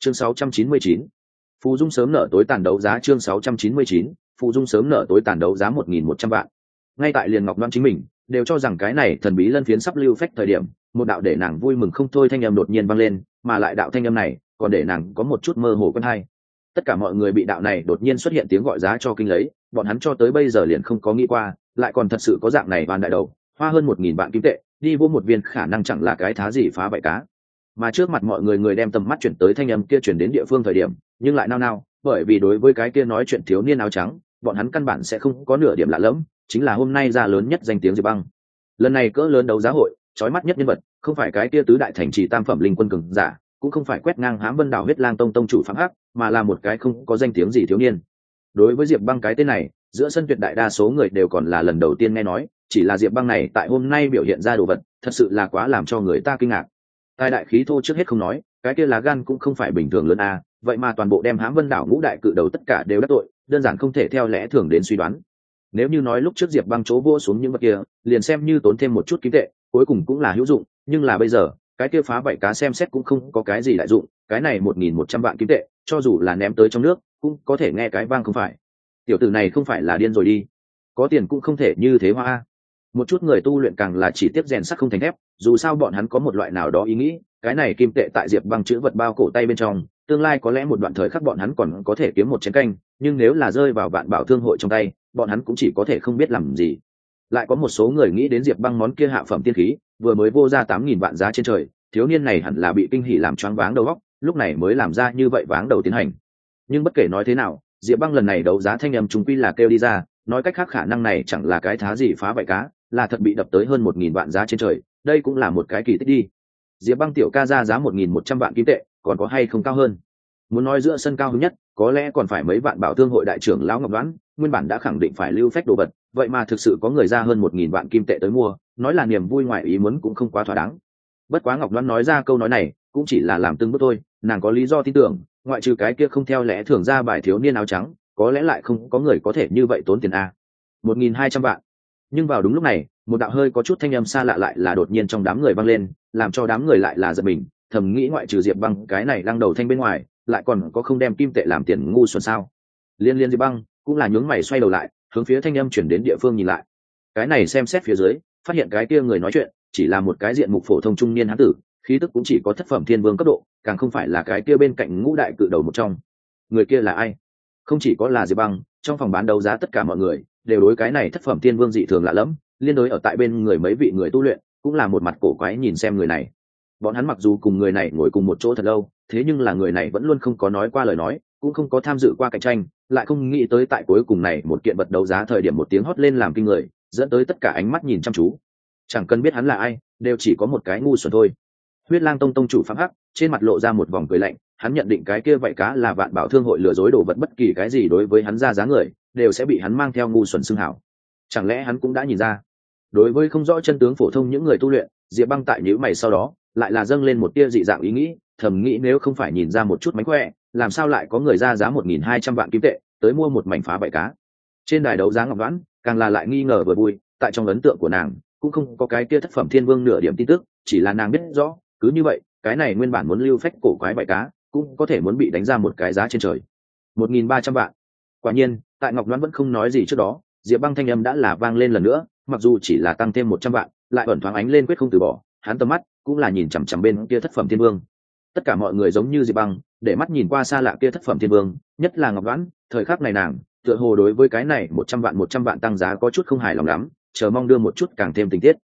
chương 699. Phù Dung sớm nở tối tàn đấu giá chương 699. Phù Dung sớm nở tối tàn đấu giá 1.100 vạn. Ngay tại liền Ngọc Loan chính mình đều cho rằng cái này thần bí lân phiến sắp lưu phách thời điểm, một đạo để nàng vui mừng không thôi thanh âm đột nhiên vang lên, mà lại đạo thanh âm này còn để nàng có một chút mơ hồ quen hay. Tất cả mọi người bị đạo này đột nhiên xuất hiện tiếng gọi giá cho kinh lấy, bọn hắn cho tới bây giờ liền không có nghĩ qua, lại còn thật sự có dạng này van đại đầu, hoa hơn 1.000 vạn kim tệ, đi vô một viên khả năng chẳng là cái thá gì phá bại cá. Mà trước mặt mọi người người đem tầm mắt chuyển tới thanh âm kia chuyển đến địa phương thời điểm, nhưng lại nao, bởi vì đối với cái kia nói chuyện thiếu niên áo trắng, bọn hắn căn bản sẽ không có nửa điểm lạ lẫm, chính là hôm nay ra lớn nhất danh tiếng Diệp Băng. Lần này cỡ lớn đấu giá hội, chói mắt nhất nhân vật, không phải cái kia tứ đại thành trì tam phẩm linh quân cường giả, cũng không phải quét ngang hãm Vân Đảo huyết lang tông tông chủ Phạm Hắc, mà là một cái không có danh tiếng gì thiếu niên. Đối với Diệp Băng cái tên này, giữa sân tuyệt đại đa số người đều còn là lần đầu tiên nghe nói, chỉ là Diệp Băng này tại hôm nay biểu hiện ra đồ vật, thật sự là quá làm cho người ta kinh ngạc. Tài đại khí thô trước hết không nói, cái kia lá gan cũng không phải bình thường lớn a, vậy mà toàn bộ đem hãm Vân Đảo ngũ đại cự đầu tất cả đều đắc tội, đơn giản không thể theo lẽ thường đến suy đoán. Nếu như nói lúc trước Diệp Băng chỗ vua xuống những vật kia, liền xem như tốn thêm một chút kim tệ, cuối cùng cũng là hữu dụng, nhưng là bây giờ, cái kia phá vậy cá xem xét cũng không có cái gì đại dụng, cái này 1.100 vạn kim tệ, cho dù là ném tới trong nước, cũng có thể nghe cái vang không phải. Tiểu tử này không phải là điên rồi đi, có tiền cũng không thể như thế hoa. Một chút người tu luyện càng là chỉ tiếp rèn sắt không thành thép, dù sao bọn hắn có một loại nào đó ý nghĩ, cái này kim tệ tại Diệp Băng chữ vật bao cổ tay bên trong, tương lai có lẽ một đoạn thời khắc bọn hắn còn có thể kiếm một chén canh, nhưng nếu là rơi vào Vạn Bảo Thương hội trong tay, bọn hắn cũng chỉ có thể không biết làm gì. Lại có một số người nghĩ đến Diệp Băng món kia hạ phẩm tiên khí, vừa mới vô ra 8.000 vạn giá trên trời, thiếu niên này hẳn là bị kinh hỉ làm choáng váng đầu óc, lúc này mới làm ra như vậy váng đầu tiến hành. Nhưng bất kể nói thế nào, Diệp Băng lần này đấu giá thanh âm chúng quy là kêu đi ra, nói cách khác khả năng này chẳng là cái thá gì phá bại cá, là thật bị đập tới hơn 1.000 vạn giá trên trời, đây cũng là một cái kỳ tích đi. Diệp Băng tiểu ca ra giá 1.100 vạn kim tệ, còn có hay không cao hơn? Muốn nói giữa sân cao hứng nhất, có lẽ còn phải mấy vạn Bảo Thương hội đại trưởng lão Ngọc Đoán, nguyên bản đã khẳng định phải lưu phách đồ vật, vậy mà thực sự có người ra hơn 1.000 vạn kim tệ tới mua, nói là niềm vui ngoài ý muốn cũng không quá thỏa đáng. Bất quá Ngọc Đoán nói ra câu nói này, cũng chỉ là làm từng bước thôi, nàng có lý do tin tưởng, ngoại trừ cái kia không theo lẽ thường ra bài thiếu niên áo trắng, có lẽ lại không có người có thể như vậy tốn tiền a. 1.200 vạn. Nhưng vào đúng lúc này, một đạo hơi có chút thanh âm xa lạ lại là đột nhiên trong đám người vang lên, làm cho đám người lại là giật mình, thầm nghĩ ngoại trừ Diệp Băng cái này lăng đầu thanh bên ngoài, lại còn có không đem kim tệ làm tiền ngu xuẩn sao? Liên Diệp Băng cũng là nhướng mày xoay đầu lại, hướng phía thanh âm chuyển đến địa phương nhìn lại. Cái này xem xét phía dưới, phát hiện cái kia người nói chuyện chỉ là một cái diện mục phổ thông trung niên hán tử, khí tức cũng chỉ có thất phẩm thiên vương cấp độ, càng không phải là cái kia bên cạnh ngũ đại cự đầu một trong. Người kia là ai? Không chỉ có là Diệp Băng, trong phòng bán đấu giá tất cả mọi người đều đối cái này thất phẩm thiên vương dị thường lạ lẫm, liên đối ở tại bên người mấy vị người tu luyện cũng là một mặt cổ quái nhìn xem người này. Bọn hắn mặc dù cùng người này ngồi cùng một chỗ thật lâu, thế nhưng là người này vẫn luôn không có nói qua lời nói, cũng không có tham dự qua cạnh tranh, lại không nghĩ tới tại cuối cùng này một kiện vật đấu giá thời điểm một tiếng hót lên làm kinh người, dẫn tới tất cả ánh mắt nhìn chăm chú. Chẳng cần biết hắn là ai, đều chỉ có một cái ngu xuẩn thôi. Huyết Lang Tông tông chủ Phạm Hắc trên mặt lộ ra một vòng cười lạnh, hắn nhận định cái kia vậy cá là Vạn Bảo Thương hội lừa dối đồ vật, bất kỳ cái gì đối với hắn ra giá người đều sẽ bị hắn mang theo ngu xuẩn xưng hảo. Chẳng lẽ hắn cũng đã nhìn ra? Đối với không rõ chân tướng phổ thông những người tu luyện, Diệp Băng tại nhíu mày sau đó lại là dâng lên một tia dị dạng ý nghĩ, thầm nghĩ nếu không phải nhìn ra một chút mánh khỏe, làm sao lại có người ra giá 1.200 vạn kim tệ tới mua một mảnh phá bại cá. Trên đài đấu giá Ngọc Đoán càng là lại nghi ngờ vừa vui, tại trong ấn tượng của nàng cũng không có cái kia thất phẩm thiên vương nửa điểm tin tức, chỉ là nàng biết rõ cứ như vậy cái này nguyên bản muốn lưu phách cổ quái bại cá cũng có thể muốn bị đánh ra một cái giá trên trời. 1.300 vạn. Quả nhiên tại Ngọc Đoán vẫn không nói gì trước đó, Diệp Băng thanh âm đã là vang lên lần nữa, mặc dù chỉ là tăng thêm 100 vạn, lại ẩn thoáng ánh lên quyết không từ bỏ, hắn tầm mắt cũng là nhìn chằm chằm bên kia thất phẩm thiên vương. Tất cả mọi người giống như Diệp Băng, để mắt nhìn qua xa lạ kia thất phẩm thiên vương, nhất là Ngọc Đoán, thời khắc này nàng tựa hồ đối với cái này 100 vạn tăng giá có chút không hài lòng lắm, chờ mong đưa một chút càng thêm tình tiết.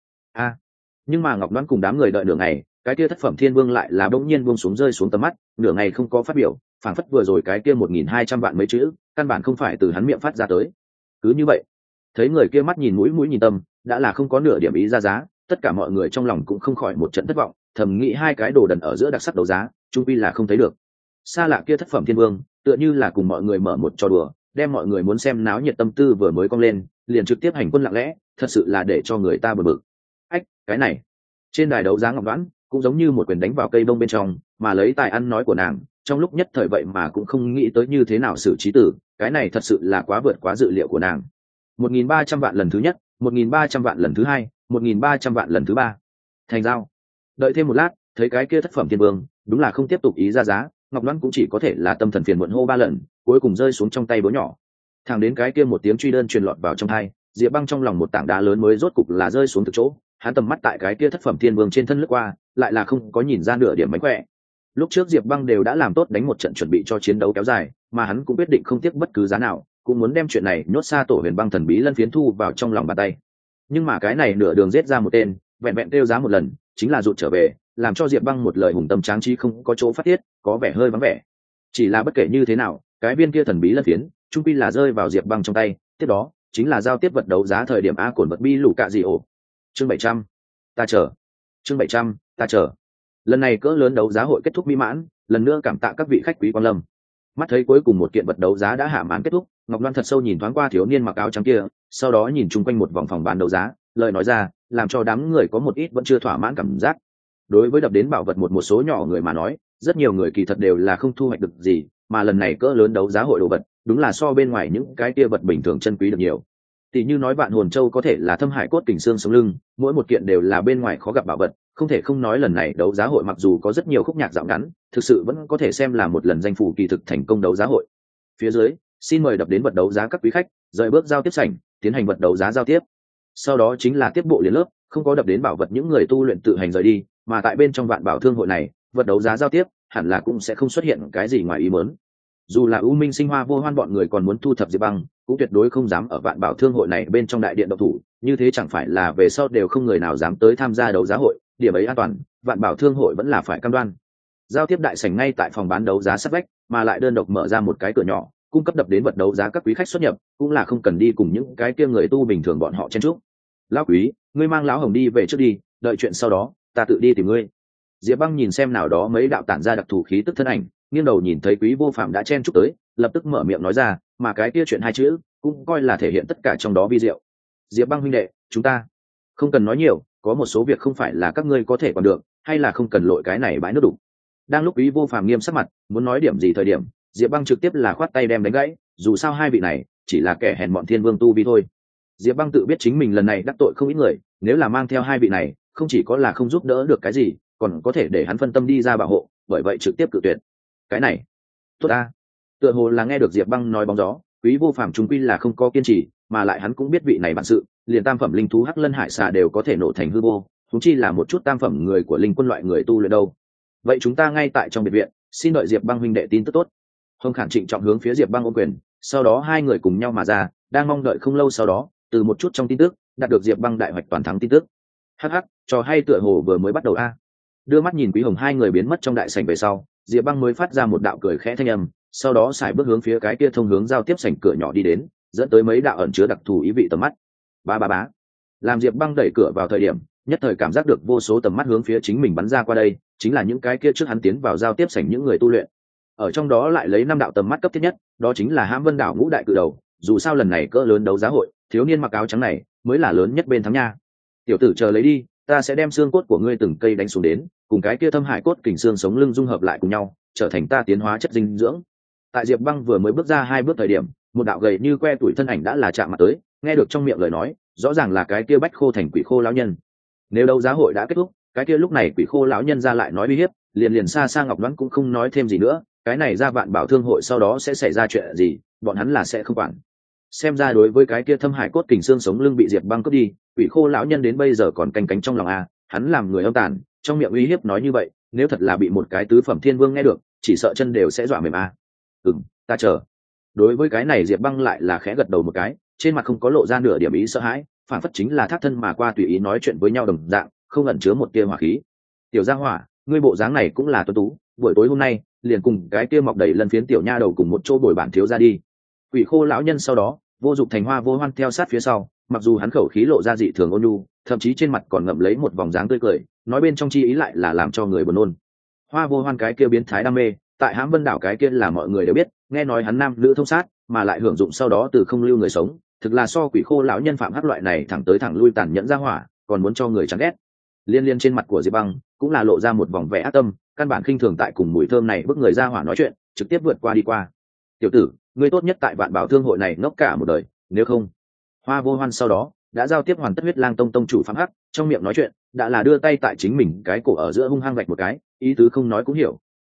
Nhưng mà Ngọc Đoán cùng đám người đợi nửa ngày, cái kia thất phẩm thiên vương lại là bỗng nhiên buông xuống rơi xuống tầm mắt, nửa ngày không có phát biểu, phảng phất vừa rồi cái kia 1.200 vạn mấy chữ căn bản không phải từ hắn miệng phát ra tới. Cứ như vậy, thấy người kia mắt nhìn mũi nhìn tâm, đã là không có nửa điểm ý ra giá, tất cả mọi người trong lòng cũng không khỏi một trận thất vọng, thầm nghĩ hai cái đồ đần ở giữa đặc sắc đấu giá chung quy là không thấy được. Xa lạ kia thất phẩm thiên vương tựa như là cùng mọi người mở một trò đùa, đem mọi người muốn xem náo nhiệt tâm tư vừa mới cong lên liền trực tiếp hành quân lặng lẽ, thật sự là để cho người ta bực bực. Cái này trên đài đấu giá Ngọc Đoán cũng giống như một quyền đánh vào cây bông bên trong, mà lấy tài ăn nói của nàng trong lúc nhất thời vậy mà cũng không nghĩ tới như thế nào xử trí tử, cái này thật sự là quá vượt quá dự liệu của nàng. 1.300 vạn lần thứ nhất, 1.300 vạn lần thứ hai, 1.300 vạn lần thứ ba. Thành giao. Đợi thêm một lát, thấy cái kia thất phẩm thiên vương đúng là không tiếp tục ý ra giá, Ngọc Loan cũng chỉ có thể là tâm thần phiền muộn hô 3 lần, cuối cùng rơi xuống trong tay búa nhỏ. Thẳng đến cái kia một tiếng truy đơn truyền lọt vào trong tai, Diệp Băng trong lòng một tảng đá lớn mới rốt cục là rơi xuống từ chỗ. Hắn tầm mắt tại cái kia thất phẩm thiên vương trên thân lướt qua, lại là không có nhìn ra nửa điểm mánh khỏe. Lúc trước Diệp Băng đều đã làm tốt đánh một trận chuẩn bị cho chiến đấu kéo dài, mà hắn cũng quyết định không tiếc bất cứ giá nào, cũng muốn đem chuyện này nhốt xa tổ huyền băng thần bí lân phiến thu vào trong lòng bàn tay. Nhưng mà cái này nửa đường giết ra một tên, vẹn vẹn kêu giá một lần, chính là rụt trở về, làm cho Diệp Băng một lời hùng tâm tráng trí không có chỗ phát tiết, có vẻ hơi vắng vẻ. Chỉ là bất kể như thế nào, cái viên kia thần bí lân phiến, trung quy là rơi vào Diệp Băng trong tay, tiếp đó chính là giao tiếp vật đấu giá thời điểm a cổn vật bi lũ cạ gì ổ. Chương 700, ta chờ. Chương 700, ta chờ. Lần này cỡ lớn đấu giá hội kết thúc mỹ mãn, lần nữa cảm tạ các vị khách quý quan lâm. Mắt thấy cuối cùng một kiện vật đấu giá đã hạ màn kết thúc, Ngọc Loan thật sâu nhìn thoáng qua thiếu niên mặc áo trắng kia, sau đó nhìn chung quanh một vòng phòng bán đấu giá, lời nói ra, làm cho đám người có một ít vẫn chưa thỏa mãn cảm giác. Đối với đập đến bảo vật một số nhỏ người mà nói, rất nhiều người kỳ thật đều là không thu hoạch được gì, mà lần này cỡ lớn đấu giá hội đồ vật, đúng là so bên ngoài những cái kia vật bình thường chân quý được nhiều. Tỷ như nói vạn hồn châu có thể là thâm hải cốt kình xương sống lưng, mỗi một kiện đều là bên ngoài khó gặp bảo vật, không thể không nói lần này đấu giá hội mặc dù có rất nhiều khúc nhạc dạo ngắn, thực sự vẫn có thể xem là một lần danh phủ kỳ thực thành công đấu giá hội. Phía dưới, xin mời đập đến vật đấu giá các quý khách, rời bước giao tiếp sảnh, tiến hành vật đấu giá giao tiếp. Sau đó chính là tiếp bộ liền lớp, không có đập đến bảo vật những người tu luyện tự hành rời đi, mà tại bên trong vạn bảo thương hội này, vật đấu giá giao tiếp, hẳn là cũng sẽ không xuất hiện cái gì ngoài ý muốn. Dù là U Minh Sinh Hoa Vô Hoan bọn người còn muốn thu thập Diệp Băng, cũng tuyệt đối không dám ở vạn bảo thương hội này bên trong đại điện động thủ, như thế chẳng phải là về sau đều không người nào dám tới tham gia đấu giá hội, điểm ấy an toàn, vạn bảo thương hội vẫn là phải cam đoan. Giao tiếp đại sảnh ngay tại phòng bán đấu giá sát vách, mà lại đơn độc mở ra một cái cửa nhỏ, cung cấp đập đến vật đấu giá các quý khách xuất nhập, cũng là không cần đi cùng những cái kia người tu bình thường bọn họ chen chúc. Lão quý, ngươi mang lão hồng đi về trước đi, đợi chuyện sau đó, ta tự đi tìm ngươi. Diệp Băng nhìn xem nào đó mấy đạo tản ra đặc thù khí tức thân ảnh, nghiêng đầu nhìn thấy Quý Vô Phạm đã chen chúc tới, lập tức mở miệng nói ra, mà cái kia chuyện hai chữ cũng coi là thể hiện tất cả trong đó vi diệu. Diệp Băng huynh đệ, chúng ta không cần nói nhiều, có một số việc không phải là các ngươi có thể còn được, hay là không cần lội cái này bãi nước đủ. Đang lúc Quý Vô Phạm nghiêm sắc mặt, muốn nói điểm gì thời điểm, Diệp Băng trực tiếp là khoát tay đem đánh gãy, dù sao hai vị này chỉ là kẻ hèn mọn thiên vương tu vi thôi. Diệp Băng tự biết chính mình lần này đắc tội không ít người, nếu là mang theo hai vị này, không chỉ có là không giúp đỡ được cái gì, còn có thể để hắn phân tâm đi ra bảo hộ, bởi vậy trực tiếp cự tuyệt. Cái này tốt ta. Tựa hồ là nghe được Diệp Băng nói bóng gió, Quý Vô Phạm trung quy là không có kiên trì, mà lại hắn cũng biết vị này bản sự, liền tam phẩm linh thú hắc lân hải xà đều có thể nổ thành hư vô, chúng chi là một chút tam phẩm người của linh quân loại người tu luyện đâu. Vậy chúng ta ngay tại trong biệt viện, xin đợi Diệp Băng huynh đệ tin tức tốt. Hồng Khản trịnh trọng hướng phía Diệp Băng ôm quyền, sau đó hai người cùng nhau mà ra, đang mong đợi không lâu sau đó, từ một chút trong tin tức, đạt được Diệp Băng đại hoạch toàn thắng tin tức. Hắc hắc, trò hay tựa hồ vừa mới bắt đầu a. Đưa mắt nhìn Quý Hồng hai người biến mất trong đại sảnh về sau, Diệp Băng mới phát ra một đạo cười khẽ thanh âm, sau đó xài bước hướng phía cái kia thông hướng giao tiếp sảnh cửa nhỏ đi đến, dẫn tới mấy đạo ẩn chứa đặc thù ý vị tầm mắt. Ba ba bá. Làm Diệp Băng đẩy cửa vào thời điểm, nhất thời cảm giác được vô số tầm mắt hướng phía chính mình bắn ra qua đây, chính là những cái kia trước hắn tiến vào giao tiếp sảnh những người tu luyện. Ở trong đó lại lấy 5 đạo tầm mắt cấp thiết nhất, đó chính là Hãm Vân đảo ngũ đại cự đầu, dù sao lần này cỡ lớn đấu giá hội, thiếu niên mặc áo trắng này mới là lớn nhất bên thắng nha. Tiểu tử chờ lấy đi, ta sẽ đem xương cốt của ngươi từng cây đánh xuống đến, cùng cái kia thâm hải cốt kình xương sống lưng dung hợp lại cùng nhau, trở thành ta tiến hóa chất dinh dưỡng. Tại Diệp Băng vừa mới bước ra 2 bước thời điểm, một đạo gầy như que tuổi thân ảnh đã là chạm mặt tới, nghe được trong miệng lời nói, rõ ràng là cái kia Bách Khô thành Quỷ Khô lão nhân. Nếu đấu giá hội đã kết thúc, cái kia lúc này Quỷ Khô lão nhân ra lại nói uy hiếp, liền xa xa Ngọc Loan cũng không nói thêm gì nữa, cái này ra vạn bảo thương hội sau đó sẽ xảy ra chuyện gì, bọn hắn là sẽ không quản. Xem ra đối với cái kia thâm hải cốt kình xương sống lưng bị Diệp Băng cướp đi, Quỷ Khô lão nhân đến bây giờ còn canh cánh trong lòng a, hắn làm người âm tàn, trong miệng uy hiếp nói như vậy, nếu thật là bị một cái tứ phẩm thiên vương nghe được, chỉ sợ chân đều sẽ dọa mềm a. Ta chờ. Đối với cái này Diệp Băng lại là khẽ gật đầu một cái, trên mặt không có lộ ra nửa điểm ý sợ hãi, phản phất chính là thác thân mà qua tùy ý nói chuyện với nhau đồng dạng, không ẩn chứa một tia hỏa khí. Tiểu gia hỏa, ngươi bộ dáng này cũng là tuấn tú, buổi tối hôm nay liền cùng cái kia mọc đầy lân phiến tiểu nha đầu cùng một chỗ bồi bản thiếu ra đi. Quỷ Khô lão nhân sau đó vô dụng thành Hoa Vô Hoan theo sát phía sau, mặc dù hắn khẩu khí lộ ra dị thường ôn nhu, thậm chí trên mặt còn ngậm lấy một vòng dáng tươi cười, nói bên trong chi ý lại là làm cho người buồn nôn. Hoa Vô Hoan cái kia biến thái đam mê, tại Hãm Vân đảo cái kia là mọi người đều biết, nghe nói hắn nam nữ thông sát, mà lại hưởng dụng sau đó từ không lưu người sống, thực là so Quỷ Khô lão nhân phạm hắc loại này thẳng tới thẳng lui tàn nhẫn ra hỏa, còn muốn cho người chán ghét. Liên trên mặt của Diệp Băng cũng là lộ ra một vòng vẻ ác tâm, căn bản khinh thường tại cùng mùi thơm này bức người ra hỏa nói chuyện, trực tiếp vượt qua đi qua. Tiểu tử, ngươi tốt nhất tại vạn bảo thương hội này ngốc cả một đời, nếu không. Hoa Vô Hoan sau đó đã giao tiếp hoàn tất huyết lang tông tông chủ phạm hắc, trong miệng nói chuyện đã là đưa tay tại chính mình cái cổ ở giữa hung hăng vạch một cái, ý tứ không nói cũng hiểu.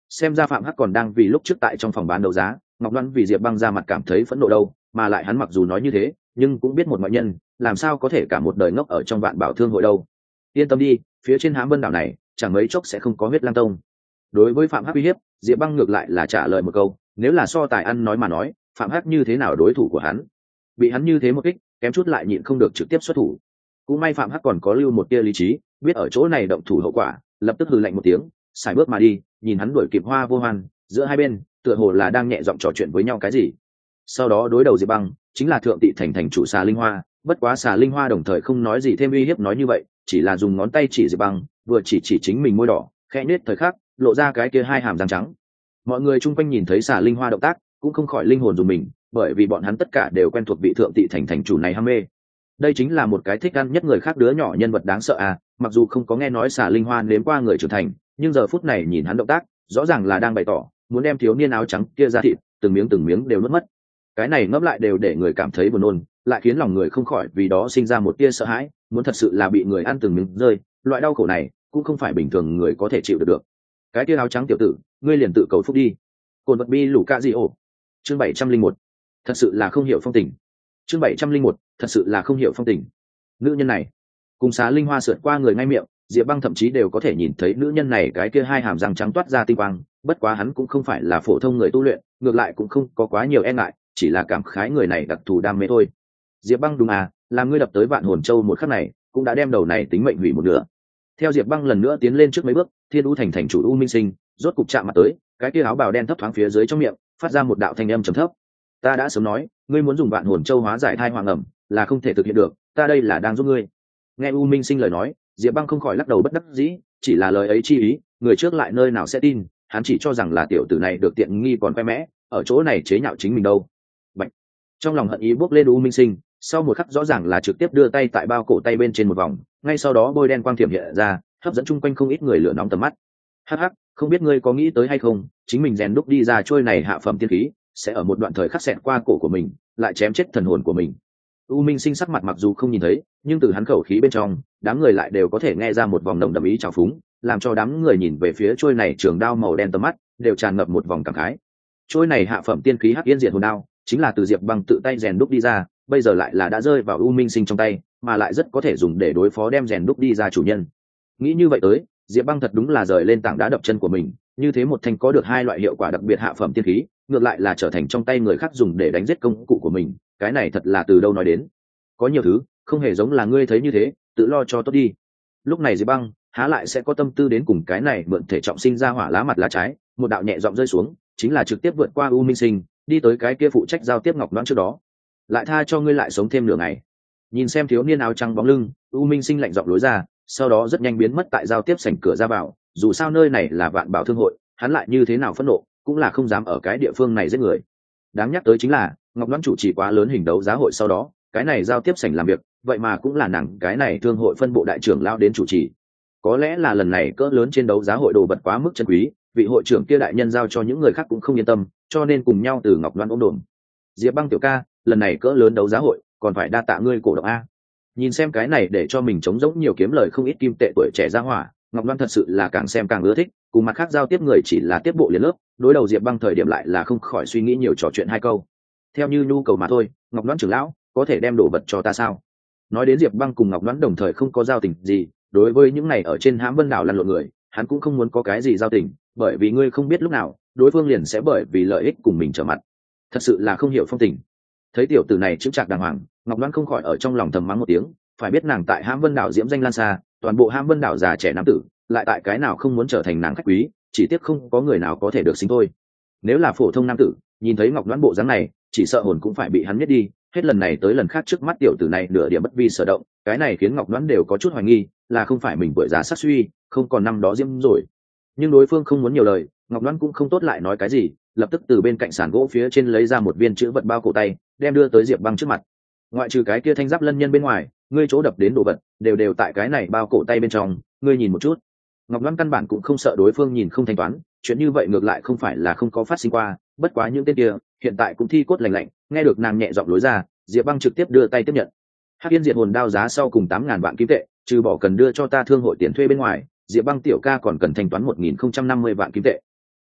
xem ra Phạm Hắc còn đang vì lúc trước tại trong phòng bán đấu giá Ngọc Loan vì Diệp Băng ra mặt cảm thấy phẫn nộ đâu, mà lại hắn mặc dù nói như thế nhưng cũng biết một ngoại nhân làm sao có thể cả một đời ngốc ở trong Vạn Bảo Thương hội đâu. Yên tâm đi, phía trên Hám Vân đảo này chẳng mấy chốc sẽ không có huyết lang tông. Đối với Phạm Hắc uy hiếp, Diệp Băng ngược lại là trả lời một câu, nếu là so tài ăn nói mà nói, Phạm Hắc như thế nào đối thủ của hắn. Bị hắn như thế một kích, kém chút lại nhịn không được trực tiếp xuất thủ. Cũng may Phạm Hắc còn có lưu một tia lý trí, biết ở chỗ này động thủ hậu quả, lập tức hừ lạnh một tiếng, xài bước mà đi, nhìn hắn đuổi kịp Hoa Vô Hoan, giữa hai bên tựa hồ là đang nhẹ giọng trò chuyện với nhau cái gì. Sau đó đối đầu Diệp Băng chính là thượng tị thành chủ Xà Linh Hoa, bất quá Xà Linh Hoa đồng thời không nói gì thêm uy hiếp nói như vậy, chỉ là dùng ngón tay chỉ Diệp Băng, vừa chỉ chính mình môi đỏ, khẽ nết thời khắc, lộ ra cái kia hai hàm răng trắng. Mọi người chung quanh nhìn thấy Xà Linh Hoa động tác, cũng không khỏi linh hồn dùng mình, bởi vì bọn hắn tất cả đều quen thuộc vị thượng tị thành chủ này ham mê. Đây chính là một cái thích ăn nhất người khác đứa nhỏ nhân vật đáng sợ à, mặc dù không có nghe nói Xà Linh Hoa nếm qua người trưởng thành, nhưng giờ phút này nhìn hắn động tác, rõ ràng là đang bày tỏ muốn đem thiếu niên áo trắng kia ra thịt, từng miếng đều nuốt mất. Cái này ngẫm lại đều để người cảm thấy buồn nôn, lại khiến lòng người không khỏi vì đó sinh ra một tia sợ hãi, muốn thật sự là bị người ăn từng miếng rơi, loại đau khổ này cũng không phải bình thường người có thể chịu được. Cái tia áo trắng tiểu tử, ngươi liền tự cầu phúc đi. Cồn vật bi lũ ca gì ổ. Chương 701. Thật sự là không hiểu phong tình. Chương 701. Thật sự là không hiểu phong tình. Nữ nhân này, cùng Xá Linh Hoa sượt qua người ngay miệng, Diệp Băng thậm chí đều có thể nhìn thấy nữ nhân này cái kia hai hàm răng trắng toát ra tinh quang, bất quá hắn cũng không phải là phổ thông người tu luyện, ngược lại cũng không có quá nhiều e ngại, chỉ là cảm khái người này đặc thù đam mê thôi. Diệp Băng đúng à, làm ngươi đập tới Vạn Hồn Châu một khắc này, cũng đã đem đầu này tính mệnh hủy một nửa. Theo Diệp Băng lần nữa tiến lên trước mấy bước, Thiên U thành chủ U Minh Sinh rốt cục chạm mặt tới, cái kia áo bào đen thấp thoáng phía dưới trong miệng, phát ra một đạo thanh âm trầm thấp. Ta đã sớm nói, ngươi muốn dùng Vạn Hồn Châu hóa giải thai hoàng ẩm, là không thể thực hiện được, ta đây là đang giúp ngươi. Nghe U Minh Sinh lời nói, Diệp Băng không khỏi lắc đầu bất đắc dĩ, chỉ là lời ấy chi ý, người trước lại nơi nào sẽ tin, hắn chỉ cho rằng là tiểu tử này được tiện nghi còn khoe mẽ, ở chỗ này chế nhạo chính mình đâu. Bạch. Trong lòng hận ý bốc lên U Minh Sinh, sau một khắc rõ ràng là trực tiếp đưa tay tại bao cổ tay bên trên một vòng, ngay sau đó bôi đen quang thiểm hiện ra, hấp dẫn chung quanh không ít người lửa nóng tầm mắt. Hắc hắc, không biết ngươi có nghĩ tới hay không, chính mình rèn đúc đi ra trôi này hạ phẩm tiên khí, sẽ ở một đoạn thời khắc xẹt qua cổ của mình, lại chém chết thần hồn của mình. U Minh Sinh sắc mặt mặc dù không nhìn thấy, nhưng từ hắn khẩu khí bên trong, đám người lại đều có thể nghe ra một vòng nồng đậm ý trào phúng, làm cho đám người nhìn về phía trôi này trường đao màu đen tầm mắt, đều tràn ngập một vòng cảm khái. Trôi này hạ phẩm tiên khí Hắc Yên Diệt Hồn Đao, chính là từ Diệp Băng tự tay rèn đúc đi ra, bây giờ lại là đã rơi vào U Minh Sinh trong tay, mà lại rất có thể dùng để đối phó đem rèn đúc đi ra chủ nhân. Nghĩ như vậy tới, Diệp Băng thật đúng là rời lên tảng đá đập chân của mình, như thế một thanh có được hai loại hiệu quả đặc biệt hạ phẩm tiên khí, ngược lại là trở thành trong tay người khác dùng để đánh giết công cụ của mình, cái này thật là từ đâu nói đến. Có nhiều thứ không hề giống là ngươi thấy như thế, tự lo cho tốt đi. Lúc này Diệp Băng há lại sẽ có tâm tư đến cùng cái này mượn thể trọng sinh ra hỏa lá mặt lá trái, một đạo nhẹ giọng rơi xuống, chính là trực tiếp vượt qua U Minh Sinh, đi tới cái kia phụ trách giao tiếp Ngọc Loan trước đó. Lại tha cho ngươi lại sống thêm nửa ngày. Nhìn xem thiếu niên áo trắng bóng lưng, U Minh Sinh lạnh giọng lối ra, sau đó rất nhanh biến mất tại giao tiếp sảnh cửa ra vào, dù sao nơi này là Vạn Bảo Thương hội, hắn lại như thế nào phẫn nộ, cũng là không dám ở cái địa phương này giết người. Đáng nhắc tới chính là, Ngọc Loan chủ trì quá lớn hình đấu giá hội sau đó, cái này giao tiếp sảnh làm việc, vậy mà cũng là nàng cái này thương hội phân bộ đại trưởng lao đến chủ trì. Có lẽ là lần này cỡ lớn trên đấu giá hội đồ vật quá mức chân quý, vị hội trưởng kia đại nhân giao cho những người khác cũng không yên tâm, cho nên cùng nhau từ Ngọc Loan ôm đồm. Diệp Băng tiểu ca, lần này cỡ lớn đấu giá hội, còn phải đa tạ ngươi cổ động a. Nhìn xem cái này để cho mình chống giống nhiều kiếm lời không ít kim tệ tuổi trẻ ra hỏa, Ngọc Loan thật sự là càng xem càng ưa thích, cùng mặt khác giao tiếp người chỉ là tiếp bộ liền lớp, đối đầu Diệp Băng thời điểm lại là không khỏi suy nghĩ nhiều trò chuyện hai câu. Theo như nhu cầu mà thôi, Ngọc Loan trưởng lão, có thể đem đồ vật cho ta sao? Nói đến Diệp Băng cùng Ngọc Loan đồng thời không có giao tình gì, đối với những này ở trên Hãm Vân đảo lăn lộn người, hắn cũng không muốn có cái gì giao tình, bởi vì ngươi không biết lúc nào, đối phương liền sẽ bởi vì lợi ích cùng mình trở mặt. Thật sự là không hiểu phong tình. Thấy tiểu tử này chững chạc đàng hoàng, Ngọc Loan không khỏi ở trong lòng thầm mắng một tiếng, phải biết nàng tại Hãm Vân đảo diễm danh lan xa, toàn bộ Hãm Vân đảo già trẻ nam tử, lại tại cái nào không muốn trở thành nàng khách quý, chỉ tiếc không có người nào có thể được sinh thôi. Nếu là phổ thông nam tử, nhìn thấy Ngọc Loan bộ dáng này, chỉ sợ hồn cũng phải bị hắn miết đi, hết lần này tới lần khác trước mắt tiểu tử này nửa điểm bất vi sở động, cái này khiến Ngọc Loan đều có chút hoài nghi, là không phải mình tuổi già sắc suy, không còn năm đó diễm rồi. Nhưng đối phương không muốn nhiều lời, Ngọc Loan cũng không tốt lại nói cái gì, lập tức từ bên cạnh sàn gỗ phía trên lấy ra một viên chữ vật bao cổ tay, đem đưa tới Diệp Băng trước mặt. Ngoại trừ cái kia thanh giáp lân nhân bên ngoài, ngươi chỗ đập đến đồ vật đều tại cái này bao cổ tay bên trong, ngươi nhìn một chút. Ngọc Loan căn bản cũng không sợ đối phương nhìn không thanh toán, chuyện như vậy ngược lại không phải là không có phát sinh qua, bất quá những tên kia hiện tại cũng thi cốt lành lạnh, nghe được nàng nhẹ giọng lối ra, Diệp Băng trực tiếp đưa tay tiếp nhận. Hắc Yên Diệt Hồn Đao giá sau cùng 8.000 vạn kim tệ, trừ bỏ cần đưa cho ta thương hội tiền thuê bên ngoài, Diệp Băng tiểu ca còn cần thanh toán 1.050 vạn kim tệ.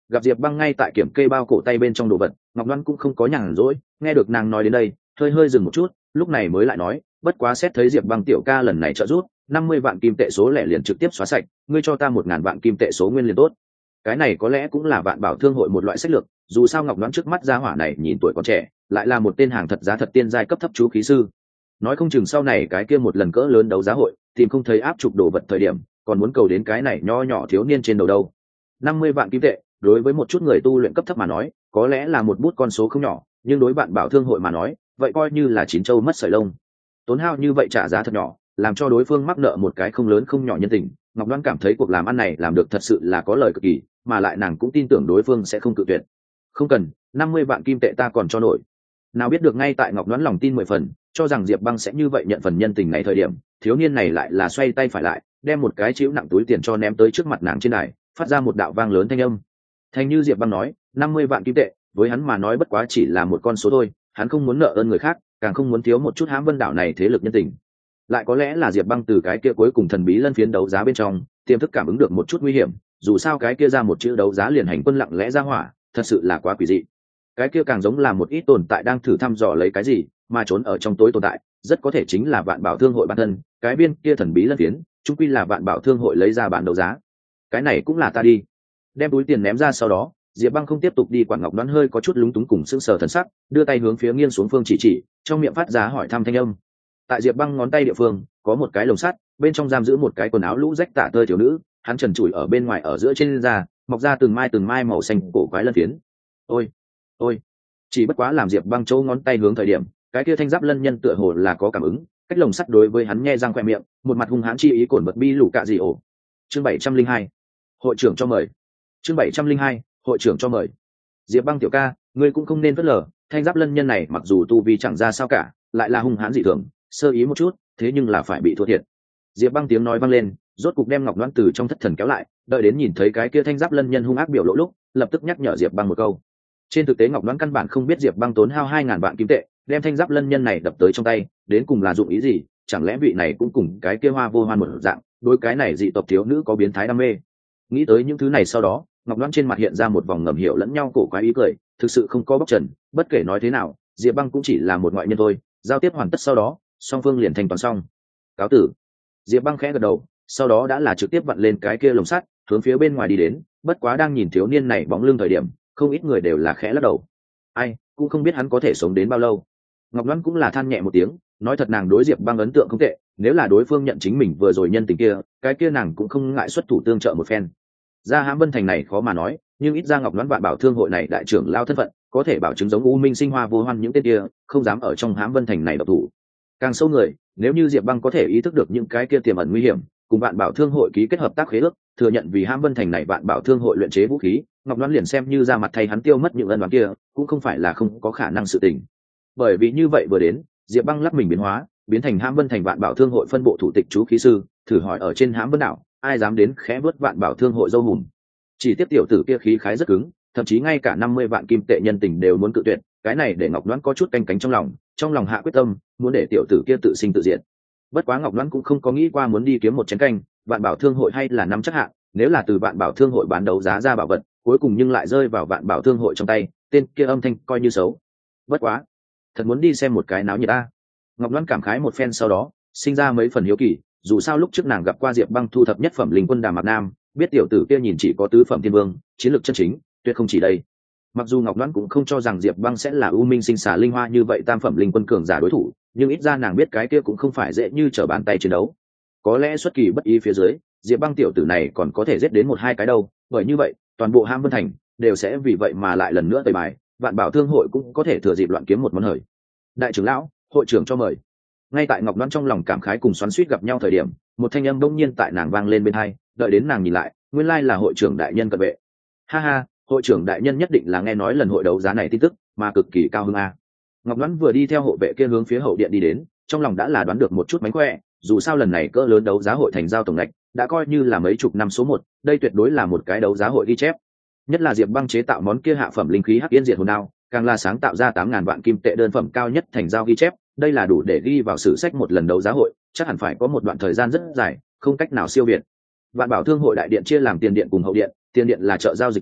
gặp Diệp Băng ngay tại kiểm kê bao cổ tay bên trong đồ vật, Ngọc Loan cũng không có nhàn rỗi, nghe được nàng nói đến đây, hơi hơi dừng một chút, lúc này mới lại nói, bất quá xét thấy Diệp Băng tiểu ca lần này trợ giúp, 50 vạn kim tệ số lẻ liền trực tiếp xóa sạch, ngươi cho ta 1000 vạn kim tệ số nguyên liền tốt. Cái này có lẽ cũng là Vạn Bảo Thương hội một loại sách lược, dù sao Ngọc Loan trước mắt gia hỏa này nhìn tuổi còn trẻ, lại là một tên hàng thật giá thật tiên giai cấp thấp chú khí sư. Nói không chừng sau này cái kia một lần cỡ lớn đấu giá hội, tìm không thấy áp trục đồ vật thời điểm, còn muốn cầu đến cái này nho nhỏ thiếu niên trên đầu đâu. 50 vạn kim tệ, đối với một chút người tu luyện cấp thấp mà nói, có lẽ là một bút con số không nhỏ, nhưng đối Vạn Bảo Thương hội mà nói, vậy coi như là chín châu mất sợi lông. Tốn hao như vậy trả giá thật nhỏ, làm cho đối phương mắc nợ một cái không lớn không nhỏ nhân tình. Ngọc Loan cảm thấy cuộc làm ăn này làm được thật sự là có lời cực kỳ, mà lại nàng cũng tin tưởng đối phương sẽ không cự tuyệt. Không cần, 50 vạn kim tệ ta còn cho nổi. Nào biết được ngay tại Ngọc Loan lòng tin 10 phần, cho rằng Diệp Băng sẽ như vậy nhận phần nhân tình này thời điểm, thiếu niên này lại là xoay tay phải lại, đem một cái chĩu nặng túi tiền cho ném tới trước mặt nàng trên đài, phát ra một đạo vang lớn thanh âm. Thành như Diệp Băng nói, 50 vạn kim tệ, với hắn mà nói bất quá chỉ là một con số thôi, hắn không muốn nợ ơn người khác, càng không muốn thiếu một chút Hãm Vân đảo này thế lực nhân tình. Lại có lẽ là Diệp Băng từ cái kia cuối cùng thần bí lân phiến đấu giá bên trong, tiềm thức cảm ứng được một chút nguy hiểm, dù sao cái kia ra một chữ đấu giá liền hành quân lặng lẽ ra hỏa, thật sự là quá quỷ dị. Cái kia càng giống là một ít tồn tại đang thử thăm dò lấy cái gì, mà trốn ở trong tối tồn tại, rất có thể chính là Vạn Bảo Thương hội bản thân, cái viên kia thần bí lân phiến, chung quy là Vạn Bảo Thương hội lấy ra bản đấu giá. Cái này cũng là ta đi. Đem túi tiền ném ra sau đó, Diệp Băng không tiếp tục đi quản Ngọc Đoán hơi có chút lúng túng cùng sững sờ thần sắc, đưa tay hướng phía nghiêng xuống phương chỉ, trong miệng phát ra hỏi thăm thanh âm. Tại Diệp Băng ngón tay địa phương, có một cái lồng sắt, bên trong giam giữ một cái quần áo lũ rách tả tơi thiếu nữ, hắn trần trụi ở bên ngoài ở giữa trên da, mọc ra từng mai màu xanh cổ quái lân phiến. Ôi, ôi. Chỉ bất quá làm Diệp Băng chỗ ngón tay hướng thời điểm, cái kia thanh giáp lân nhân tựa hồ là có cảm ứng, cách lồng sắt đối với hắn nhe răng khẽ miệng, một mặt hung hãn chi ý cổn bật bi lũ cạ gì ổ. Chương 702. Hội trưởng cho mời. Chương 702. Hội trưởng cho mời. Diệp Băng tiểu ca, ngươi cũng không nên phớt lờ, thanh giáp lân nhân này mặc dù tu vi chẳng ra sao cả, lại là hung hãn dị thường, sơ ý một chút, thế nhưng là phải bị thua thiệt. Diệp Băng tiếng nói vang lên, rốt cục đem Ngọc Loan từ trong thất thần kéo lại, đợi đến nhìn thấy cái kia thanh giáp lân nhân hung ác biểu lộ lúc, lập tức nhắc nhở Diệp Băng một câu. Trên thực tế Ngọc Loan căn bản không biết Diệp Băng tốn hao 2000 vạn kim tệ, đem thanh giáp lân nhân này đập tới trong tay, đến cùng là dụng ý gì, chẳng lẽ vị này cũng cùng cái kia Hoa Vô Hoan một dạng, đối cái này dị tộc thiếu nữ có biến thái đam mê. Nghĩ tới những thứ này sau đó, Ngọc Loan trên mặt hiện ra một vòng ngầm hiểu lẫn nhau cổ quái ý cười, thực sự không có bóc trần, bất kể nói thế nào, Diệp Băng cũng chỉ là một ngoại nhân thôi. Giao tiếp hoàn tất sau đó, song phương liền thanh toán xong. Cáo tử. Diệp Băng khẽ gật đầu, sau đó đã là trực tiếp vặn lên cái kia lồng sắt, hướng phía bên ngoài đi đến, bất quá đang nhìn thiếu niên này bóng lưng thời điểm, không ít người đều là khẽ lắc đầu. Ai, cũng không biết hắn có thể sống đến bao lâu. Ngọc Loan cũng là than nhẹ một tiếng, nói thật nàng đối Diệp Băng ấn tượng không tệ, nếu là đối phương nhận chính mình vừa rồi nhân tình kia, cái kia nàng cũng không ngại xuất thủ tương trợ một phen. Ra Hãm Vân thành này khó mà nói, nhưng ít ra Ngọc Loan Vạn Bảo Thương hội này đại trưởng lao thân phận, có thể bảo chứng giống U Minh Sinh Hoa Vô Hoan những tên kia, không dám ở trong Hãm Vân thành này độc thủ. Càng sâu người, nếu như Diệp Băng có thể ý thức được những cái kia tiềm ẩn nguy hiểm, cùng Vạn Bảo Thương hội ký kết hợp tác khế ước, thừa nhận vì Hãm Vân thành này Vạn Bảo Thương hội luyện chế vũ khí, Ngọc Loan liền xem như ra mặt thay hắn tiêu mất những ân oán kia, cũng không phải là không có khả năng sự tình. Bởi vì như vậy vừa đến, Diệp Băng lắc mình biến hóa, biến thành Hãm Vân thành Vạn Bảo Thương hội phân bộ thủ tịch chú khí sư, thử hỏi ở trên Hãm Vân đảo, ai dám đến khẽ vớt Vạn Bảo Thương hội dâu hùm. Chỉ tiếp tiểu tử kia khí khái rất cứng, thậm chí ngay cả 50 vạn kim tệ nhân tình đều muốn cự tuyệt, cái này để Ngọc Loan có chút canh cánh trong lòng hạ quyết tâm, muốn để tiểu tử kia tự sinh tự diệt. Bất quá Ngọc Loan cũng không có nghĩ qua muốn đi kiếm một chén canh, Vạn Bảo Thương hội hay là nắm chắc hạng, nếu là từ Vạn Bảo Thương hội bán đấu giá ra bảo vật, cuối cùng nhưng lại rơi vào Vạn Bảo Thương hội trong tay, tên kia âm thanh coi như xấu. Bất quá, thật muốn đi xem một cái náo nhiệt a. Ngọc Loan cảm khái một phen sau đó, sinh ra mấy phần hiếu kỳ, dù sao lúc trước nàng gặp qua Diệp Băng thu thập nhất phẩm linh quân Đàm Mạc Nam, biết tiểu tử kia nhìn chỉ có tứ phẩm thiên vương, chiến lược chân chính, tuyệt không chỉ đây. Mặc dù Ngọc Loan cũng không cho rằng Diệp Băng sẽ là U Minh Sinh Xà Linh Hoa như vậy tam phẩm linh quân cường giả đối thủ, nhưng ít ra nàng biết cái kia cũng không phải dễ như trở bàn tay chiến đấu. Có lẽ xuất kỳ bất ý phía dưới, Diệp Băng tiểu tử này còn có thể giết đến một hai cái đâu, bởi như vậy, toàn bộ Hãm Vân thành đều sẽ vì vậy mà lại lần nữa tẩy bài, Vạn Bảo Thương hội cũng có thể thừa dịp loạn kiếm một món hời. Đại trưởng lão, hội trưởng cho mời. Ngay tại Ngọc Loan trong lòng cảm khái cùng xoắn xuýt gặp nhau thời điểm, một thanh âm bỗng nhiên tại nàng vang lên bên tai, đợi đến nàng nhìn lại, nguyên lai là hội trưởng đại nhân cận vệ. Ha ha, hội trưởng đại nhân nhất định là nghe nói lần hội đấu giá này tin tức, mà cực kỳ cao hứng a. Ngọc Loan vừa đi theo hộ vệ kia hướng phía hậu điện đi đến, trong lòng đã là đoán được một chút mánh khỏe, dù sao lần này cỡ lớn đấu giá hội thành giao tổng ngạch, đã coi như là mấy chục năm số một, đây tuyệt đối là một cái đấu giá hội ghi chép. Nhất là Diệp Băng chế tạo món kia hạ phẩm linh khí Hắc Yên Diệt Hồn Đao, càng là sáng tạo ra 8000 vạn kim tệ đơn phẩm cao nhất thành giao ghi chép, đây là đủ để ghi vào sử sách một lần đấu giá hội, chắc hẳn phải có một đoạn thời gian rất dài, không cách nào siêu việt. Vạn Bảo Thương hội đại điện chia làm tiền điện cùng hậu điện, tiền điện là chợ giao dịch chỗ,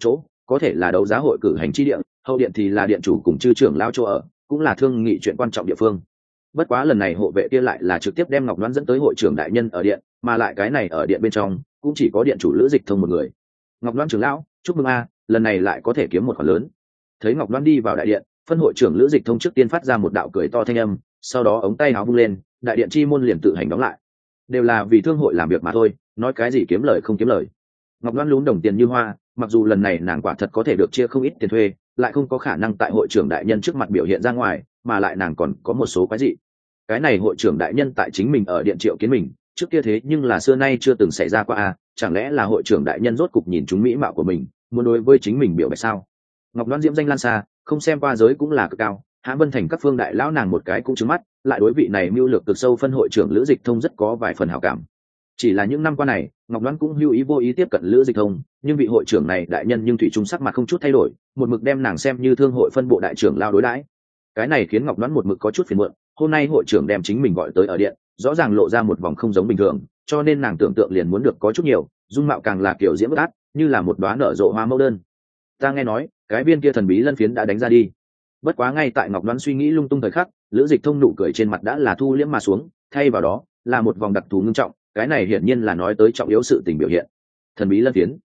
có thể là đấu giá hội cử hành chi địa, hậu điện thì là điện chủ cùng chư trưởng lao chỗ ở, cũng là thương nghị chuyện quan trọng địa phương. Bất quá lần này hộ vệ kia lại là trực tiếp đem Ngọc Loan dẫn tới hội trưởng đại nhân ở điện, mà lại cái này ở điện bên trong cũng chỉ có điện chủ Lữ Dịch Thông một người. Ngọc Loan trưởng lão, chúc mừng a, lần này lại có thể kiếm một khoản lớn. Thấy Ngọc Loan đi vào đại điện, phân hội trưởng Lữ Dịch Thông trước tiên phát ra một đạo cười to thanh âm, sau đó ống tay áo vung lên, đại điện chi môn liền tự hành đóng lại. Đều là vì thương hội làm việc mà thôi, nói cái gì kiếm lời không kiếm lời. Ngọc Loan lún đồng tiền như hoa, mặc dù lần này nàng quả thật có thể được chia không ít tiền thuê, lại không có khả năng tại hội trưởng đại nhân trước mặt biểu hiện ra ngoài, mà lại nàng còn có một số quái dị. Cái này hội trưởng đại nhân tại chính mình ở điện triệu kiến mình, trước kia thế nhưng là xưa nay chưa từng xảy ra qua a, chẳng lẽ là hội trưởng đại nhân rốt cục nhìn chúng mỹ mạo của mình, muốn đối với chính mình biểu bạch sao? Ngọc Loan diễm danh lan xa, không xem qua giới cũng là cực cao, Hãn Vân Thành các phương đại lão nàng một cái cũng trứng mắt, lại đối vị này mưu lược cực sâu phân hội trưởng Lữ Dịch Thông rất có vài phần hảo cảm. Chỉ là những năm qua này, Ngọc Loan cũng hữu ý vô ý tiếp cận Lữ Dịch Thông, nhưng vị hội trưởng này đại nhân nhưng thủy chung sắc mặt không chút thay đổi, một mực đem nàng xem như thương hội phân bộ đại trưởng lao đối đãi. Cái này khiến Ngọc Loan một mực có chút phiền muộn, hôm nay hội trưởng đem chính mình gọi tới ở điện, rõ ràng lộ ra một vòng không giống bình thường, cho nên nàng tưởng tượng liền muốn được có chút nhiều, dung mạo càng là kiểu diễm bất át, như là một đóa nở rộ hoa mẫu đơn. Ta nghe nói, cái viên kia thần bí lân phiến đã đánh ra đi. Bất quá ngay tại Ngọc Loan suy nghĩ lung tung thời khắc, Lữ Dịch Thông nụ cười trên mặt đã là thu liễm mà xuống, thay vào đó là một vòng đặc thù ngưng trọng, cái này hiển nhiên là nói tới trọng yếu sự tình biểu hiện. Thần bí lân phiến,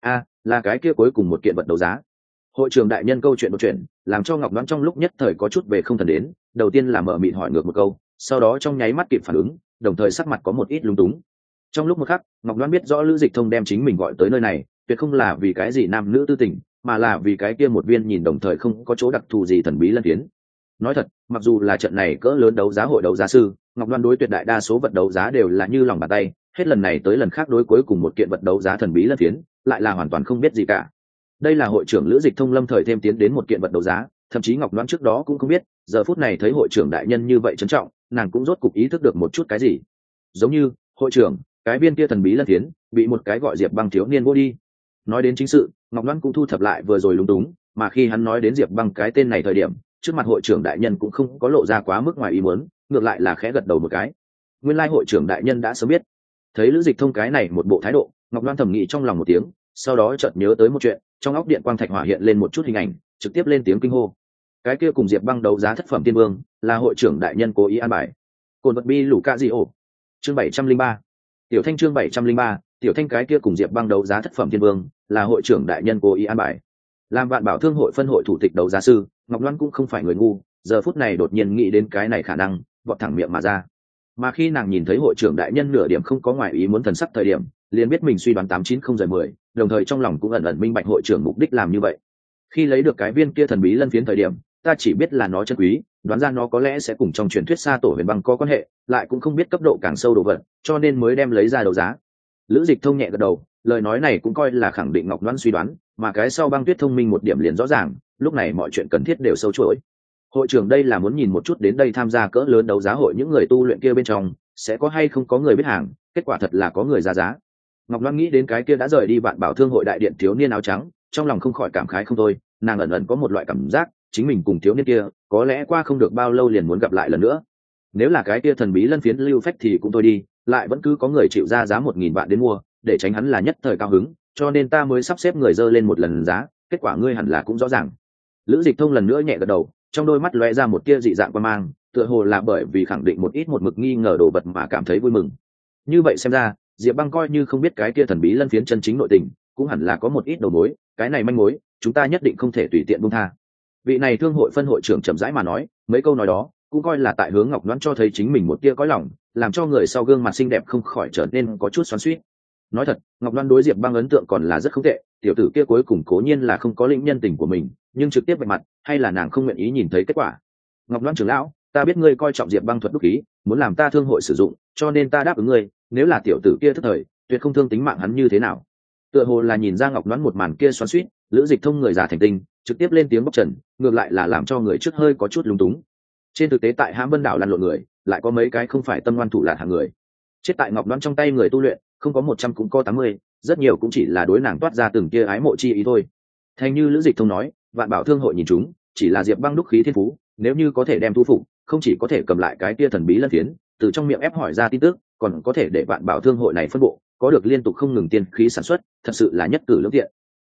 là cái kia cuối cùng một kiện vật đấu giá. Hội trưởng đại nhân câu chuyện một chuyện, làm cho Ngọc Loan trong lúc nhất thời có chút về không thần đến, đầu tiên là mở miệng hỏi ngược một câu, sau đó trong nháy mắt kịp phản ứng, đồng thời sắc mặt có một ít lung túng. Trong lúc một khắc, Ngọc Loan biết rõ Lữ Dịch Thông đem chính mình gọi tới nơi này, tuyệt không là vì cái gì nam nữ tư tình, mà là vì cái kia một viên nhìn đồng thời không có chỗ đặc thù gì thần bí lân phiến. Nói thật, mặc dù là trận này cỡ lớn đấu giá hội đấu giá sư, Ngọc Loan đối tuyệt đại đa số vật đấu giá đều là như lòng bàn tay, hết lần này tới lần khác đối cuối cùng một kiện vật đấu giá thần bí lân phiến, lại là hoàn toàn không biết gì cả. Đây là hội trưởng Lữ Dịch Thông lâm thời thêm tiến đến một kiện vật đấu giá, thậm chí Ngọc Loan trước đó cũng không biết, giờ phút này thấy hội trưởng đại nhân như vậy trân trọng, nàng cũng rốt cục ý thức được một chút cái gì. Giống như, hội trưởng, cái viên kia thần bí lân phiến bị một cái gọi Diệp Băng thiếu niên vô đi. Nói đến chính sự, Ngọc Loan cũng thu thập lại vừa rồi lúng túng, mà khi hắn nói đến Diệp Băng cái tên này thời điểm, trước mặt hội trưởng đại nhân cũng không có lộ ra quá mức ngoài ý muốn, ngược lại là khẽ gật đầu một cái. Nguyên lai hội trưởng đại nhân đã sớm biết. Thấy Lữ Dịch Thông cái này một bộ thái độ, Ngọc Loan thầm nghĩ trong lòng một tiếng, sau đó chợt nhớ tới một chuyện, trong óc điện quang thạch hỏa hiện lên một chút hình ảnh, trực tiếp lên tiếng kinh hô. Cái kia cùng Diệp Băng đấu giá thất phẩm tiên vương, là hội trưởng đại nhân cố ý an bài. Cồn vật bi lũ ca gì ổ. Chương 703. Tiểu Thanh chương 703, Tiểu Thanh cái kia cùng Diệp Băng đấu giá thất phẩm tiên vương, là hội trưởng đại nhân cố ý an bài. Làm Vạn Bảo Thương hội phân hội thủ tịch đấu giá sư, Ngọc Loan cũng không phải người ngu, giờ phút này đột nhiên nghĩ đến cái này khả năng, vọt thẳng miệng mà ra. Mà khi nàng nhìn thấy hội trưởng đại nhân nửa điểm không có ngoài ý muốn thần sắc thời điểm, liền biết mình suy đoán 890/10, đồng thời trong lòng cũng ẩn ẩn minh bạch hội trưởng mục đích làm như vậy. Khi lấy được cái viên kia thần bí lân phiến thời điểm, ta chỉ biết là nó chân quý, đoán ra nó có lẽ sẽ cùng trong truyền thuyết Sa Tổ Huyền Băng có quan hệ, lại cũng không biết cấp độ càng sâu đồ vật, cho nên mới đem lấy ra đấu giá. Lữ Dịch Thông nhẹ gật đầu, lời nói này cũng coi là khẳng định Ngọc Loan suy đoán, mà cái sau Băng Tuyết thông minh một điểm liền rõ ràng, lúc này mọi chuyện cần thiết đều sâu chuỗi. Hội trưởng đây là muốn nhìn một chút đến đây tham gia cỡ lớn đấu giá hội những người tu luyện kia bên trong, sẽ có hay không có người biết hàng, kết quả thật là có người ra giá. Ngọc Loan nghĩ đến cái kia đã rời đi Vạn Bảo Thương hội đại điện thiếu niên áo trắng, trong lòng không khỏi cảm khái không thôi, nàng ẩn ẩn có một loại cảm giác, chính mình cùng thiếu niên kia, có lẽ qua không được bao lâu liền muốn gặp lại lần nữa. Nếu là cái kia thần bí lân phiến lưu phách thì cũng thôi đi, lại vẫn cứ có người chịu ra giá 1000 vạn đến mua, để tránh hắn là nhất thời cao hứng, cho nên ta mới sắp xếp người dơ lên một lần giá, kết quả ngươi hẳn là cũng rõ ràng. Lữ Dịch Thông lần nữa nhẹ gật đầu, trong đôi mắt lóe ra một tia dị dạng quan mang, tựa hồ là bởi vì khẳng định một ít một mực nghi ngờ đồ vật mà cảm thấy vui mừng. Như vậy xem ra, Diệp Băng coi như không biết cái kia thần bí lân phiến chân chính nội tình, cũng hẳn là có một ít đầu mối, cái này manh mối, chúng ta nhất định không thể tùy tiện buông tha. Vị này thương hội phân hội trưởng chậm rãi mà nói, mấy câu nói đó, cũng coi là tại hướng Ngọc Loan cho thấy chính mình một tia cõi lòng, làm cho người sau gương mặt xinh đẹp không khỏi trở nên có chút xoắn xuýt. Nói thật, Ngọc Loan đối Diệp Băng ấn tượng còn là rất không tệ, tiểu tử kia cuối cùng cố nhiên là không có lĩnh nhân tình của mình, nhưng trực tiếp vạch mặt, hay là nàng không nguyện ý nhìn thấy kết quả. Ngọc Loan trưởng lão, ta biết ngươi coi trọng Diệp Băng thuật đúc khí, muốn làm ta thương hội sử dụng, cho nên ta đáp ứng ngươi, nếu là tiểu tử kia thất thời, tuyệt không thương tính mạng hắn như thế nào. Tựa hồ là nhìn ra Ngọc Loan một màn kia xoắn xuýt, Lữ Dịch Thông người già thành tinh, trực tiếp lên tiếng bóc trần, ngược lại là làm cho người trước hơi có chút lúng túng. Trên thực tế tại Hãm Vân đảo lăn lộn người, lại có mấy cái không phải tâm ngoan thủ lạn hạng người. Chết tại Ngọc Loan trong tay người tu luyện, không có 100 cũng có 80, rất nhiều cũng chỉ là đối nàng toát ra từng kia ái mộ chi ý thôi. Thành như Lữ Dịch Thông nói, Vạn Bảo Thương hội nhìn chúng, chỉ là Diệp Băng đúc khí thiên phú, nếu như có thể đem thu phục, không chỉ có thể cầm lại cái kia thần bí lân phiến, từ trong miệng ép hỏi ra tin tức, còn có thể để Vạn Bảo Thương hội này phân bộ có được liên tục không ngừng tiên khí sản xuất, thật sự là nhất cử lưỡng tiện.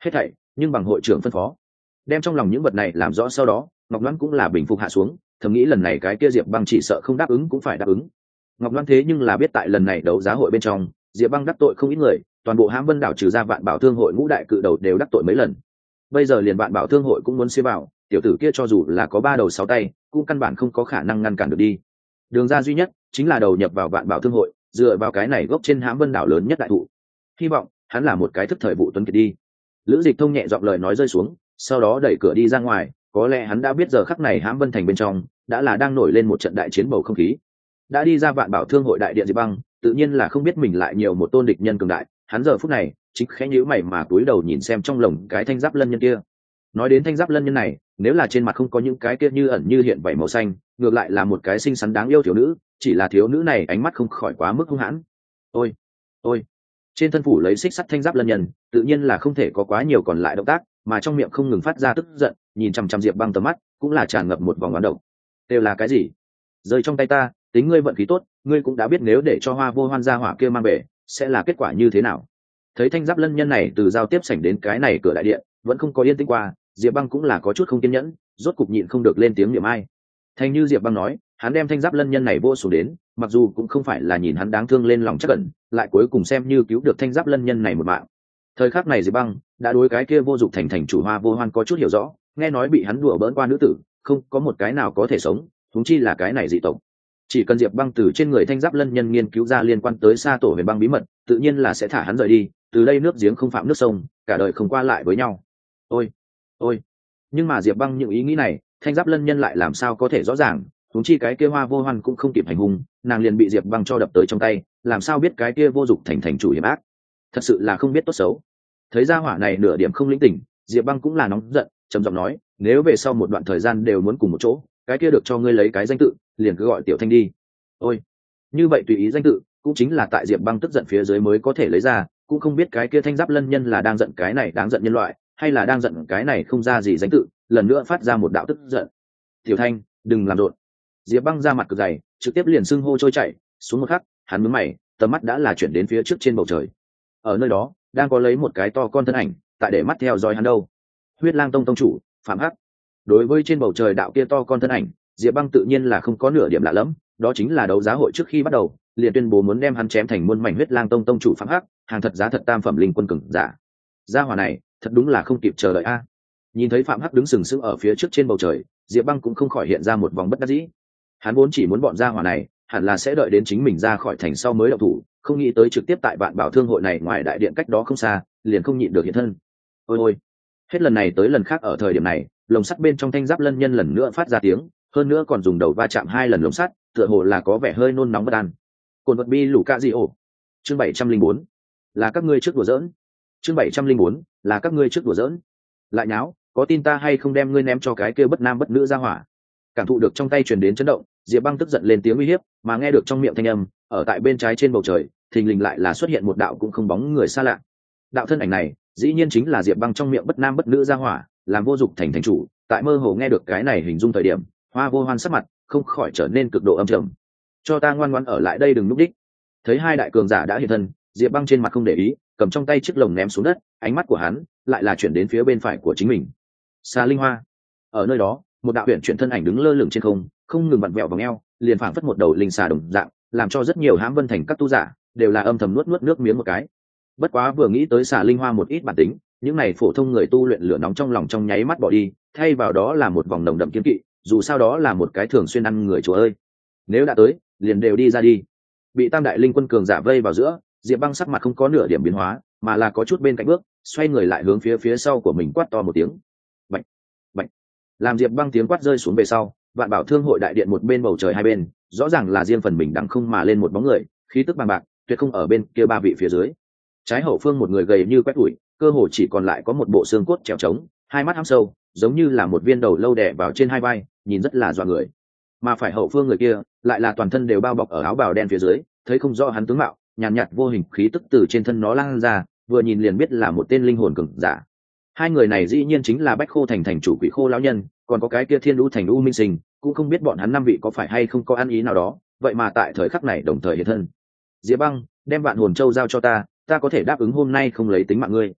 hết thảy nhưng bằng hội trưởng phân phó. Đem trong lòng những vật này làm rõ sau đó, Ngọc Loan cũng là bình phục hạ xuống, thầm nghĩ lần này cái kia Diệp Băng chỉ sợ không đáp ứng cũng phải đáp ứng. Ngọc Loan thế nhưng là biết tại lần này đấu giá hội bên trong, Diệp Băng đắc tội không ít người, toàn bộ Hãm Vân đảo trừ ra Vạn Bảo Thương hội ngũ đại cự đầu đều đắc tội mấy lần. Bây giờ liền Vạn Bảo Thương hội cũng muốn xếp vào, tiểu tử kia cho dù là có 3 đầu 6 tay, cũng căn bản không có khả năng ngăn cản được đi. Đường ra duy nhất chính là đầu nhập vào Vạn Bảo Thương hội, dựa vào cái này gốc trên Hãm Vân đảo lớn nhất đại thụ. Hy vọng hắn là một cái thức thời vụ tuấn kiệt đi. Lữ Dịch Thông nhẹ giọng lời nói rơi xuống, sau đó đẩy cửa đi ra ngoài, có lẽ hắn đã biết giờ khắc này Hãm Vân thành bên trong đã là đang nổi lên một trận đại chiến bầu không khí. Đã đi ra Vạn Bảo Thương hội đại điện Diệp Băng, tự nhiên là không biết mình lại nhiều một tôn địch nhân cường đại, hắn giờ phút này chính khẽ nhíu mày mà cúi đầu nhìn xem trong lồng cái thanh giáp lân nhân kia. Nói đến thanh giáp lân nhân này, nếu là trên mặt không có những cái kia như ẩn như hiện vảy màu xanh, ngược lại là một cái xinh xắn đáng yêu thiếu nữ, chỉ là thiếu nữ này ánh mắt không khỏi quá mức hung hãn. Ôi, ôi. Trên thân phủ lấy xích sắt thanh giáp lân nhân, tự nhiên là không thể có quá nhiều còn lại động tác, mà trong miệng không ngừng phát ra tức giận, nhìn chằm chằm Diệp Băng tầm mắt, cũng là tràn ngập một vòng oán độc. Đều là cái gì? Rơi trong tay ta, tính ngươi vận khí tốt, ngươi cũng đã biết nếu để cho Hoa Vô Hoan gia hỏa kia mang về, sẽ là kết quả như thế nào. Thấy thanh giáp lân nhân này từ giao tiếp sảnh đến cái này cửa đại điện, vẫn không có yên tĩnh qua, Diệp Băng cũng là có chút không kiên nhẫn, rốt cục nhịn không được lên tiếng niệm ai. Thành như Diệp Băng nói, hắn đem thanh giáp lân nhân này vô xuống đến, mặc dù cũng không phải là nhìn hắn đáng thương lên lòng chắc ẩn, lại cuối cùng xem như cứu được thanh giáp lân nhân này một mạng. Thời khắc này Diệp Băng đã đối cái kia vô dụng thành chủ Hoa Vô Hoan có chút hiểu rõ, nghe nói bị hắn đùa bỡn qua nữ tử, không có một cái nào có thể sống, huống chi là cái này dị tộc. Chỉ cần Diệp Băng từ trên người thanh giáp lân nhân nghiên cứu ra liên quan tới Sa Tổ Huyền Băng bí mật, tự nhiên là sẽ thả hắn rời đi, từ đây nước giếng không phạm nước sông, cả đời không qua lại với nhau. Ôi, ôi. Nhưng mà Diệp Băng những ý nghĩ này, thanh giáp lân nhân lại làm sao có thể rõ ràng, huống chi cái kia Hoa Vô Hoan cũng không kịp hành hung, nàng liền bị Diệp Băng cho đập tới trong tay, làm sao biết cái kia vô dụng thành chủ hiểm ác. Thật sự là không biết tốt xấu. Thấy ra hỏa này nửa điểm không lĩnh tỉnh, Diệp Băng cũng là nóng giận, trầm giọng nói, nếu về sau một đoạn thời gian đều muốn cùng một chỗ, cái kia được cho ngươi lấy cái danh tự, liền cứ gọi Tiểu Thanh đi. Ôi, như vậy tùy ý danh tự, cũng chính là tại Diệp Băng tức giận phía dưới mới có thể lấy ra, cũng không biết cái kia thanh giáp lân nhân là đang giận cái này đáng giận nhân loại, hay là đang giận cái này không ra gì danh tự, lần nữa phát ra một đạo tức giận. Tiểu Thanh, đừng làm rộn. Diệp Băng ra mặt cực dày, trực tiếp liền xưng hô trôi chảy, xuống một khắc, hắn nhướng mày, tầm mắt đã là chuyển đến phía trước trên bầu trời. Ở nơi đó, đang có lấy một cái to con thân ảnh, tại để mắt theo dõi hắn đâu. Huyết Lang Tông tông chủ, Phạm Hắc. Đối với trên bầu trời đạo kia to con thân ảnh, Diệp Băng tự nhiên là không có nửa điểm lạ lẫm, đó chính là đấu giá hội trước khi bắt đầu, liền tuyên bố muốn đem hắn chém thành muôn mảnh Huyết Lang Tông tông chủ Phạm Hắc, hàng thật giá thật tam phẩm linh quân cường giả. Gia hỏa này, thật đúng là không kịp chờ đợi a. Nhìn thấy Phạm Hắc đứng sừng sững ở phía trước trên bầu trời, Diệp Băng cũng không khỏi hiện ra một vòng bất đắc dĩ. Hắn vốn chỉ muốn bọn gia hỏa này, hẳn là sẽ đợi đến chính mình ra khỏi thành sau mới động thủ, không nghĩ tới trực tiếp tại Vạn Bảo Thương hội này ngoài đại điện cách đó không xa, liền không nhịn được hiện thân. Ôi ôi, hết lần này tới lần khác ở thời điểm này, lồng sắt bên trong thanh giáp lân nhân lần nữa phát ra tiếng, hơn nữa còn dùng đầu va chạm 2 lần lồng sắt, tựa hồ là có vẻ hơi nôn nóng bất an. Cồn vật bi lũ cạ gì ổ. Chương 704, là các ngươi trước đùa giỡn. Chương 704, là các ngươi trước đùa giỡn. Lại nháo, có tin ta hay không đem ngươi ném cho cái kia bất nam bất nữ ra hỏa. Cảm thụ được trong tay truyền đến chấn động, Diệp Băng tức giận lên tiếng uy hiếp, mà nghe được trong miệng thanh âm, ở tại bên trái trên bầu trời, thình lình lại là xuất hiện một đạo cũng không bóng người xa lạ. Đạo thân ảnh này, dĩ nhiên chính là Diệp Băng trong miệng bất nam bất nữ ra hỏa, làm vô dụng thành chủ. Tại mơ hồ nghe được cái này hình dung thời điểm, Hoa Vô Hoan sắc mặt không khỏi trở nên cực độ âm trầm. Cho ta ngoan ngoãn ở lại đây đừng núp đích. Thấy hai đại cường giả đã hiện thân, Diệp Băng trên mặt không để ý, cầm trong tay chiếc lồng ném xuống đất, ánh mắt của hắn lại là chuyển đến phía bên phải của chính mình. Xà Linh Hoa. Ở nơi đó, một đạo huyền chuyển thân ảnh đứng lơ lửng trên không, không ngừng vặn vẹo vòng eo, liền phảng phất một đầu linh xà đồng dạng, làm cho rất nhiều Hãm Vân thành các tu giả đều là âm thầm nuốt nuốt nước miếng một cái. Bất quá vừa nghĩ tới Xà Linh Hoa một ít bản tính, những này phổ thông người tu luyện lửa nóng trong lòng trong nháy mắt bỏ đi, thay vào đó là một vòng nồng đậm kiên kỵ, dù sao đó là một cái thường xuyên ăn người chúa ơi. Nếu đã tới, liền đều đi ra đi. Bị tam đại linh quân cường giả vây vào giữa, Diệp Băng sắc mặt không có nửa điểm biến hóa, mà là có chút bên cạnh bước, xoay người lại hướng phía sau của mình quát to một tiếng. Bạch, bạch. Làm Diệp Băng tiếng quát rơi xuống về sau, Vạn Bảo Thương hội đại điện một bên bầu trời hai bên, rõ ràng là riêng phần mình đằng không mà lên một bóng người, khí tức bằng bạc, tuyệt không ở bên kia ba vị phía dưới. Trái hậu phương một người gầy như quét tủi, cơ hồ chỉ còn lại có một bộ xương cốt trèo trống, hai mắt hăm sâu, giống như là một viên đầu lâu đè vào trên hai vai, nhìn rất là dọa người. Mà phải hậu phương người kia, lại là toàn thân đều bao bọc ở áo bào đen phía dưới, thấy không rõ hắn tướng mạo, nhàn nhạt vô hình khí tức từ trên thân nó lan ra, vừa nhìn liền biết là một tên linh hồn cường giả. Hai người này dĩ nhiên chính là Bách Khô thành thành chủ Quỷ Khô lão nhân, còn có cái kia Thiên Đũ thành U Minh Sinh, cũng không biết bọn hắn năm vị có phải hay không có ăn ý nào đó, vậy mà tại thời khắc này đồng thời hiện thân. Diệp Băng, đem Vạn Hồn Châu giao cho ta, ta có thể đáp ứng hôm nay không lấy tính mạng ngươi.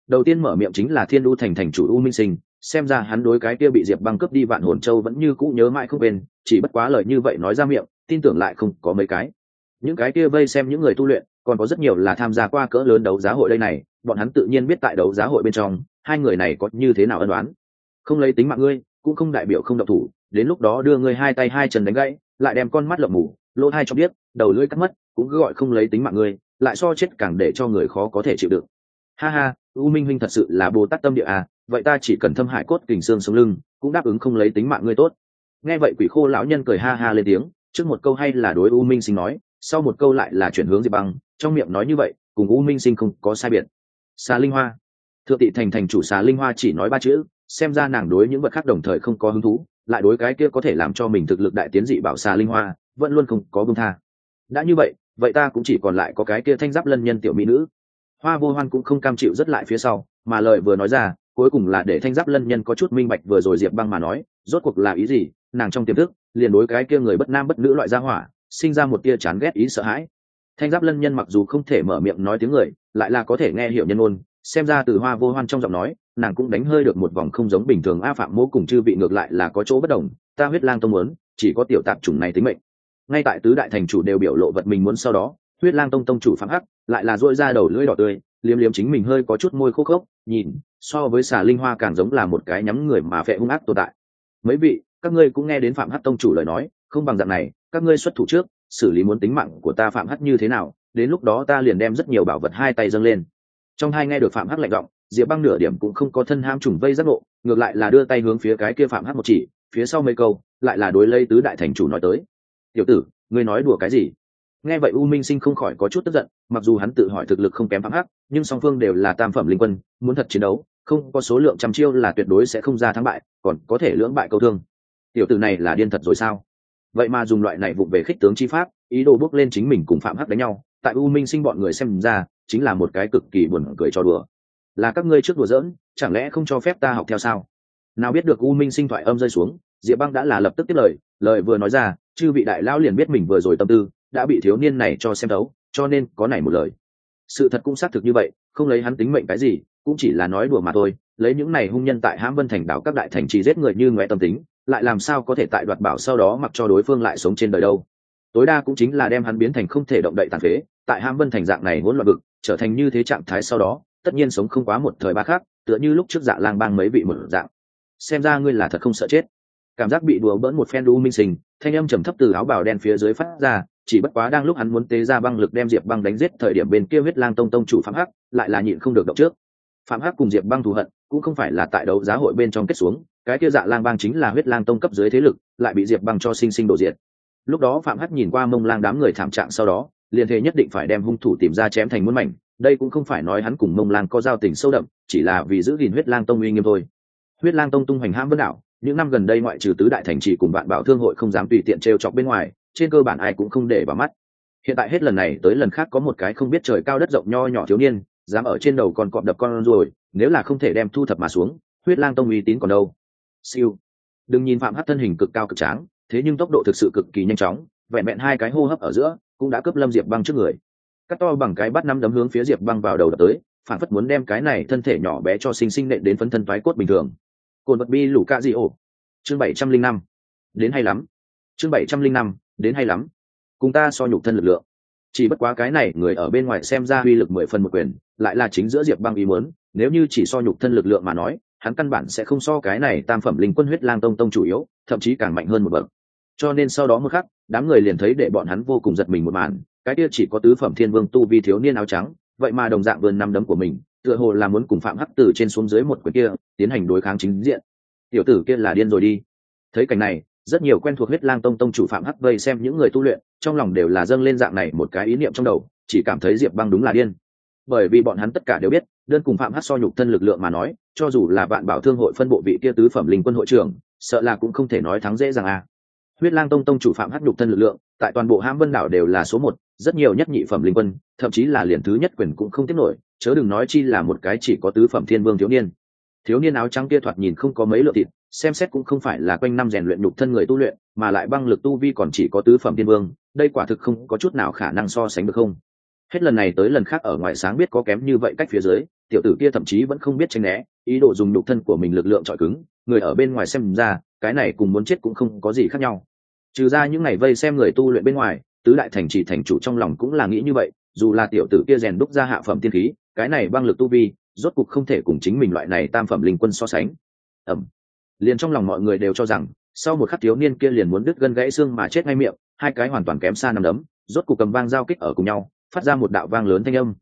đầu tiên mở miệng chính là Thiên U thành thành chủ U Minh Sinh, xem ra hắn đối cái kia bị Diệp Băng cướp đi Vạn Hồn Châu vẫn như cũ nhớ mãi không quên, chỉ bất quá lời như vậy nói ra miệng, tin tưởng lại không có mấy cái. Những cái kia vây xem những người tu luyện, còn có rất nhiều là tham gia qua cỡ lớn đấu giá hội đây này, bọn hắn tự nhiên biết tại đấu giá hội bên trong, hai người này có như thế nào ân oán. Không lấy tính mạng ngươi, cũng không đại biểu không động thủ, đến lúc đó đưa ngươi hai tay hai chân đánh gãy, lại đem con mắt lộng mù, lỗ tai cho biết, đầu lưỡi cắt mất, cũng cứ gọi không lấy tính mạng ngươi, lại so chết càng để cho người khó có thể chịu đựng. Ha ha, U Minh huynh thật sự là Bồ Tát tâm địa à, vậy ta chỉ cần thâm hải cốt kình xương sống lưng, cũng đáp ứng không lấy tính mạng ngươi tốt. Nghe vậy Quỷ Khô lão nhân cười ha ha lên tiếng, trước một câu hay là đối U Minh Sinh nói, sau một câu lại là chuyển hướng Diệp Băng, trong miệng nói như vậy, cùng U Minh Sinh không có sai biệt. Xà Linh Hoa, Thượng Tị thành thành chủ Xà Linh Hoa chỉ nói ba chữ, xem ra nàng đối những vật khác đồng thời không có hứng thú, lại đối cái kia có thể làm cho mình thực lực đại tiến dị bảo Xà Linh Hoa, vẫn luôn không có buông tha. Đã như vậy, vậy ta cũng chỉ còn lại có cái kia thanh giáp lân nhân tiểu mỹ nữ. Hoa Vô Hoan cũng không cam chịu rất lại phía sau, mà lời vừa nói ra, cuối cùng là để thanh giáp lân nhân có chút minh bạch vừa rồi Diệp Băng mà nói, rốt cuộc là ý gì, nàng trong tiềm thức, liền đối cái kia người bất nam bất nữ loại gia hỏa, sinh ra một tia chán ghét ý sợ hãi. Thanh giáp lân nhân mặc dù không thể mở miệng nói tiếng người, lại là có thể nghe hiểu nhân ngôn, xem ra từ Hoa Vô Hoan trong giọng nói, nàng cũng đánh hơi được một vòng không giống bình thường. A Phạm Mỗ cùng chư vị ngược lại là có chỗ bất đồng, ta Huyết Lang tông muốn, chỉ có tiểu tạp chủng này tính mệnh. Ngay tại tứ đại thành chủ đều biểu lộ vật mình muốn, sau đó Huyết Lang tông tông chủ Phạm Hắc lại là duỗi ra đầu lưỡi đỏ tươi, liếm liếm chính mình hơi có chút môi khô khốc, nhìn so với Xà Linh Hoa càng giống là một cái nhắm người mà phệ hung ác tồn tại. Mấy vị, các ngươi cũng nghe đến Phạm Hắc tông chủ lời nói, không bằng dạng này, các ngươi xuất thủ trước, xử lý muốn tính mạng của ta Phạm Hắc như thế nào, đến lúc đó ta liền đem rất nhiều bảo vật hai tay dâng lên. Trong hai nghe được Phạm Hắc lạnh giọng, Diệp Băng nửa điểm cũng không có thân ham trùng vây giác ngộ, ngược lại là đưa tay hướng phía cái kia Phạm Hắc một chỉ, phía sau mấy câu lại là đối lây tứ đại thành chủ nói tới. Tiểu tử, ngươi nói đùa cái gì? Nghe vậy U Minh Sinh không khỏi có chút tức giận, mặc dù hắn tự hỏi thực lực không kém Phạm Hắc, nhưng song phương đều là tam phẩm linh quân, muốn thật chiến đấu, không có số lượng trăm chiêu là tuyệt đối sẽ không ra thắng bại, còn có thể lưỡng bại câu thương. Tiểu tử này là điên thật rồi sao? Vậy mà dùng loại này vụng về khích tướng chi pháp, ý đồ bước lên chính mình cùng Phạm Hắc đánh nhau, tại U Minh Sinh bọn người xem ra, chính là một cái cực kỳ buồn cười cho đùa. Là các ngươi trước đùa giỡn, chẳng lẽ không cho phép ta học theo sao? Nào biết được U Minh Sinh thoại âm rơi xuống, Diệp Băng đã là lập tức tiếp lời, lời vừa nói ra, chư vị đại lão liền biết mình vừa rồi tâm tư đã bị thiếu niên này cho xem thấu, cho nên có này một lời. Sự thật cũng xác thực như vậy, không lấy hắn tính mệnh cái gì, cũng chỉ là nói đùa mà thôi, lấy những này hung nhân tại Hãm Vân thành đảo các đại thành trì giết người như ngoé tâm tính, lại làm sao có thể tại đoạt bảo sau đó mặc cho đối phương lại sống trên đời đâu. Tối đa cũng chính là đem hắn biến thành không thể động đậy tàn phế, tại Hãm Vân thành dạng này hỗn loạn vực, trở thành như thế trạng thái sau đó, tất nhiên sống không quá một thời ba khác, tựa như lúc trước Dạ Lang bang mấy vị một dạng. Xem ra ngươi là thật không sợ chết. Cảm giác bị đùa bỡn một phen U Minh Sinh, thanh âm trầm thấp từ áo bào đen phía dưới phát ra, chỉ bất quá đang lúc hắn muốn tế ra băng lực đem Diệp Băng đánh giết thời điểm bên kia Huyết Lang tông tông chủ Phạm Hắc lại là nhịn không được động trước. Phạm Hắc cùng Diệp Băng thù hận cũng không phải là tại đấu giá hội bên trong kết xuống, cái kia Dạ Lang bang chính là Huyết Lang tông cấp dưới thế lực, lại bị Diệp Băng cho sinh sinh đổ diệt. Lúc đó Phạm Hắc nhìn qua Mông Lang đám người thảm trạng sau đó, liền thề nhất định phải đem hung thủ tìm ra chém thành muôn mảnh, đây cũng không phải nói hắn cùng Mông Lang có giao tình sâu đậm, chỉ là vì giữ gìn Huyết Lang tông uy nghiêm thôi. Huyết Lang tông tung hoành Hãm Vân đảo, những năm gần đây ngoại trừ tứ đại thành trì cùng Vạn Bảo thương hội không dám tùy tiện trêu chọc bên ngoài, trên cơ bản ai cũng không để vào mắt. Hiện tại hết lần này tới lần khác có một cái không biết trời cao đất rộng nho nhỏ thiếu niên, dám ở trên đầu còn cọp đập con rồi, nếu là không thể đem thu thập mà xuống, Huyết Lang tông uy tín còn đâu. Siêu. Đừng nhìn Phạm Hắc thân hình cực cao cực tráng, thế nhưng tốc độ thực sự cực kỳ nhanh chóng, vẹn vẹn hai cái hô hấp ở giữa, cũng đã cướp Lâm Diệp Băng trước người. Cắt to bằng cái bắt năm đấm hướng phía Diệp Băng vào đầu đập tới, phản phất muốn đem cái này thân thể nhỏ bé cho sinh sinh nện đến phấn thân toái cốt bình thường. Cồn vật bi lũ ca di ổ. Chương 705. Đến hay lắm. Chương 705. Đến hay lắm. Cùng ta so nhục thân lực lượng. Chỉ bất quá cái này người ở bên ngoài xem ra uy lực 10 phần một quyền, lại là chính giữa Diệp Băng ý muốn, nếu như chỉ so nhục thân lực lượng mà nói, hắn căn bản sẽ không so cái này tam phẩm linh quân Huyết Lang tông tông chủ yếu, thậm chí càng mạnh hơn một bậc. Cho nên sau đó một khắc, đám người liền thấy để bọn hắn vô cùng giật mình một màn, cái kia chỉ có tứ phẩm thiên vương tu vi thiếu niên áo trắng, vậy mà đồng dạng vươn năm đấm của mình, tựa hồ là muốn cùng Phạm Hắc từ trên xuống dưới một quyền kia tiến hành đối kháng chính diện. Tiểu tử kia là điên rồi đi. Thấy cảnh này, rất nhiều quen thuộc Huyết Lang tông tông chủ Phạm Hắc vây xem những người tu luyện, trong lòng đều là dâng lên dạng này một cái ý niệm trong đầu, chỉ cảm thấy Diệp Băng đúng là điên. Bởi vì bọn hắn tất cả đều biết, đơn cùng Phạm Hắc so nhục thân lực lượng mà nói, cho dù là Vạn Bảo thương hội phân bộ vị kia tứ phẩm linh quân hội trưởng, sợ là cũng không thể nói thắng dễ dàng à. Huyết Lang tông tông chủ Phạm Hắc nhục thân lực lượng, tại toàn bộ Hãm Vân đảo đều là số 1, rất nhiều nhất nhị phẩm linh quân, thậm chí là liền thứ nhất quyền cũng không tiếp nổi, chớ đừng nói chi là một cái chỉ có tứ phẩm thiên vương thiếu niên. Thiếu niên áo trắng kia thoạt nhìn không có mấy lượng thịt, xem xét cũng không phải là quanh năm rèn luyện nhục thân người tu luyện, mà lại băng lực tu vi còn chỉ có tứ phẩm thiên vương, đây quả thực không có chút nào khả năng so sánh được không. Hết lần này tới lần khác ở ngoài sáng biết có kém như vậy cách phía dưới, tiểu tử kia thậm chí vẫn không biết tránh né, ý đồ dùng nhục thân của mình lực lượng trọi cứng, người ở bên ngoài xem ra cái này cùng muốn chết cũng không có gì khác nhau. Trừ ra những ngày vây xem người tu luyện bên ngoài, tứ đại thành trì thành chủ trong lòng cũng là nghĩ như vậy, dù là tiểu tử kia rèn đúc ra hạ phẩm tiên khí, cái này băng lực tu vi rốt cục không thể cùng chính mình loại này tam phẩm linh quân so sánh. Liền trong lòng mọi người đều cho rằng sau một khắc thiếu niên kia liền muốn đứt gân gãy xương mà chết ngay miệng, hai cái hoàn toàn kém xa nằm đấm rốt cục cầm vang giao kích ở cùng nhau, phát ra một đạo vang lớn thanh âm.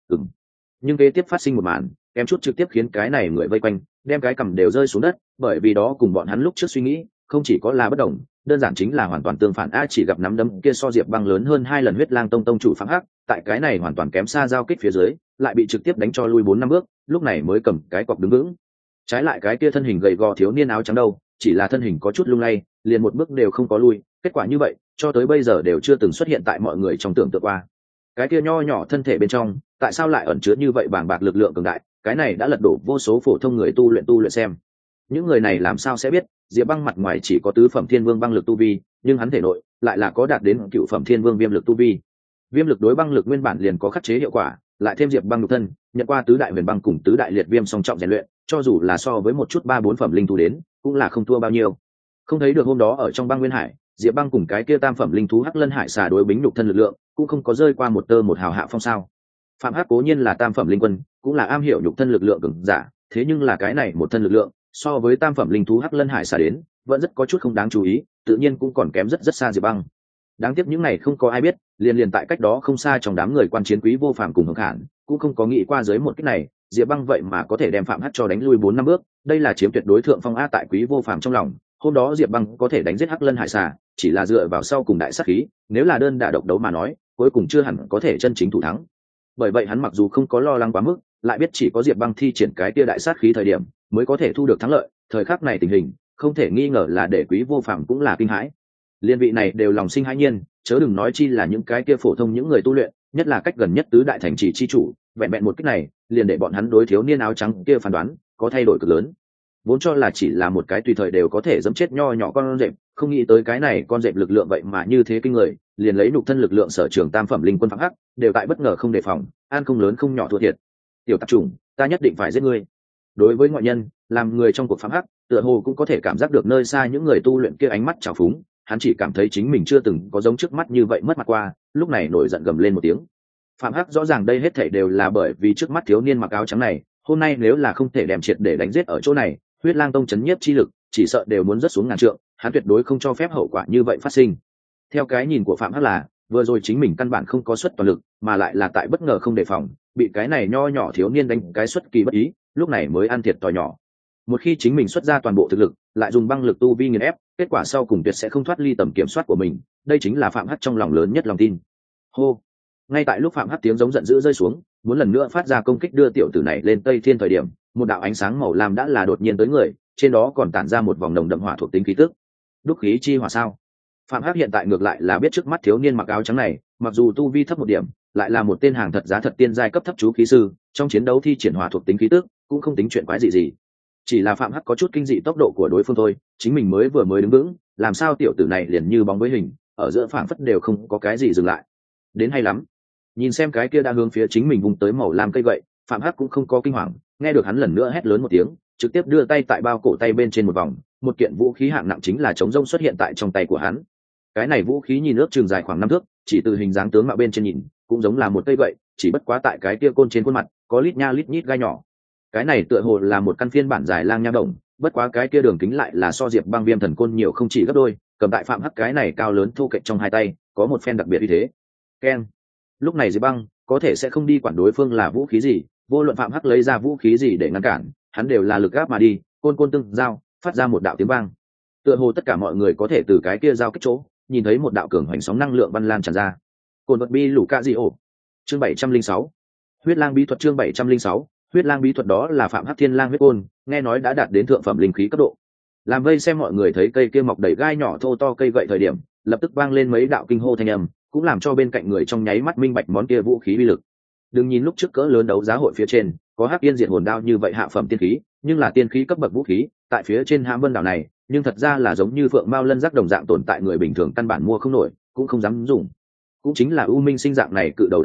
Nhưng kế tiếp phát sinh một màn kém chút trực tiếp khiến cái này người vây quanh đem cái cầm đều rơi xuống đất, bởi vì đó cùng bọn hắn lúc trước suy nghĩ không chỉ có là bất đồng, đơn giản chính là hoàn toàn tương phản. Chỉ gặp nắm đấm kia so Diệp Băng lớn hơn 2 lần Huyết Lang Tông tông chủ Phạm Hắc, tại cái này hoàn toàn kém xa giao kích phía dưới lại bị trực tiếp đánh cho lui 4-5 bước, lúc này mới cầm cái cọc đứng vững. Trái lại cái kia thân hình gầy gò thiếu niên áo trắng đâu, chỉ là thân hình có chút lung lay, liền một bước đều không có lui, kết quả như vậy cho tới bây giờ đều chưa từng xuất hiện tại mọi người trong tưởng tượng qua. Cái kia nho nhỏ thân thể bên trong tại sao lại ẩn chứa như vậy bàng bạc lực lượng cường đại, cái này đã lật đổ vô số phổ thông người tu luyện xem. Những người này làm sao sẽ biết Diệp Băng mặt ngoài chỉ có tứ phẩm thiên vương băng lực tu vi, nhưng hắn thể nội lại là có đạt đến cựu phẩm thiên vương viêm lực tu vi. Viêm lực đối băng lực nguyên bản liền có khắc chế hiệu quả, lại thêm Diệp Băng nhục thân nhận qua tứ đại huyền băng cùng tứ đại liệt viêm song trọng rèn luyện, cho dù là so với một chút 3-4 phẩm linh thú đến cũng là không thua bao nhiêu. Không thấy được hôm đó ở trong băng nguyên hải, Diệp Băng cùng cái kia tam phẩm linh thú Hắc Lân Hải xà đối bính nhục thân lực lượng cũng không có rơi qua một tơ một hào hạ phong sao. Phạm Hắc cố nhiên là tam phẩm linh quân, cũng là am hiểu nhục thân lực lượng cường giả, thế nhưng là cái này một thân lực lượng so với tam phẩm linh thú Hắc Lân Hải xà đến vẫn rất có chút không đáng chú ý, tự nhiên cũng còn kém rất rất xa Diệp Băng. Đáng tiếc những này không có ai biết, liền tại cách đó không xa trong đám người quan chiến Quý Vô Phàm cùng Hồng Khản cũng không có nghĩ qua dưới một kích này Diệp Băng vậy mà có thể đem Phạm Hắc cho đánh lui 4-5 bước, đây là chiếm tuyệt đối thượng phong a tại Quý Vô Phàm trong lòng. Hôm đó Diệp Băng có thể đánh giết Hắc Lân Hải xà chỉ là dựa vào sau cùng đại sát khí, nếu là đơn đả độc đấu mà nói cuối cùng chưa hẳn có thể chân chính thủ thắng. Bởi vậy hắn mặc dù không có lo lắng quá mức, lại biết chỉ có Diệp Băng thi triển cái kia đại sát khí thời điểm mới có thể thu được thắng lợi. Thời khắc này tình hình không thể nghi ngờ là để Quý Vô Phàm cũng là kinh hãi. Liên vị này đều lòng sinh hãi nhiên, chớ đừng nói chi là những cái kia phổ thông những người tu luyện, nhất là cách gần nhất tứ đại thành trì chi chủ, vẹn vẹn một kích này liền để bọn hắn đối thiếu niên áo trắng kia phán đoán có thay đổi cực lớn. Vốn cho là chỉ là một cái tùy thời đều có thể giẫm chết nho nhỏ con rệp, không nghĩ tới cái này con rệp lực lượng vậy mà như thế kinh người, liền lấy nhục thân lực lượng sở trường tam phẩm linh quân Phạm Hắc đều tại bất ngờ không đề phòng, an không lớn không nhỏ thua thiệt. Tiểu tạp chủng, ta nhất định phải giết ngươi. Đối với ngoại nhân, làm người trong cuộc Phạm Hắc tựa hồ cũng có thể cảm giác được nơi xa những người tu luyện kia ánh mắt trào phúng, hắn chỉ cảm thấy chính mình chưa từng có giống trước mắt như vậy mất mặt qua, lúc này nổi giận gầm lên một tiếng. Phạm Hắc rõ ràng đây hết thảy đều là bởi vì trước mắt thiếu niên mặc áo trắng này, hôm nay nếu là không thể đem triệt để đánh giết ở chỗ này, Huyết Lang Tông chấn nhiếp chi lực chỉ sợ đều muốn rớt xuống ngàn trượng, hắn tuyệt đối không cho phép hậu quả như vậy phát sinh. Theo cái nhìn của Phạm Hắc là, vừa rồi chính mình căn bản không có xuất toàn lực, mà lại là tại bất ngờ không đề phòng, bị cái này nho nhỏ thiếu niên đánh cái xuất kỳ bất ý, lúc này mới ăn thiệt thòi nhỏ. Một khi chính mình xuất ra toàn bộ thực lực, lại dùng băng lực tu vi nghiền ép, kết quả sau cùng tuyệt sẽ không thoát ly tầm kiểm soát của mình, đây chính là Phạm Hắc trong lòng lớn nhất lòng tin. Hô. Ngay tại lúc Phạm Hắc tiếng giống giận dữ rơi xuống, muốn lần nữa phát ra công kích đưa tiểu tử này lên Tây Thiên thời điểm, một đạo ánh sáng màu lam đã là đột nhiên tới người, trên đó còn tản ra một vòng nồng đậm hỏa thuộc tính khí tức. Đúc khí chi hỏa sao? Phạm Hắc hiện tại ngược lại là biết trước mắt thiếu niên mặc áo trắng này, mặc dù tu vi thấp một điểm, lại là một tên hàng thật giá thật tiên giai cấp thấp chú khí sư, trong chiến đấu thi triển hỏa thuộc tính khí tức, cũng không tính chuyện quái gì. Chỉ là Phạm Hắc có chút kinh dị tốc độ của đối phương thôi, chính mình vừa mới đứng vững, làm sao tiểu tử này liền như bóng với hình, ở giữa phảng phất đều không có cái gì dừng lại. Đến hay lắm. Nhìn xem cái kia đã hướng phía chính mình vung tới màu lam cây gậy, Phạm Hắc cũng không có kinh hoàng, nghe được hắn lần nữa hét lớn một tiếng, trực tiếp đưa tay tại bao cổ tay bên trên một vòng, một kiện vũ khí hạng nặng chính là chống rông xuất hiện tại trong tay của hắn. Cái này vũ khí nhìn ước chừng dài khoảng 5 thước, chỉ từ hình dáng tướng mạo bên trên nhìn, cũng giống là một cây gậy, chỉ bất quá tại cái kia côn trên khuôn mặt có lít nha lít nhít gai nhỏ. Cái này tựa hồ là một căn phiên bản dài lang nha đồng, bất quá cái kia đường kính lại là so Diệp Băng Viêm thần côn nhiều không chỉ gấp đôi, cầm tại Phạm Hắc cái này cao lớn thô kệch trong hai tay, có một phen đặc biệt như thế. Keng. Lúc này Diệp Băng có thể sẽ không đi quản đối phương là vũ khí gì, vô luận Phạm Hắc lấy ra vũ khí gì để ngăn cản, hắn đều là lực gáp mà đi, côn côn tương giao, phát ra một đạo tiếng vang. Tựa hồ tất cả mọi người có thể từ cái kia giao kích chỗ, nhìn thấy một đạo cường hoành sóng năng lượng văn lan tràn ra. Côn vật bi lũ ca di ổ. Chương 706. Huyết Lang bí thuật chương 706. Huyết Lang bí thuật đó là Phạm Hắc Thiên Lang huyết côn, nghe nói đã đạt đến thượng phẩm linh khí cấp độ. Làm vây xem mọi người thấy cây kia mọc đầy gai nhỏ thô to cây gậy thời điểm, lập tức vang lên mấy đạo kinh hô thanh âm, cũng làm cho bên cạnh người trong nháy mắt minh bạch món kia vũ khí uy lực. Đừng nhìn lúc trước cỡ lớn đấu giá hội phía trên có Hắc Yên Diệt Hồn Đao như vậy hạ phẩm tiên khí, nhưng là tiên khí cấp bậc vũ khí, tại phía trên Hãm Vân đảo này, nhưng thật ra là giống như phượng mao lân giác đồng dạng tồn tại người bình thường căn bản mua không nổi, cũng không dám dùng. Cũng chính là U Minh Sinh dạng này cự đầu đại lao,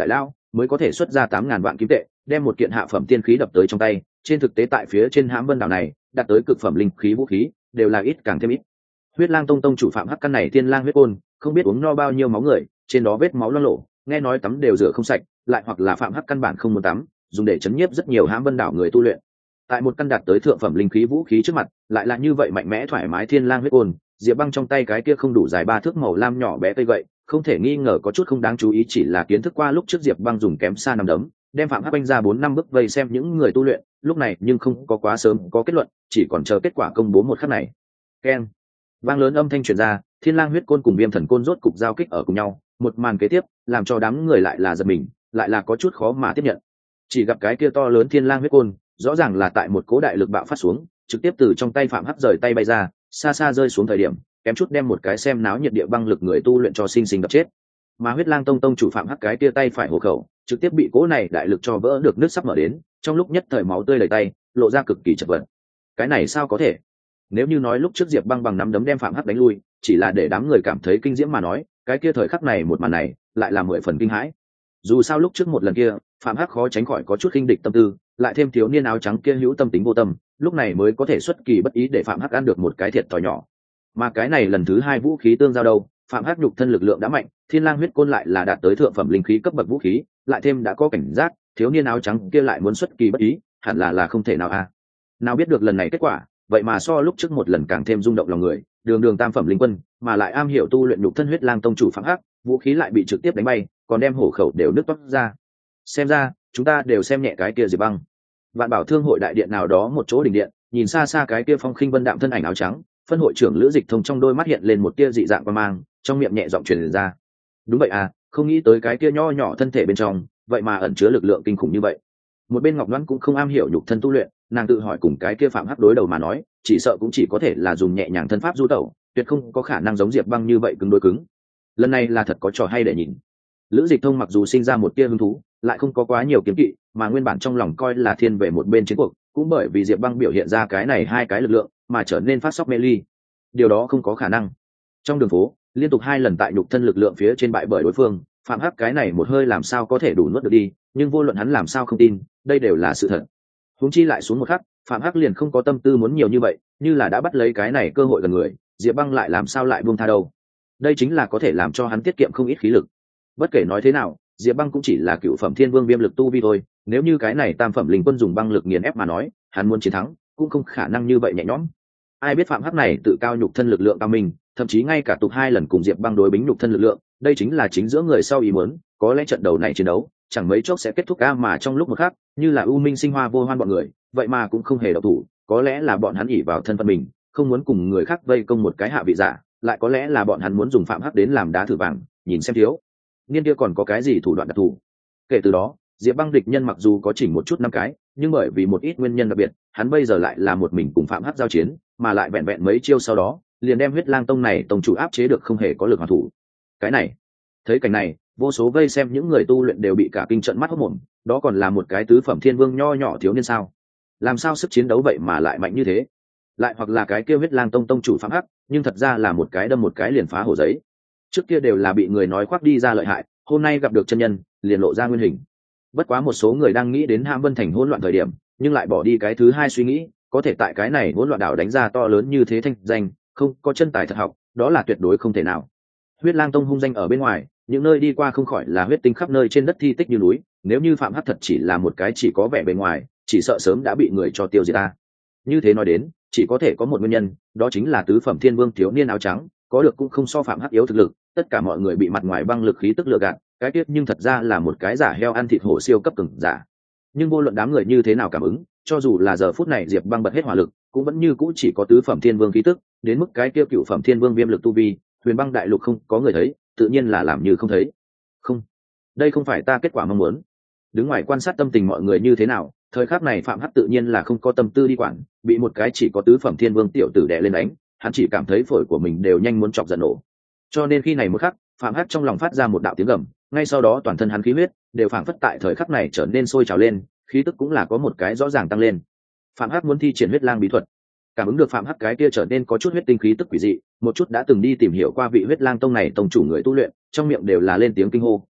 mới có thể xuất ra 8.000 vạn kim tệ, đem một kiện hạ phẩm tiên khí đập tới trong tay. Trên thực tế tại phía trên hãm vân đảo này đạt tới cực phẩm linh khí vũ khí đều là ít càng thêm ít. Huyết Lang Tông tông chủ Phạm Hắc căn này Thiên Lang huyết côn, không biết uống no bao nhiêu máu người, trên đó vết máu loang lổ, nghe nói tắm đều rửa không sạch, lại hoặc là Phạm Hắc căn bản không muốn tắm, dùng để chấn nhiếp rất nhiều hãm vân đảo người tu luyện. Tại một căn đạt tới thượng phẩm linh khí vũ khí trước mặt, lại là như vậy mạnh mẽ thoải mái Thiên Lang huyết côn, Diệp Băng trong tay cái kia không đủ dài 3 thước màu lam nhỏ bé cây gậy, không thể nghi ngờ có chút không đáng chú ý, chỉ là kiến thức qua lúc trước Diệp Băng dùng kém xa năm đấm, đem Phạm Hắc banh ra 4-5 bước vây xem những người tu luyện, lúc này nhưng không có quá sớm có kết luận, chỉ còn chờ kết quả công bố một khắc này. Keng. Vang lớn âm thanh truyền ra, Thiên Lang huyết côn cùng Viêm thần côn rốt cục giao kích ở cùng nhau, một màn kế tiếp làm cho đám người lại là giật mình, lại là có chút khó mà tiếp nhận. Chỉ gặp cái kia to lớn Thiên Lang huyết côn, rõ ràng là tại một cố đại lực bạo phát xuống, trực tiếp từ trong tay Phạm Hắc rời tay bay ra, xa xa rơi xuống thời điểm, kém chút đem một cái xem náo nhiệt địa băng lực người tu luyện cho sinh sinh đập chết. Mà Huyết Lang tông chủ Phạm Hắc cái kia tay phải hộ khẩu, trực tiếp bị cố này đại lực cho vỡ được nước sắp mở đến, trong lúc nhất thời máu tươi đầy tay, lộ ra cực kỳ chật vật. Cái này sao có thể? Nếu như nói lúc trước Diệp Băng bằng nắm đấm đem Phạm Hắc đánh lui, chỉ là để đám người cảm thấy kinh diễm mà nói, cái kia thời khắc này một màn này, lại là 10 phần kinh hãi. Dù sao lúc trước một lần kia, Phạm Hắc khó tránh khỏi có chút khinh địch tâm tư, lại thêm thiếu niên áo trắng kia hữu tâm tính vô tâm, lúc này mới có thể xuất kỳ bất ý để Phạm Hắc ăn được một cái thiệt thòi nhỏ. Mà cái này lần thứ hai vũ khí tương giao đâu, Phạm Hắc nhục thân lực lượng đã mạnh, Thiên Lang huyết côn lại là đạt tới thượng phẩm linh khí cấp bậc vũ khí, lại thêm đã có cảnh giác, thiếu niên áo trắng kia lại muốn xuất kỳ bất ý, hẳn là không thể nào a. Nào biết được lần này kết quả, vậy mà so lúc trước một lần càng thêm rung động lòng người, đường tam phẩm linh quân, mà lại am hiểu tu luyện nhục thân Huyết Lang tông chủ Phạm Hắc, vũ khí lại bị trực tiếp đánh bay, còn đem hổ khẩu đều nứt toác ra. Xem ra, chúng ta đều xem nhẹ cái kia Diệp Băng. Vạn Bảo Thương hội đại điện nào đó một chỗ đình điện, nhìn xa xa cái kia phong khinh vân đạm thân ảnh áo trắng, phân hội trưởng Lữ Dịch Thông trong đôi mắt hiện lên một tia dị dạng quan mang, trong miệng nhẹ giọng truyền ra. Đúng vậy à, không nghĩ tới cái kia nho nhỏ thân thể bên trong, vậy mà ẩn chứa lực lượng kinh khủng như vậy. Một bên Ngọc Loan cũng không am hiểu nhục thân tu luyện, nàng tự hỏi cùng cái kia Phạm Hắc đối đầu mà nói, chỉ sợ cũng chỉ có thể là dùng nhẹ nhàng thân pháp du tẩu, tuyệt không có khả năng giống Diệp Băng như vậy cứng đối cứng. Lần này là thật có trò hay để nhìn. Lữ Dịch Thông mặc dù sinh ra một tia hứng thú, lại không có quá nhiều kiếm kỵ, mà nguyên bản trong lòng coi là thiên về một bên chiến cuộc, cũng bởi vì Diệp Băng biểu hiện ra cái này hai cái lực lượng, mà trở nên phát sóc mê ly. Điều đó không có khả năng. Trong đường phố, liên tục 2 lần tại nhục thân lực lượng phía trên bại bởi đối phương, Phạm Hắc cái này một hơi làm sao có thể đủ nuốt được đi, nhưng vô luận hắn làm sao không tin, đây đều là sự thật. Huống chi lại xuống một khắc, Phạm Hắc liền không có tâm tư muốn nhiều như vậy, như là đã bắt lấy cái này cơ hội gần người, Diệp Băng lại làm sao lại buông tha đâu. Đây chính là có thể làm cho hắn tiết kiệm không ít khí lực. Bất kể nói thế nào, Diệp Băng cũng chỉ là cựu phẩm thiên vương viêm lực tu vi thôi, nếu như cái này tam phẩm linh quân dùng băng lực nghiền ép mà nói, hắn muốn chiến thắng cũng không khả năng như vậy nhẹ nhõm. Ai biết Phạm Hắc này tự cao nhục thân lực lượng cao minh, thậm chí ngay cả tục 2 lần cùng Diệp Băng đối bính nhục thân lực lượng, đây chính là chính giữa người sau ý muốn, có lẽ trận đầu này chiến đấu chẳng mấy chốc sẽ kết thúc a, mà trong lúc một khác, như là U Minh Sinh Hoa Vô Hoan bọn người, vậy mà cũng không hề động thủ, có lẽ là bọn hắn ỷ vào thân phận mình, không muốn cùng người khác vây công một cái hạ vị giả, lại có lẽ là bọn hắn muốn dùng Phạm Hắc đến làm đá thử vàng, nhìn xem thiếu niên kia còn có cái gì thủ đoạn đặc thù. Kể từ đó, Diệp Băng địch nhân mặc dù có chỉnh một chút 5 cái, nhưng bởi vì một ít nguyên nhân đặc biệt, hắn bây giờ lại là một mình cùng Phạm Hắc giao chiến, mà lại vẹn vẹn mấy chiêu sau đó, liền đem Huyết Lang tông này tông chủ áp chế được không hề có lực hoàn thủ. Cái này, thấy cảnh này, vô số vây xem những người tu luyện đều bị cả kinh trợn mắt hốt mồm, đó còn là một cái tứ phẩm thiên vương nho nhỏ thiếu niên sao? Làm sao sức chiến đấu vậy mà lại mạnh như thế? Lại hoặc là cái kia Huyết Lang tông tông chủ Phạm Hắc, nhưng thật ra là một cái đâm một cái liền phá hổ giấy. Trước kia đều là bị người nói khoác đi ra lợi hại, hôm nay gặp được chân nhân, liền lộ ra nguyên hình. Bất quá một số người đang nghĩ đến Hãm Vân thành hỗn loạn thời điểm, nhưng lại bỏ đi cái thứ hai suy nghĩ, có thể tại cái này hỗn loạn đảo đánh ra to lớn như thế thanh danh, không có chân tài thật học, đó là tuyệt đối không thể nào. Huyết Lang tông hung danh ở bên ngoài, những nơi đi qua không khỏi là huyết tinh khắp nơi trên đất thi tích như núi, nếu như Phạm Hắc thật chỉ là một cái chỉ có vẻ bề ngoài, chỉ sợ sớm đã bị người cho tiêu diệt ta. Như thế nói đến, chỉ có thể có một nguyên nhân, đó chính là tứ phẩm thiên vương thiếu niên áo trắng, có được cũng không so Phạm Hắc yếu thực lực, tất cả mọi người bị mặt ngoài băng lực khí tức lừa gạt, cái tiết nhưng thật ra là một cái giả heo ăn thịt hổ siêu cấp cường giả. Nhưng vô luận đám người như thế nào cảm ứng, cho dù là giờ phút này Diệp Băng bật hết hỏa lực, cũng vẫn như cũ chỉ có tứ phẩm thiên vương khí tức, đến mức cái kia cựu phẩm thiên vương viêm lực tu vi, Huyền Băng đại lục không có người thấy, tự nhiên là làm như không thấy. Không, đây không phải ta kết quả mong muốn. Đứng ngoài quan sát tâm tình mọi người như thế nào, thời khắc này Phạm Hắc tự nhiên là không có tâm tư đi quản, bị một cái chỉ có tứ phẩm thiên vương tiểu tử đè lên đánh, hắn chỉ cảm thấy phổi của mình đều nhanh muốn chọc giận nổ. Cho nên khi này một khắc, Phạm Hắc trong lòng phát ra một đạo tiếng gầm, ngay sau đó toàn thân hắn khí huyết đều phảng phất tại thời khắc này trở nên sôi trào lên, khí tức cũng là có một cái rõ ràng tăng lên. Phạm Hắc muốn thi triển huyết lang bí thuật. Cảm ứng được Phạm Hắc cái kia trở nên có chút huyết tinh khí tức quỷ dị, một chút đã từng đi tìm hiểu qua vị huyết lang tông này tông chủ người tu luyện, trong miệng đều là lên tiếng kinh hô,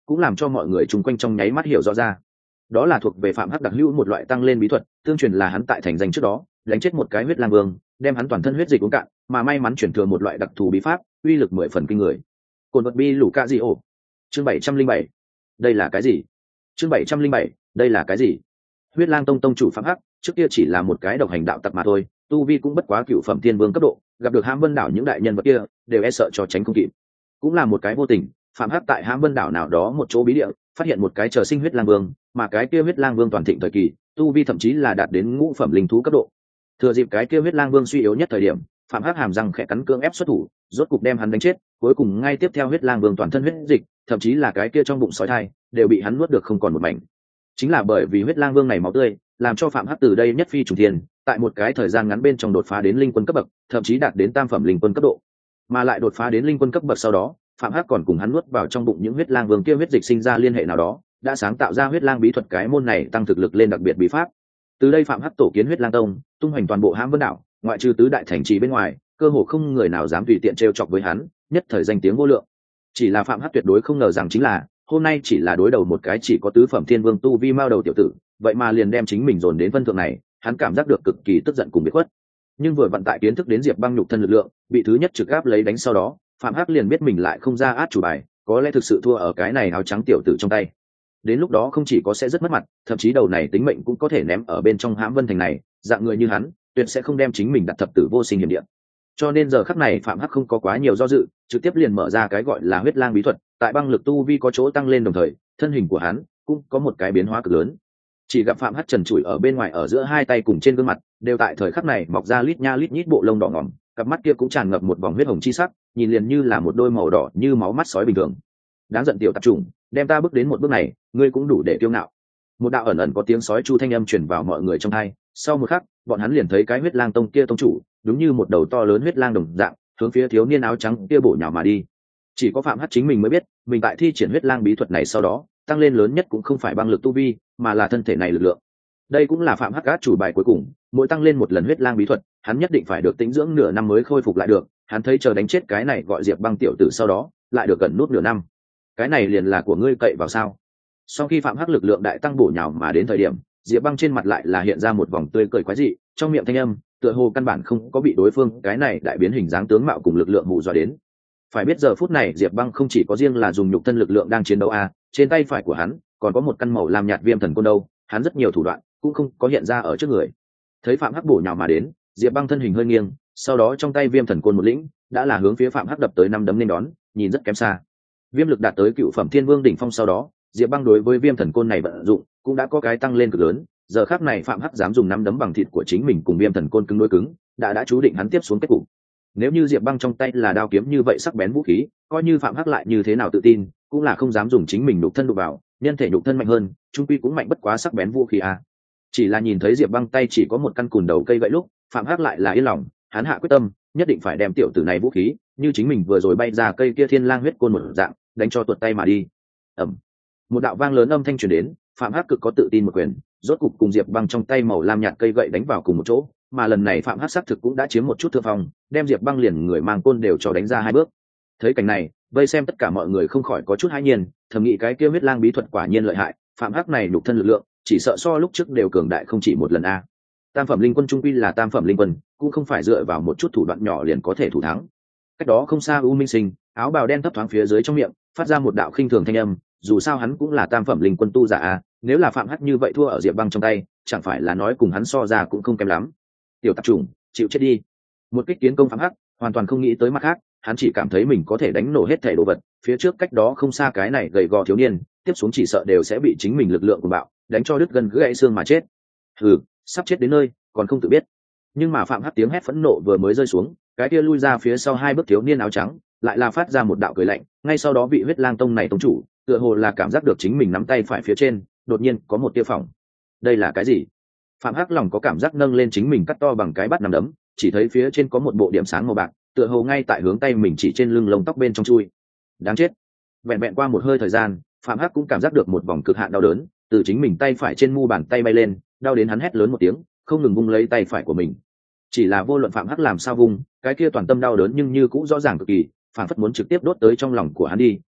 cũng làm cho mọi người chung quanh trong nháy mắt hiểu rõ ra. Đó là thuộc về Phạm Hắc đặc hữu một loại tăng lên bí thuật, tương truyền là hắn tại thành danh trước đó đánh chết một cái huyết lang vương, đem hắn toàn thân huyết dịch uống cạn, mà may mắn chuyển thừa một loại đặc thù bí pháp, uy lực 10 phần kinh người. Cồn vật bi lũ ca gì ổ. Chương 707. Đây là cái gì? Chương 707. Đây là cái gì? Huyết Lang Tông tông chủ Phạm Hắc, trước kia chỉ là một cái độc hành đạo tặc mà thôi, tu vi cũng bất quá cựu phẩm thiên vương cấp độ, gặp được Hãm Vân đảo những đại nhân vật kia, đều e sợ cho tránh không kịp. Cũng là một cái vô tình, Phạm Hắc tại Hãm Vân đảo nào đó một chỗ bí địa, phát hiện một cái chờ sinh huyết lang vương, mà cái kia huyết lang vương toàn thịnh thời kỳ, tu vi thậm chí là đạt đến ngũ phẩm linh thú cấp độ. Thừa dịp cái kia huyết lang vương suy yếu nhất thời điểm, Phạm Hắc hàm răng khẽ cắn cưỡng ép xuất thủ, rốt cục đem hắn đánh chết, cuối cùng ngay tiếp theo huyết lang vương toàn thân huyết dịch, thậm chí là cái kia trong bụng sói thai, đều bị hắn nuốt được không còn một mảnh. Chính là bởi vì huyết lang vương này máu tươi, làm cho Phạm Hắc từ đây nhất phi trùng thiên, tại một cái thời gian ngắn bên trong đột phá đến linh quân cấp bậc, thậm chí đạt đến tam phẩm linh quân cấp độ. Mà lại đột phá đến linh quân cấp bậc sau đó, Phạm Hắc còn cùng hắn nuốt vào trong bụng những huyết lang vương kia huyết dịch sinh ra liên hệ nào đó, đã sáng tạo ra huyết lang bí thuật, cái môn này tăng thực lực lên đặc biệt bí pháp. Từ đây Phạm Hắc tổ kiến huyết lang tông, tung hoành toàn bộ Hãm Vân đảo, ngoại trừ tứ đại thành trì bên ngoài, cơ hồ không người nào dám tùy tiện trêu chọc với hắn, nhất thời danh tiếng vô lượng. Chỉ là Phạm Hắc tuyệt đối không ngờ rằng chính là, hôm nay chỉ là đối đầu một cái chỉ có tứ phẩm thiên vương tu vi mao đầu tiểu tử, vậy mà liền đem chính mình dồn đến phân thượng này, hắn cảm giác được cực kỳ tức giận cùng biệt khuất. Nhưng vừa vận tại kiến thức đến Diệp Băng nhục thân lực lượng, bị thứ nhất trực áp lấy đánh sau đó, Phạm Hắc liền biết mình lại không ra át chủ bài, có lẽ thực sự thua ở cái này áo trắng tiểu tử trong tay. Đến lúc đó không chỉ có sẽ rất mất mặt, thậm chí đầu này tính mệnh cũng có thể ném ở bên trong Hãm Vân thành này, dạng người như hắn, tuyệt sẽ không đem chính mình đặt thập tử vô sinh hiểm địa. Cho nên giờ khắc này Phạm Hắc không có quá nhiều do dự, trực tiếp liền mở ra cái gọi là huyết lang bí thuật, tại băng lực tu vi có chỗ tăng lên đồng thời, thân hình của hắn cũng có một cái biến hóa cực lớn. Chỉ gặp Phạm Hắc trần trụi ở bên ngoài, ở giữa hai tay cùng trên gương mặt, đều tại thời khắc này mọc ra lít nha lít nhít bộ lông đỏ ngòm, cặp mắt kia cũng tràn ngập một vòng huyết hồng chi sắc, nhìn liền như là một đôi màu đỏ như máu mắt sói bình thường. Đáng giận tiểu tạp chủng, đem ta bước đến một bước này, ngươi cũng đủ để kiêu ngạo. Một đạo ẩn ẩn có tiếng sói chu thanh âm truyền vào mọi người trong tai, sau một khắc, bọn hắn liền thấy cái huyết lang tông kia tông chủ, đúng như một đầu to lớn huyết lang đồng dạng, hướng phía thiếu niên áo trắng kia bổ nhào mà đi. Chỉ có Phạm Hắc chính mình mới biết, mình tại thi triển huyết lang bí thuật này sau đó, tăng lên lớn nhất cũng không phải băng lực tu vi, mà là thân thể này lực lượng. Đây cũng là Phạm Hắc át chủ bài cuối cùng, mỗi tăng lên một lần huyết lang bí thuật, hắn nhất định phải được tĩnh dưỡng nửa năm mới khôi phục lại được. Hắn thấy chờ đánh chết cái này gọi Diệp Băng tiểu tử sau đó, lại được gần nút nửa năm. Cái này liền là của ngươi cậy vào sao? Sau khi Phạm Hắc lực lượng đại tăng bổ nhào mà đến thời điểm, Diệp Băng trên mặt lại là hiện ra một vòng tươi cười quái dị, trong miệng thanh âm tựa hồ căn bản không có bị đối phương cái này đại biến hình dáng tướng mạo cùng lực lượng hù dọa đến. Phải biết giờ phút này Diệp Băng không chỉ có riêng là dùng nhục thân lực lượng đang chiến đấu trên tay phải của hắn còn có một căn màu lam nhạt viêm thần côn đâu, hắn rất nhiều thủ đoạn cũng không có hiện ra ở trước người. Thấy Phạm Hắc bổ nhào mà đến, Diệp Băng thân hình hơi nghiêng, sau đó trong tay viêm thần côn một lĩnh, đã là hướng phía Phạm Hắc đập tới năm đấm nên đón, nhìn rất kém xa. Viêm lực đạt tới cựu phẩm thiên vương đỉnh phong sau đó, Diệp Băng đối với viêm thần côn này vận dụng cũng đã có cái tăng lên cực lớn. Giờ khắc này Phạm Hắc dám dùng năm đấm bằng thịt của chính mình cùng viêm thần côn cứng đối cứng, đã chú định hắn tiếp xuống kết cục. Nếu như Diệp Băng trong tay là đao kiếm như vậy sắc bén vũ khí, coi như Phạm Hắc lại như thế nào tự tin, cũng là không dám dùng chính mình nhục thân đụng vào, nhân thể nhục thân mạnh hơn, trung quy cũng mạnh bất quá sắc bén vũ khí Chỉ là nhìn thấy Diệp Băng tay chỉ có một căn cùn đầu cây gậy lúc, Phạm Hắc lại là yên lòng, hắn hạ quyết tâm, nhất định phải đem tiểu tử này vũ khí, như chính mình vừa rồi bay ra cây kia thiên lang huyết côn một dạng, đánh cho tuột tay mà đi. Ầm. Một đạo vang lớn âm thanh truyền đến, Phạm Hắc cực có tự tin một quyền, rốt cục cùng Diệp Băng trong tay màu lam nhạt cây gậy đánh vào cùng một chỗ, mà lần này Phạm Hắc xác thực cũng đã chiếm một chút thượng phong, đem Diệp Băng liền người mang côn đều cho đánh ra hai bước. Thấy cảnh này, vây xem tất cả mọi người không khỏi có chút hãi nhiên, thầm nghĩ cái kia huyết lang bí thuật quả nhiên lợi hại, Phạm Hắc này nhục thân lực lượng, chỉ sợ so lúc trước đều cường đại không chỉ một lần Tam phẩm linh quân trung quy là tam phẩm linh quân, cũng không phải dựa vào một chút thủ đoạn nhỏ liền có thể thủ thắng. Cách đó không xa U Minh Sinh, áo bào đen thấp thoáng phía dưới trong miệng, phát ra một đạo khinh thường thanh âm, dù sao hắn cũng là tam phẩm linh quân tu giả nếu là Phạm Hắc như vậy thua ở Diệp Băng trong tay, chẳng phải là nói cùng hắn so ra cũng không kém lắm. Tiểu tạp chủng, chịu chết đi. Một kích tiến công Phạm Hắc, hoàn toàn không nghĩ tới mặt khác, hắn chỉ cảm thấy mình có thể đánh nổ hết thảy đồ vật, phía trước cách đó không xa cái này gầy gò thiếu niên, tiếp xuống chỉ sợ đều sẽ bị chính mình lực lượng của bạo đánh cho đứt gân gãy xương mà chết. Hừ, sắp chết đến nơi, còn không tự biết. Nhưng mà Phạm Hắc tiếng hét phẫn nộ vừa mới rơi xuống, cái kia lui ra phía sau hai bước thiếu niên áo trắng, lại là phát ra một đạo cười lạnh, ngay sau đó vị huyết lang tông này tông chủ, tựa hồ là cảm giác được chính mình nắm tay phải phía trên, đột nhiên có một tia phỏng. Đây là cái gì? Phạm Hắc lòng có cảm giác nâng lên chính mình cắt to bằng cái bát nắm đấm, chỉ thấy phía trên có một bộ điểm sáng màu bạc, tựa hồ ngay tại hướng tay mình chỉ trên lưng lông tóc bên trong chui. Đáng chết. Vẹn vẹn qua một hơi thời gian, Phạm Hắc cũng cảm giác được một vòng cực hạn đau đớn từ chính mình tay phải trên mu bàn tay bay lên, đau đến hắn hét lớn một tiếng, không ngừng vung lấy tay phải của mình. Chỉ là vô luận Phạm Hắc làm sao vung, cái kia toàn tâm đau đớn nhưng như cũng rõ ràng cực kỳ, phản phất muốn trực tiếp đốt tới trong lòng của hắn đi,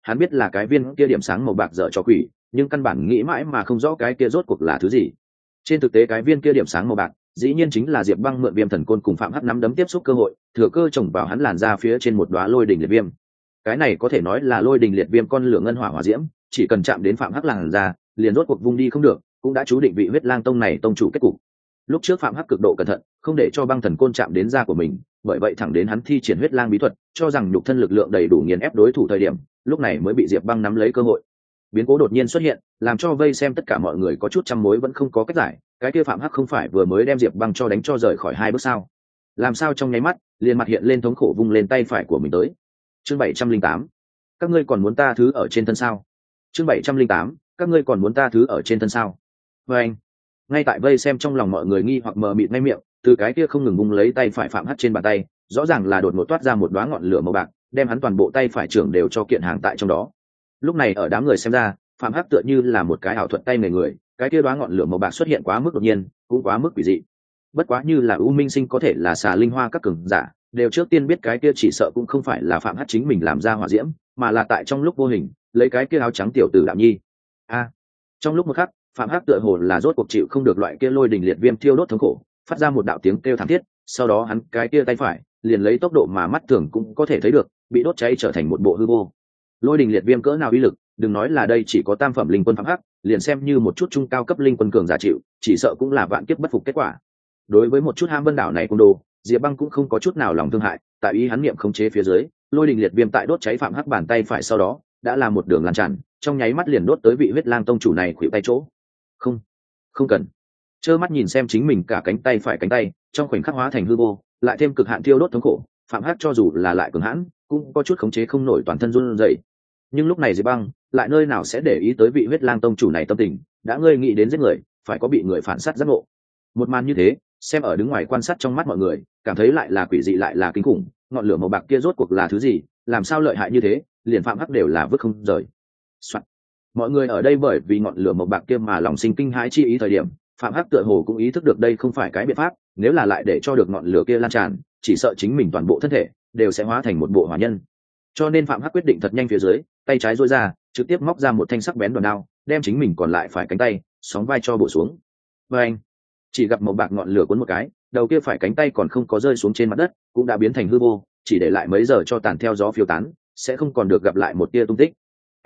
hắn biết là cái viên kia điểm sáng màu bạc dở cho quỷ, nhưng căn bản nghĩ mãi mà không rõ cái kia rốt cuộc là thứ gì. Trên thực tế cái viên kia điểm sáng màu bạc dĩ nhiên chính là Diệp Băng mượn Viêm Thần Côn cùng Phạm Hắc nắm đấm tiếp xúc cơ hội, thừa cơ trồng vào hắn làn da phía trên một đóa lôi đỉnh liệt viêm. Cái này có thể nói là lôi đỉnh liệt viêm con lửa ngân hỏa hỏa diễm, chỉ cần chạm đến Phạm Hắc làn da, liền rốt cuộc vung đi không được, cũng đã chú định vị Huyết Lang Tông này tông chủ kết cục. Lúc trước Phạm Hắc cực độ cẩn thận, không để cho Băng Thần Côn chạm đến da của mình, bởi vậy thẳng đến hắn thi triển Huyết Lang bí thuật, cho rằng nhục thân lực lượng đầy đủ nghiền ép đối thủ thời điểm, lúc này mới bị Diệp Băng nắm lấy cơ hội. Biến cố đột nhiên xuất hiện, làm cho vây xem tất cả mọi người có chút trăm mối vẫn không có cách giải, cái kia Phạm Hắc không phải vừa mới đem Diệp Băng cho đánh cho rời khỏi 2 bước sao? Làm sao trong nháy mắt, liền mặt hiện lên thống khổ vung lên tay phải của mình tới. Chương 708. Các ngươi còn muốn ta thứ ở trên thân sao? Chương 708. Các ngươi còn muốn ta thứ ở trên thân sao? Và anh, ngay tại vây xem trong lòng mọi người nghi hoặc mờ mịt ngay miệng, từ cái kia không ngừng vung lấy tay phải Phạm Hắc trên bàn tay, rõ ràng là đột ngột toát ra một đóa ngọn lửa màu bạc, đem hắn toàn bộ tay phải trưởng đều cho kiện hàng tại trong đó. Lúc này ở đám người xem ra, Phạm Hắc tựa như là một cái ảo thuật tay người, cái kia đóa ngọn lửa màu bạc xuất hiện quá mức đột nhiên, cũng quá mức quỷ dị. Bất quá như là U Minh Sinh có thể là xà linh hoa các cường giả, đều trước tiên biết cái kia chỉ sợ cũng không phải là Phạm Hắc chính mình làm ra hỏa diễm, mà là tại trong lúc vô hình, lấy cái kia áo trắng tiểu tử Đạo Nhi. Trong lúc một khắc, Phạm Hắc tựa hồ là rốt cuộc chịu không được loại kia lôi đình liệt viêm thiêu đốt thống khổ, phát ra một đạo tiếng kêu thảm thiết, sau đó hắn cái kia tay phải liền lấy tốc độ mà mắt thường cũng có thể thấy được, bị đốt cháy trở thành một bộ hư vô. Lôi đình liệt viêm cỡ nào uy lực, đừng nói là đây chỉ có tam phẩm linh quân Phạm Hắc, liền xem như một chút trung cao cấp linh quân cường giả chịu, chỉ sợ cũng là vạn kiếp bất phục kết quả. Đối với một chút ham vân đảo này cung đồ, Diệp Băng cũng không có chút nào lòng thương hại, tại ý hắn niệm khống chế phía dưới, lôi đình liệt viêm tại đốt cháy Phạm Hắc bàn tay phải sau đó, đã là một đường lan tràn, trong nháy mắt liền đốt tới vị Huyết Lang tông chủ này khuỷu tay chỗ. Không, không cần. Trơ mắt nhìn xem chính mình cả cánh tay phải cánh tay, trong khoảnh khắc hóa thành hư vô, lại thêm cực hạn thiêu đốt thống khổ, Phạm Hắc cho dù là lại cường hãn, cũng có chút khống chế không nổi, toàn thân run rẩy. Nhưng lúc này Diệp Băng lại nơi nào sẽ để ý tới vị Huyết Lang tông chủ này tâm tình, đã ngươi nghĩ đến giết người, phải có bị người phản sát giác ngộ. Một màn như thế, xem ở đứng ngoài quan sát trong mắt mọi người, cảm thấy lại là quỷ dị lại là kinh khủng, ngọn lửa màu bạc kia rốt cuộc là thứ gì, làm sao lợi hại như thế, liền Phạm Hắc đều là vứt không rời. Mọi người ở đây bởi vì ngọn lửa màu bạc kia mà lòng sinh kinh hãi chi ý thời điểm, Phạm Hắc tựa hồ cũng ý thức được đây không phải cái biện pháp, nếu là lại để cho được ngọn lửa kia lan tràn, chỉ sợ chính mình toàn bộ thân thể đều sẽ hóa thành một bộ hỏa nhân. Cho nên Phạm Hắc quyết định thật nhanh phía dưới, tay trái duỗi ra, trực tiếp móc ra một thanh sắc bén đòn đao, đem chính mình còn lại phải cánh tay sóng vai cho bổ xuống. Và anh, chỉ gặp màu bạc ngọn lửa cuốn một cái, đầu kia phải cánh tay còn không có rơi xuống trên mặt đất, cũng đã biến thành hư vô, chỉ để lại mấy giờ cho tàn theo gió phiêu tán, sẽ không còn được gặp lại một tia tung tích.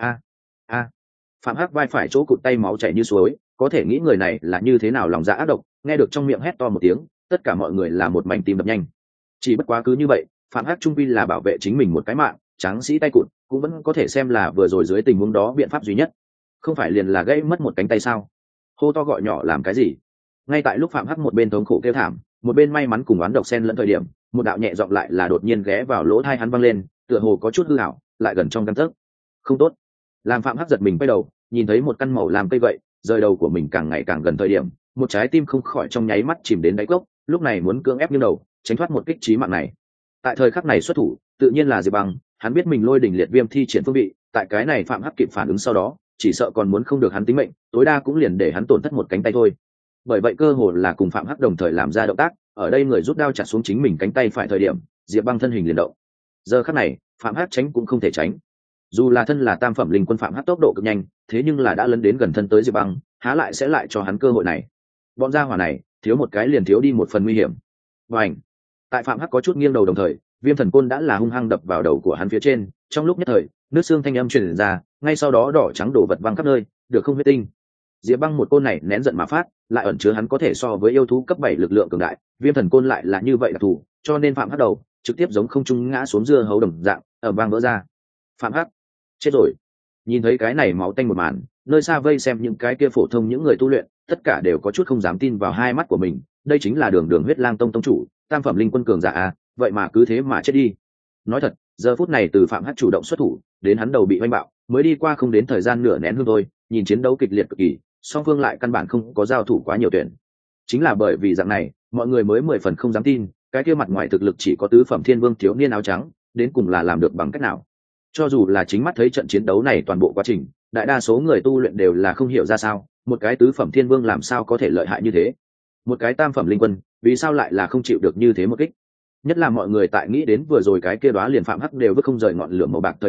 Phạm Hắc vai phải chỗ cụt tay máu chảy như suối, có thể nghĩ người này là như thế nào lòng dạ ác độc, nghe được trong miệng hét to một tiếng, tất cả mọi người là một mảnh tim đập nhanh. Chỉ bất quá cứ như vậy, Phạm Hắc trung quy là bảo vệ chính mình một cái mạng, tráng sĩ tay cụt, cũng vẫn có thể xem là vừa rồi dưới tình huống đó biện pháp duy nhất. Không phải liền là gãy mất một cánh tay sao? Hô to gọi nhỏ làm cái gì? Ngay tại lúc Phạm Hắc một bên thống khổ kêu thảm, một bên may mắn cùng oán độc xen lẫn thời điểm, một đạo nhẹ giọng lại là đột nhiên ghé vào lỗ tai hắn vang lên, tựa hồ có chút hư ảo, lại gần trong gang tấc. Không tốt. Làm Phạm Hắc giật mình quay đầu, nhìn thấy một căn màu làm cây vậy, rời đầu của mình càng ngày càng gần thời điểm, một trái tim không khỏi trong nháy mắt chìm đến đáy cốc, lúc này muốn cưỡng ép nghiêng đầu, tránh thoát một kích chí mạng này. Tại thời khắc này xuất thủ, tự nhiên là Diệp Băng, hắn biết mình lôi đỉnh liệt viêm thi triển phương vị, tại cái này Phạm Hắc kịp phản ứng sau đó, chỉ sợ còn muốn không được hắn tính mệnh, tối đa cũng liền để hắn tổn thất một cánh tay thôi. Bởi vậy cơ hồ là cùng Phạm Hắc đồng thời làm ra động tác, ở đây người rút đao chặt xuống chính mình cánh tay phải thời điểm, Diệp Băng thân hình liền động. Giờ khắc này, Phạm Hắc tránh cũng không thể tránh. Dù là thân là tam phẩm linh quân Phạm Hắc tốc độ cực nhanh, thế nhưng là đã lấn đến gần thân tới Diệp Băng, há lại sẽ lại cho hắn cơ hội này. Bọn gia hỏa này, thiếu một cái liền thiếu đi một phần nguy hiểm. Bành! Tại Phạm Hắc có chút nghiêng đầu đồng thời, Viêm Thần Côn đã là hung hăng đập vào đầu của hắn phía trên, trong lúc nhất thời, nước xương thanh âm truyền ra, ngay sau đó đỏ trắng đổ vật văng khắp nơi, được không huyết tinh. Diệp Băng một côn này nén giận mà phát, lại ẩn chứa hắn có thể so với yêu thú cấp 7 lực lượng cường đại, Viêm Thần Côn lại là như vậy đặc thù, cho nên Phạm Hắc đầu trực tiếp giống không trung ngã xuống dưa hấu đồng dạng, ầm vang vỡ ra. Phạm Hắc chết rồi. Nhìn thấy cái này máu tanh một màn, nơi xa vây xem những cái kia phổ thông những người tu luyện, tất cả đều có chút không dám tin vào hai mắt của mình, đây chính là Đường Huyết Lang tông tông chủ, tam phẩm linh quân cường giả à, vậy mà cứ thế mà chết đi. Nói thật, giờ phút này từ Phạm Hắc chủ động xuất thủ, đến hắn đầu bị oanh bạo, mới đi qua không đến thời gian nửa nén hương thôi, nhìn chiến đấu kịch liệt cực kỳ, song phương lại căn bản không có giao thủ quá nhiều tuyển. Chính là bởi vì dạng này, mọi người mới 10 phần không dám tin, cái kia mặt ngoài thực lực chỉ có tứ phẩm thiên vương thiếu niên áo trắng, đến cùng là làm được bằng cách nào? Cho dù là chính mắt thấy trận chiến đấu này toàn bộ quá trình, đại đa số người tu luyện đều là không hiểu ra sao, một cái tứ phẩm thiên vương làm sao có thể lợi hại như thế, một cái tam phẩm linh quân vì sao lại là không chịu được như thế một kích. Nhất là mọi người tại nghĩ đến vừa rồi cái kia đóa liền Phạm Hắc đều vứt không rời ngọn lửa màu bạc thời điểm,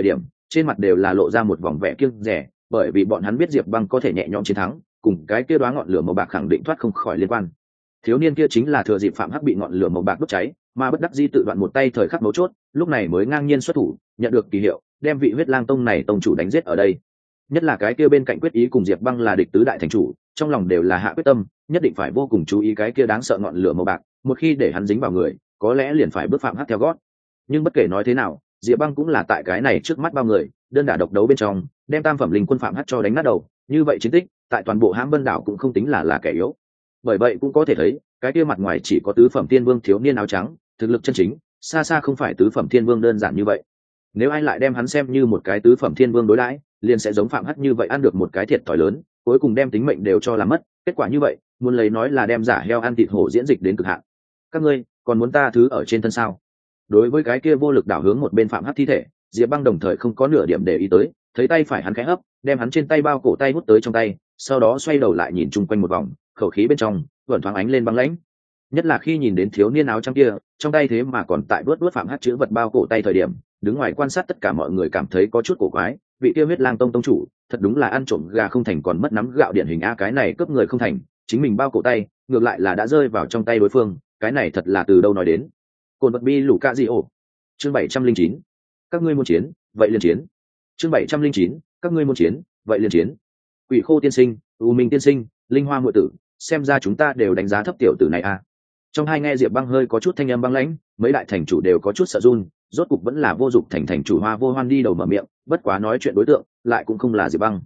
trên mặt đều là lộ ra một vòng vẻ kiêng rẻ, bởi vì bọn hắn biết Diệp Băng có thể nhẹ nhõm chiến thắng, cùng cái kia đóa ngọn lửa màu bạc khẳng định thoát không khỏi liên quan. Thiếu niên kia chính là thừa dịp Phạm Hắc bị ngọn lửa màu bạc đốt cháy, mà bất đắc dĩ tự đoạn một tay thời khắc mấu chốt, lúc này mới ngang nhiên xuất thủ, nhận được kỳ hiệu, đem vị Huyết Lang Tông này tông chủ đánh giết ở đây. Nhất là cái kia bên cạnh quyết ý cùng Diệp Băng là địch tứ đại thành chủ, trong lòng đều là hạ quyết tâm, nhất định phải vô cùng chú ý cái kia đáng sợ ngọn lửa màu bạc, một khi để hắn dính vào người, có lẽ liền phải bước Phạm Hắc theo gót. Nhưng bất kể nói thế nào, Diệp Băng cũng là tại cái này trước mắt bao người, đơn đả độc đấu bên trong, đem tam phẩm linh quân Phạm Hắc cho đánh nát đầu, như vậy chiến tích, tại toàn bộ Hãm Vân đảo cũng không tính là kẻ yếu. Bởi vậy cũng có thể thấy, cái kia mặt ngoài chỉ có tứ phẩm tiên vương thiếu niên áo trắng, thực lực chân chính, xa xa không phải tứ phẩm thiên vương đơn giản như vậy. Nếu ai lại đem hắn xem như một cái tứ phẩm thiên vương đối đãi, liền sẽ giống Phạm Hắc như vậy ăn được một cái thiệt thòi lớn, cuối cùng đem tính mệnh đều cho làm mất. Kết quả như vậy, muốn lấy nói là đem giả heo ăn thịt hổ diễn dịch đến cực hạn. Các ngươi còn muốn ta thứ ở trên thân sao? Đối với cái kia vô lực đảo hướng một bên Phạm Hắc thi thể, Diệp Băng đồng thời không có nửa điểm để ý tới, thấy tay phải hắn khẽ hấp, đem hắn trên tay bao cổ tay hút tới trong tay, sau đó xoay đầu lại nhìn chung quanh một vòng, khẩu khí bên trong vẫn thoáng ánh lên băng lãnh. Nhất là khi nhìn đến thiếu niên áo trắng kia, trong tay thế mà còn tại đuốt Phạm Hắc chữ vật bao cổ tay thời điểm, đứng ngoài quan sát tất cả mọi người cảm thấy có chút cổ quái, vị kia Huyết Lang Tông tông chủ, thật đúng là ăn trộm gà không thành còn mất nắm gạo điển hình a, cái này cướp người không thành, chính mình bao cổ tay, ngược lại là đã rơi vào trong tay đối phương, cái này thật là từ đâu nói đến. Cồn vật bi lũ ca gì ổ. Chương 709. Các ngươi muốn chiến, vậy liền chiến. Chương 709. Các ngươi muốn chiến, vậy liền chiến. Quỷ Khô tiên sinh, U Minh tiên sinh, Linh Hoa muội tử, xem ra chúng ta đều đánh giá thấp tiểu tử này a. Trong hai nghe Diệp Băng hơi có chút thanh âm băng lãnh, mấy đại thành chủ đều có chút sợ run, rốt cục vẫn là Vô Dụng thành chủ Hoa Vô Hoan đi đầu mở miệng, bất quá nói chuyện đối tượng lại cũng không là Diệp Băng.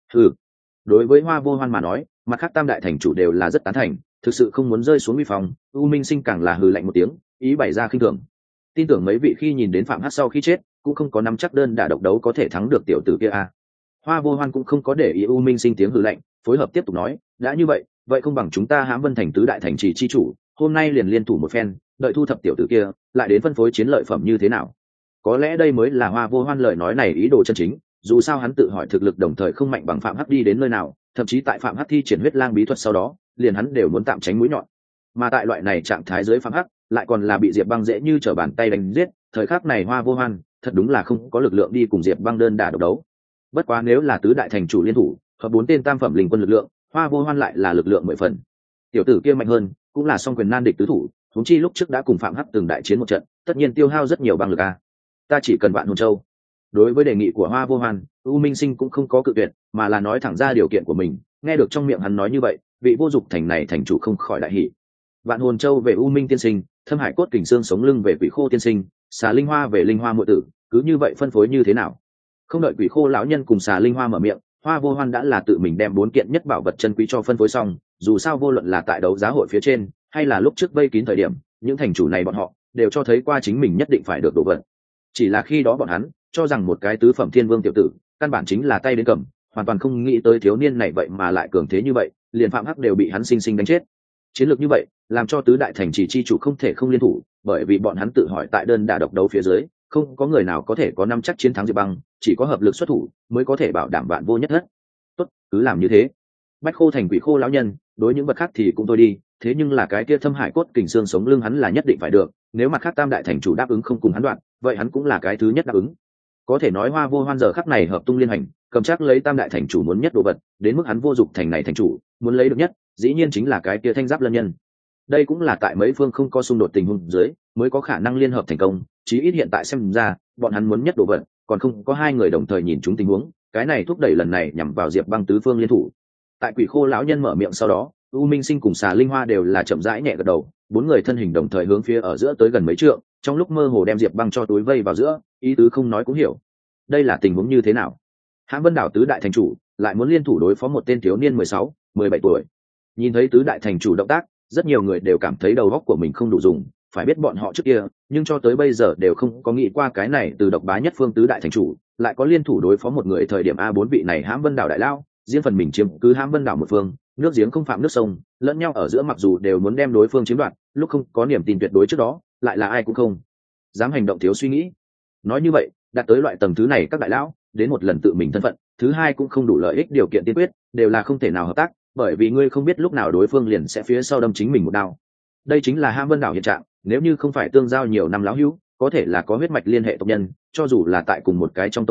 Đối với Hoa Vô Hoan mà nói, mặt khác tam đại thành chủ đều là rất tán thành, thực sự không muốn rơi xuống uy phong. U Minh Sinh càng là hừ lạnh một tiếng, ý bày ra khinh thường. Tin tưởng mấy vị khi nhìn đến Phạm Hắc sau khi chết, cũng không có nắm chắc đơn đả độc đấu có thể thắng được tiểu tử kia a. Hoa Vô Hoan cũng không có để ý U Minh Sinh tiếng hừ lạnh, phối hợp tiếp tục nói, đã như vậy, vậy không bằng chúng ta Hãm Vân thành tứ đại thành trì chi chủ, hôm nay liền liên thủ một phen, đợi thu thập tiểu tử kia, lại đến phân phối chiến lợi phẩm như thế nào. Có lẽ đây mới là Hoa Vô Hoan lời nói này ý đồ chân chính, dù sao hắn tự hỏi thực lực đồng thời không mạnh bằng Phạm Hắc đi đến nơi nào, thậm chí tại Phạm Hắc thi triển huyết lang bí thuật sau đó, liền hắn đều muốn tạm tránh mũi nhọn. Mà tại loại này trạng thái dưới Phạm Hắc, lại còn là bị Diệp Băng dễ như trở bàn tay đánh giết, thời khắc này Hoa Vô Hoan thật đúng là không có lực lượng đi cùng Diệp Băng đơn đả độc đấu. Bất quá nếu là tứ đại thành chủ liên thủ, hợp bốn tên tam phẩm linh quân lực lượng, Hoa Vô Hoan lại là lực lượng 10 phần. Tiểu tử kia mạnh hơn, cũng là song quyền nan địch tứ thủ, huống chi lúc trước đã cùng Phạm Hắc từng đại chiến một trận, tất nhiên tiêu hao rất nhiều băng lực a. Ta chỉ cần Vạn Hồn Châu. Đối với đề nghị của Hoa Vô Hoan, U Minh Sinh cũng không có cự tuyệt, mà là nói thẳng ra điều kiện của mình. Nghe được trong miệng hắn nói như vậy, vị Vô Dục thành này thành chủ không khỏi đại hỉ. Vạn Hồn Châu về U Minh tiên sinh, Thâm Hải cốt kình xương sống lưng về Quỷ Khô tiên sinh, Xà Linh Hoa về Linh Hoa muội tử, cứ như vậy phân phối như thế nào? Không đợi Quỷ Khô lão nhân cùng Xà Linh Hoa mở miệng, Hoa Vô Hoan đã là tự mình đem 4 kiện nhất bảo vật chân quý cho phân phối xong, dù sao vô luận là tại đấu giá hội phía trên, hay là lúc trước vây kín thời điểm, những thành chủ này bọn họ đều cho thấy qua chính mình nhất định phải được đồ vật. Chỉ là khi đó bọn hắn cho rằng một cái tứ phẩm thiên vương tiểu tử, căn bản chính là tay đến cầm, hoàn toàn không nghĩ tới thiếu niên này vậy mà lại cường thế như vậy, liền Phạm Hắc đều bị hắn sinh sinh đánh chết. Chiến lược như vậy, làm cho tứ đại thành trì chi chủ không thể không liên thủ, bởi vì bọn hắn tự hỏi tại đơn đả độc đấu phía dưới, không có người nào có thể có năm chắc chiến thắng Diệp Băng, chỉ có hợp lực xuất thủ mới có thể bảo đảm vạn vô nhất thất. Tốt, cứ làm như thế. Bách Khô thành Quỷ Khô lão nhân, đối những vật khác thì cũng thôi đi, thế nhưng là cái kia Thâm Hải cốt kình xương sống lưng hắn là nhất định phải được, nếu mặt khác tam đại thành chủ đáp ứng không cùng hắn đoạn, vậy hắn cũng là cái thứ nhất đáp ứng. Có thể nói Hoa Vô Hoan giờ khắc này hợp tung liên hành, cầm chắc lấy tam đại thành chủ muốn nhất đồ vật, đến mức hắn Vô Dục thành này thành chủ muốn lấy được nhất, dĩ nhiên chính là cái kia Thanh Giáp Lân nhân. Đây cũng là tại mấy phương không có xung đột tình huống dưới, mới có khả năng liên hợp thành công, chí ít hiện tại xem ra, bọn hắn muốn nhất đồ vật, còn không có hai người đồng thời nhìn chúng tình huống, cái này thúc đẩy lần này nhằm vào Diệp Băng tứ phương liên thủ. Tại Quỷ Khô lão nhân mở miệng sau đó, U Minh Sinh cùng Xà Linh Hoa đều là chậm rãi nhẹ gật đầu, bốn người thân hình đồng thời hướng phía ở giữa tới gần mấy trượng, trong lúc mơ hồ đem Diệp Băng cho túi vây vào giữa, ý tứ không nói cũng hiểu. Đây là tình huống như thế nào? Hãm Vân đảo tứ đại thành chủ lại muốn liên thủ đối phó một tên thiếu niên 16, 17 tuổi. Nhìn thấy tứ đại thành chủ động tác, rất nhiều người đều cảm thấy đầu óc của mình không đủ dùng, phải biết bọn họ trước kia, nhưng cho tới bây giờ đều không có nghĩ qua cái này từ độc bá nhất phương tứ đại thành chủ, lại có liên thủ đối phó một người thời điểm a. Bốn vị này Hãm Vân đảo đại lao, riêng phần mình chiếm cứ Hãm Vân đảo một phương, nước giếng không phạm nước sông, lẫn nhau ở giữa mặc dù đều muốn đem đối phương chiếm đoạt, lúc không có niềm tin tuyệt đối trước đó, lại là ai cũng không dám hành động thiếu suy nghĩ. Nói như vậy, đạt tới loại tầng thứ này các đại lão, đến một lần tự mình thân phận, thứ hai cũng không đủ lợi ích điều kiện tiên quyết, đều là không thể nào hợp tác, bởi vì ngươi không biết lúc nào đối phương liền sẽ phía sau đâm chính mình một đao. Đây chính là Hãm Vân đảo hiện trạng, nếu như không phải tương giao nhiều năm lão hữu, có thể là có huyết mạch liên hệ tộc nhân, cho dù là tại cùng một cái trong tông môn,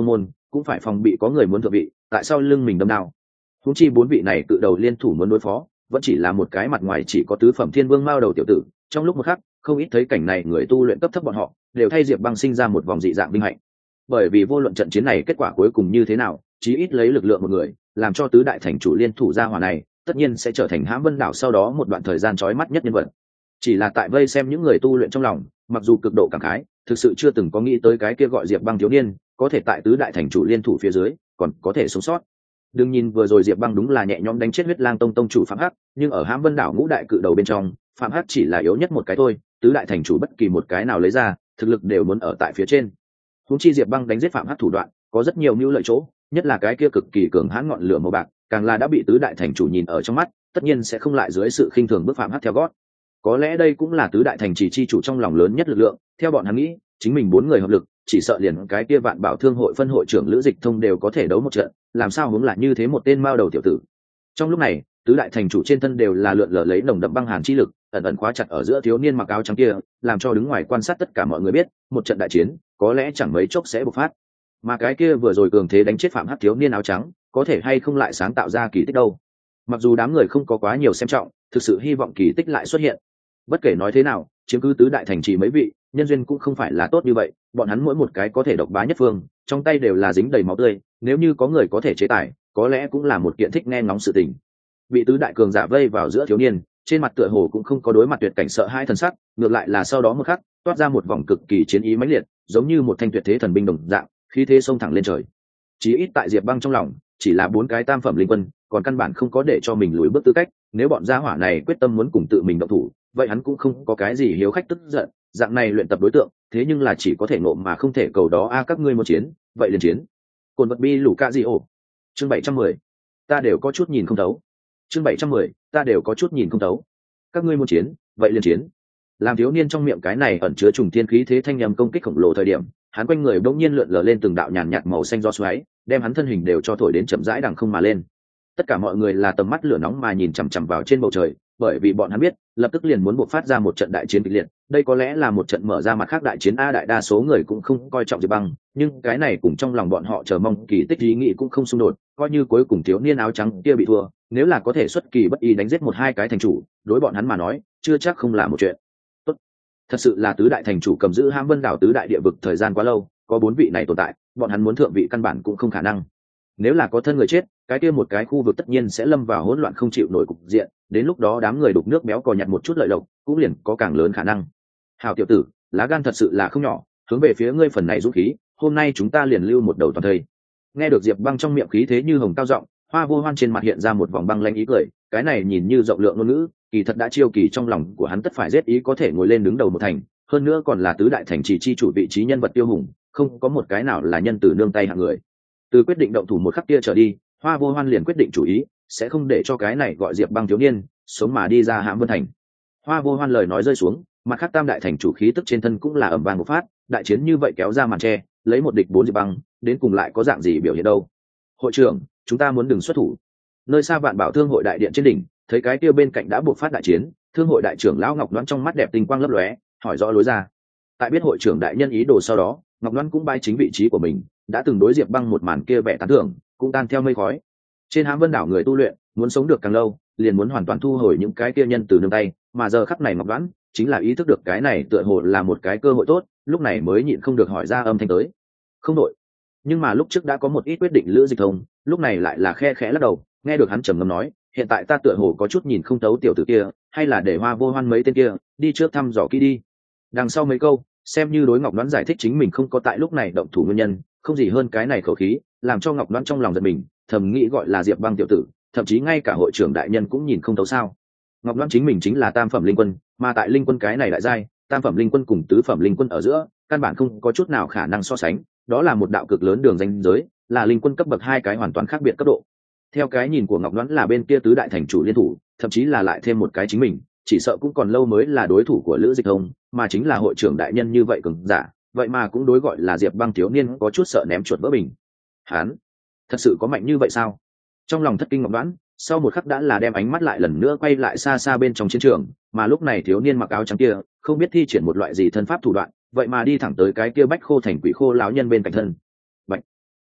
cũng phải phòng bị có người muốn thượng vị tại sao lưng mình đâm đao. Huống chi 4 vị này cự đầu liên thủ muốn đối phó vẫn chỉ là một cái mặt ngoài chỉ có tứ phẩm thiên vương mao đầu tiểu tử. Trong lúc một khắc không ít thấy cảnh này người tu luyện cấp thấp bọn họ đều thay Diệp Băng sinh ra một vòng dị dạng vinh hạnh, bởi vì vô luận trận chiến này kết quả cuối cùng như thế nào, chí ít lấy lực lượng một người làm cho tứ đại thành chủ liên thủ ra hỏa này tất nhiên sẽ trở thành Hãm Vân Đảo sau đó một đoạn thời gian chói mắt nhất nhân vật. Chỉ là tại vây xem những người tu luyện trong lòng mặc dù cực độ cảm khái, thực sự chưa từng có nghĩ tới cái kia gọi Diệp Băng thiếu niên có thể tại tứ đại thành chủ liên thủ phía dưới còn có thể sống sót. Đừng nhìn vừa rồi Diệp Băng đúng là nhẹ nhõm đánh chết Huyết Lang Tông tông chủ Phạm Hắc, nhưng ở Hãm Vân Đảo ngũ đại cự đầu bên trong, Phạm Hắc chỉ là yếu nhất một cái thôi, tứ đại thành chủ bất kỳ một cái nào lấy ra, thực lực đều muốn ở tại phía trên. Huống chi Diệp Băng đánh giết Phạm Hắc thủ đoạn, có rất nhiều mưu lợi chỗ, nhất là cái kia cực kỳ cường hãn ngọn lửa màu bạc, càng là đã bị tứ đại thành chủ nhìn ở trong mắt, tất nhiên sẽ không lại dưới sự khinh thường bước Phạm Hắc theo gót. Có lẽ đây cũng là tứ đại thành trì chi chủ trong lòng lớn nhất lực lượng, theo bọn hắn nghĩ, chính mình 4 người hợp lực, chỉ sợ liền cái kia Vạn Bảo Thương hội phân hội trưởng Lữ Dịch Thông đều có thể đấu một trận, làm sao hướng lại như thế một tên mao đầu tiểu tử. Trong lúc này, tứ đại thành chủ trên thân đều là lượn lờ lấy nồng đậm băng hàn chi lực, ẩn ẩn khóa chặt ở giữa thiếu niên mặc áo trắng kia, làm cho đứng ngoài quan sát tất cả mọi người biết, một trận đại chiến có lẽ chẳng mấy chốc sẽ bộc phát. Mà cái kia vừa rồi cường thế đánh chết Phạm Hắc thiếu niên áo trắng, có thể hay không lại sáng tạo ra kỳ tích đâu. Mặc dù đám người không có quá nhiều xem trọng, thực sự hy vọng kỳ tích lại xuất hiện. Bất kể nói thế nào, chiếm cứ tứ đại thành trì mấy vị nhân duyên cũng không phải là tốt như vậy, bọn hắn mỗi một cái có thể độc bá nhất phương, trong tay đều là dính đầy máu tươi, nếu như có người có thể chế tài, có lẽ cũng là một kiện thích nghe ngóng sự tình. Bị tứ đại cường giả vây vào giữa thiếu niên, trên mặt tựa hồ cũng không có đối mặt tuyệt cảnh sợ hãi thần sắc, ngược lại là sau đó một khắc toát ra một vòng cực kỳ chiến ý mãnh liệt, giống như một thanh tuyệt thế thần binh đồng dạng, khí thế xông thẳng lên trời. Chí ít tại Diệp Băng trong lòng, chỉ là 4 cái tam phẩm linh quân, còn căn bản không có để cho mình lùi bước tư cách, nếu bọn gia hỏa này quyết tâm muốn cùng tự mình động thủ, vậy hắn cũng không có cái gì hiếu khách tức giận, dạng này luyện tập đối tượng, thế nhưng là chỉ có thể ngộ mà không thể cầu đó a các ngươi muốn chiến, vậy liền chiến. Cồn vật bi lũ ca gì ổ. Chương 710. Ta đều có chút nhìn không thấu. Chương 710. Ta đều có chút nhìn không thấu. Các ngươi muốn chiến, vậy liền chiến. Làm thiếu niên trong miệng cái này ẩn chứa trùng thiên khí thế thanh âm công kích khổng lồ thời điểm, hắn quanh người bỗng nhiên lượn lờ lên từng đạo nhàn nhạt màu xanh do xoáy, đem hắn thân hình đều cho thổi đến chậm rãi đằng không mà lên. Tất cả mọi người là tầm mắt lửa nóng mà nhìn chằm chằm vào trên bầu trời, bởi vì bọn hắn biết, lập tức liền muốn buộc phát ra một trận đại chiến kịch liệt. Đây có lẽ là một trận mở ra mặt khác đại chiến a, đại đa số người cũng không coi trọng Diệp Băng, nhưng cái này cùng trong lòng bọn họ chờ mong kỳ tích ý nghĩ cũng không xung đột, coi như cuối cùng thiếu niên áo trắng kia bị thua, nếu là có thể xuất kỳ bất ý đánh giết 1-2 cái thành chủ, đối bọn hắn mà nói, chưa chắc không là một chuyện tốt. Thật sự là tứ đại thành chủ cầm giữ Hãm Vân Đảo tứ đại địa vực thời gian quá lâu, có 4 vị này tồn tại, bọn hắn muốn thượng vị căn bản cũng không khả năng. Nếu là có thân người chết, cái kia một cái khu vực tất nhiên sẽ lâm vào hỗn loạn không chịu nổi cục diện, đến lúc đó đám người đục nước béo cò nhặt một chút lợi lộc, cũng liền có càng lớn khả năng. Hảo tiểu tử, lá gan thật sự là không nhỏ, hướng về phía ngươi phần này dũng khí, hôm nay chúng ta liền lưu một đầu toàn thây. Nghe được Diệp Băng trong miệng khí thế như hồng cao giọng, Hoa Vô Hoan trên mặt hiện ra một vòng băng lãnh ý cười, cái này nhìn như rộng lượng ngôn ngữ, kỳ thật đã chiêu kỳ trong lòng của hắn tất phải giết ý có thể ngồi lên đứng đầu một thành, hơn nữa còn là tứ đại thành trì chi chủ vị trí nhân vật tiêu hùng, không có một cái nào là nhân từ nương tay hạng người. Từ quyết định động thủ một khắc kia trở đi, Hoa Vô Hoan liền quyết định chủ ý, sẽ không để cho cái này gọi Diệp Băng thiếu niên sống mà đi ra Hãm Vân thành. Hoa Vô Hoan lời nói rơi xuống, mặt khác tam đại thành chủ khí tức trên thân cũng là ầm vang một phát, đại chiến như vậy kéo ra màn che, lấy một địch 4 Diệp Băng, đến cùng lại có dạng gì biểu hiện đâu. Hội trưởng, chúng ta muốn đừng xuất thủ. Nơi xa Vạn Bảo Thương hội đại điện trên đỉnh, thấy cái kia bên cạnh đã buộc phát đại chiến, thương hội đại trưởng lão Ngọc Loan trong mắt đẹp tinh quang lấp lóe, hỏi rõ lối ra. Tại biết hội trưởng đại nhân ý đồ sau đó, Ngọc Loan cũng bay chính vị trí của mình, đã từng đối Diệp Băng một màn kia vẻ tán thưởng, cũng tan theo mây khói. Trên Hãm Vân Đảo người tu luyện, muốn sống được càng lâu, liền muốn hoàn toàn thu hồi những cái kia nhân từ nương tay, mà giờ khắc này Ngọc Loan chính là ý thức được cái này tựa hồ là một cái cơ hội tốt, lúc này mới nhịn không được hỏi ra âm thanh tới. Không đổi. Nhưng mà lúc trước đã có một ít quyết định Lữ Dịch Thông, lúc này lại là khe khẽ lắc đầu, nghe được hắn trầm ngâm nói, hiện tại ta tựa hồ có chút nhìn không thấu tiểu tử kia, hay là để Hoa Vô Hoan mấy tên kia đi trước thăm dò kỹ đi. Đằng sau mấy câu, xem như đối Ngọc Loan giải thích chính mình không có tại lúc này động thủ nguyên nhân, không gì hơn cái này khẩu khí, làm cho Ngọc Loan trong lòng giật mình, thầm nghĩ gọi là Diệp Băng tiểu tử, thậm chí ngay cả hội trưởng đại nhân cũng nhìn không thấu sao. Ngọc Loan chính mình chính là tam phẩm linh quân, mà tại linh quân cái này đại giai, tam phẩm linh quân cùng tứ phẩm linh quân ở giữa, căn bản không có chút nào khả năng so sánh, đó là một đạo cực lớn đường ranh giới, là linh quân cấp bậc 2 cái hoàn toàn khác biệt cấp độ. Theo cái nhìn của Ngọc Loan là bên kia tứ đại thành chủ liên thủ, thậm chí là lại thêm một cái chính mình, chỉ sợ cũng còn lâu mới là đối thủ của Lữ Dịch Thông, mà chính là hội trưởng đại nhân như vậy cường giả, vậy mà cũng đối gọi là Diệp Băng thiếu niên có chút sợ ném chuột vỡ bình. Hắn thật sự có mạnh như vậy sao? Trong lòng thất kinh Ngọc Loan, sau một khắc đã là đem ánh mắt lại lần nữa quay lại xa xa bên trong chiến trường, mà lúc này thiếu niên mặc áo trắng kia, không biết thi triển một loại gì thân pháp thủ đoạn, vậy mà đi thẳng tới cái kia Bách Khô thành Quỷ Khô lão nhân bên cạnh thân. Bạch.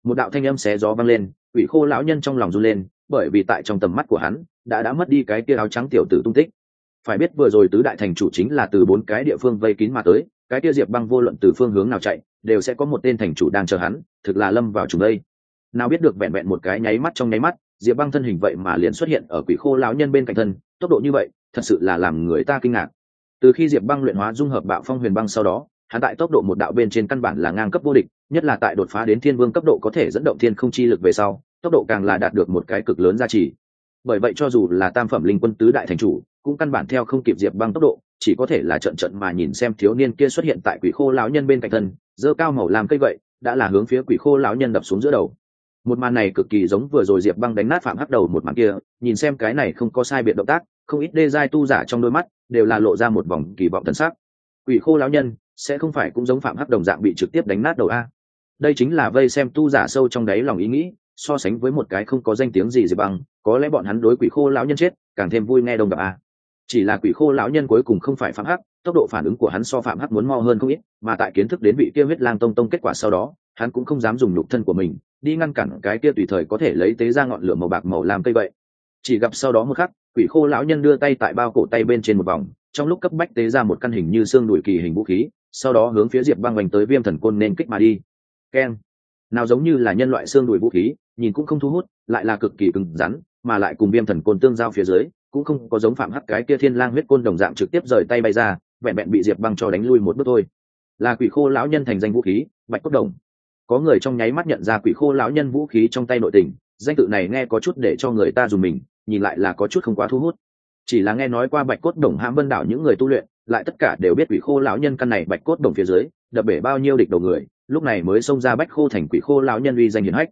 Một đạo thanh âm xé gió vang lên, quỷ khô lão nhân trong lòng run lên, bởi vì tại trong tầm mắt của hắn đã mất đi cái kia áo trắng tiểu tử tung tích. Phải biết vừa rồi tứ đại thành chủ chính là từ 4 cái địa phương vây kín mà tới, cái kia Diệp Băng vô luận từ phương hướng nào chạy đều sẽ có một tên thành chủ đang chờ hắn, thực là lâm vào trùng đây. Nào biết được vẹn vẹn một cái nháy mắt, trong nháy mắt Diệp Băng thân hình vậy mà liền xuất hiện ở quỷ khô lão nhân bên cạnh thân, tốc độ như vậy thật sự là làm người ta kinh ngạc. Từ khi Diệp Băng luyện hóa dung hợp bạo phong huyền băng sau đó, hắn tại tốc độ một đạo bên trên căn bản là ngang cấp vô địch, nhất là tại đột phá đến thiên vương cấp độ có thể dẫn động thiên không chi lực về sau, tốc độ càng là đạt được một cái cực lớn giá trị. Bởi vậy cho dù là tam phẩm linh quân tứ đại thành chủ cũng căn bản theo không kịp Diệp Băng tốc độ, chỉ có thể là trợn trợn mà nhìn xem thiếu niên kia xuất hiện tại quỷ khô lão nhân bên cạnh thân, giơ cao màu làm cây vậy đã là hướng phía quỷ khô lão nhân đập xuống giữa đầu. Một màn này cực kỳ giống vừa rồi Diệp Băng đánh nát Phạm Hắc đầu một màn kia, nhìn xem cái này không có sai biệt động tác, không ít đê giai tu giả trong đôi mắt đều là lộ ra một vòng kỳ vọng thần sắc. Quỷ khô lão nhân sẽ không phải cũng giống Phạm Hắc đồng dạng bị trực tiếp đánh nát đầu a? Đây chính là vây xem tu giả sâu trong đáy lòng ý nghĩ, so sánh với một cái không có danh tiếng gì Diệp Băng, có lẽ bọn hắn đối quỷ khô lão nhân chết càng thêm vui nghe đồng gặp a. Chỉ là quỷ khô lão nhân cuối cùng không phải Phạm Hắc, tốc độ phản ứng của hắn so Phạm Hắc muốn mo hơn không ít, mà tại kiến thức đến vị kia huyết lang tông tông kết quả sau đó, hắn cũng không dám dùng nhục thân của mình đi ngăn cản cái kia tùy thời có thể lấy tế ra ngọn lửa màu bạc màu làm cây vậy. Chỉ gặp sau đó một khắc, quỷ khô lão nhân đưa tay tại bao cổ tay bên trên một vòng, trong lúc cấp bách tế ra một căn hình như xương đùi kỳ hình vũ khí, sau đó hướng phía Diệp Băng vành tới Viêm Thần Côn nên kích mà đi. Keng! Nào giống như là nhân loại xương đùi vũ khí, nhìn cũng không thu hút, lại là cực kỳ cứng rắn, mà lại cùng Viêm Thần Côn tương giao phía dưới, cũng không có giống Phạm Hắc cái kia Thiên Lang huyết côn đồng dạng trực tiếp rời tay bay ra, vẹn vẹn bị Diệp Băng cho đánh lui một bước thôi. Là quỷ khô lão nhân thành danh vũ khí, Bạch Cốt Đồng. Có người trong nháy mắt nhận ra quỷ khô lão nhân vũ khí trong tay nội tình, danh tự này nghe có chút để cho người ta dùng mình, nhìn lại là có chút không quá thu hút. Chỉ là nghe nói qua Bạch Cốt Đồng hãm Vân đảo những người tu luyện, lại tất cả đều biết quỷ khô lão nhân căn này Bạch Cốt Đồng phía dưới đập bể bao nhiêu địch đầu người, lúc này mới xông ra Bách Khô thành quỷ khô lão nhân uy danh hiển hách.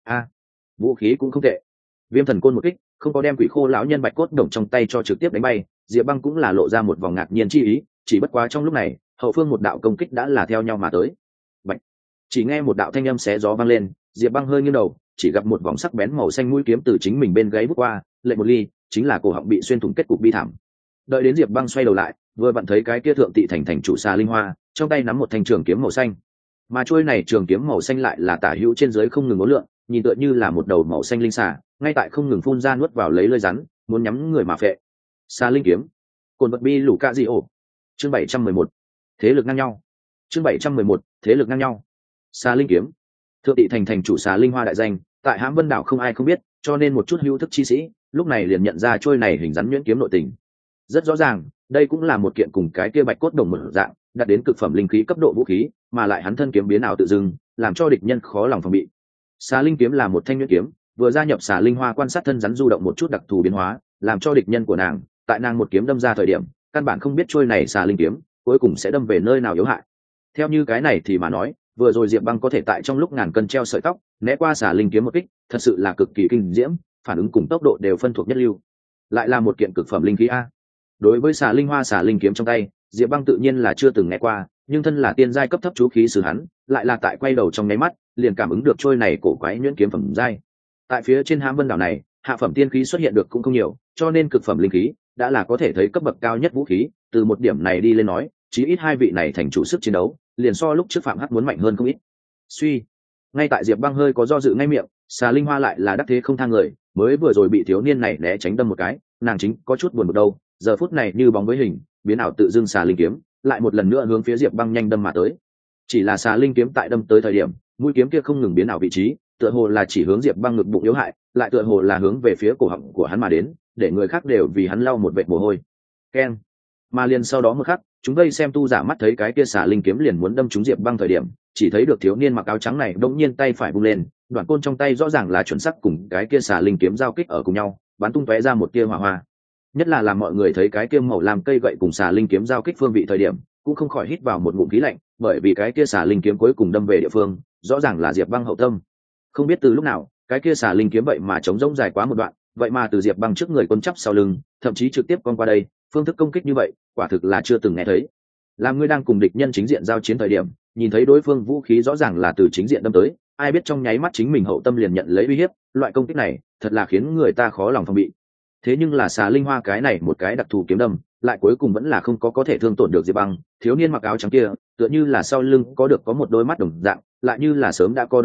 Vũ khí cũng không tệ. Viêm Thần Côn một kích không có đem quỷ khô lão nhân Bạch Cốt Đồng trong tay cho trực tiếp đánh bay, Diệp Băng cũng là lộ ra một vòng ngạc nhiên chi ý, chỉ bất quá trong lúc này hậu phương một đạo công kích đã là theo nhau mà tới. Bạch. Chỉ nghe một đạo thanh âm xé gió vang lên, Diệp Băng hơi nghiêng đầu, chỉ gặp một vòng sắc bén màu xanh mũi kiếm từ chính mình bên gáy vút qua, lệ một ly, chính là cổ họng bị xuyên thủng kết cục bi thảm. Đợi đến Diệp Băng xoay đầu lại, vừa vặn thấy cái kia thượng tị thành chủ Xà Linh Hoa, trong tay nắm một thanh trường kiếm màu xanh. Mà chuôi này trường kiếm màu xanh lại là tả hữu trên dưới không ngừng uốn lượn, nhìn tựa như là một đầu màu xanh linh xà, ngay tại không ngừng phun ra nuốt vào lấy lưỡi rắn, muốn nhắm người mà phệ. Xà Linh kiếm. Cồn vật bi lũ ca di ổ. Chương 711. Thế lực ngang nhau. Chương 711. Thế lực ngang nhau. Xà Linh kiếm. Thượng tị thành chủ Xà Linh Hoa đại danh, tại Hãm Vân đảo không ai không biết, cho nên một chút hữu thức chi sĩ lúc này liền nhận ra trôi này hình rắn nhuyễn kiếm nội tình. Rất rõ ràng, đây cũng là một kiện cùng cái kia Bạch Cốt Đồng mở dạng, đạt đến cực phẩm linh khí cấp độ vũ khí, mà lại hắn thân kiếm biến ảo tự dưng, làm cho địch nhân khó lòng phòng bị. Xà Linh kiếm là một thanh nhuyễn kiếm, vừa gia nhập Xà Linh Hoa quan sát thân rắn du động một chút đặc thù biến hóa, làm cho địch nhân của nàng, tại nàng một kiếm đâm ra thời điểm, căn bản không biết trôi này Xà Linh kiếm cuối cùng sẽ đâm về nơi nào yếu hại. Theo như cái này thì mà nói, vừa rồi Diệp Băng có thể tại trong lúc ngàn cân treo sợi tóc, né qua Xà Linh kiếm một kích, thật sự là cực kỳ kinh diễm, phản ứng cùng tốc độ đều phân thuộc nhất lưu. Lại là một kiện cực phẩm linh khí a. Đối với Xà Linh Hoa Xà Linh kiếm trong tay, Diệp Băng tự nhiên là chưa từng nghe qua, nhưng thân là tiên giai cấp thấp chú khí sử hắn, lại là tại quay đầu trong nháy mắt, liền cảm ứng được trôi này cổ quái nhuyễn kiếm phẩm giai. Tại phía trên Hãm Vân đảo này, hạ phẩm tiên khí xuất hiện được cũng không nhiều, cho nên cực phẩm linh khí đã là có thể thấy cấp bậc cao nhất vũ khí, từ một điểm này đi lên nói, chí ít hai vị này thành chủ sức chiến đấu, liền so lúc trước Phạm Hắc muốn mạnh hơn không ít. Suy, ngay tại Diệp Băng hơi có do dự ngay miệng, Xà Linh Hoa lại là đắc thế không thang người, mới vừa rồi bị thiếu niên này né tránh đâm một cái, nàng chính có chút buồn bực đâu, giờ phút này như bóng với hình, biến ảo tự dưng Xà Linh kiếm lại một lần nữa hướng phía Diệp Băng nhanh đâm mà tới. Chỉ là Xà Linh kiếm tại đâm tới thời điểm, mũi kiếm kia không ngừng biến ảo vị trí, tựa hồ là chỉ hướng Diệp Băng ngực bụng yếu hại, lại tựa hồ là hướng về phía cổ họng của hắn mà đến, để người khác đều vì hắn lau một vệt mồ hôi. Keng. Mà liền sau đó một khắc, chúng đây xem tu giả mắt thấy cái kia Xà Linh kiếm liền muốn đâm trúng Diệp Băng thời điểm, chỉ thấy được thiếu niên mặc áo trắng này đột nhiên tay phải vung lên, đoạn côn trong tay rõ ràng là chuẩn xác cùng cái kia Xà Linh kiếm giao kích ở cùng nhau, bắn tung tóe ra một tia hỏa hoa. Nhất là làm mọi người thấy cái kia màu làm cây gậy cùng Xà Linh kiếm giao kích phương vị thời điểm, cũng không khỏi hít vào một ngụm khí lạnh, bởi vì cái kia Xà Linh kiếm cuối cùng đâm về địa phương, rõ ràng là Diệp Băng hậu tâm. Không biết từ lúc nào, cái kia Xà Linh kiếm vậy mà chống rỗng dài quá một đoạn, vậy mà từ Diệp Băng trước người quân chắp sau lưng, thậm chí trực tiếp cong qua đây, phương thức công kích như vậy, quả thực là chưa từng nghe thấy. Làm người đang cùng địch nhân chính diện giao chiến thời điểm, nhìn thấy đối phương vũ khí rõ ràng là từ chính diện đâm tới, ai biết trong nháy mắt chính mình hậu tâm liền nhận lấy uy hiếp, loại công kích này, thật là khiến người ta khó lòng phòng bị. Thế nhưng là Xà Linh Hoa cái này một cái đặc thù kiếm đâm, lại cuối cùng vẫn là không có thể thương tổn được Diệp Băng. Thiếu niên mặc áo trắng kia, tựa như là sau lưng có một đôi mắt đồng dạng, lại như là sớm đã có đoán trước,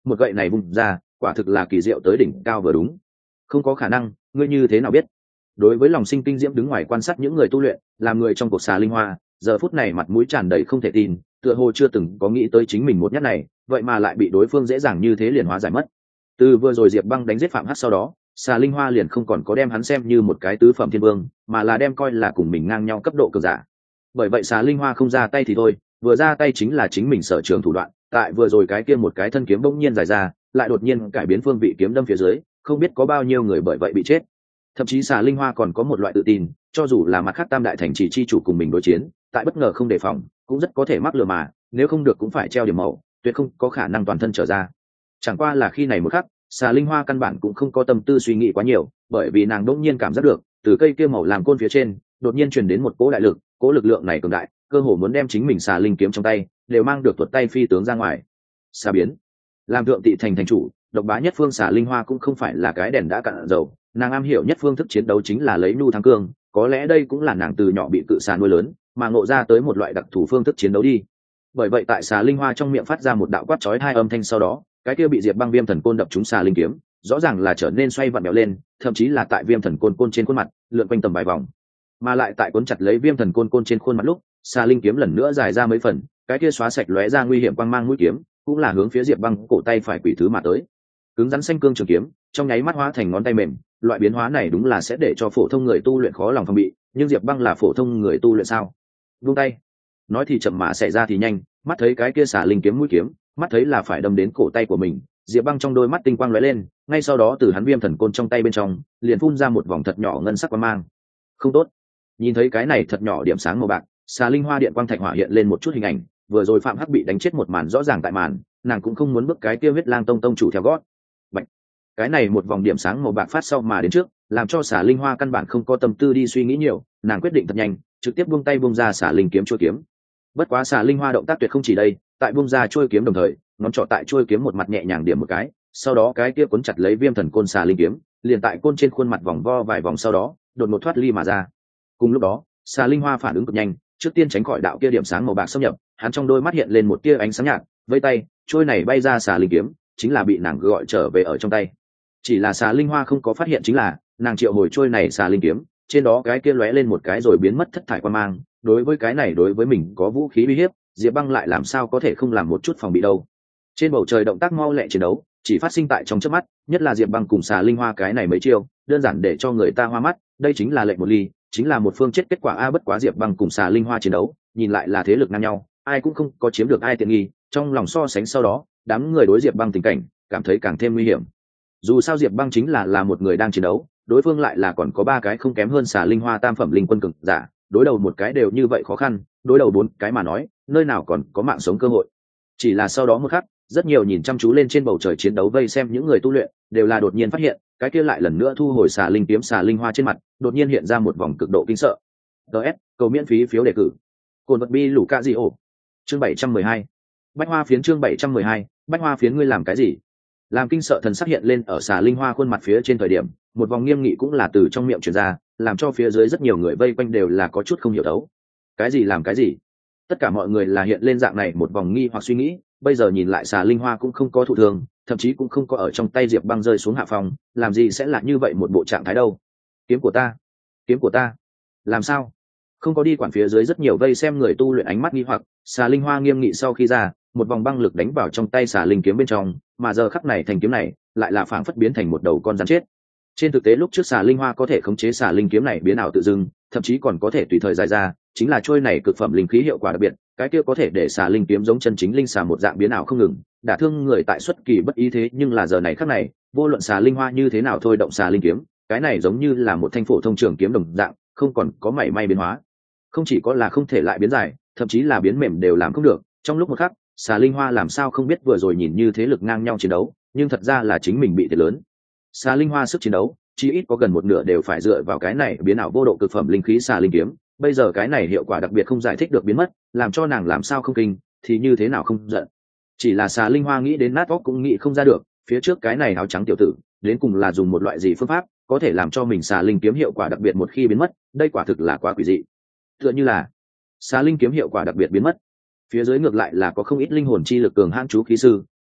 một gậy này vung ra quả thực là kỳ diệu tới đỉnh cao vừa đúng. Không có khả năng, ngươi như thế nào biết? Đối với lòng sinh kinh diễm đứng ngoài quan sát những người tu luyện, làm người trong cuộc xà linh hoa, giờ phút này mặt mũi tràn đầy không thể tin, tựa hồ chưa từng có nghĩ tới chính mình một nhát này, vậy mà lại bị đối phương dễ dàng như thế liền hóa giải mất. Từ vừa rồi Diệp Băng đánh giết Phạm Hắc sau đó, xà linh hoa liền không còn có đem hắn xem như một cái tứ phẩm thiên vương, mà là đem coi là cùng mình ngang nhau cấp độ cường giả. Bởi vậy xà linh hoa không ra tay thì thôi, vừa ra tay chính là chính mình sở trường thủ đoạn. Tại vừa rồi cái kia một cái thân kiếm bỗng nhiên dài ra, lại đột nhiên cải biến phương vị kiếm đâm phía dưới, không biết có bao nhiêu người bởi vậy bị chết. Thậm chí xà linh hoa còn có một loại tự tin, cho dù là mặt khác tam đại thành trì chi chủ cùng mình đối chiến, tại bất ngờ không đề phòng cũng rất có thể mắc lừa mà, nếu không được cũng phải treo điểm màu, tuyệt không có khả năng toàn thân trở ra. Chẳng qua là khi này một khắc, xà linh hoa căn bản cũng không có tâm tư suy nghĩ quá nhiều, bởi vì nàng đỗng nhiên cảm giác được từ cây kia màu làm côn phía trên đột nhiên truyền đến một cỗ đại lực, cỗ lực lượng này cường đại, cơ hồ muốn đem chính mình xà linh kiếm trong tay đều mang được tuột tay phi tướng ra ngoài. Xà biến, làm thượng tị thành thành chủ độc bá nhất phương xà linh hoa cũng không phải là cái đèn đã cạn dầu, nàng am hiểu nhất phương thức chiến đấu chính là lấy nhu thắng cương, có lẽ đây cũng là nàng từ nhỏ bị cự xà nuôi lớn mà ngộ ra tới một loại đặc thù phương thức chiến đấu đi. Bởi vậy tại xà linh hoa trong miệng phát ra một đạo quát chói hai âm thanh, sau đó cái kia bị Diệp Băng viêm thần côn đập trúng xà linh kiếm rõ ràng là trở nên xoay vặn bèo lên, thậm chí là tại viêm thần côn trên khuôn mặt lượn quanh tầm vài vòng, mà lại tại cuốn chặt lấy viêm thần côn trên khuôn mặt lúc, xà linh kiếm lần nữa dài ra mấy phần, cái kia xóa sạch lóe ra nguy hiểm quang mang mũi kiếm cũng là hướng phía Diệp Băng cổ tay phải quỷ thứ mà tới. Cứng rắn xanh cương trường kiếm trong nháy mắt hóa thành ngón tay mềm, loại biến hóa này đúng là sẽ để cho phổ thông người tu luyện khó lòng phòng bị, nhưng Diệp Băng là phổ thông người tu luyện sao? Vung tay. Nói thì chậm mà xảy ra thì nhanh, mắt thấy cái kia xà linh kiếm mũi kiếm, mắt thấy là phải đâm đến cổ tay của mình, Diệp Băng trong đôi mắt tinh quang lóe lên, ngay sau đó từ hắn viêm thần côn trong tay bên trong liền phun ra một vòng thật nhỏ ngân sắc quang mang. Không tốt. Nhìn thấy cái này thật nhỏ điểm sáng màu bạc, xà linh hoa điện quang thạch hỏa hiện lên một chút hình ảnh, vừa rồi Phạm Hắc bị đánh chết một màn rõ ràng tại màn, nàng cũng không muốn bước cái kia huyết lang tông chủ theo gót. Bạch. Cái này một vòng điểm sáng màu bạc phát sau mà đến trước, làm cho xà linh hoa căn bản không có tâm tư đi suy nghĩ nhiều, nàng quyết định thật nhanh, trực tiếp buông tay buông ra xà linh kiếm chuôi kiếm. Bất quá xà linh hoa động tác tuyệt không chỉ đây, tại buông ra chuôi kiếm đồng thời, ngón trỏ tại chuôi kiếm một mặt nhẹ nhàng điểm một cái, sau đó cái kia cuốn chặt lấy viêm thần côn xà linh kiếm, liền tại côn trên khuôn mặt vòng vo vài vòng, sau đó đột ngột thoát ly mà ra. Cùng lúc đó, xà linh hoa phản ứng cực nhanh, trước tiên tránh khỏi đạo kia điểm sáng màu bạc xâm nhập, hắn trong đôi mắt hiện lên một tia ánh sáng nhạt, vây tay, chuôi này bay ra xà linh kiếm, chính là bị nàng gọi trở về ở trong tay. Chỉ là xà linh hoa không có phát hiện chính là, nàng triệu hồi chuôi này xà linh kiếm, trên đó cái kia lóe lên một cái rồi biến mất thất thải quan mang, đối với cái này đối với mình có vũ khí uy hiếp, Diệp Băng lại làm sao có thể không làm một chút phòng bị đâu. Trên bầu trời động tác mau lẹ chiến đấu chỉ phát sinh tại trong chớp mắt, nhất là Diệp Băng cùng xà linh hoa cái này mấy chiêu, đơn giản để cho người ta hoa mắt, đây chính là lệnh một ly, chính là một phương chết kết quả a. Bất quá Diệp Băng cùng xà linh hoa chiến đấu, nhìn lại là thế lực ngang nhau, ai cũng không có chiếm được ai tiện nghi, trong lòng so sánh sau đó, đám người đối Diệp Băng tình cảnh, cảm thấy càng thêm nguy hiểm. Dù sao Diệp Băng chính là một người đang chiến đấu, đối phương lại là còn có ba cái không kém hơn xà linh hoa tam phẩm linh quân cường giả, đối đầu một cái đều như vậy khó khăn, đối đầu bốn cái mà nói, nơi nào còn có mạng sống cơ hội. Chỉ là sau đó một khắc, rất nhiều nhìn chăm chú lên trên bầu trời chiến đấu vây xem những người tu luyện, đều là đột nhiên phát hiện, cái kia lại lần nữa thu hồi xà linh kiếm xà linh hoa trên mặt, đột nhiên hiện ra một vòng cực độ kinh sợ. DS, cầu miễn phí phiếu đề cử. Cồn vật bi lũ ca gì ổ. Chương 712. Bách Hoa phiến chương 712, Bách Hoa phiến ngươi làm cái gì? Làm kinh sợ thần sắc hiện lên ở xà linh hoa khuôn mặt phía trên thời điểm, một vòng nghiêm nghị cũng là từ trong miệng truyền ra, làm cho phía dưới rất nhiều người vây quanh đều là có chút không hiểu đấu. Cái gì làm cái gì? Tất cả mọi người là hiện lên dạng này một vòng nghi hoặc suy nghĩ, bây giờ nhìn lại xà linh hoa cũng không có thụ thương, thậm chí cũng không có ở trong tay Diệp Băng rơi xuống hạ phòng, làm gì sẽ là như vậy một bộ trạng thái đâu? Kiếm của ta, kiếm của ta, làm sao? Không có đi quản phía dưới rất nhiều vây xem người tu luyện ánh mắt nghi hoặc, xà linh hoa nghiêm nghị sau khi ra, một vòng băng lực đánh vào trong tay xà linh kiếm bên trong, mà giờ khắc này thành kiếm này lại là phảng phất biến thành một đầu con rắn chết. Trên thực tế lúc trước xà linh hoa có thể khống chế xà linh kiếm này biến ảo tự dưng, thậm chí còn có thể tùy thời dài ra, chính là trôi này cực phẩm linh khí hiệu quả đặc biệt, cái kia có thể để xà linh kiếm giống chân chính linh xà một dạng biến ảo không ngừng, đả thương người tại xuất kỳ bất ý. Thế nhưng là giờ này khắc này, vô luận xà linh hoa như thế nào thôi động xà linh kiếm, cái này giống như là một thanh phổ thông trường kiếm đồng dạng, không còn có mảy may biến hóa. Không chỉ có là không thể lại biến dài, thậm chí là biến mềm đều làm không được. Trong lúc một khắc, xà linh hoa làm sao không biết vừa rồi nhìn như thế lực ngang nhau chiến đấu, nhưng thật ra là chính mình bị thiệt lớn. Xà linh hoa sức chiến đấu chỉ ít có gần một nửa đều phải dựa vào cái này biến ảo vô độ cực phẩm linh khí xà linh kiếm, bây giờ cái này hiệu quả đặc biệt không giải thích được biến mất, làm cho nàng làm sao không kinh thì như thế nào không giận. Chỉ là xà linh hoa nghĩ đến nát óc cũng nghĩ không ra được, phía trước cái này áo trắng tiểu tử đến cùng là dùng một loại gì phương pháp có thể làm cho mình xà linh kiếm hiệu quả đặc biệt một khi biến mất, đây quả thực là quá quỷ dị. Tựa như là xà linh kiếm hiệu quả đặc biệt biến mất, phía dưới ngược lại là có không ít linh hồn chi lực cường hãn chú khí sư,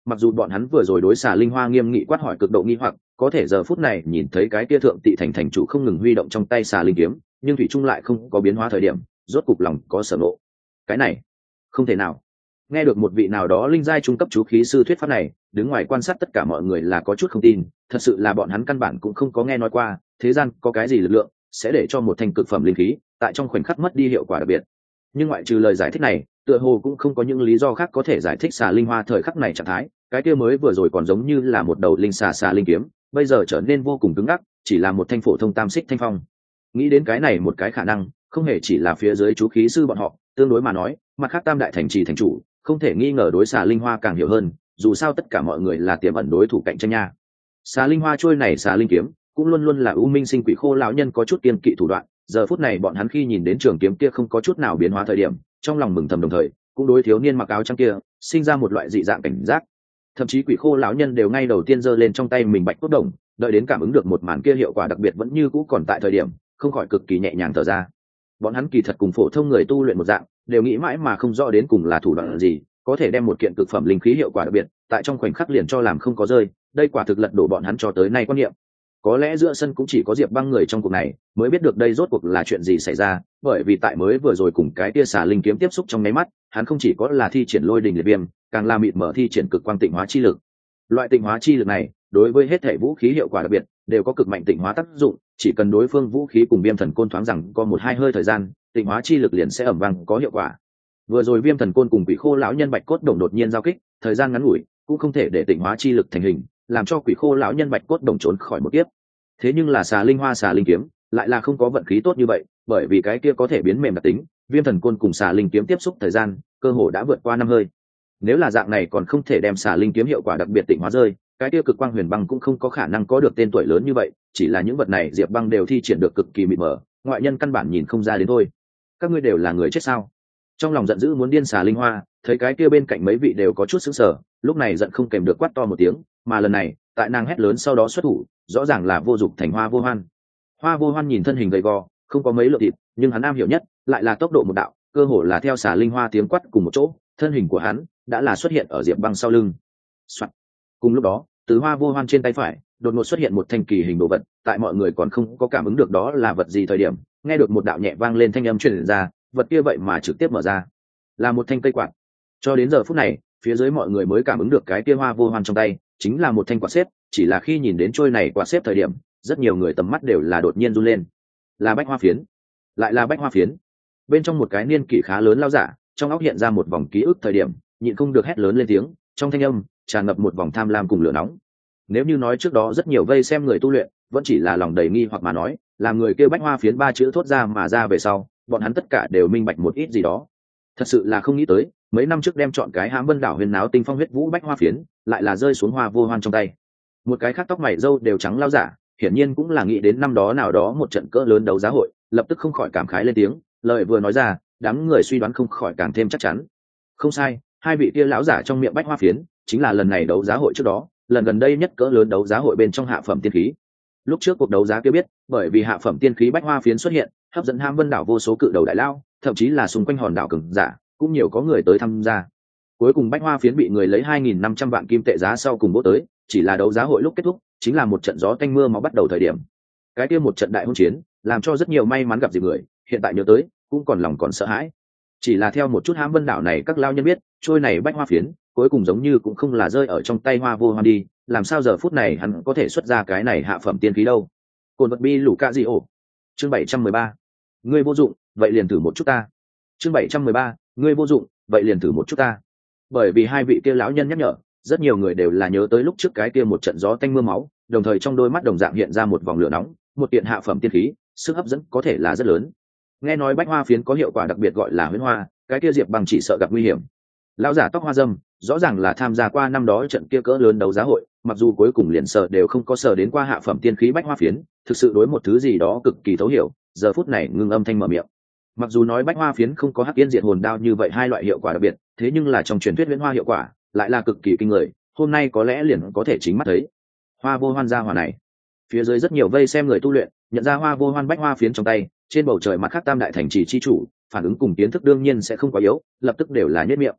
mặc dù bọn hắn vừa rồi đối xà linh hoa nghiêm nghị quát hỏi cực độ nghi hoặc, có thể giờ phút này nhìn thấy cái kia thượng tị thành thành chủ không ngừng huy động trong tay xà linh kiếm, nhưng thủy trung lại không có biến hóa thời điểm, rốt cục lòng có sở ngộ. Cái này không thể nào. Nghe được một vị nào đó linh giai trung cấp chú khí sư thuyết pháp này, đứng ngoài quan sát tất cả mọi người là có chút không tin, thật sự là bọn hắn căn bản cũng không có nghe nói qua thế gian có cái gì lực lượng sẽ để cho một thanh cực phẩm linh khí tại trong khoảnh khắc mất đi hiệu quả đặc biệt. Nhưng ngoại trừ lời giải thích này, tựa hồ cũng không có những lý do khác có thể giải thích xà linh hoa thời khắc này trạng thái. Cái kia mới vừa rồi còn giống như là một đầu linh xà linh kiếm, bây giờ trở nên vô cùng cứng ngắc, chỉ là một thanh phổ thông tam xích thanh phong. Nghĩ đến cái này một cái khả năng, không hề chỉ là phía dưới chú khí sư bọn họ, tương đối mà nói, mặt khác tam đại thành trì thành chủ không thể nghi ngờ đối xà linh hoa càng hiểu hơn, dù sao tất cả mọi người là tiềm ẩn đối thủ cạnh tranh nha. Xà linh hoa trôi này xà linh kiếm cũng luôn luôn là u minh sinh quỷ khô lão nhân có chút kiên kỵ thủ đoạn. Giờ phút này bọn hắn khi nhìn đến trường kiếm kia không có chút nào biến hóa thời điểm, trong lòng mừng thầm, đồng thời cũng đối thiếu niên mặc áo trắng kia sinh ra một loại dị dạng cảnh giác. Thậm chí quỷ khô lão nhân đều ngay đầu tiên giơ lên trong tay mình bạch cốt đồng, đợi đến cảm ứng được một màn kia hiệu quả đặc biệt vẫn như cũ còn tại thời điểm, không khỏi cực kỳ nhẹ nhàng thở ra. Bọn hắn kỳ thật cùng phổ thông người tu luyện một dạng, đều nghĩ mãi mà không rõ đến cùng là thủ đoạn gì có thể đem một kiện cực phẩm linh khí hiệu quả đặc biệt tại trong khoảnh khắc liền cho làm không có rơi. Đây quả thực lật đổ bọn hắn cho tới nay quan niệm. Có lẽ giữa sân cũng chỉ có Diệp Băng người trong cuộc này mới biết được đây rốt cuộc là chuyện gì xảy ra, bởi vì tại mới vừa rồi cùng cái tia xà linh kiếm tiếp xúc trong nháy mắt, hắn không chỉ có là thi triển lôi đình liệt viêm, càng là mịt mở thi triển cực quang tịnh hóa chi lực. Loại tịnh hóa chi lực này đối với hết thể vũ khí hiệu quả đặc biệt đều có cực mạnh tịnh hóa tác dụng, chỉ cần đối phương vũ khí cùng viêm thần côn thoáng rằng có một hai hơi thời gian, tịnh hóa chi lực liền sẽ ầm vang có hiệu quả. Vừa rồi viêm thần côn cùng quỷ khô lão nhân bạch cốt đồng đột nhiên giao kích, thời gian ngắn ngủi cũng không thể để tịnh hóa chi lực thành hình, làm cho quỷ khô lão nhân bạch cốt đồng trốn khỏi một kiếp. Thế nhưng là xà linh hoa xà linh kiếm lại là không có vận khí tốt như vậy, bởi vì cái kia có thể biến mềm đặc tính, viêm thần côn cùng xà linh kiếm tiếp xúc thời gian cơ hồ đã vượt qua 5 hơi. Nếu là dạng này còn không thể đem xà linh kiếm hiệu quả đặc biệt tịnh hóa rơi, cái kia cực quang huyền băng cũng không có khả năng có được tên tuổi lớn như vậy. Chỉ là những vật này Diệp Băng đều thi triển được cực kỳ mịt mờ, ngoại nhân căn bản nhìn không ra đến thôi. Các ngươi đều là người chết sao? Trong lòng giận dữ muốn điên xà linh hoa thấy cái kia bên cạnh mấy vị đều có chút sững sờ, lúc này giận không kèm được quát to một tiếng, mà lần này tại nàng hét lớn sau đó xuất thủ, rõ ràng là vô dụng thành Hoa Vô Hoan. Hoa Vô Hoan nhìn thân hình gầy gò, không có mấy lượng thịt, nhưng hắn am hiểu nhất lại là tốc độ một đạo, cơ hồ là theo xà linh hoa tiếng quát cùng một chỗ, thân hình của hắn đã là xuất hiện ở Diệp Băng sau lưng. Soạn. Cùng lúc đó, từ Hoa Vô Hoan trên tay phải đột ngột xuất hiện một thanh kỳ hình đồ vật, tại mọi người còn không có cảm ứng được đó là vật gì thời điểm, nghe được một đạo nhẹ vang lên thanh âm truyền ra, vật kia vậy mà trực tiếp mở ra, là một thanh cây quạt. Cho đến giờ phút này, phía dưới mọi người mới cảm ứng được cái kia Hoa Vô Hoan trong tay chính là một thanh quạt xếp, chỉ là khi nhìn đến trôi này quạt xếp thời điểm, rất nhiều người tầm mắt đều là đột nhiên run lên. Là bách hoa phiến, lại là bách hoa phiến. Bên trong một cái niên kỷ khá lớn lão giả, trong óc hiện ra một vòng ký ức thời điểm, nhịn không được hét lớn lên tiếng, trong thanh âm tràn ngập một vòng tham lam cùng lửa nóng. Nếu như nói trước đó rất nhiều vây xem người tu luyện vẫn chỉ là lòng đầy nghi hoặc mà nói, làm người kêu bách hoa phiến ba chữ thốt ra mà ra về sau, bọn hắn tất cả đều minh bạch một ít gì đó. Thật sự là không nghĩ tới, mấy năm trước đem chọn cái Hãm Vân đảo huyền náo tinh phong huyết vũ bách hoa phiến, lại là rơi xuống Hoa Vô Hoan trong tay. Một cái khác tóc mày râu đều trắng lao giả, hiển nhiên cũng là nghĩ đến năm đó nào đó một trận cỡ lớn đấu giá hội, lập tức không khỏi cảm khái lên tiếng, lời vừa nói ra, đám người suy đoán không khỏi càng thêm chắc chắn. Không sai, hai vị kia lão giả trong miệng bách hoa phiến chính là lần này đấu giá hội trước đó, lần gần đây nhất cỡ lớn đấu giá hội bên trong hạ phẩm tiên khí. Lúc trước cuộc đấu giá kia biết, bởi vì hạ phẩm tiên khí bách hoa phiến xuất hiện, hấp dẫn Hãm Vân đảo vô số cự đầu đại lao, thậm chí là xung quanh hòn đảo cường giả, cũng nhiều có người tới tham gia. Cuối cùng bách hoa phiến bị người lấy 2.500 vạn kim tệ giá sau cùng bố tới, chỉ là đấu giá hội lúc kết thúc, chính là một trận gió tanh mưa máu bắt đầu thời điểm. Cái kia một trận đại hôn chiến, làm cho rất nhiều may mắn gặp dịp người, hiện tại nhớ tới, cũng còn lòng còn sợ hãi. Chỉ là theo một chút Hãm Vân đảo này các lao nhân biết, trôi này bách hoa phiến, cuối cùng giống như cũng không là rơi ở trong tay Hoa Vô Hoan đi, làm sao giờ phút này hắn có thể xuất ra cái này hạ phẩm tiên khí đâu. Cồn vật bi lũ ca gì ổ. Chương 713. Ngươi vô dụng, vậy liền thử một chút ta. Chương 713. Ngươi vô dụng, vậy liền thử một chút ta. Bởi vì hai vị kia lão nhân nhắc nhở, rất nhiều người đều là nhớ tới lúc trước cái kia một trận gió tanh mưa máu, đồng thời trong đôi mắt đồng dạng hiện ra một vòng lửa nóng, một kiện hạ phẩm tiên khí, sức hấp dẫn có thể là rất lớn. Nghe nói bách hoa phiến có hiệu quả đặc biệt gọi là huyễn hoa, cái kia Diệp Băng chỉ sợ gặp nguy hiểm. Lão giả tóc hoa râm, rõ ràng là tham gia qua năm đó trận kia cỡ lớn đấu giá hội, mặc dù cuối cùng liền sợ đều không có sợ đến qua hạ phẩm tiên khí bách hoa phiến, thực sự đối một thứ gì đó cực kỳ thấu hiểu, giờ phút này ngưng âm thanh mở miệng. Mặc dù nói bách hoa phiến không có hắc yên diệt hồn đao như vậy hai loại hiệu quả đặc biệt, thế nhưng là trong truyền thuyết huyễn hoa hiệu quả lại là cực kỳ kinh người, hôm nay có lẽ liền có thể chính mắt thấy. Hoa Vô Hoan ra hỏa này, phía dưới rất nhiều vây xem người tu luyện nhận ra Hoa Vô Hoan bách hoa phiến trong tay, trên bầu trời mặt khác tam đại thành trì chi chủ phản ứng cùng kiến thức đương nhiên sẽ không quá yếu, lập tức đều là nhất miệng.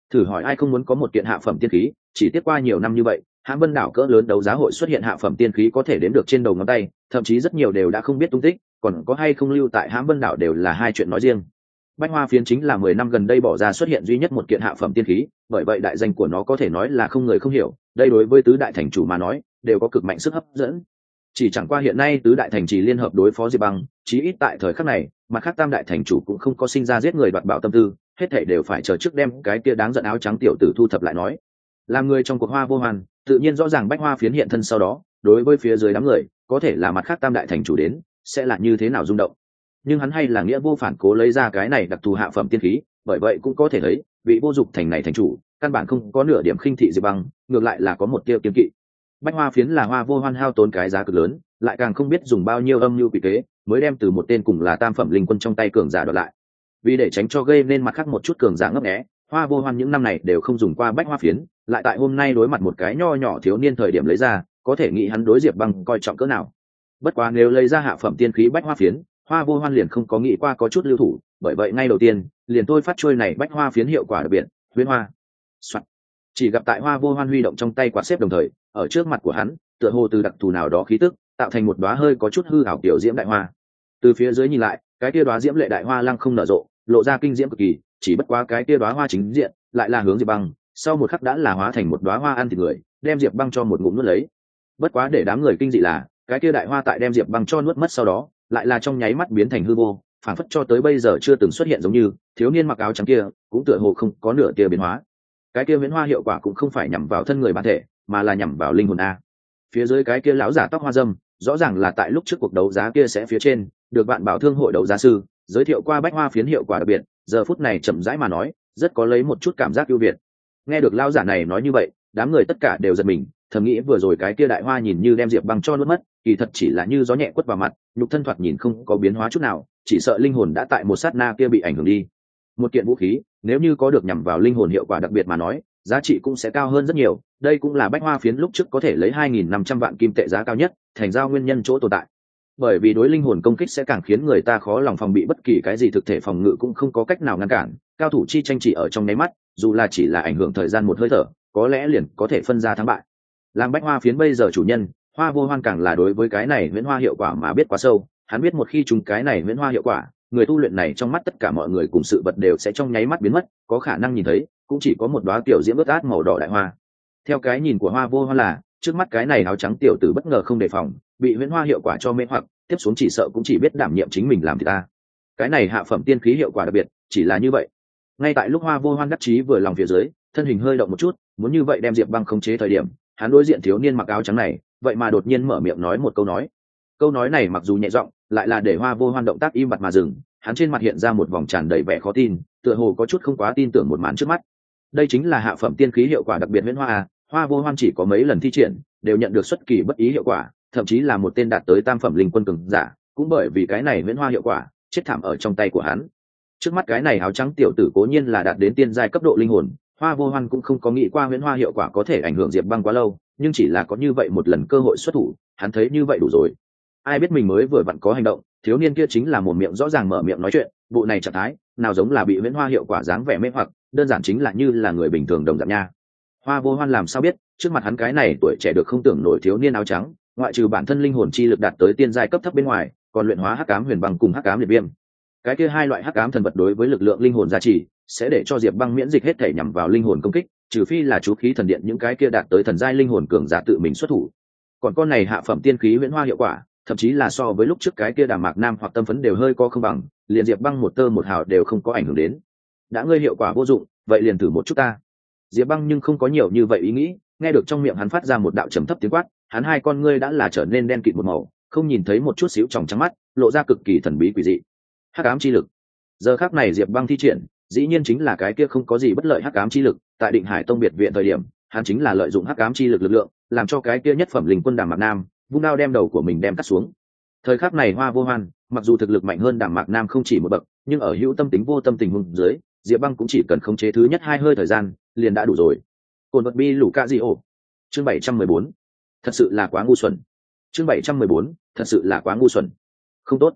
Thử hỏi ai không muốn có một kiện hạ phẩm tiên khí, chỉ tiếp qua nhiều năm như vậy, Hãm Vân đảo cỡ lớn đấu giá hội xuất hiện hạ phẩm tiên khí có thể đếm được trên đầu ngón tay, thậm chí rất nhiều đều đã không biết tung tích, còn có hay không lưu tại Hãm Vân đảo đều là hai chuyện nói riêng. Bách Hoa Phiến chính là 10 năm gần đây bỏ ra xuất hiện duy nhất một kiện hạ phẩm tiên khí, bởi vậy đại danh của nó có thể nói là không người không hiểu, đây đối với tứ đại thành chủ mà nói, đều có cực mạnh sức hấp dẫn. Chỉ chẳng qua hiện nay tứ đại thành trì liên hợp đối phó Diệp Băng, chí ít tại thời khắc này, mặt khác tam đại thành chủ cũng không có sinh ra giết người đoạt bảo tâm tư, hết thảy đều phải chờ trước đem cái kia đáng giận áo trắng tiểu tử thu thập lại nói. Làm người trong cuộc Hoa Vô Hoàn, tự nhiên rõ ràng Bách Hoa Phiến hiện thân sau đó, đối với phía dưới đám người, có thể là mặt khác tam đại thành chủ đến, sẽ là như thế nào rung động. Nhưng hắn hay là nghĩa vô phản cố lấy ra cái này đặc thù hạ phẩm tiên khí, bởi vậy cũng có thể thấy, vị Vô Dục thành này thành chủ, căn bản không có nửa điểm khinh thị Diệp Băng, ngược lại là có một tia kiêng kỵ. Bách Hoa Phiến là Hoa Vô Hoan hao tốn cái giá cực lớn, lại càng không biết dùng bao nhiêu âm mưu quỷ kế, mới đem từ một tên cùng là tam phẩm linh quân trong tay cường giả đoạt lại. Vì để tránh cho gây nên mặt khác một chút cường giả ngấp nghé, Hoa Vô Hoan những năm này đều không dùng qua Bách Hoa Phiến, lại tại hôm nay đối mặt một cái nho nhỏ thiếu niên thời điểm lấy ra, có thể nghĩ hắn đối Diệp Băng coi trọng cỡ nào. Bất quá nếu lấy ra hạ phẩm tiên khí Bách Hoa Phiến, Hoa Vô Hoan liền không có nghĩ qua có chút lưu thủ, bởi vậy ngay đầu tiên, liền tôi phát trôi này Bách Hoa Phiến hiệu quả đặc biệt, huyễn hoa. Soạn. Chỉ gặp tại Hoa Vô Hoan huy động trong tay quạt xếp đồng thời, ở trước mặt của hắn, tựa hồ từ đặc thù nào đó khí tức, tạo thành một đóa hơi có chút hư ảo tiểu diễm đại hoa. Từ phía dưới nhìn lại, cái kia đóa diễm lệ đại hoa lăng không nở rộ, lộ ra kinh diễm cực kỳ, chỉ bất quá cái kia đóa hoa chính diện, lại là hướng Diệp Băng, sau một khắc đã là hóa thành một đóa hoa ăn thịt người, đem Diệp Băng cho một ngụm nuốt lấy. Bất quá để đám người kinh dị là, cái kia đại hoa tại đem Diệp Băng cho nuốt mất sau đó, lại là trong nháy mắt biến thành hư vô, phản phất cho tới bây giờ chưa từng xuất hiện giống như, thiếu niên mặc áo trắng kia, cũng tựa hồ không có nửa tia biến hóa. Cái kia huyễn hoa hiệu quả cũng không phải nhằm vào thân người bản thể, mà là nhằm vào linh hồn a. Phía dưới cái kia lão giả tóc hoa dâm, rõ ràng là tại lúc trước cuộc đấu giá kia sẽ phía trên, được bạn bảo thương hội đấu giá sư giới thiệu qua Bách Hoa Phiến hiệu quả đặc biệt, giờ phút này chậm rãi mà nói, rất có lấy một chút cảm giác ưu việt. Nghe được lão giả này nói như vậy, đám người tất cả đều giật mình, thầm nghĩ vừa rồi cái kia đại hoa nhìn như đem Diệp Băng cho nuốt mất, kỳ thật chỉ là như gió nhẹ quất vào mặt, nhục thân thoạt nhìn không có biến hóa chút nào, chỉ sợ linh hồn đã tại một sát na kia bị ảnh hưởng đi. Một kiện vũ khí, nếu như có được nhằm vào linh hồn hiệu quả đặc biệt mà nói, giá trị cũng sẽ cao hơn rất nhiều, đây cũng là Bách Hoa Phiến lúc trước có thể lấy 2.500 vạn kim tệ giá cao nhất, thành giao nguyên nhân chỗ tồn tại. Bởi vì đối linh hồn công kích sẽ càng khiến người ta khó lòng phòng bị, bất kỳ cái gì thực thể phòng ngự cũng không có cách nào ngăn cản, cao thủ chi tranh chỉ ở trong nháy mắt, dù là chỉ là ảnh hưởng thời gian một hơi thở, có lẽ liền có thể phân ra thắng bại. Làm Bách Hoa Phiến bây giờ chủ nhân, Hoa Vô Hoan càng là đối với cái này huyễn hoa hiệu quả mà biết quá sâu, hắn biết một khi chúng cái này huyễn hoa hiệu quả, người tu luyện này trong mắt tất cả mọi người cùng sự vật đều sẽ trong nháy mắt biến mất, có khả năng nhìn thấy cũng chỉ có một đóa tiểu diễm ướt át màu đỏ đại hoa. Theo cái nhìn của Hoa Vô Hoan là, trước mắt cái này áo trắng tiểu tử bất ngờ không đề phòng, bị huyễn hoa hiệu quả cho mê hoặc, tiếp xuống chỉ sợ cũng chỉ biết đảm nhiệm chính mình làm thì ta. Cái này hạ phẩm tiên khí hiệu quả đặc biệt, chỉ là như vậy. Ngay tại lúc Hoa Vô Hoan đắc chí vừa lòng phía dưới, thân hình hơi động một chút, muốn như vậy đem Diệp Băng khống chế thời điểm, hắn đối diện thiếu niên mặc áo trắng này, vậy mà đột nhiên mở miệng nói một câu nói. Câu nói này mặc dù nhẹ giọng, lại là để Hoa Vô Hoan động tác im bặt mà dừng, hắn trên mặt hiện ra một vòng tràn đầy vẻ khó tin, tựa hồ có chút không quá tin tưởng một màn trước mắt. Đây chính là hạ phẩm tiên khí hiệu quả đặc biệt huyễn hoa à? Hoa Vô Hoan chỉ có mấy lần thi triển, đều nhận được xuất kỳ bất ý hiệu quả, thậm chí là một tên đạt tới tam phẩm linh quân cường giả, cũng bởi vì cái này huyễn hoa hiệu quả, chết thảm ở trong tay của hắn. Trước mắt cái này áo trắng tiểu tử cố nhiên là đạt đến tiên giai cấp độ linh hồn, Hoa Vô Hoan cũng không có nghĩ qua huyễn hoa hiệu quả có thể ảnh hưởng Diệp Băng quá lâu, nhưng chỉ là có như vậy một lần cơ hội xuất thủ, hắn thấy như vậy đủ rồi. Ai biết mình mới vừa vặn có hành động, thiếu niên kia chính là một miệng rõ ràng mở miệng nói chuyện, bộ này trạng thái, nào giống là bị huyễn hoa hiệu quả dáng vẻ mê hoặc, đơn giản chính là như là người bình thường đồng dạng nha. Hoa Vô Hoan làm sao biết, trước mặt hắn cái này tuổi trẻ được không tưởng nổi thiếu niên áo trắng, ngoại trừ bản thân linh hồn chi lực đạt tới tiên giai cấp thấp bên ngoài, còn luyện hóa hắc ám huyền băng cùng hắc ám liệt viêm. Cái kia hai loại hắc ám thần vật đối với lực lượng linh hồn gia trì, sẽ để cho Diệp Băng miễn dịch hết thể nhằm vào linh hồn công kích, trừ phi là chú khí thần điện những cái kia đạt tới thần giai linh hồn cường giả tự mình xuất thủ. Còn con này hạ phẩm tiên khí huyễn hoa hiệu quả, thậm chí là so với lúc trước cái kia Đàm Mạc Nam hoặc Tâm Phấn đều hơi có không bằng, liền Diệp Băng một tơ một hào đều không có ảnh hưởng đến. Đã ngươi hiệu quả vô dụng, vậy liền thử một chút ta. Diệp Băng nhưng không có nhiều như vậy ý nghĩ, nghe được trong miệng hắn phát ra một đạo trầm thấp tiếng quát, hắn hai con ngươi đã là trở nên đen kịt một màu, không nhìn thấy một chút xíu tròng trắng mắt, lộ ra cực kỳ thần bí quỷ dị. Hắc ám chi lực. Giờ khắc này Diệp Băng thi triển, dĩ nhiên chính là cái kia không có gì bất lợi hắc ám chi lực, tại Định Hải Tông biệt viện thời điểm, hắn chính là lợi dụng hắc ám chi lực lực lượng, làm cho cái kia nhất phẩm linh quân Đàm Mạc Nam, vung đao đem đầu của mình đem cắt xuống. Thời khắc này Hoa Vô Hoan, mặc dù thực lực mạnh hơn Đàm Mạc Nam không chỉ một bậc, nhưng ở hữu tâm tính vô tâm tình huống dưới, Diệp Băng cũng chỉ cần khống chế thứ nhất hai hơi thời gian, liền đã đủ rồi. Cồn vật bi lũ ca gì ổ. Chương 714. Thật sự là quá ngu xuẩn. Chương 714. Thật sự là quá ngu xuẩn. Không tốt.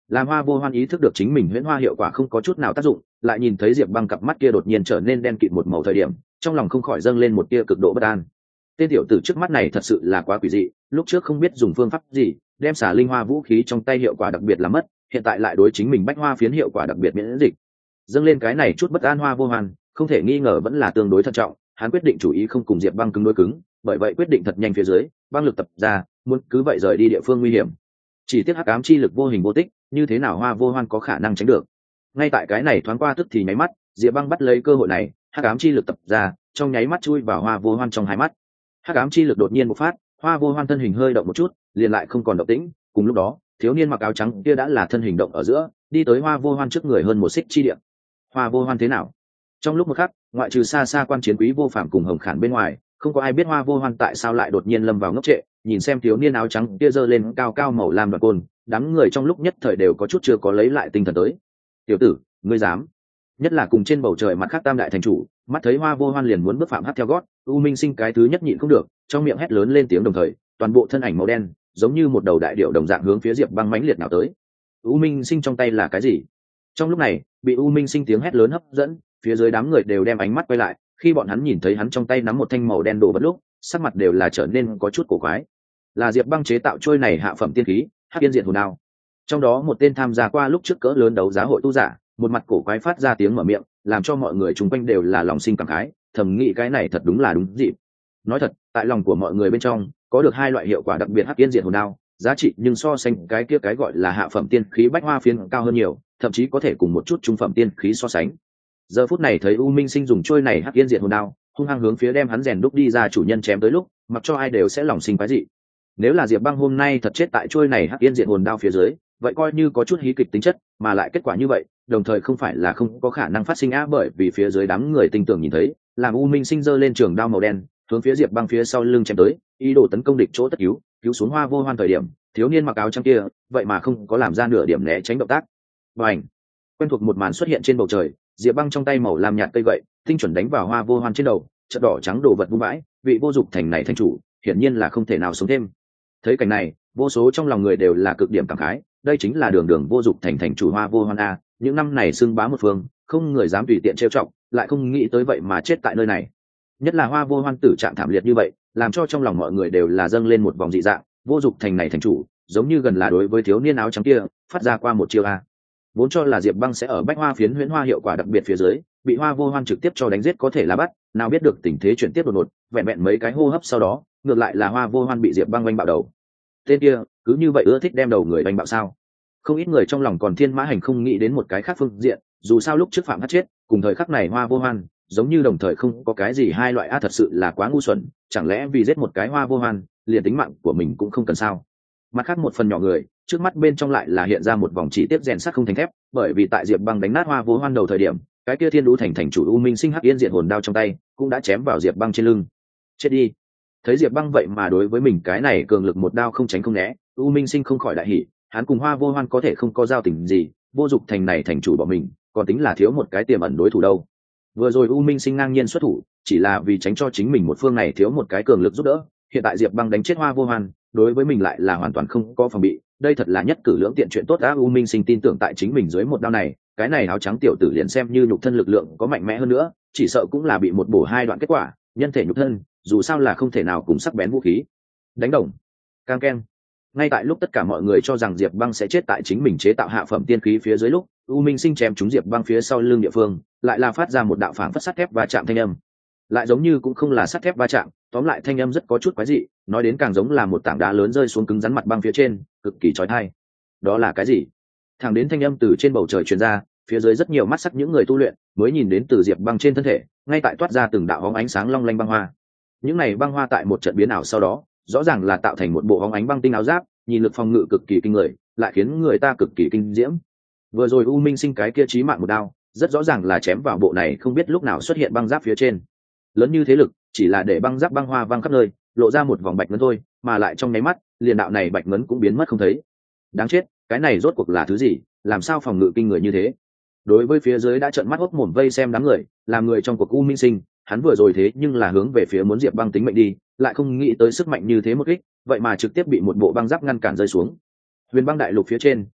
Làm Hoa Vô Hoan ý thức được chính mình huyễn hoa hiệu quả không có chút nào tác dụng, lại nhìn thấy Diệp Băng cặp mắt kia đột nhiên trở nên đen kịt một màu thời điểm, trong lòng không khỏi dâng lên một tia cực độ bất an. Tên tiểu tử trước mắt này thật sự là quá quỷ dị, lúc trước không biết dùng phương pháp gì đem xả linh hoa vũ khí trong tay hiệu quả đặc biệt là mất, hiện tại lại đối chính mình bách hoa phiến hiệu quả đặc biệt miễn dịch. Dâng lên cái này chút bất an Hoa Vô Hoan không thể nghi ngờ vẫn là tương đối thận trọng, hắn quyết định chủ ý không cùng Diệp Băng cứng đối cứng, bởi vậy quyết định thật nhanh phía dưới băng lực tập ra, muốn cứ vậy rời đi địa phương nguy hiểm. Chỉ tiếc hắc ám chi lực vô hình vô tích, như thế nào Hoa Vô Hoan có khả năng tránh được. Ngay tại cái này thoáng qua tức thì nháy mắt, Diệp Băng bắt lấy cơ hội này, hắc ám chi lực tập ra, trong nháy mắt chui vào Hoa Vô Hoan trong hai mắt. Hắc ám chi lực đột nhiên bộc phát, Hoa Vô Hoan thân hình hơi động một chút, liền lại không còn động tĩnh. Cùng lúc đó, thiếu niên mặc áo trắng kia đã là thân hình động ở giữa, đi tới Hoa Vô Hoan trước người hơn một xích chi địa. Hoa Vô Hoan thế nào? Trong lúc một khắc, ngoại trừ xa xa quan chiến quý vô phạm cùng Hồng Khản bên ngoài, không có ai biết Hoa Vô Hoan tại sao lại đột nhiên lâm vào ngốc trệ. Nhìn xem thiếu niên áo trắng kia giơ lên cao cao màu lam đoạn côn, đám người trong lúc nhất thời đều có chút chưa có lấy lại tinh thần tới. Tiểu tử, ngươi dám? Nhất là cùng trên bầu trời mặt khác tam đại thành chủ, mắt thấy Hoa Vô Hoan liền muốn bước phạm hát theo gót, U Minh Sinh cái thứ nhất nhịn không được, trong miệng hét lớn lên tiếng đồng thời, toàn bộ thân ảnh màu đen giống như một đầu đại điểu đồng dạng hướng phía Diệp Băng mãnh liệt nào tới. U Minh Sinh trong tay là cái gì? Trong lúc này, bị U Minh Sinh tiếng hét lớn hấp dẫn, phía dưới đám người đều đem ánh mắt quay lại, khi bọn hắn nhìn thấy hắn trong tay nắm một thanh màu đen đồ vật lúc, sắc mặt đều là trở nên có chút cổ quái. Là Diệp Băng chế tạo trôi này hạ phẩm tiên khí, Hắc Yên Diện Hồn Đao. Trong đó một tên tham gia qua lúc trước cỡ lớn đấu giá hội tu giả, một mặt cổ quái phát ra tiếng mở miệng, làm cho mọi người chung quanh đều là lòng sinh cảm khái, thầm nghĩ cái này thật đúng là đúng dịp. Nói thật, tại lòng của mọi người bên trong, có được hai loại hiệu quả đặc biệt Hắc Yên Diện Hồn Đao, giá trị nhưng so sánh cái kia cái gọi là hạ phẩm tiên khí bách hoa phiến cao hơn nhiều, thậm chí có thể cùng một chút trung phẩm tiên khí so sánh. Giờ phút này thấy U Minh Sinh dùng trôi này Hắc Yên Diện Hồn Đao, hung hăng hướng phía đem hắn rèn đúc đi ra chủ nhân chém tới lúc, mặc cho ai đều sẽ lòng sinh quái dị. Nếu là Diệp Băng hôm nay thật chết tại trôi này Hắc Yên Diện Hồn Đao phía dưới, vậy coi như có chút hí kịch tính chất, mà lại kết quả như vậy, đồng thời không phải là không có khả năng phát sinh bởi vì phía dưới đám người tinh tường nhìn thấy, làm U Minh Sinh giơ lên trường đao màu đen, hướng phía Diệp Băng phía sau lưng chém tới, ý đồ tấn công địch chỗ tất cứu xuống Hoa Vô Hoan thời điểm, thiếu niên mặc áo trắng kia, vậy mà không có làm ra nửa điểm né tránh động tác. Bành! Quen thuộc một màn xuất hiện trên bầu trời, Diệp Băng trong tay màu lam nhạt cây gậy, tinh chuẩn đánh vào Hoa Vô Hoan trên đầu, chợt đỏ trắng đồ vật vung vãi, vị vô dụng thành này thành chủ, hiển nhiên là không thể nào sống thêm. Thấy cảnh này, vô số trong lòng người đều là cực điểm cảm khái, đây chính là đường đường vô dụng thành chủ Hoa Vô Hoan a, những năm này xưng bá một phương, không người dám tùy tiện trêu chọc, lại không nghĩ tới vậy mà chết tại nơi này. Nhất là Hoa Vô Hoan tử trạng thảm liệt như vậy, làm cho trong lòng mọi người đều là dâng lên một vòng dị dạng, vô dụng thành này thành chủ, giống như gần là đối với thiếu niên áo trắng kia, phát ra qua một chiêu a. Vốn cho là Diệp Băng sẽ ở bách hoa phiến huyễn hoa hiệu quả đặc biệt phía dưới, bị Hoa Vô Hoan trực tiếp cho đánh giết có thể là bắt, nào biết được tình thế chuyển tiếp đột ngột, vẹn vẹn mấy cái hô hấp sau đó, ngược lại là Hoa Vô Hoan bị Diệp Băng oanh bạo đầu. Tên kia, cứ như vậy ưa thích đem đầu người oanh bạo sao? Không ít người trong lòng còn thiên mã hành không nghĩ đến một cái khác phương diện, dù sao lúc trước Phạm Hát chết, cùng thời khắc này Hoa Vô Hoan, giống như đồng thời không có cái gì hai loại thật sự là quá ngu xuẩn, chẳng lẽ vì giết một cái Hoa Vô Hoan, liền tính mạng của mình cũng không cần sao? Mặt khác một phần nhỏ người, trước mắt bên trong lại là hiện ra một vòng chỉ tiếp rèn sắt không thành thép, bởi vì tại Diệp Băng đánh nát Hoa Vô Hoan đầu thời điểm, cái kia Thiên Đũ thành chủ U Minh Sinh Hắc Yên Diện Hồn Đao trong tay, cũng đã chém vào Diệp Băng trên lưng. Chết đi! Thấy Diệp Băng vậy mà đối với mình cái này cường lực một đao không tránh không né, U Minh Sinh không khỏi đại hỉ, hắn cùng Hoa Vô Hoan có thể không có giao tình gì, vô dụng thành này thành chủ bọn mình, còn tính là thiếu một cái tiềm ẩn đối thủ đâu. Vừa rồi U Minh Sinh ngang nhiên xuất thủ, chỉ là vì tránh cho chính mình một phương này thiếu một cái cường lực giúp đỡ, hiện tại Diệp Băng đánh chết Hoa Vô Hoan, đối với mình lại là hoàn toàn không có phòng bị, đây thật là nhất cử lưỡng tiện chuyện tốt. U Minh Sinh tin tưởng tại chính mình dưới một đao này, cái này áo trắng tiểu tử liền xem như nhục thân lực lượng có mạnh mẽ hơn nữa, chỉ sợ cũng là bị một bổ hai đoạn kết quả, nhân thể nhục thân, dù sao là không thể nào cùng sắc bén vũ khí đánh đồng. Cang keng. Ngay tại lúc tất cả mọi người cho rằng Diệp Băng sẽ chết tại chính mình chế tạo hạ phẩm tiên khí phía dưới lúc, U Minh Sinh chém trúng Diệp Băng phía sau lưng địa phương, lại là phát ra một đạo phảng phất sắt thép va chạm thanh âm. Lại giống như cũng không là sắt thép va chạm, tóm lại thanh âm rất có chút quái dị, nói đến càng giống là một tảng đá lớn rơi xuống cứng rắn mặt băng phía trên, cực kỳ chói tai. Đó là cái gì? Thẳng đến thanh âm từ trên bầu trời truyền ra, phía dưới rất nhiều mắt sắc những người tu luyện mới nhìn đến từ Diệp Băng trên thân thể, ngay tại toát ra từng đạo hóng ánh sáng long lanh băng hoa. Những này băng hoa tại một trận biến ảo sau đó, rõ ràng là tạo thành một bộ hóng ánh băng tinh áo giáp, nhìn lực phòng ngự cực kỳ kinh người, lại khiến người ta cực kỳ kinh diễm. Vừa rồi U Minh Sinh cái kia chí mạng một đao, rất rõ ràng là chém vào bộ này không biết lúc nào xuất hiện băng giáp phía trên. Lớn như thế lực, chỉ là để băng giáp băng hoa văng khắp nơi, lộ ra một vòng bạch ngấn thôi, mà lại trong nháy mắt, liền đạo này bạch ngấn cũng biến mất không thấy. Đáng chết, cái này rốt cuộc là thứ gì, làm sao phòng ngự kinh người như thế? Đối với phía dưới đã trợn mắt hốt mồm vây xem đám người, làm người trong cuộc U Minh Sinh, hắn vừa rồi thế nhưng là hướng về phía muốn Diệp Băng tính mệnh đi, lại không nghĩ tới sức mạnh như thế một kích, vậy mà trực tiếp bị một bộ băng giáp ngăn cản rơi xuống. Huyền Băng đại lục phía trên,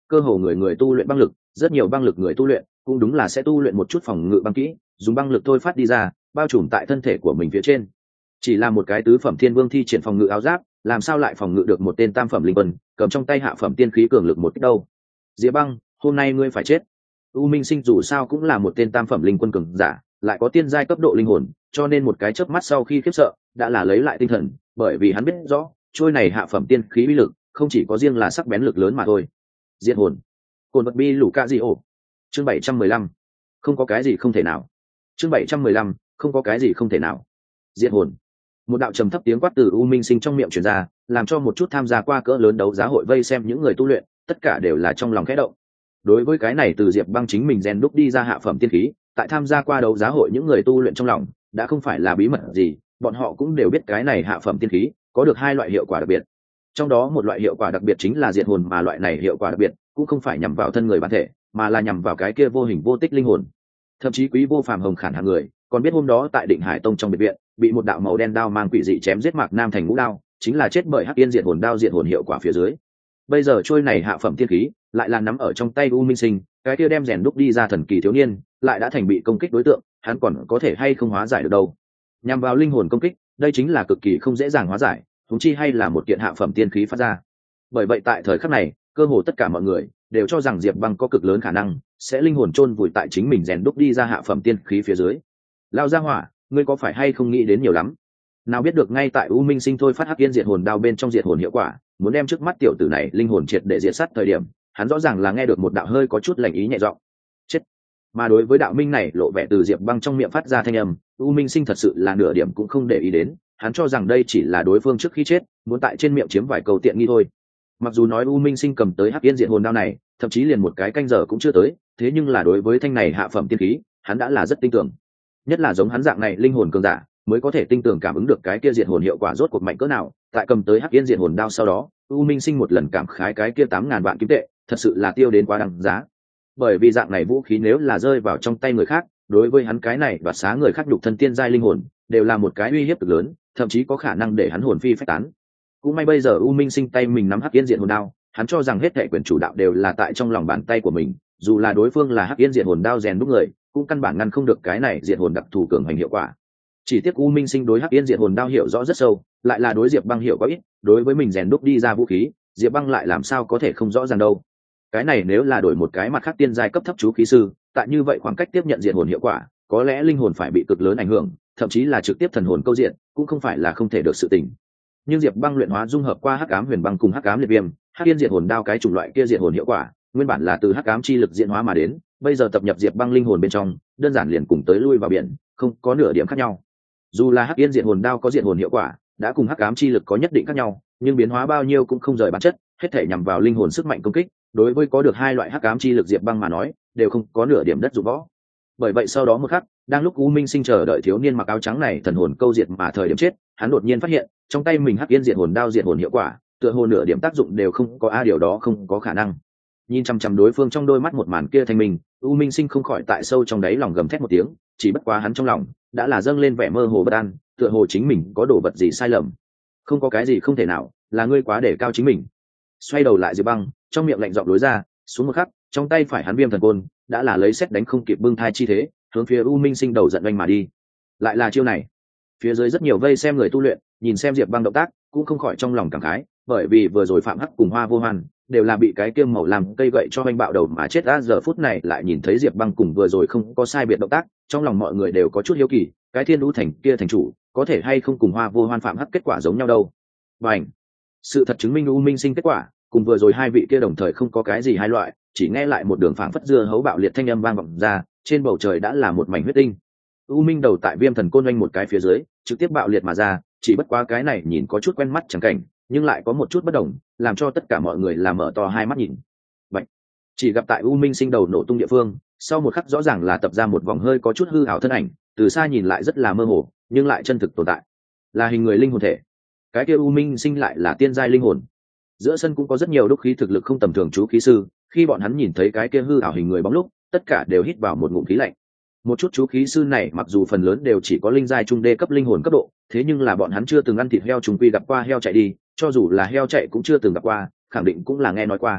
cơ hồ người người tu luyện băng lực, rất nhiều băng lực người tu luyện cũng đúng là sẽ tu luyện một chút phòng ngự băng kỹ, dùng băng lực thôi phát đi ra, bao trùm tại thân thể của mình phía trên. Chỉ là một cái tứ phẩm thiên vương thi triển phòng ngự áo giáp, làm sao lại phòng ngự được một tên tam phẩm linh quân cầm trong tay hạ phẩm tiên khí cường lực một kích đâu. Diệp Băng, hôm nay ngươi phải chết. U Minh Sinh dù sao cũng là một tên tam phẩm linh quân cường giả, lại có tiên giai cấp độ linh hồn, cho nên một cái chớp mắt sau khi khiếp sợ, đã là lấy lại tinh thần, bởi vì hắn biết rõ, trôi này hạ phẩm tiên khí uy lực, không chỉ có riêng là sắc bén lực lớn mà thôi. Diệt hồn. Cồn vật bi lũ ca gì ổ. Chương 715. Không có cái gì không thể nào. Chương 715. Không có cái gì không thể nào. Diệt hồn. Một đạo trầm thấp tiếng quát từ U Minh Sinh trong miệng truyền ra, làm cho một chút tham gia qua cỡ lớn đấu giá hội vây xem những người tu luyện, tất cả đều là trong lòng khẽ động. Đối với cái này từ Diệp Băng chính mình rèn đúc đi ra hạ phẩm tiên khí, tại tham gia qua đấu giá hội những người tu luyện trong lòng đã không phải là bí mật gì, bọn họ cũng đều biết cái này hạ phẩm tiên khí có được hai loại hiệu quả đặc biệt. Trong đó một loại hiệu quả đặc biệt chính là diệt hồn, mà loại này hiệu quả đặc biệt cũng không phải nhằm vào thân người bản thể, mà là nhằm vào cái kia vô hình vô tích linh hồn. Thậm chí Quý Vô Phàm Hồng Khản hạng người còn biết hôm đó tại Định Hải Tông trong biệt viện bị một đạo màu đen đao mang quỷ dị chém giết Mạc Nam thành ngũ đao, chính là chết bởi Hắc Yên diệt hồn đao diệt hồn hiệu quả phía dưới. Bây giờ trôi này hạ phẩm tiên khí lại là nắm ở trong tay U Minh Sinh, cái kia đem rèn đúc đi ra thần kỳ thiếu niên lại đã thành bị công kích đối tượng, hắn còn có thể hay không hóa giải được đâu. Nhằm vào linh hồn công kích, đây chính là cực kỳ không dễ dàng hóa giải, huống chi hay là một kiện hạ phẩm tiên khí phát ra. Bởi vậy tại thời khắc này, cơ hồ tất cả mọi người đều cho rằng Diệp Băng có cực lớn khả năng sẽ linh hồn chôn vùi tại chính mình rèn đúc đi ra hạ phẩm tiên khí phía dưới. Lao ra hỏa, ngươi có phải hay không nghĩ đến nhiều lắm? Nào biết được ngay tại U Minh Sinh thôi phát Hắc Yên diệt hồn đao bên trong diệt hồn hiệu quả, muốn đem trước mắt tiểu tử này linh hồn triệt để diệt sát thời điểm, hắn rõ ràng là nghe được một đạo hơi có chút lạnh ý nhẹ giọng. Chết. Mà đối với đạo minh này lộ vẻ từ Diệp Băng trong miệng phát ra thanh âm, U Minh Sinh thật sự là nửa điểm cũng không để ý đến, hắn cho rằng đây chỉ là đối phương trước khi chết muốn tại trên miệng chiếm vài câu tiện nghi thôi. Mặc dù nói U Minh Sinh cầm tới Hắc Yên diệt hồn đao này thậm chí liền một cái canh giờ cũng chưa tới, thế nhưng là đối với thanh này hạ phẩm tiên khí hắn đã là rất tin tưởng. Nhất là giống hắn dạng này linh hồn cường giả mới có thể tin tưởng cảm ứng được cái kia diệt hồn hiệu quả rốt cuộc mạnh cỡ nào. Tại cầm tới Hắc Yên diệt hồn đao sau đó, U Minh Sinh một lần cảm khái cái kia 8.000 vạn kim tệ thật sự là tiêu đến quá đáng giá. Bởi vì dạng này vũ khí nếu là rơi vào trong tay người khác, đối với hắn cái này đoạt xá người khác nhục thân tiên giai linh hồn đều là một cái uy hiếp cực lớn, thậm chí có khả năng để hắn hồn phi phách tán. Cũng may bây giờ U Minh Sinh tay mình nắm Hắc Yên diệt hồn đao, hắn cho rằng hết thảy quyền chủ đạo đều là tại trong lòng bàn tay của mình, dù là đối phương là Hắc Yên diệt hồn đao rèn đúc người, cũng căn bản ngăn không được cái này diệt hồn đặc thù cường hành hiệu quả. Chỉ tiếc U Minh Sinh đối Hắc Yên diệt hồn đao hiểu rõ rất sâu, lại là đối Diệp Băng hiểu có ít, đối với mình rèn đúc đi ra vũ khí, Diệp Băng lại làm sao có thể không rõ ràng đâu. Cái này nếu là đổi một cái mặt khác tiên giai cấp thấp chú khí sư, tại như vậy khoảng cách tiếp nhận diệt hồn hiệu quả, có lẽ linh hồn phải bị cực lớn ảnh hưởng, thậm chí là trực tiếp thần hồn câu diện, cũng không phải là không thể được sự tình. Nhưng Diệp Băng luyện hóa dung hợp qua Hắc Ám Huyền Băng cùng Hắc Ám Liệt Viêm, Hắc Yên diệt hồn đao cái chủng loại kia diệt hồn hiệu quả, nguyên bản là từ Hắc Ám chi lực diễn hóa mà đến, bây giờ tập nhập Diệp Băng linh hồn bên trong, đơn giản liền cùng tới lui vào biển, không có nửa điểm khác nhau. Dù là Hắc Yên diệt hồn đao có diệt hồn hiệu quả, đã cùng Hắc Ám chi lực có nhất định khác nhau, nhưng biến hóa bao nhiêu cũng không rời bản chất, hết thể nhằm vào linh hồn sức mạnh công kích, đối với có được hai loại Hắc Ám chi lực Diệp Băng mà nói, đều không có nửa điểm đất dụng võ. Bởi vậy sau đó một khắc, đang lúc U Minh Sinh chờ đợi thiếu niên mặc áo trắng này thần hồn câu diệt mà thời điểm chết, hắn đột nhiên phát hiện, trong tay mình Hắc Yên diệt hồn đao diệt hồn hiệu quả, tựa hồ nửa điểm tác dụng đều không có, điều đó không có khả năng. Nhìn chăm chăm đối phương trong đôi mắt một màn kia thanh minh, U Minh Sinh không khỏi tại sâu trong đáy lòng gầm thét một tiếng, chỉ bất quá hắn trong lòng đã là dâng lên vẻ mơ hồ bất an, tựa hồ chính mình có đồ vật gì sai lầm. Không có cái gì không thể nào, là ngươi quá để cao chính mình. Xoay đầu lại Diệp Băng, trong miệng lạnh giọng đối ra, xuống một khắc, trong tay phải hắn Viêm Thần Côn đã là lấy xét đánh không kịp bưng thai chi thế, hướng phía U Minh Sinh đầu giận oanh mà đi. Lại là chiêu này. Phía dưới rất nhiều vây xem người tu luyện, nhìn xem Diệp Băng động tác, cũng không khỏi trong lòng cảm khái, bởi vì vừa rồi Phạm Hắc cùng Hoa Vô Hoan đều là bị cái kiêm màu làm cây gậy cho oanh bạo đầu mà chết. Giờ phút này lại nhìn thấy Diệp Băng cùng vừa rồi không có sai biệt động tác, trong lòng mọi người đều có chút hiếu kỳ, cái Thiên Đũ Thành kia thành chủ có thể hay không cùng Hoa Vô Hoan Phạm Hắc kết quả giống nhau đâu. Bành. Sự thật chứng minh U Minh Sinh kết quả cùng vừa rồi hai vị kia đồng thời không có cái gì hai loại, chỉ nghe lại một đường phảng phất dưa hấu bạo liệt thanh âm vang vọng ra, trên bầu trời đã là một mảnh huyết tinh. U Minh đầu tại Viêm Thần Côn oanh một cái phía dưới, trực tiếp bạo liệt mà ra, chỉ bất quá cái này nhìn có chút quen mắt chẳng cảnh, nhưng lại có một chút bất đồng, làm cho tất cả mọi người là mở to hai mắt nhìn. Bạch. Chỉ gặp tại U Minh Sinh đầu nổ tung địa phương, sau một khắc rõ ràng là tập ra một vòng hơi có chút hư ảo thân ảnh, từ xa nhìn lại rất là mơ hồ, nhưng lại chân thực tồn tại, là hình người linh hồn thể. Cái kia U Minh Sinh lại là tiên giai linh hồn. Giữa sân cũng có rất nhiều đúc khí thực lực không tầm thường chú khí sư, khi bọn hắn nhìn thấy cái kia hư ảo hình người bóng lúc, tất cả đều hít vào một ngụm khí lạnh. Một chút chú khí sư này mặc dù phần lớn đều chỉ có linh giai trung đê cấp linh hồn cấp độ, thế nhưng là bọn hắn chưa từng ăn thịt heo trùng quy gặp qua heo chạy đi, cho dù là heo chạy cũng chưa từng gặp qua, khẳng định cũng là nghe nói qua.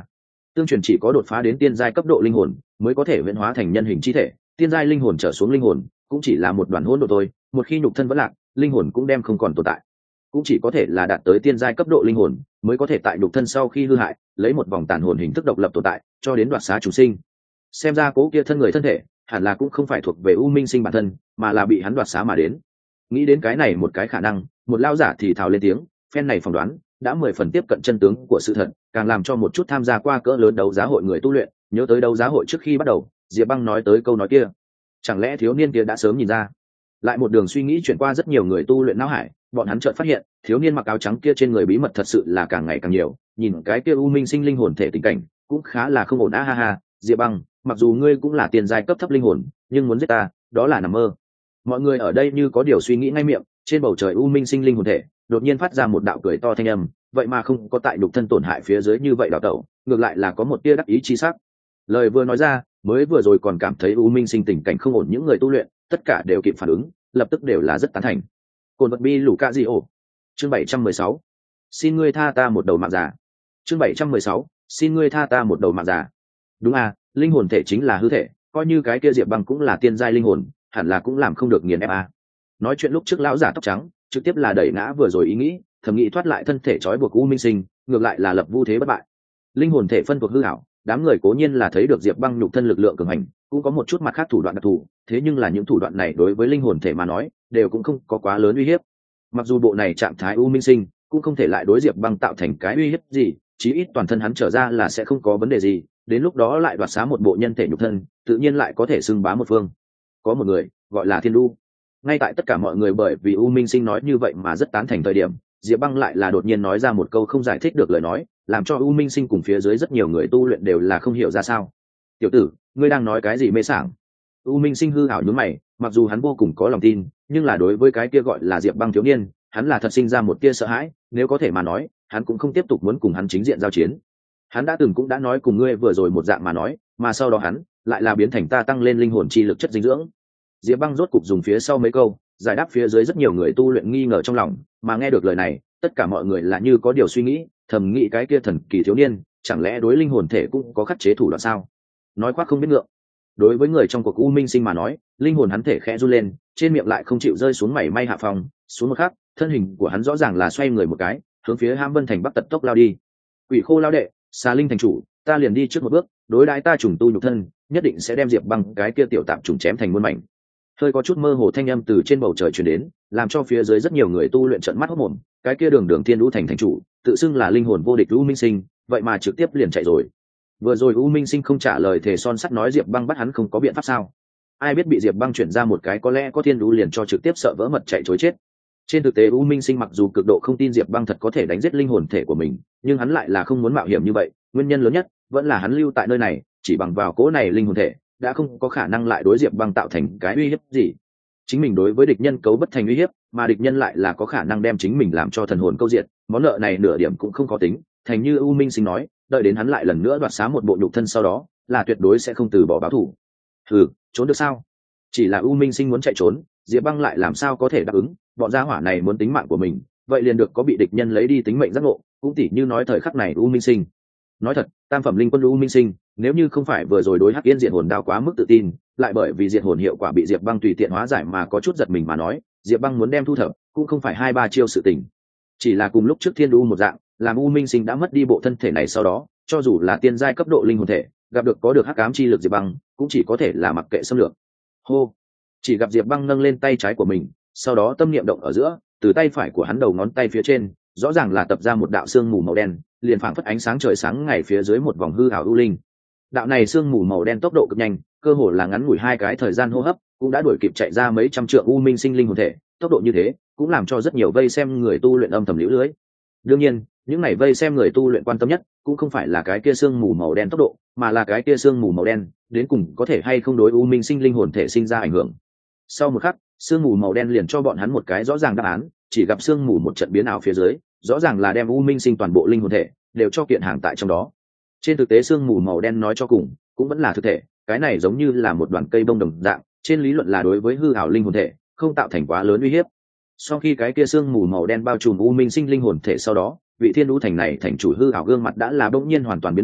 Tương truyền chỉ có đột phá đến tiên giai cấp độ linh hồn mới có thể huyễn hóa thành nhân hình chi thể, tiên giai linh hồn trở xuống linh hồn cũng chỉ là một đoàn hỗn độn thôi, một khi nhục thân vẫn lạc, linh hồn cũng đem không còn tồn tại. Cũng chỉ có thể là đạt tới tiên giai cấp độ linh hồn mới có thể tại nhục thân sau khi hư hại, lấy một vòng tàn hồn hình thức độc lập tồn tại, cho đến đoạt xá chủ sinh. Xem ra cố kia thân người thân thể hẳn là cũng không phải thuộc về U Minh Sinh bản thân, mà là bị hắn đoạt xá mà đến. Nghĩ đến cái này một cái khả năng, một lao giả thì thào lên tiếng, phen này phỏng đoán đã 10 phần tiếp cận chân tướng của sự thật, càng làm cho một chút tham gia qua cỡ lớn đấu giá hội người tu luyện nhớ tới đấu giá hội trước khi bắt đầu Diệp Băng nói tới câu nói kia. Chẳng lẽ thiếu niên kia đã sớm nhìn ra? Lại một đường suy nghĩ chuyển qua rất nhiều người tu luyện não hải, bọn hắn chợt phát hiện thiếu niên mặc áo trắng kia trên người bí mật thật sự là càng ngày càng nhiều. Nhìn cái kia U Minh Sinh linh hồn thể tình cảnh cũng khá là không ổn. Ha ha, Diệp Băng, mặc dù ngươi cũng là tiền giai cấp thấp linh hồn, nhưng muốn giết ta đó là nằm mơ. Mọi người ở đây như có điều suy nghĩ ngay miệng. Trên bầu trời U Minh Sinh linh hồn thể đột nhiên phát ra một đạo cười to thanh âm, vậy mà không có tại đục thân tổn hại phía dưới như vậy đào tẩu, ngược lại là có một tia đắc ý chi sắc. Lời vừa nói ra, mới vừa rồi còn cảm thấy U Minh Sinh tình cảnh không ổn những người tu luyện tất cả đều kịp phản ứng, lập tức đều là rất tán thành. Cồn vật bi lũ ca di ổ. Chương 716. Xin ngươi tha ta một đầu mạng già. Chương 716. Xin ngươi tha ta một đầu mạng già. Đúng à, linh hồn thể chính là hư thể, coi như cái kia Diệp Băng cũng là tiên giai linh hồn, hẳn là cũng làm không được nghiền ép à. Nói chuyện lúc trước lão giả tóc trắng trực tiếp là đẩy ngã vừa rồi ý nghĩ, thầm nghĩ thoát lại thân thể trói buộc U Minh Sinh, ngược lại là lập vu thế bất bại. Linh hồn thể phân thuộc hư ảo, đám người cố nhiên là thấy được Diệp Băng nhục thân lực lượng cường hành, cũng có một chút mặt khác thủ đoạn đặc thù, thế nhưng là những thủ đoạn này đối với linh hồn thể mà nói đều cũng không có quá lớn uy hiếp. Mặc dù bộ này trạng thái U Minh Sinh cũng không thể lại đối Diệp Băng tạo thành cái uy hiếp gì, chí ít toàn thân hắn trở ra là sẽ không có vấn đề gì, đến lúc đó lại đoạt xá một bộ nhân thể nhục thân, tự nhiên lại có thể xưng bá một phương. Có một người gọi là Thiên Du. Ngay tại tất cả mọi người bởi vì U Minh Sinh nói như vậy mà rất tán thành thời điểm, Diệp Băng lại là đột nhiên nói ra một câu không giải thích được lời nói, làm cho U Minh Sinh cùng phía dưới rất nhiều người tu luyện đều là không hiểu ra sao. Tiểu tử, ngươi đang nói cái gì mê sảng? U Minh Sinh hư hảo nhướng mày, mặc dù hắn vô cùng có lòng tin, nhưng là đối với cái kia gọi là Diệp Băng thiếu niên, hắn là thật sinh ra một tia sợ hãi, nếu có thể mà nói, hắn cũng không tiếp tục muốn cùng hắn chính diện giao chiến. Hắn đã từng cũng đã nói cùng ngươi vừa rồi một dạng mà nói, mà sau đó hắn lại là biến thành ta tăng lên linh hồn chi lực chất dinh dưỡng. Diệp Băng rốt cục dùng phía sau mấy câu giải đáp phía dưới rất nhiều người tu luyện nghi ngờ trong lòng, mà nghe được lời này, tất cả mọi người là như có điều suy nghĩ, thầm nghĩ cái kia thần kỳ thiếu niên, chẳng lẽ đối linh hồn thể cũng có khắc chế thủ đoạn sao? Nói khoác không biết ngượng. Đối với người trong cuộc U Minh Sinh mà nói, linh hồn hắn thể khẽ run lên, trên miệng lại không chịu rơi xuống mảy may hạ phòng, xuống một khắc, thân hình của hắn rõ ràng là xoay người một cái, hướng phía Ham Vân thành bắc tật tốc lao đi. Quỷ Khô lao đệ, Xà Linh thành chủ, ta liền đi trước một bước, đối đãi ta trùng tu nhục thân, nhất định sẽ đem Diệp Băng cái kia tiểu tạp trùng chém thành muôn mảnh. Hơi có chút mơ hồ thanh âm từ trên bầu trời truyền đến, làm cho phía dưới rất nhiều người tu luyện trợn mắt hốt mồm. Cái kia Đường Thiên Lũ thành thành chủ, tự xưng là linh hồn vô địch U Minh Sinh, vậy mà trực tiếp liền chạy rồi. Vừa rồi U Minh Sinh không trả lời thề son sắt nói Diệp Băng bắt hắn không có biện pháp sao? Ai biết bị Diệp Băng chuyển ra một cái có lẽ có Thiên Lũ liền cho trực tiếp sợ vỡ mật chạy trối chết. Trên thực tế U Minh Sinh mặc dù cực độ không tin Diệp Băng thật có thể đánh giết linh hồn thể của mình, nhưng hắn lại là không muốn mạo hiểm như vậy, nguyên nhân lớn nhất vẫn là hắn lưu tại nơi này, chỉ bằng vào cỗ này linh hồn thể, đã không có khả năng lại đối Diệp Băng tạo thành cái uy hiếp gì. Chính mình đối với địch nhân cấu bất thành uy hiếp, mà địch nhân lại là có khả năng đem chính mình làm cho thần hồn câu diệt, món nợ này nửa điểm cũng không có tính, thành như U Minh Sinh nói, đợi đến hắn lại lần nữa đoạt xá một bộ nhục thân sau đó, là tuyệt đối sẽ không từ bỏ báo thù. Trốn được sao? Chỉ là U Minh Sinh muốn chạy trốn, Diệp Băng lại làm sao có thể đáp ứng, bọn gia hỏa này muốn tính mạng của mình, vậy liền được có bị địch nhân lấy đi tính mệnh giác ngộ, cũng tỉ như nói thời khắc này U Minh Sinh. Nói thật, tam phẩm linh quân U Minh Sinh, nếu như không phải vừa rồi đối Hắc Yên Diệt Hồn Đao quá mức tự tin, lại bởi vì diệt hồn hiệu quả bị Diệp Băng tùy tiện hóa giải mà có chút giật mình mà nói, Diệp Băng muốn đem thu thập, cũng không phải 2-3 chiêu sự tình. Chỉ là cùng lúc trước Thiên U một dạng, làm U Minh Sinh đã mất đi bộ thân thể này sau đó, cho dù là tiên giai cấp độ linh hồn thể, gặp được có được hắc ám chi lực Diệp Băng, cũng chỉ có thể là mặc kệ xâm lược. Hô, chỉ gặp Diệp Băng nâng lên tay trái của mình, sau đó tâm niệm động ở giữa, từ tay phải của hắn đầu ngón tay phía trên, rõ ràng là tập ra một đạo sương mù màu đen, liền phảng phất ánh sáng trời sáng ngày phía dưới một vòng hư ảo u linh. Đạo này sương mù màu đen tốc độ cực nhanh, cơ hồ là ngắn ngủi 2 cái thời gian hô hấp, cũng đã đuổi kịp chạy ra mấy trăm trượng U Minh Sinh linh hồn thể, tốc độ như thế, cũng làm cho rất nhiều vây xem người tu luyện âm thầm liễu lưới. Đương nhiên, những này vây xem người tu luyện quan tâm nhất, cũng không phải là cái kia sương mù màu đen tốc độ, mà là cái kia sương mù màu đen, đến cùng có thể hay không đối U Minh Sinh linh hồn thể sinh ra ảnh hưởng. Sau một khắc, sương mù màu đen liền cho bọn hắn một cái rõ ràng đáp án, chỉ gặp sương mù một trận biến ảo phía dưới, rõ ràng là đem U Minh Sinh toàn bộ linh hồn thể đều cho kiện hàng tại trong đó. Trên thực tế sương mù màu đen nói cho cùng cũng vẫn là thực thể, cái này giống như là một đoàn cây bông đồng dạng, trên lý luận là đối với hư ảo linh hồn thể không tạo thành quá lớn uy hiếp. Sau khi cái kia sương mù màu đen bao trùm U Minh Sinh linh hồn thể sau đó, vị Thiên Lũ thành này thành chủ hư ảo gương mặt đã là bỗng nhiên hoàn toàn biến đổi,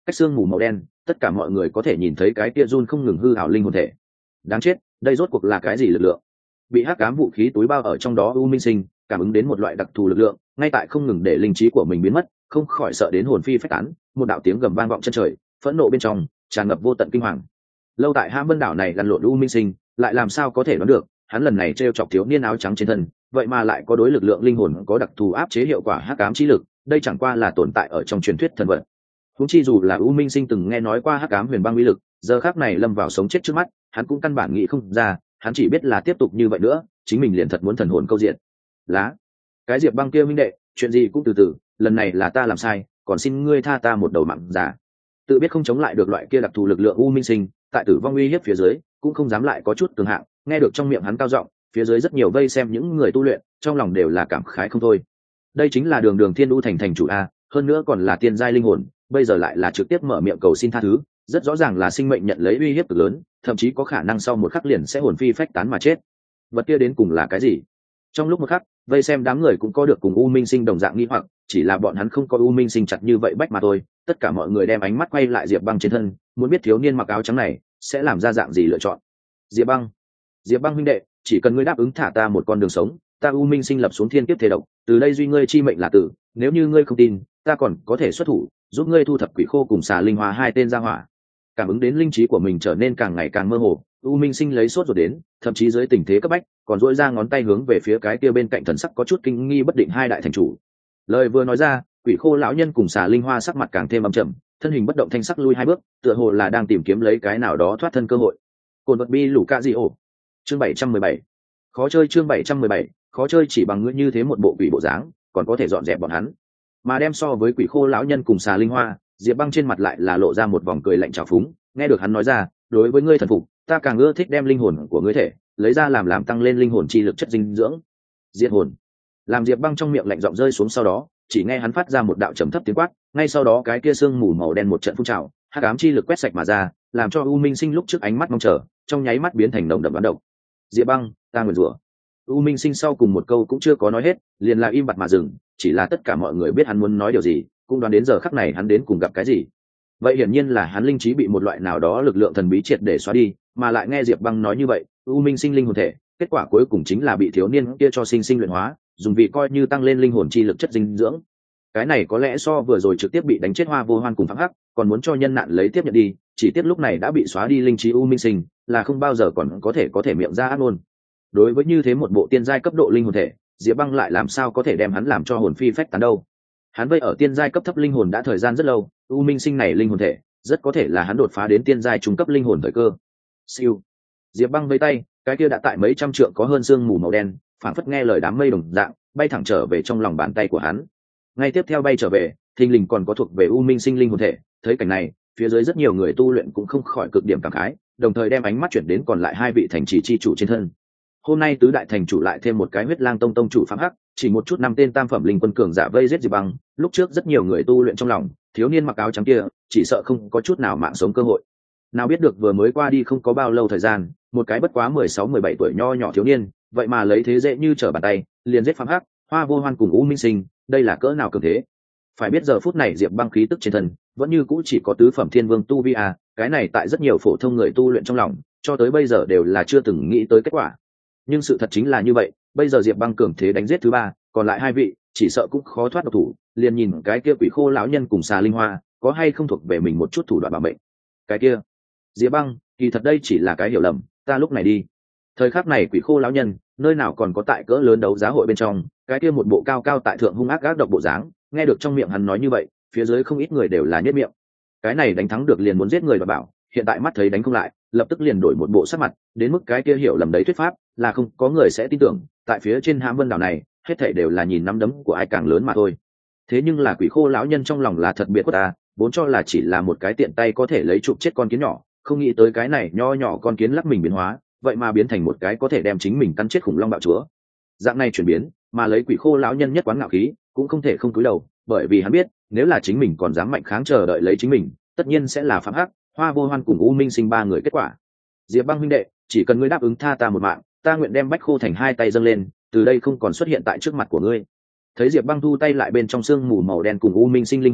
cách xương mù màu đen, tất cả mọi người có thể nhìn thấy cái kia run không ngừng hư ảo linh hồn thể. Đáng chết, đây rốt cuộc là cái gì lực lượng? Bị hắc ám vũ khí túi bao ở trong đó U Minh Sinh cảm ứng đến một loại đặc thù lực lượng, ngay tại không ngừng để linh trí của mình biến mất, không khỏi sợ đến hồn phi phách tán. Một đạo tiếng gầm vang vọng chân trời, phẫn nộ bên trong tràn ngập vô tận kinh hoàng. Lâu tại Hãm Vân đảo này lăn lộn U Minh Sinh, lại làm sao có thể đoán được, hắn lần này trêu chọc thiếu niên áo trắng trên thân, vậy mà lại có đối lực lượng linh hồn có đặc thù áp chế hiệu quả hắc ám trí lực, đây chẳng qua là tồn tại ở trong truyền thuyết thần vật. Huống chi dù là U Minh Sinh từng nghe nói qua hắc ám huyền băng uy lực, giờ khắc này lâm vào sống chết trước mắt, hắn cũng căn bản nghĩ không ra, hắn chỉ biết là tiếp tục như vậy nữa, chính mình liền thật muốn thần hồn câu diện. Lá, cái Diệp Băng kia minh đệ, chuyện gì cũng từ từ, lần này là ta làm sai, còn xin ngươi tha ta một đầu mạng giả. Tự biết không chống lại được loại kia đặc thù lực lượng U Minh Sinh, tại tử vong uy hiếp phía dưới, cũng không dám lại có chút cường hạng, nghe được trong miệng hắn cao giọng, phía dưới rất nhiều vây xem những người tu luyện, trong lòng đều là cảm khái không thôi. Đây chính là Đường Thiên U thành chủ a, hơn nữa còn là tiên giai linh hồn, bây giờ lại là trực tiếp mở miệng cầu xin tha thứ, rất rõ ràng là sinh mệnh nhận lấy uy hiếp cực lớn, thậm chí có khả năng sau một khắc liền sẽ hồn phi phách tán mà chết. Vật kia đến cùng là cái gì? Trong lúc một khắc, vây xem đám người cũng có được cùng U Minh Sinh đồng dạng nghi hoặc, chỉ là bọn hắn không có U Minh Sinh chặt như vậy bách mà thôi. Tất cả mọi người đem ánh mắt quay lại Diệp Băng trên thân, muốn biết thiếu niên mặc áo trắng này sẽ làm ra dạng gì lựa chọn. Diệp Băng huynh đệ, chỉ cần ngươi đáp ứng thả ta một con đường sống, ta U Minh Sinh lập xuống thiên kiếp thế độc, từ đây duy ngươi chi mệnh là tử, nếu như ngươi không tin, ta còn có thể xuất thủ, giúp ngươi thu thập quỷ khô cùng xà linh hoa hai tên ra hỏa. Cảm ứng đến linh trí của mình trở nên càng ngày càng mơ hồ, U Minh Sinh lấy sốt rồi đến, thậm chí dưới tình thế cấp bách, còn duỗi ra ngón tay hướng về phía cái kia bên cạnh thần sắc có chút kinh nghi bất định hai đại thành chủ. Lời vừa nói ra, quỷ khô lão nhân cùng xà linh hoa sắc mặt càng thêm âm trầm, thân hình bất động thanh sắc lui hai bước, tựa hồ là đang tìm kiếm lấy cái nào đó thoát thân cơ hội. Cồn vật bi lũ ca di ổ. Chương 717. Khó chơi chương 717, khó chơi chỉ bằng ngươi như thế một bộ quỷ bộ dáng, còn có thể dọn dẹp bọn hắn. Mà đem so với quỷ khô lão nhân cùng xà linh hoa, Diệp Băng trên mặt lại là lộ ra một vòng cười lạnh trào phúng, nghe được hắn nói ra, đối với ngươi thần phục, ta càng ưa thích đem linh hồn của ngươi thể lấy ra làm tăng lên linh hồn chi lực chất dinh dưỡng. Diệt hồn. Làm Diệp Băng trong miệng lạnh giọng rơi xuống sau đó, chỉ nghe hắn phát ra một đạo trầm thấp tiếng quát, ngay sau đó cái kia sương mù màu đen một trận phun trào, hắc ám chi lực quét sạch mà ra, làm cho U Minh Sinh lúc trước ánh mắt mong chờ, trong nháy mắt biến thành nồng đậm đoán độc. Diệp Băng, ta nguyền rủa. U Minh Sinh sau cùng một câu cũng chưa có nói hết, liền là im bặt mà dừng, chỉ là tất cả mọi người biết hắn muốn nói điều gì, cũng đoán đến giờ khắc này hắn đến cùng gặp cái gì. Vậy hiển nhiên là hắn linh trí bị một loại nào đó lực lượng thần bí triệt để xóa đi, mà lại nghe Diệp Băng nói như vậy, U Minh Sinh linh hồn thể, kết quả cuối cùng chính là bị thiếu niên kia cho sinh luyện hóa, dùng vì coi như tăng lên linh hồn chi lực chất dinh dưỡng. Cái này có lẽ so vừa rồi trực tiếp bị đánh chết Hoa Vô Hoan cùng Phạm Hắc, còn muốn cho nhân nạn lấy tiếp nhận đi, chỉ tiếc lúc này đã bị xóa đi linh trí U Minh Sinh, là không bao giờ còn có thể miệng ra ác ngôn. Đối với như thế một bộ tiên giai cấp độ linh hồn thể, Diệp Băng lại làm sao có thể đem hắn làm cho hồn phi phách tán đâu? Hắn vây ở tiên giai cấp thấp linh hồn đã thời gian rất lâu, U Minh Sinh này linh hồn thể, rất có thể là hắn đột phá đến tiên giai trung cấp linh hồn thời cơ. Siêu. Diệp Băng vây tay, cái kia đã tại mấy trăm trượng có hơn sương mù màu đen, phảng phất nghe lời đám mây đồng dạng, bay thẳng trở về trong lòng bàn tay của hắn. Ngay tiếp theo bay trở về, thình lình còn có thuộc về U Minh Sinh linh hồn thể, thấy cảnh này, phía dưới rất nhiều người tu luyện cũng không khỏi cực điểm cảm khái, đồng thời đem ánh mắt chuyển đến còn lại hai vị thành trì chi chủ trên thân. Hôm nay tứ đại thành chủ lại thêm một cái huyết lang tông tông chủ Phạm Hắc, chỉ một chút năm tên tam phẩm linh quân cường giả vây giết Diệp Băng, lúc trước rất nhiều người tu luyện trong lòng, thiếu niên mặc áo trắng kia, chỉ sợ không có chút nào mạng sống cơ hội. Nào biết được vừa mới qua đi không có bao lâu thời gian, một cái bất quá 16-17 tuổi nho nhỏ thiếu niên, vậy mà lấy thế dễ như trở bàn tay, liền giết Phạm Hắc, Hoa Vô Hoan cùng U Minh Sinh, đây là cỡ nào cường thế. Phải biết giờ phút này Diệp Băng khí tức trên thân, vẫn như cũ chỉ có tứ phẩm thiên vương tu vi a, cái này tại rất nhiều phổ thông người tu luyện trong lòng, cho tới bây giờ đều là chưa từng nghĩ tới kết quả. Nhưng sự thật chính là như vậy, bây giờ Diệp Băng cường thế đánh giết thứ ba, còn lại hai vị chỉ sợ cũng khó thoát độc thủ, liền nhìn cái kia quỷ khô lão nhân cùng xà linh hoa có hay không thuộc về mình một chút thủ đoạn bảo mệnh. Cái kia Diệp Băng, kỳ thật đây chỉ là cái hiểu lầm, ta lúc này đi. Thời khắc này quỷ khô lão nhân nơi nào còn có tại cỡ lớn đấu giá hội bên trong, cái kia một bộ cao cao tại thượng hung ác gác độc bộ dáng, nghe được trong miệng hắn nói như vậy, phía dưới không ít người đều là nhếch miệng. Cái này đánh thắng được liền muốn giết người và bảo, hiện tại mắt thấy đánh không lại, lập tức liền đổi một bộ sắc mặt, đến mức cái kia hiểu lầm đấy thuyết pháp là không có người sẽ tin tưởng, tại phía trên Hãm Vân đảo này, hết thảy đều là nhìn nắm đấm của ai càng lớn mà thôi. Thế nhưng là quỷ khô lão nhân trong lòng là thật biệt của ta, vốn cho là chỉ là một cái tiện tay có thể lấy chụp chết con kiến nhỏ, không nghĩ tới cái này nho nhỏ con kiến lắc mình biến hóa, vậy mà biến thành một cái có thể đem chính mình cắn chết khủng long bạo chúa. Dạng này chuyển biến, mà lấy quỷ khô lão nhân nhất quán ngạo khí, cũng không thể không cúi đầu, bởi vì hắn biết, nếu là chính mình còn dám mạnh kháng chờ đợi lấy chính mình, tất nhiên sẽ là Phạm Hắc, Hoa Vô Hoan cùng U Minh Sinh ba người kết quả. Diệp Băng huynh đệ, chỉ cần ngươi đáp ứng tha ta một mạng, ta nguyện đem Bách Khô Thành hai tay dâng lên, từ đây không còn xuất hiện tại trước mặt của ngươi. Thấy Diệp Băng thu tay lại bên trong xương mù màu đen cùng U Minh Sinh linh hồn,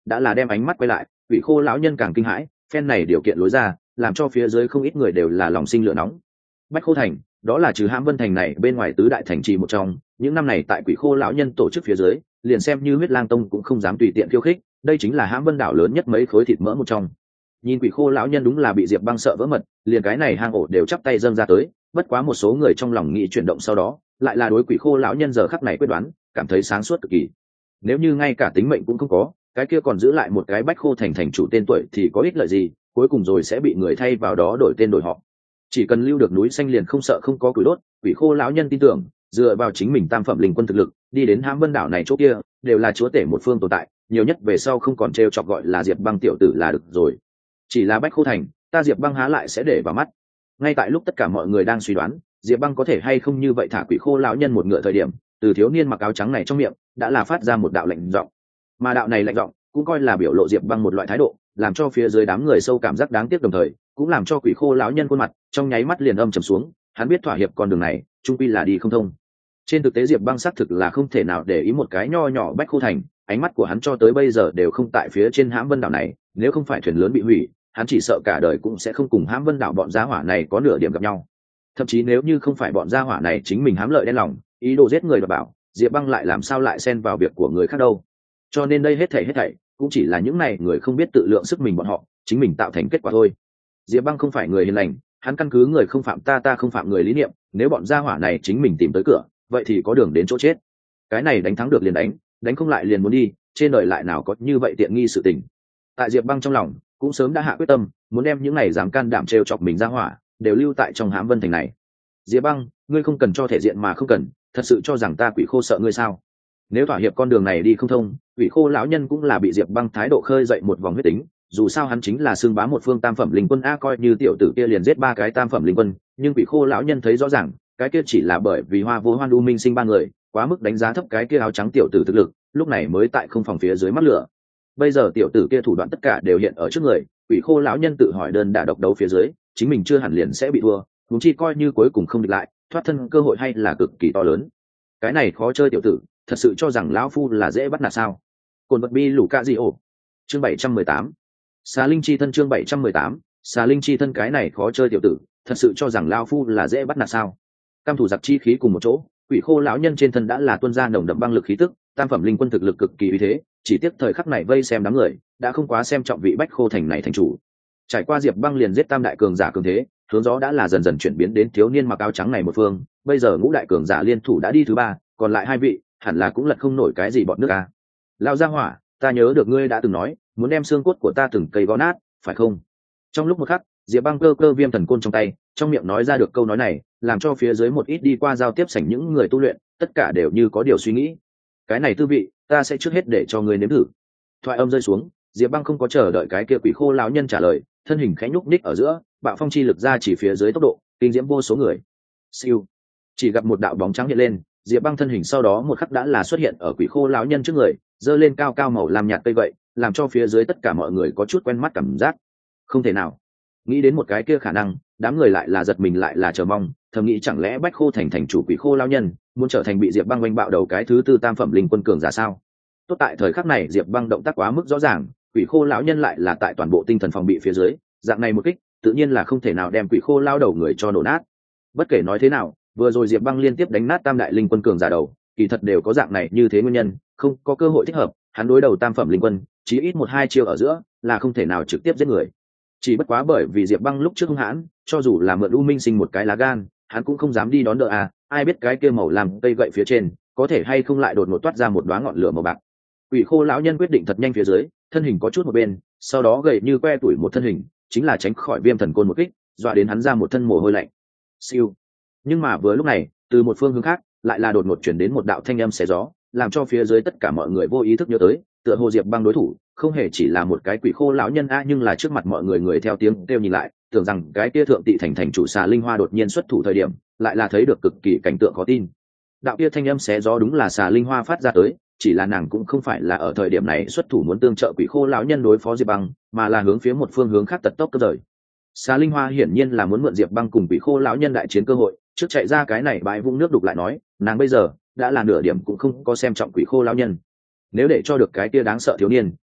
đã là đem ánh mắt quay lại, quỷ khô lão nhân càng kinh hãi, phen này điều kiện lối ra làm cho phía dưới không ít người đều là lòng sinh lửa nóng. Bách Khô Thành đó là trừ Hãm Vân Thành này bên ngoài tứ đại thành trì một trong, những năm này tại quỷ khô lão nhân tổ chức phía dưới, liền xem như Huyết Lang Tông cũng không dám tùy tiện khiêu khích, đây chính là Hãm Vân đảo lớn nhất mấy khối thịt mỡ một trong. Nhìn quỷ khô lão nhân đúng là bị Diệp Băng sợ vỡ mật, liền cái này hang ổ đều chắp tay dâng ra tới, bất quá một số người trong lòng nghĩ chuyển động sau đó, lại là đối quỷ khô lão nhân giờ khắc này quyết đoán, cảm thấy sáng suốt cực kỳ. Nếu như ngay cả tính mệnh cũng không có, cái kia còn giữ lại một cái Bách Khô Thành thành chủ tên tuổi thì có ích lợi gì, cuối cùng rồi sẽ bị người thay vào đó đổi tên đổi họ. Chỉ cần lưu được núi xanh liền không sợ không có củi đốt, quỷ khô lão nhân tin tưởng, dựa vào chính mình tam phẩm linh quân thực lực, đi đến Hãm Vân đảo này chỗ kia, đều là chúa tể một phương tồn tại, nhiều nhất về sau không còn trêu chọc gọi là Diệp Băng tiểu tử là được rồi. Chỉ là Bách Khô Thành, ta Diệp Băng há lại sẽ để vào mắt. Ngay tại lúc tất cả mọi người đang suy đoán Diệp Băng có thể hay không như vậy thả quỷ khô lão nhân một ngựa thời điểm, từ thiếu niên mặc áo trắng này trong miệng đã là phát ra một đạo lạnh giọng, mà đạo này lạnh giọng cũng coi là biểu lộ Diệp Băng một loại thái độ, làm cho phía dưới đám người sâu cảm giác đáng tiếc, đồng thời cũng làm cho quỷ khô lão nhân khuôn mặt trong nháy mắt liền âm trầm xuống. Hắn biết thỏa hiệp con đường này trung quy là đi không thông. Trên thực tế Diệp Băng xác thực là không thể nào để ý một cái nho nhỏ Bách Khô Thành, ánh mắt của hắn cho tới bây giờ đều không tại phía trên Hãm Vân đảo này, nếu không phải thuyền lớn bị hủy, hắn chỉ sợ cả đời cũng sẽ không cùng Hãm Vân đảo bọn gia hỏa này có nửa điểm gặp nhau. Thậm chí nếu như không phải bọn gia hỏa này chính mình hám lợi đen lòng, ý đồ giết người và bảo, Diệp Băng lại làm sao lại xen vào việc của người khác đâu. Cho nên đây hết thảy cũng chỉ là những này người không biết tự lượng sức mình bọn họ chính mình tạo thành kết quả thôi. Diệp Băng không phải người hiền lành, hắn căn cứ người không phạm ta, ta không phạm người lý niệm, nếu bọn gia hỏa này chính mình tìm tới cửa, vậy thì có đường đến chỗ chết. Cái này đánh thắng được liền đánh không lại liền muốn đi, trên đời lại nào có như vậy tiện nghi sự tình. Tại Diệp Băng trong lòng cũng sớm đã hạ quyết tâm, muốn đem những này dám can đảm trêu chọc mình gia hỏa đều lưu tại trong Hãm Vân Thành này. Diệp Băng, ngươi không cần cho thể diện mà không cần, thật sự cho rằng ta quỷ khô sợ ngươi sao? Nếu thỏa hiệp con đường này đi không thông, quỷ khô lão nhân cũng là bị Diệp Băng thái độ khơi dậy một vòng huyết tính, dù sao hắn chính là xương bá một phương tam phẩm linh quân a, coi như tiểu tử kia liền giết 3 cái tam phẩm linh quân, nhưng quỷ khô lão nhân thấy rõ ràng, cái kia chỉ là bởi vì Hoa Vô Hoan U Minh Sinh 3 người, quá mức đánh giá thấp cái kia áo trắng tiểu tử thực lực, lúc này mới tại không phòng phía dưới mắc lửa. Bây giờ tiểu tử kia thủ đoạn tất cả đều hiện ở trước người, quỷ khô lão nhân tự hỏi đơn đả độc đấu phía dưới, chính mình chưa hẳn liền sẽ bị thua, huống chi coi như cuối cùng không địch lại, thoát thân cơ hội hay là cực kỳ to lớn. Cái này khó chơi tiểu tử, thật sự cho rằng lão phu là dễ bắt nạt sao? Cồn vật bi lũ ca gì ổ. Chương 718. Xà linh chi thân, chương 718. Xà linh chi thân, cái này khó chơi tiểu tử, thật sự cho rằng lão phu là dễ bắt nạt sao? Cam thủ giặc chi khí cùng một chỗ, quỷ khô lão nhân trên thân đã là tuôn ra nồng đậm băng lực khí tức, tam phẩm linh quân thực lực cực kỳ uy thế, chỉ tiếc thời khắc này vây xem đám người đã không quá xem trọng vị Bách Khô Thành này thành chủ. Trải qua Diệp Băng liền giết tam đại cường giả cường thế, hướng gió đã là dần dần chuyển biến đến thiếu niên mặc áo trắng này một phương, bây giờ ngũ đại cường giả liên thủ đã đi thứ 3, còn lại 2 vị hẳn là cũng lật không nổi cái gì bọn nước a. Lão gia hỏa, ta nhớ được ngươi đã từng nói muốn đem xương cốt của ta từng cây gõ nát, phải không? Trong lúc một khắc, Diệp Băng cơ viêm thần côn trong tay, trong miệng nói ra được câu nói này, làm cho phía dưới một ít đi qua giao tiếp sảnh những người tu luyện, tất cả đều như có điều suy nghĩ. Cái này tư vị, ta sẽ trước hết để cho ngươi nếm thử. Thoại âm rơi xuống, Diệp Băng không có chờ đợi cái kia quỷ khô lão nhân trả lời, thân hình khẽ nhúc nhích ở giữa, bạo phong chi lực ra chỉ phía dưới tốc độ kinh diễm vô số người. Siêu, chỉ gặp một đạo bóng trắng hiện lên, Diệp Băng thân hình sau đó một khắc đã là xuất hiện ở quỷ khô lão nhân trước người, giơ lên cao cao màu lam nhạt cây vậy, làm cho phía dưới tất cả mọi người có chút quen mắt cảm giác. Không thể nào, nghĩ đến một cái kia khả năng, đám người lại là giật mình lại là chờ mong, thầm nghĩ chẳng lẽ Bách Khô Thành thành chủ quỷ khô lão nhân muốn trở thành bị Diệp Băng oanh bạo đầu cái thứ 4 tam phẩm linh quân cường giả sao? Tốt tại thời khắc này Diệp Băng động tác quá mức rõ ràng, quỷ khô lão nhân lại là tại toàn bộ tinh thần phòng bị phía dưới, dạng này một kích tự nhiên là không thể nào đem quỷ khô lao đầu người cho nổ nát. Bất kể nói thế nào, vừa rồi Diệp Băng liên tiếp đánh nát tam đại linh quân cường giả đầu, kỳ thật đều có dạng này như thế nguyên nhân, không có cơ hội thích hợp, hắn đối đầu tam phẩm linh quân, chí ít 1-2 chiêu ở giữa là không thể nào trực tiếp giết người. Chỉ bất quá bởi vì Diệp Băng lúc trước hung hãn, cho dù là mượn U Minh Sinh một cái lá gan, hắn cũng không dám đi đón đỡ à, ai biết cái kia màu làm cây gậy phía trên, có thể hay không lại đột ngột toát ra một đóa ngọn lửa màu bạc. Quỷ khô lão nhân quyết định thật nhanh phía dưới, thân hình có chút một bên, sau đó gầy như que tuổi một thân hình, chính là tránh khỏi viêm thần côn một kích, dọa đến hắn ra một thân mồ hôi lạnh. Siêu. Nhưng mà vừa lúc này, từ một phương hướng khác, lại là đột ngột chuyển đến một đạo thanh âm xé gió, làm cho phía dưới tất cả mọi người vô ý thức nhớ tới, tựa hồ Diệp Băng đối thủ không hề chỉ là một cái quỷ khô lão nhân a, nhưng là trước mặt mọi người người theo tiếng kêu nhìn lại, tưởng rằng cái kia thượng tị thành chủ xà linh hoa đột nhiên xuất thủ thời điểm, lại là thấy được cực kỳ cảnh tượng khó tin. Đạo kia thanh âm xé gió đúng là xà linh hoa phát ra tới, chỉ là nàng cũng không phải là ở thời điểm này xuất thủ muốn tương trợ quỷ khô lão nhân đối phó Diệp Băng, mà là hướng phía một phương hướng khác tật tốc cấp rời. Xà linh hoa hiển nhiên là muốn mượn Diệp Băng cùng quỷ khô lão nhân đại chiến cơ hội, trước chạy ra cái này bãi vũng nước đục lại nói, nàng bây giờ đã là nửa điểm cũng không có xem trọng quỷ khô lão nhân. Nếu để cho được cái kia đáng sợ thiếu niên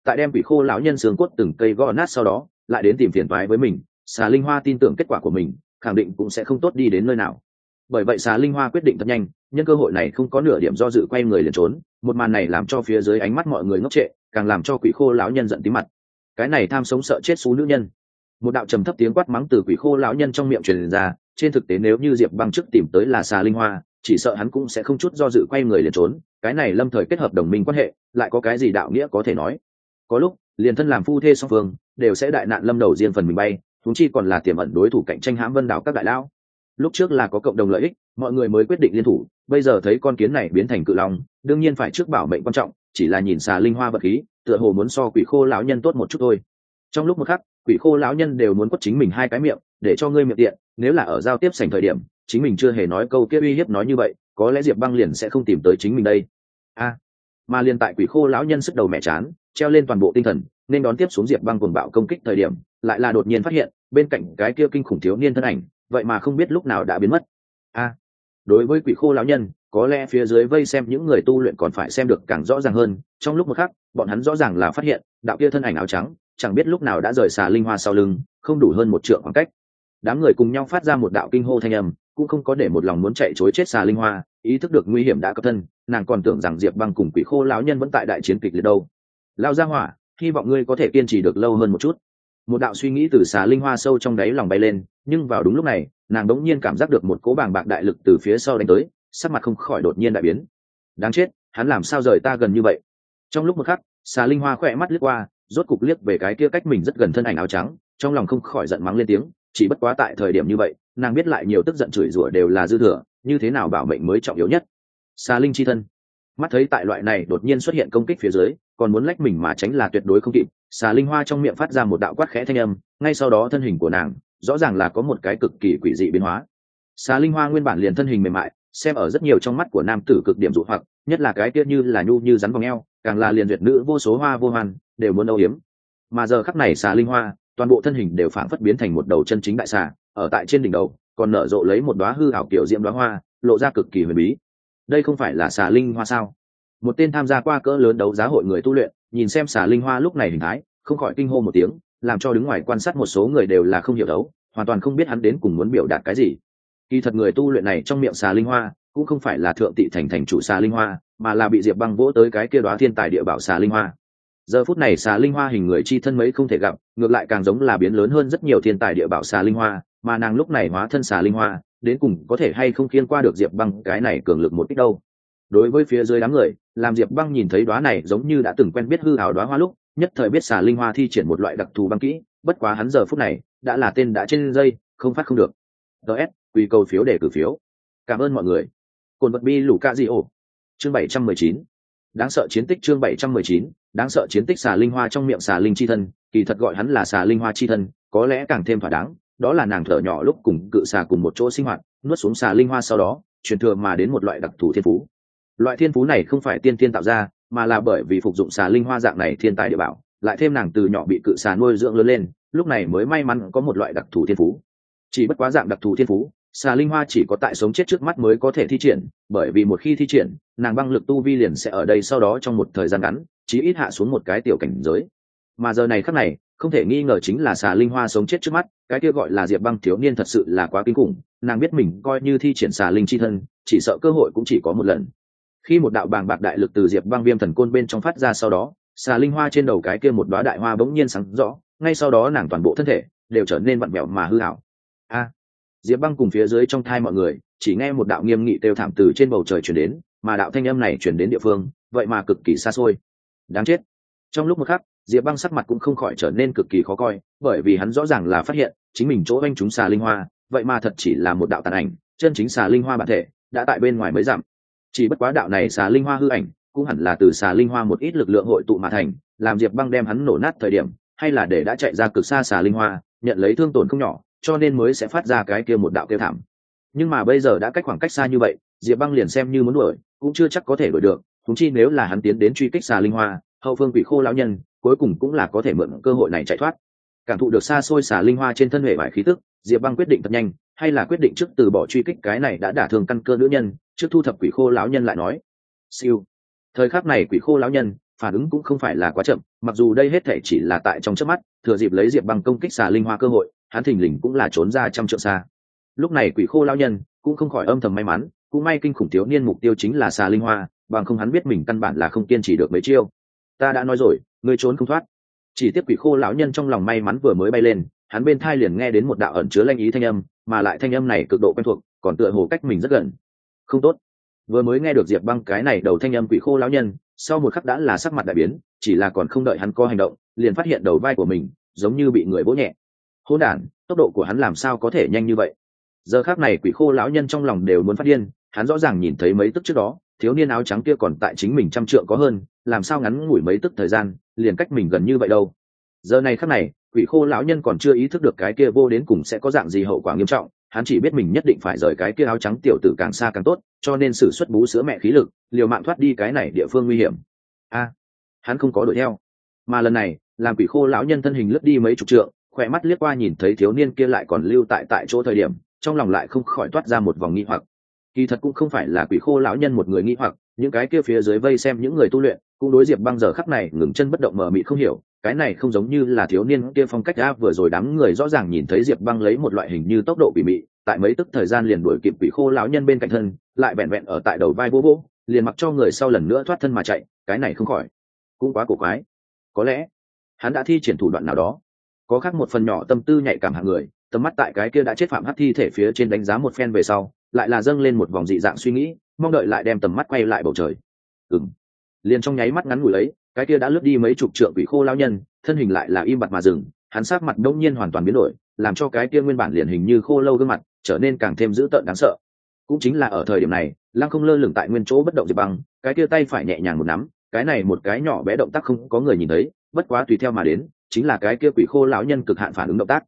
tại đem quỷ khô lão nhân xương cốt từng cây gõ nát sau đó lại đến tìm phiền toái với mình. Xà Linh Hoa tin tưởng kết quả của mình khẳng định cũng sẽ không tốt đi đến nơi nào. Bởi vậy Xà Linh Hoa quyết định thật nhanh, nhân cơ hội này không có nửa điểm do dự quay người liền trốn. Một màn này làm cho phía dưới ánh mắt mọi người ngốc trệ, càng làm cho quỷ khô lão nhân giận tím mặt. Cái này tham sống sợ chết xú nữ nhân. Một đạo trầm thấp tiếng quát mắng từ quỷ khô lão nhân trong miệng truyền ra. Trên thực tế nếu như Diệp Băng trước tìm tới là Xà Linh Hoa, chỉ sợ hắn cũng sẽ không chút do dự quay người liền trốn. Cái này lâm thời kết hợp đồng minh quan hệ, lại có cái gì đạo nghĩa có thể nói. Có lúc liền thân làm phu thê song phương đều sẽ đại nạn lâm đầu riêng phần mình bay, chúng chi còn là tiềm ẩn đối thủ cạnh tranh hãm Vân Đảo các đại lão. Lúc trước là có cộng đồng lợi ích, mọi người mới quyết định liên thủ, bây giờ thấy con kiến này biến thành cự long, đương nhiên phải trước bảo mệnh quan trọng, chỉ là nhìn Xà Linh Hoa vật khí, tựa hồ muốn so quỷ khô lão nhân tốt một chút thôi. Trong lúc một khắc, quỷ khô lão nhân đều muốn quất chính mình hai cái miệng, để cho ngươi miệng tiện, nếu là ở giao tiếp sảnh thời điểm, chính mình chưa hề nói câu kia uy hiếp nói như vậy, có lẽ Diệp Băng liền sẽ không tìm tới chính mình đây. Mà liền tại quỷ khô lão nhân sức đầu mẹ chán, treo lên toàn bộ tinh thần, nên đón tiếp xuống Diệp Băng cuồng bạo công kích thời điểm, lại là đột nhiên phát hiện, bên cạnh cái kia kinh khủng thiếu niên thân ảnh, vậy mà không biết lúc nào đã biến mất. Đối với quỷ khô lão nhân, có lẽ phía dưới vây xem những người tu luyện còn phải xem được càng rõ ràng hơn, trong lúc một khắc, bọn hắn rõ ràng là phát hiện, đạo kia thân ảnh áo trắng, chẳng biết lúc nào đã rời Xà Linh Hoa sau lưng, không đủ hơn một trượng khoảng cách. Đám người cùng nhau phát ra một đạo kinh hô thanh âm, cũng không có để một lòng muốn chạy trối chết Xà Linh Hoa, ý thức được nguy hiểm đã cấp thân, nàng còn tưởng rằng Diệp Băng cùng quỷ khô lão nhân vẫn tại đại chiến kịch liệt đâu. Lao ra hỏa, hy vọng ngươi có thể kiên trì được lâu hơn một chút. Một đạo suy nghĩ từ Xà Linh Hoa sâu trong đáy lòng bay lên, nhưng vào đúng lúc này, nàng đống nhiên cảm giác được một cỗ bàng bạc đại lực từ phía sau đánh tới, sắc mặt không khỏi đột nhiên đại biến. Đáng chết, hắn làm sao rời ta gần như vậy? Trong lúc một khắc, Xà Linh Hoa khẽ mắt liếc qua, rốt cục liếc về cái kia cách mình rất gần thân ảnh áo trắng, trong lòng không khỏi giận mắng lên tiếng, chỉ bất quá tại thời điểm như vậy, nàng biết lại nhiều tức giận chửi rủa đều là dư thừa, như thế nào bảo mệnh mới trọng yếu nhất. Xà Linh chi thân. Mắt thấy tại loại này đột nhiên xuất hiện công kích phía dưới, còn muốn lách mình mà tránh là tuyệt đối không kịp. Xà Linh Hoa trong miệng phát ra một đạo quát khẽ thanh âm, ngay sau đó thân hình của nàng rõ ràng là có một cái cực kỳ quỷ dị biến hóa. Xà Linh Hoa nguyên bản liền thân hình mềm mại, xem ở rất nhiều trong mắt của nam tử cực điểm dụ hoặc, nhất là cái kia như là nhu như rắn vòng eo, càng là liền duyệt nữ vô số hoa vô hoàn đều muốn âu yếm. Mà giờ khắc này Xà Linh Hoa, toàn bộ thân hình đều phảng phất biến thành một đầu chân chính đại xà, ở tại trên đỉnh đầu còn nở rộ lấy một đóa hư ảo kiểu diễm đóa hoa, lộ ra cực kỳ huyền bí. Đây không phải là Xà Linh Hoa sao? Một tên tham gia qua cỡ lớn đấu giá hội người tu luyện, nhìn xem Xà Linh Hoa lúc này hình thái, không khỏi kinh hô một tiếng, làm cho đứng ngoài quan sát một số người đều là không hiểu đấu, hoàn toàn không biết hắn đến cùng muốn biểu đạt cái gì. Kỳ thật người tu luyện này trong miệng Xà Linh Hoa cũng không phải là thượng tị thành chủ Xà Linh Hoa, mà là bị Diệp Băng vỗ tới cái kia đóa thiên tài địa bảo Xà Linh Hoa. Giờ phút này Xà Linh Hoa hình người chi thân mấy không thể gặp, ngược lại càng giống là biến lớn hơn rất nhiều thiên tài địa bảo Xà Linh Hoa, mà nàng lúc này hóa thân Xà Linh Hoa, đến cùng có thể hay không khiên qua được Diệp Băng cái này cường lực một ít đâu. Đối với phía dưới đám người, làm Diệp Băng nhìn thấy đóa này giống như đã từng quen biết hư ảo đóa hoa lúc, nhất thời biết Xà Linh Hoa thi triển một loại đặc thù băng kỹ, bất quá hắn giờ phút này đã là tên đã trên dây, không phát không được. DS, quy cầu phiếu để cử phiếu. Cảm ơn mọi người. Cồn vật bi lũ ca di ổ. Chương 719. Đáng sợ chiến tích chương 719, đáng sợ chiến tích Xà Linh Hoa trong miệng Xà Linh chi thân, kỳ thật gọi hắn là Xà Linh Hoa chi thân, có lẽ càng thêm thỏa đáng, đó là nàng thở nhỏ lúc cùng cự xà cùng một chỗ sinh hoạt, nuốt xuống Xà Linh Hoa sau đó, truyền thừa mà đến một loại đặc thù thiên phú. Loại thiên phú này không phải tiên tiên tạo ra, mà là bởi vì phục dụng Xà Linh Hoa dạng này thiên tài địa bảo, lại thêm nàng từ nhỏ bị cự xà nuôi dưỡng lớn lên, lúc này mới may mắn có một loại đặc thù thiên phú. Chỉ bất quá dạng đặc thù thiên phú, Xà Linh Hoa chỉ có tại sống chết trước mắt mới có thể thi triển, bởi vì một khi thi triển, nàng băng lực tu vi liền sẽ ở đây sau đó trong một thời gian ngắn, chí ít hạ xuống một cái tiểu cảnh giới. Mà giờ này khắc này, không thể nghi ngờ chính là Xà Linh Hoa sống chết trước mắt, cái kia gọi là Diệp Băng thiếu niên thật sự là quá kinh khủng, nàng biết mình coi như thi triển Xà Linh chi thân, chỉ sợ cơ hội cũng chỉ có một lần. Khi một đạo bàng bạc đại lực từ Diệp Băng Viêm Thần Côn bên trong phát ra sau đó, Xà Linh Hoa trên đầu cái kia một đóa đại hoa bỗng nhiên sáng rõ, ngay sau đó nàng toàn bộ thân thể đều trở nên vặn vẹo mà hư ảo. Diệp Băng cùng phía dưới trong thai mọi người chỉ nghe một đạo nghiêm nghị kêu thảm từ trên bầu trời truyền đến, mà đạo thanh âm này truyền đến địa phương, vậy mà cực kỳ xa xôi. Đáng chết. Trong lúc một khắc, Diệp Băng sắc mặt cũng không khỏi trở nên cực kỳ khó coi, bởi vì hắn rõ ràng là phát hiện, chính mình chỗ anh chúng Xà Linh Hoa, vậy mà thật chỉ là một đạo tàn ảnh, chân chính Xà Linh Hoa bản thể đã tại bên ngoài mới giảm. Chỉ bất quá đạo này Xà Linh Hoa hư ảnh, cũng hẳn là từ Xà Linh Hoa một ít lực lượng hội tụ mà thành, làm Diệp Băng đem hắn nổ nát thời điểm, hay là để đã chạy ra cực xa Xà Linh Hoa, nhận lấy thương tổn không nhỏ, cho nên mới sẽ phát ra cái kia một đạo kêu thảm. Nhưng mà bây giờ đã cách khoảng cách xa như vậy, Diệp Băng liền xem như muốn đuổi, cũng chưa chắc có thể đuổi được, huống chi nếu là hắn tiến đến truy kích Xà Linh Hoa, hậu phương quỷ khô lão nhân, cuối cùng cũng là có thể mượn cơ hội này chạy thoát. Cảm thụ được xa xôi Xà Linh Hoa trên thân hệ vải khí tức, Diệp Băng quyết định thật nhanh, hay là quyết định trước từ bỏ truy kích cái này đã đả thương căn cơ nữ nhân, trước thu thập quỷ khô lão nhân lại nói. Siêu. Thời khắc này quỷ khô lão nhân phản ứng cũng không phải là quá chậm, mặc dù đây hết thể chỉ là tại trong chớp mắt, thừa dịp lấy Diệp Băng công kích xà linh hoa cơ hội, hắn thình lình cũng là trốn ra trăm trượng xa. Lúc này Quỷ Khô lão nhân cũng không khỏi âm thầm may mắn, cũng may kinh khủng thiếu niên mục tiêu chính là xà linh hoa, bằng không hắn biết mình căn bản là không kiên trì được mấy chiêu. Ta đã nói rồi, ngươi trốn không thoát. Chỉ tiếc Quỷ Khô lão nhân trong lòng may mắn vừa mới bay lên, hắn bên thai liền nghe đến một đạo ẩn chứa lanh ý thanh âm, mà lại thanh âm này cực độ quen thuộc, còn tựa hồ cách mình rất gần. Không tốt. Vừa mới nghe được Diệp Băng cái này đầu thanh âm Quỷ Khô lão nhân, sau một khắc đã là sắc mặt đại biến, chỉ là còn không đợi hắn có hành động, liền phát hiện đầu vai của mình giống như bị người vỗ nhẹ. Hỗn đản, tốc độ của hắn làm sao có thể nhanh như vậy? Giờ khắc này Quỷ Khô lão nhân trong lòng đều muốn phát điên, hắn rõ ràng nhìn thấy mấy tức trước đó, thiếu niên áo trắng kia còn tại chính mình trăm trượng có hơn, làm sao ngắn ngủi mấy tức thời gian, liền cách mình gần như vậy đâu. Giờ này khắc này, Quỷ Khô lão nhân còn chưa ý thức được cái kia vô đến cùng sẽ có dạng gì hậu quả nghiêm trọng, hắn chỉ biết mình nhất định phải rời cái kia áo trắng tiểu tử càng xa càng tốt, cho nên sử xuất bú sữa mẹ khí lực, liều mạng thoát đi cái này địa phương nguy hiểm. Hắn không có đuổi theo, mà lần này, làm Quỷ Khô lão nhân thân hình lướt đi mấy chục trượng, khỏe mắt liếc qua nhìn thấy thiếu niên kia lại còn lưu tại chỗ thời điểm, trong lòng lại không khỏi toát ra một vòng nghi hoặc. Kỳ thật cũng không phải là Quỷ Khô lão nhân một người nghi hoặc, những cái kia phía dưới vây xem những người tu luyện cũng đối Diệp Băng giờ khắc này ngừng chân bất động mờ mịt không hiểu, cái này không giống như là thiếu niên kia phong cách đã vừa rồi đám người rõ ràng nhìn thấy Diệp Băng lấy một loại hình như tốc độ quỷ mị, tại mấy tức thời gian liền đuổi kịp Quỷ Khô lão nhân bên cạnh thân, lại vẹn vẹn ở tại đầu vai vô vô, liền mặc cho người sau lần nữa thoát thân mà chạy, cái này không khỏi cũng quá cổ quái. Có lẽ hắn đã thi triển thủ đoạn nào đó. Có khác một phần nhỏ tâm tư nhạy cảm hạng người, tầm mắt tại cái kia đã chết phạm hắc thi thể phía trên đánh giá một phen về sau, lại là dâng lên một vòng dị dạng suy nghĩ, mong đợi lại đem tầm mắt quay lại bầu trời. Liền trong nháy mắt ngắn ngủi ấy, cái kia đã lướt đi mấy chục trượng Quỷ Khô lão nhân, thân hình lại là im bặt mà dừng, hắn sắc mặt đông nhiên hoàn toàn biến đổi, làm cho cái kia nguyên bản liền hình như khô lâu gương mặt trở nên càng thêm dữ tợn đáng sợ. Cũng chính là ở thời điểm này, Lăng Không lơ lửng tại nguyên chỗ bất động Diệp Băng, cái kia tay phải nhẹ nhàng một nắm, cái này một cái nhỏ bé động tác không có người nhìn thấy, bất quá tùy theo mà đến, chính là cái kia Quỷ Khô lão nhân cực hạn phản ứng động tác.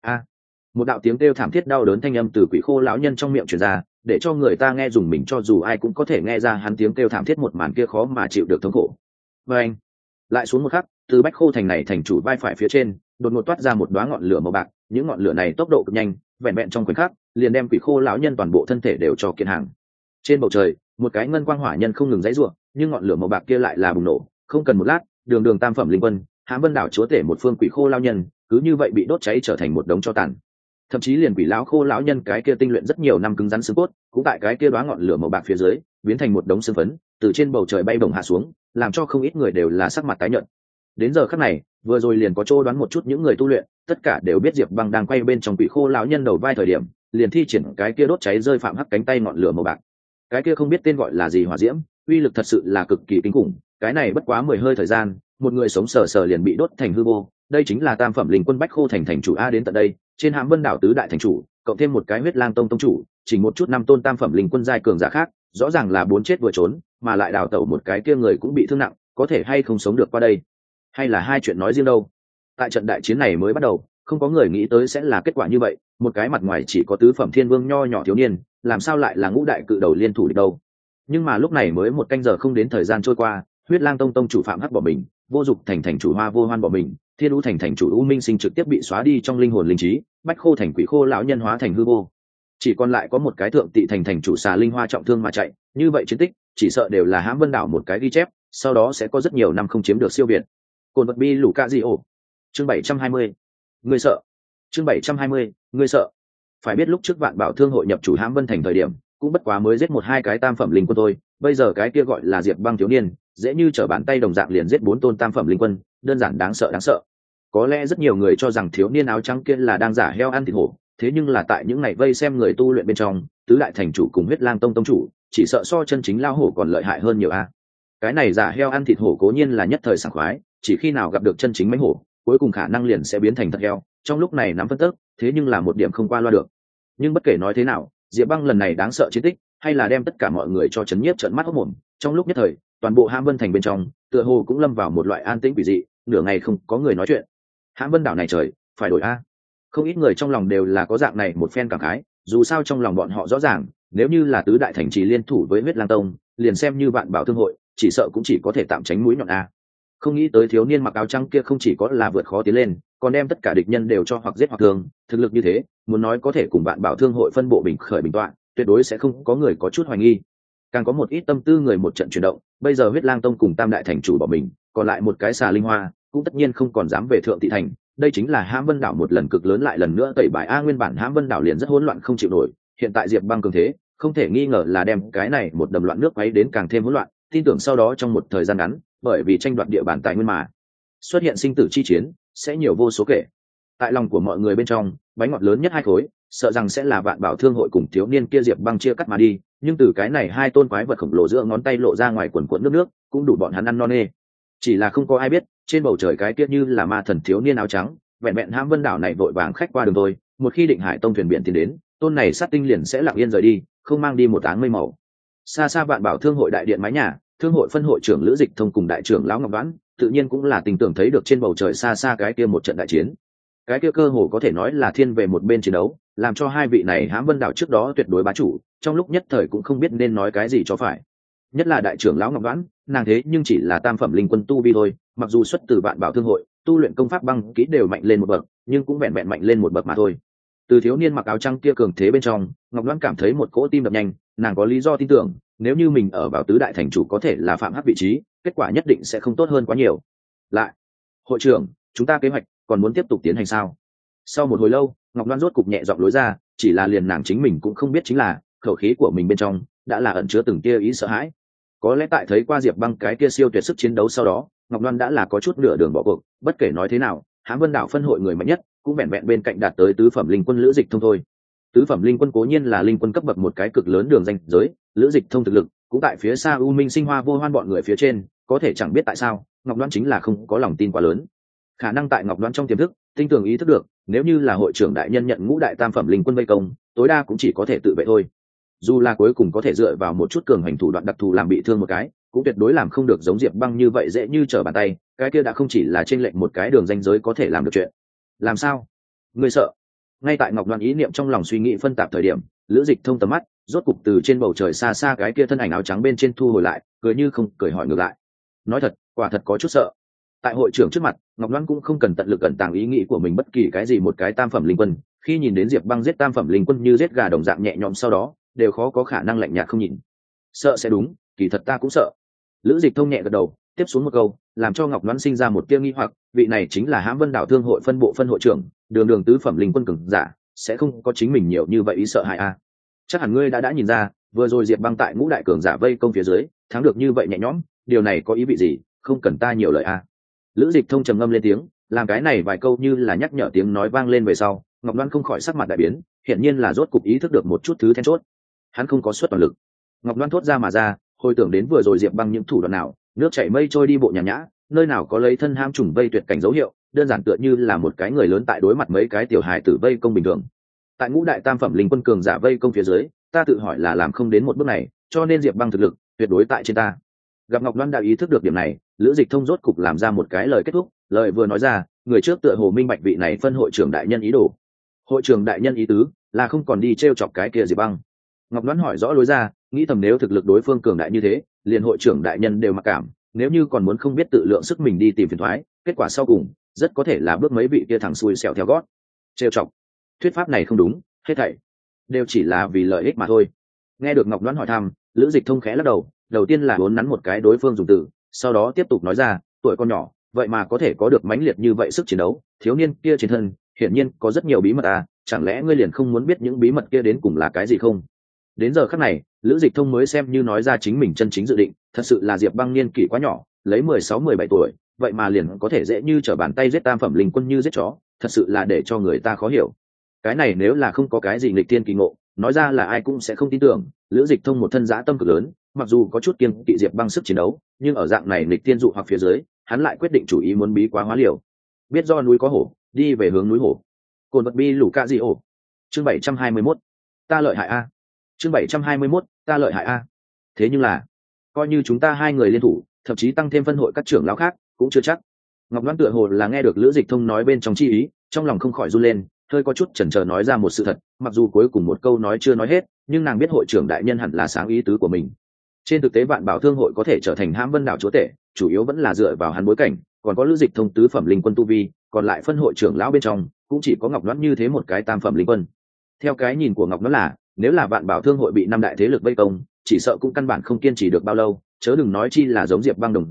Một đạo tiếng kêu thảm thiết đau đớn thanh âm từ Quỷ Khô lão nhân trong miệng truyền ra, để cho người ta nghe dùng mình cho dù ai cũng có thể nghe ra hắn tiếng kêu thảm thiết một màn kia khó mà chịu được thống khổ. Và anh lại xuống một khắc, từ Bách Khô thành này thành chủ vai phải phía trên, đột ngột toát ra một đóa ngọn lửa màu bạc, những ngọn lửa này tốc độ cực nhanh, vẹn vẹn trong khoảnh khắc, liền đem Quỷ Khô lão nhân toàn bộ thân thể đều cho kiện hàng. Trên bầu trời, một cái ngân quang hỏa nhân không ngừng giãy giụa, nhưng ngọn lửa màu bạc kia lại là bùng nổ, không cần một lát, đường đường tam phẩm linh quân, Hãm Vân đảo chúa tể một phương Quỷ Khô lão nhân, cứ như vậy bị đốt cháy trở thành một đống tro tàn. Thậm chí liền Quỷ lão khô lão nhân cái kia tinh luyện rất nhiều năm cứng rắn xương cốt, cũng tại cái kia đóa ngọn lửa màu bạc phía dưới, biến thành một đống xương phấn, từ trên bầu trời bay bổng hạ xuống, làm cho không ít người đều là sắc mặt tái nhợt. Đến giờ khắc này, vừa rồi liền có chỗ đoán một chút những người tu luyện, tất cả đều biết Diệp Băng đang quay bên trong Quỷ Khô lão nhân đầu vai thời điểm, liền thi triển cái kia đốt cháy rơi phạm hắc cánh tay ngọn lửa màu bạc. Cái kia không biết tên gọi là gì hỏa diễm, uy lực thật sự là cực kỳ kinh khủng, cái này bất quá 10 hơi thời gian, một người sống sờ sờ liền bị đốt thành hư vô. Đây chính là tam phẩm linh quân Bách Khô thành thành chủ a. Đến tận đây, trên Hãm Vân đảo tứ đại thành chủ, cộng thêm một cái Huyết Lang tông tông chủ, chỉ một chút năm tôn tam phẩm linh quân giai cường giả khác, rõ ràng là bốn chết vừa trốn, mà lại đào tẩu một cái kia người cũng bị thương nặng, có thể hay không sống được qua đây, hay là hai chuyện nói riêng đâu. Tại trận đại chiến này mới bắt đầu, không có người nghĩ tới sẽ là kết quả như vậy, một cái mặt ngoài chỉ có tứ phẩm thiên vương nho nhỏ thiếu niên, làm sao lại là ngũ đại cự đầu liên thủ được đâu. Nhưng mà lúc này mới một canh giờ không đến thời gian trôi qua, Huyết Lang tông tông chủ Phạm Hắc bỏ mình, Vô Dục thành thành chủ Hoa Vô Hoan bỏ mình, Thiên U thành thành chủ U Minh Sinh trực tiếp bị xóa đi trong linh hồn linh trí, Bách Khô thành Quỷ Khô lão nhân hóa thành hư vô, chỉ còn lại có một cái Thượng Tị thành thành chủ Xà Linh Hoa trọng thương mà chạy. Như vậy chiến tích chỉ sợ đều là Hãm Vân đảo một cái ghi chép, sau đó sẽ có rất nhiều năm không chiếm được siêu việt. Cồn vật bi lũ cạ gì ổ. Chương 720. Ngươi sợ. Chương 720. Ngươi sợ. Phải biết lúc trước Vạn Bảo Thương hội nhập chủ Hãm Vân thành thời điểm, cũng bất quá mới giết một hai cái tam phẩm linh quân thôi, bây giờ cái kia gọi là Diệp Băng thiếu niên, dễ như trở bàn tay đồng dạng liền giết 4 tôn tam phẩm linh quân, đơn giản đáng sợ đáng sợ. Có lẽ rất nhiều người cho rằng thiếu niên áo trắng kia là đang giả heo ăn thịt hổ, thế nhưng là tại những ngày vây xem người tu luyện bên trong, tứ đại thành chủ cùng Huyết Lang tông tông chủ, chỉ sợ so chân chính lao hổ còn lợi hại hơn nhiều a. Cái này giả heo ăn thịt hổ cố nhiên là nhất thời sảng khoái, chỉ khi nào gặp được chân chính mãnh hổ, cuối cùng khả năng liền sẽ biến thành thật heo, trong lúc này nắm phân tức, thế nhưng là một điểm không qua loa được. Nhưng bất kể nói thế nào, Diệp Băng lần này đáng sợ chiến tích, hay là đem tất cả mọi người cho chấn nhiếp trợn mắt hốt mồm. Trong lúc nhất thời, toàn bộ Hãm Vân thành bên trong, tựa hồ cũng lâm vào một loại an tĩnh quỷ dị, nửa ngày không có người nói chuyện. Hãm Vân đảo này trời, phải đổi a. Không ít người trong lòng đều là có dạng này một phen cảm khái, dù sao trong lòng bọn họ rõ ràng, nếu như là tứ đại thành trì liên thủ với Huyết Lang tông, liền xem như Vạn Bảo Thương hội, chỉ sợ cũng chỉ có thể tạm tránh mũi nhọn a. Không nghĩ tới thiếu niên mặc áo trắng kia không chỉ có là vượt khó tiến lên, còn đem tất cả địch nhân đều cho hoặc giết hoặc thương, thực lực như thế, muốn nói có thể cùng Vạn Bảo Thương hội phân bộ bình khởi bình tọa, tuyệt đối sẽ không có người có chút hoài nghi. Càng có một ít tâm tư người một trận chuyển động, bây giờ Huyết Lang tông cùng tam đại thành chủ bỏ mình, còn lại một cái xà linh hoa cũng tất nhiên không còn dám về thượng thị thành. Đây chính là Hãm Vân đảo một lần cực lớn lại lần nữa tẩy bài a. Nguyên bản Hãm Vân đảo liền rất hỗn loạn không chịu nổi, hiện tại Diệp Băng cường thế không thể nghi ngờ là đem cái này một đầm loạn nước quấy đến càng thêm hỗn loạn. Tin tưởng sau đó trong một thời gian ngắn, bởi vì tranh đoạt địa bàn tài nguyên mà xuất hiện sinh tử chi chiến sẽ nhiều vô số kể. Tại lòng của mọi người bên trong, bánh ngọt lớn nhất hai khối sợ rằng sẽ là Vạn Bảo Thương hội cùng thiếu niên kia Diệp Băng chia cắt mà đi, nhưng từ cái này hai tôn quái vật khổng lồ giữa ngón tay lộ ra ngoài quần quần nước cũng đủ bọn hắn ăn no nê. Chỉ là không có ai biết, trên bầu trời cái kia như là ma thần thiếu niên áo trắng, vẹn vẹn Hãm Vân đảo này vội vàng khách qua đường thôi, một khi Định Hải tông thuyền biển tiến đến, tôn này sát tinh liền sẽ lặng yên rời đi, không mang đi một áng mây màu. Xa xa Vạn Bảo Thương hội đại điện mái nhà, thương hội phân hội trưởng Lữ Dịch Thông cùng đại trưởng lão Ngọc Đoán tự nhiên cũng là tình tưởng thấy được trên bầu trời xa xa cái kia một trận đại chiến. Cái kia cơ hồ có thể nói là thiên về một bên chiến đấu, làm cho hai vị này Hãm Vân đảo trước đó tuyệt đối bá chủ, trong lúc nhất thời cũng không biết nên nói cái gì cho phải. Nhất là đại trưởng lão Ngọc Đoán, nàng thế nhưng chỉ là tam phẩm linh quân tu vi thôi, mặc dù xuất từ Vạn Bảo Thương hội, tu luyện công pháp băng kỹ đều mạnh lên một bậc, nhưng cũng vẹn vẹn mạnh lên một bậc mà thôi. Từ thiếu niên mặc áo trắng kia cường thế bên trong, Ngọc Đoán cảm thấy một cỗ tim đập nhanh, nàng có lý do tin tưởng, nếu như mình ở vào tứ đại thành chủ có thể là phạm hắc vị trí, kết quả nhất định sẽ không tốt hơn quá nhiều. Lại, hội trưởng, chúng ta kế hoạch còn muốn tiếp tục tiến hành sao? Sau một hồi lâu, Ngọc Đoán rốt cục nhẹ giọng lối ra, chỉ là liền nàng chính mình cũng không biết chính là khẩu khí của mình bên trong đã là ẩn chứa từng tia ý sợ hãi. Có lẽ tại thấy qua Diệp Băng cái kia siêu tuyệt sức chiến đấu sau đó, Ngọc Đoán đã là có chút nửa đường bỏ cuộc, bất kể nói thế nào, Hãm Vân đảo phân hội người mạnh nhất cũng vẹn vẹn bên cạnh đạt tới tứ phẩm linh quân Lữ Dịch Thông thôi. Tứ phẩm linh quân cố nhiên là linh quân cấp bậc một cái cực lớn đường danh giới, Lữ Dịch Thông thực lực cũng tại phía xa U Minh Sinh Hoa Vô Hoan bọn người phía trên, có thể chẳng biết tại sao, Ngọc Đoán chính là không có lòng tin quá lớn. Khả năng tại Ngọc Đoán trong tiềm thức, tinh tường ý thức được, nếu như là hội trưởng đại nhân nhận ngũ đại tam phẩm linh quân vây công, tối đa cũng chỉ có thể tự vệ thôi. Dù là cuối cùng có thể dựa vào một chút cường hành thủ đoạn đặc thù làm bị thương một cái, cũng tuyệt đối làm không được giống Diệp Băng như vậy dễ như trở bàn tay, cái kia đã không chỉ là chênh lệch một cái đường ranh giới có thể làm được chuyện. Làm sao? Ngươi sợ? Ngay tại Ngọc Đoán ý niệm trong lòng suy nghĩ phân tạp thời điểm, Lữ Dịch Thông tầm mắt rốt cục từ trên bầu trời xa xa cái kia thân ảnh áo trắng bên trên thu hồi lại, cười như không cười hỏi ngược lại. Nói thật, quả thật có chút sợ. Tại hội trưởng trước mặt, Ngọc Đoán cũng không cần tận lực ẩn tàng ý nghĩ của mình bất kỳ cái gì một cái tam phẩm linh quân, khi nhìn đến Diệp Băng giết tam phẩm linh quân như giết gà đồng dạng nhẹ nhõm sau đó, đều khó có khả năng lạnh nhạt không nhìn. Sợ sẽ đúng, kỳ thật ta cũng sợ. Lữ Dịch Thông nhẹ gật đầu, tiếp xuống một câu, làm cho Ngọc Đoán sinh ra một tia nghi hoặc, vị này chính là Hãm Vân đảo thương hội phân bộ phân hội trưởng, đường đường tứ phẩm linh quân cường giả, sẽ không có chính mình nhiều như vậy ý sợ hãi a. Chắc hẳn ngươi đã nhìn ra, vừa rồi Diệp Băng tại ngũ đại cường giả vây công phía dưới, thắng được như vậy nhẹ nhõm, điều này có ý vị gì, không cần ta nhiều lời a. Lữ Dịch Thông trầm ngâm lên tiếng, làm cái này vài câu như là nhắc nhở tiếng nói vang lên về sau, Ngọc Đoán không khỏi sắc mặt đại biến, hiển nhiên là rốt cục ý thức được một chút thứ then chốt. Hắn không có xuất toàn lực. Ngọc Đoán thốt ra mà ra, hồi tưởng đến vừa rồi Diệp Băng những thủ đoạn nào, nước chảy mây trôi đi bộ nhàn nhã, nơi nào có lấy thân ham trùng vây tuyệt cảnh dấu hiệu, đơn giản tựa như là một cái người lớn tại đối mặt mấy cái tiểu hài tử vây công bình thường. Tại ngũ đại tam phẩm linh quân cường giả vây công phía dưới, ta tự hỏi là làm không đến một bước này, cho nên Diệp Băng thực lực tuyệt đối tại trên ta. Gặp Ngọc Đoán đã ý thức được điểm này, Lữ Dịch Thông rốt cục làm ra một cái lời kết thúc, lời vừa nói ra, người trước tựa hồ minh bạch vị này phân hội trưởng đại nhân ý đồ. Hội trưởng đại nhân ý tứ là không còn đi trêu chọc cái kia Diệp Băng. Ngọc Đoán hỏi rõ lối ra, nghĩ thầm nếu thực lực đối phương cường đại như thế, liền hội trưởng đại nhân đều mặc cảm, nếu như còn muốn không biết tự lượng sức mình đi tìm phiền toái, kết quả sau cùng rất có thể là bước mấy vị kia thằng xui xẻo theo gót. Trêu chọc, thuyết pháp này không đúng, hết thảy đều chỉ là vì lợi ích mà thôi. Nghe được Ngọc Đoán hỏi thăm, Lữ Dịch Thông khẽ lắc đầu, đầu tiên là uốn nắn một cái đối phương dùng từ, sau đó tiếp tục nói ra, tuổi con nhỏ, vậy mà có thể có được mãnh liệt như vậy sức chiến đấu, thiếu niên kia trên thân hiển nhiên có rất nhiều bí mật à, chẳng lẽ ngươi liền không muốn biết những bí mật kia đến cùng là cái gì không? Đến giờ khắc này, Lữ Dịch Thông mới xem như nói ra chính mình chân chính dự định, thật sự là Diệp Băng niên kỷ quá nhỏ, lấy 16-17 tuổi, vậy mà liền có thể dễ như trở bàn tay giết tam phẩm linh quân như giết chó, thật sự là để cho người ta khó hiểu. Cái này nếu là không có cái gì nghịch thiên kỳ ngộ, nói ra là ai cũng sẽ không tin tưởng. Lữ Dịch Thông một thân dã tâm cực lớn, mặc dù có chút kiêng kỵ Diệp Băng sức chiến đấu, nhưng ở dạng này nghịch thiên dụ hoặc phía dưới, hắn lại quyết định chủ ý muốn bí quá hóa liều. Biết do núi có hổ, đi về hướng núi hổ. Cồn vật bi lũ cạ gì ổ. Chương 721. Ta lợi hại a. Chương 721. Ta lợi hại a. Thế nhưng là, coi như chúng ta hai người liên thủ, thậm chí tăng thêm phân hội các trưởng lão khác, cũng chưa chắc. Ngọc Đoán tựa hồ là nghe được Lữ Dịch Thông nói bên trong chi ý, trong lòng không khỏi run lên, hơi có chút chần chờ nói ra một sự thật, mặc dù cuối cùng một câu nói chưa nói hết, nhưng nàng biết hội trưởng đại nhân hẳn là sáng ý tứ của mình. Trên thực tế Vạn Bảo Thương hội có thể trở thành Hãm Vân đảo chúa tể, chủ yếu vẫn là dựa vào hắn bối cảnh, còn có Lữ Dịch Thông tứ phẩm linh quân tu vi, còn lại phân hội trưởng lão bên trong cũng chỉ có Ngọc Đoán như thế một cái tam phẩm linh quân. Theo cái nhìn của Ngọc Đoán là, nếu là Vạn Bảo Thương hội bị năm đại thế lực vây công, chỉ sợ cũng căn bản không kiên trì được bao lâu, chớ đừng nói chi là giống Diệp Băng đồng dạng,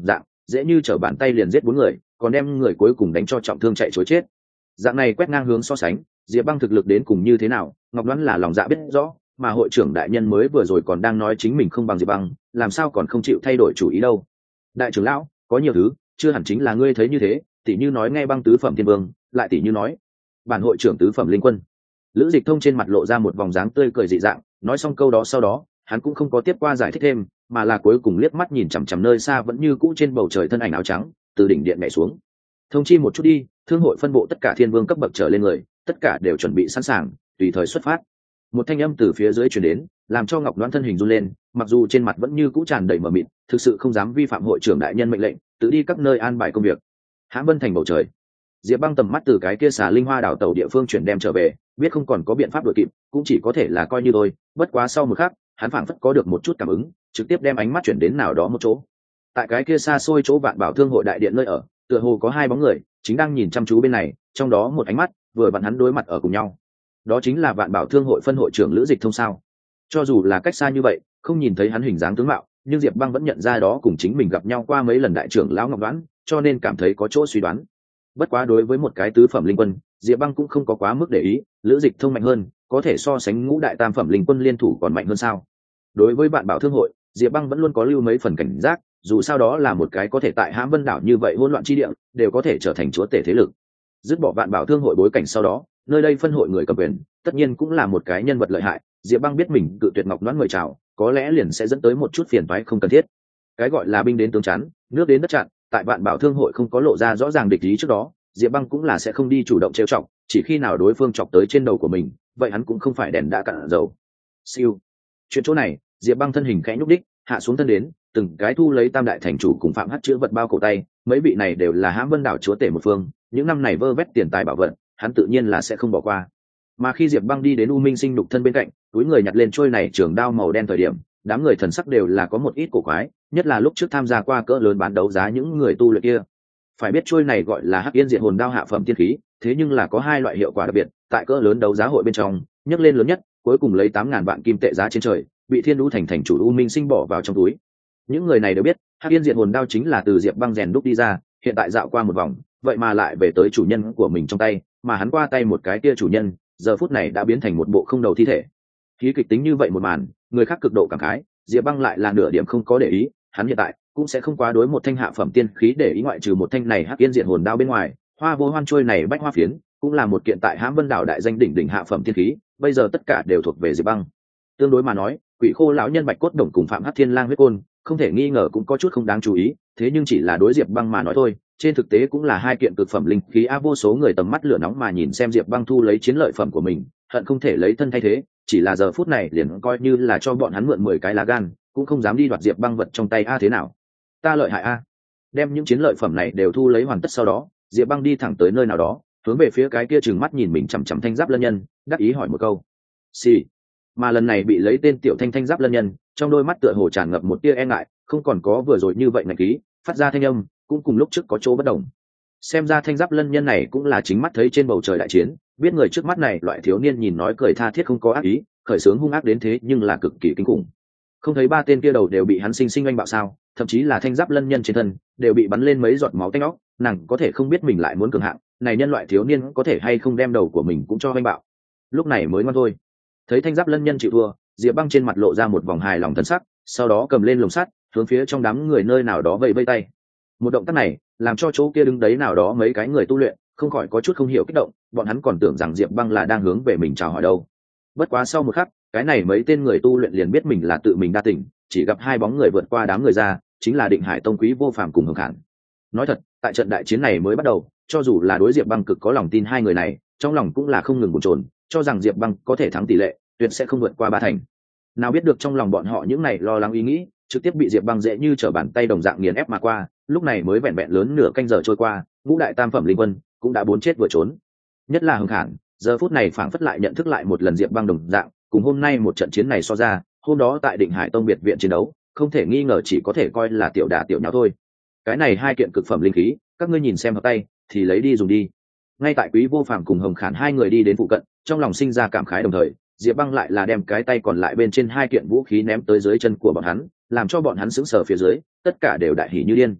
dễ như trở bàn tay liền giết 4 người, còn đem người cuối cùng đánh cho trọng thương chạy trối chết. Dạng này quét ngang hướng so sánh, Diệp Băng thực lực đến cùng như thế nào, Ngọc Đoán là lòng dạ biết rõ, mà hội trưởng đại nhân mới vừa rồi còn đang nói chính mình không bằng Diệp Băng, làm sao còn không chịu thay đổi chủ ý đâu. Đại trưởng lão, có nhiều thứ, chưa hẳn chính là ngươi thấy như thế, tỷ như nói nghe Băng tứ phẩm thiên vương, lại tỷ như nói, bản hội trưởng tứ phẩm linh quân. Lữ Dịch Thông trên mặt lộ ra một vòng dáng tươi cười dị dạng, nói xong câu đó sau đó, hắn cũng không có tiếp qua giải thích thêm, mà là cuối cùng liếc mắt nhìn chằm chằm nơi xa vẫn như cũ trên bầu trời thân ảnh áo trắng, từ đỉnh điện nhảy xuống. Thông chi một chút đi, thương hội phân bộ tất cả thiên vương cấp bậc trở lên người, tất cả đều chuẩn bị sẵn sàng, tùy thời xuất phát. Một thanh âm từ phía dưới truyền đến, làm cho Ngọc Loan thân hình run lên, mặc dù trên mặt vẫn như cũ tràn đầy mờ mịt, thực sự không dám vi phạm hội trưởng đại nhân mệnh lệnh, tự đi các nơi an bài công việc. Hãm Vân thành bầu trời, Diệp Băng tầm mắt từ cái kia xà linh hoa đảo tàu địa phương chuyển đem trở về, biết không còn có biện pháp đuổi kịp, cũng chỉ có thể là coi như thôi. Bất quá sau một khắc, hắn phảng phất có được một chút cảm ứng, trực tiếp đem ánh mắt chuyển đến nào đó một chỗ. Tại cái kia xa xôi chỗ Vạn Bảo Thương hội đại điện nơi ở, tựa hồ có hai bóng người chính đang nhìn chăm chú bên này, trong đó một ánh mắt vừa vặn hắn đối mặt ở cùng nhau. Đó chính là Vạn Bảo Thương hội phân hội trưởng Lữ Dịch Thông sao? Cho dù là cách xa như vậy, không nhìn thấy hắn hình dáng tướng mạo, nhưng Diệp Băng vẫn nhận ra đó cùng chính mình gặp nhau qua mấy lần đại trưởng lão Ngọc Đoán, cho nên cảm thấy có chỗ suy đoán. Bất quá đối với một cái tứ phẩm linh quân, Diệp Băng cũng không có quá mức để ý, Lữ Dịch Thông mạnh hơn, có thể so sánh ngũ đại tam phẩm linh quân liên thủ còn mạnh hơn sao? Đối với Vạn Bảo Thương hội, Diệp Băng vẫn luôn có lưu mấy phần cảnh giác, dù sao đó là một cái có thể tại Hãm Vân đảo như vậy hỗn loạn chi địa, đều có thể trở thành chúa tể thế lực. Dứt bỏ Vạn Bảo Thương hội bối cảnh sau đó, nơi đây phân hội người cầm quyền, tất nhiên cũng là một cái nhân vật lợi hại. Diệp Băng biết mình cự tuyệt Ngọc Loan người chào, có lẽ liền sẽ dẫn tới một chút phiền toái không cần thiết. Cái gọi là binh đến tướng chắn, nước đến đất chặn, tại Vạn Bảo Thương hội không có lộ ra rõ ràng địch ý trước đó, Diệp Băng cũng là sẽ không đi chủ động trêu chọc, chỉ khi nào đối phương chọc tới trên đầu của mình, vậy hắn cũng không phải đèn đã cạn dầu. Siêu. Chuyện chỗ này, Diệp Băng thân hình khẽ nhúc đích, hạ xuống thân đến, từng cái thu lấy Tam đại thành chủ cùng Phạm Hắc chữ vật bao cổ tay, mấy vị này đều là Hãm Vân đảo chúa tể một phương, những năm này vơ vét tiền tài bảo vật, hắn tự nhiên là sẽ không bỏ qua. Mà khi Diệp Băng đi đến U Minh Sinh đục thân bên cạnh, túi người nhặt lên trôi này trường đao màu đen thời điểm, đám người thần sắc đều là có một ít cổ quái, nhất là lúc trước tham gia qua cỡ lớn bán đấu giá những người tu luyện kia. Phải biết trôi này gọi là Hắc Yên Diện Hồn Đao hạ phẩm tiên khí, thế nhưng là có hai loại hiệu quả đặc biệt, tại cỡ lớn đấu giá hội bên trong, nhấc lên lớn nhất, cuối cùng lấy 8.000 vạn kim tệ giá trên trời, bị Thiên Đũ thành thành chủ U Minh Sinh bỏ vào trong túi. Những người này đều biết, Hắc Yên Diện Hồn Đao chính là từ Diệp Băng rèn đúc đi ra, hiện tại dạo qua một vòng, vậy mà lại về tới chủ nhân của mình trong tay, mà hắn qua tay một cái kia chủ nhân, giờ phút này đã biến thành một bộ không đầu thi thể. Khí kịch tính như vậy một màn, người khác cực độ cảm khái, Diệp Băng lại là nửa điểm không có để ý, hắn hiện tại cũng sẽ không quá đối một thanh hạ phẩm tiên khí để ý, ngoại trừ một thanh này Hắc Yên Diện Hồn Đao bên ngoài, Hoa Vô Hoan trôi này Bách Hoa Phiến cũng là một kiện tại Hãm Vân đảo đại danh đỉnh đỉnh hạ phẩm tiên khí, bây giờ tất cả đều thuộc về Diệp Băng. Tương đối mà nói, Quỷ Khô lão nhân Bạch Cốt Đồng cùng Phạm Hắc Thiên Lang huyết côn, không thể nghi ngờ cũng có chút không đáng chú ý, thế nhưng chỉ là đối Diệp Băng mà nói thôi, trên thực tế cũng là hai kiện cực phẩm linh khí a. Vô số người tầm mắt lửa nóng mà nhìn xem Diệp Băng thu lấy chiến lợi phẩm của mình, hận không thể lấy thân thay thế, chỉ là giờ phút này liền coi như là cho bọn hắn mượn 10 cái lá gan, cũng không dám đi đoạt Diệp Băng vật trong tay a. Thế nào, ta lợi hại a. Đem những chiến lợi phẩm này đều thu lấy hoàn tất sau đó, Diệp Băng đi thẳng tới nơi nào đó, hướng về phía cái kia trừng mắt nhìn mình chằm chằm thanh giáp lân nhân, đắc ý hỏi một câu. Xì. Mà lần này bị lấy tên tiểu thanh giáp lân nhân, trong đôi mắt tựa hồ tràn ngập một tia e ngại, không còn có vừa rồi như vậy ngạch khí, phát ra thanh âm cũng cùng lúc trước có chỗ bất đồng. Xem ra thanh giáp lân nhân này cũng là chính mắt thấy trên bầu trời đại chiến, biết người trước mắt này loại thiếu niên nhìn nói cười tha thiết không có ác ý, khởi sướng hung ác đến thế nhưng là cực kỳ kinh khủng. Không thấy ba tên kia đầu đều bị hắn sinh sinh oanh bạo sao? Thậm chí là thanh giáp lân nhân trên thân đều bị bắn lên mấy giọt máu tanh óc, nàng có thể không biết mình lại muốn cường hạng, này nhân loại thiếu niên có thể hay không đem đầu của mình cũng cho oanh bạo. Lúc này mới ngoan thôi. Thấy thanh giáp lân nhân chịu thua, Diệp Băng trên mặt lộ ra một vòng hài lòng thân sắc, sau đó cầm lên lồng sắt, hướng phía trong đám người nơi nào đó vẫy vẫy tay. Một động tác này làm cho chỗ kia đứng đấy nào đó mấy cái người tu luyện không khỏi có chút không hiểu kích động, bọn hắn còn tưởng rằng Diệp Băng là đang hướng về mình chào hỏi đâu. Bất quá sau một khắc, cái này mấy tên người tu luyện liền biết mình là tự mình đa tình, chỉ gặp hai bóng người vượt qua đám người ra, chính là Định Hải Tông Quý Vô Phàm cùng Hồng Khản. Nói thật, tại trận đại chiến này mới bắt đầu, cho dù là đối Diệp Băng cực có lòng tin hai người này, trong lòng cũng là không ngừng bồn chồn, cho rằng Diệp Băng có thể thắng tỷ lệ, tuyệt sẽ không vượt qua 3 thành. Nào biết được trong lòng bọn họ những này lo lắng ý nghĩ, trực tiếp bị Diệp Băng dễ như trở bàn tay đồng dạng nghiền ép mà qua, lúc này mới vẹn vẹn lớn nửa canh giờ trôi qua, ngũ đại tam phẩm linh quân cũng đã bốn chết vừa trốn. Nhất là Hồng Khản, giờ phút này phảng phất lại nhận thức lại một lần Diệp Băng đồng dạng, cùng hôm nay một trận chiến này so ra, hôm đó tại Định Hải Tông biệt viện chiến đấu, không thể nghi ngờ chỉ có thể coi là tiểu đả tiểu nháo thôi. Cái này hai kiện cực phẩm linh khí, các ngươi nhìn xem hợp tay, thì lấy đi dùng đi. Ngay tại Quý Vô Phàm cùng Hồng Khản hai người đi đến phụ cận, trong lòng sinh ra cảm khái đồng thời, Diệp Băng lại là đem cái tay còn lại bên trên hai kiện vũ khí ném tới dưới chân của bọn hắn, làm cho bọn hắn sững sờ phía dưới, tất cả đều đại hỉ như điên.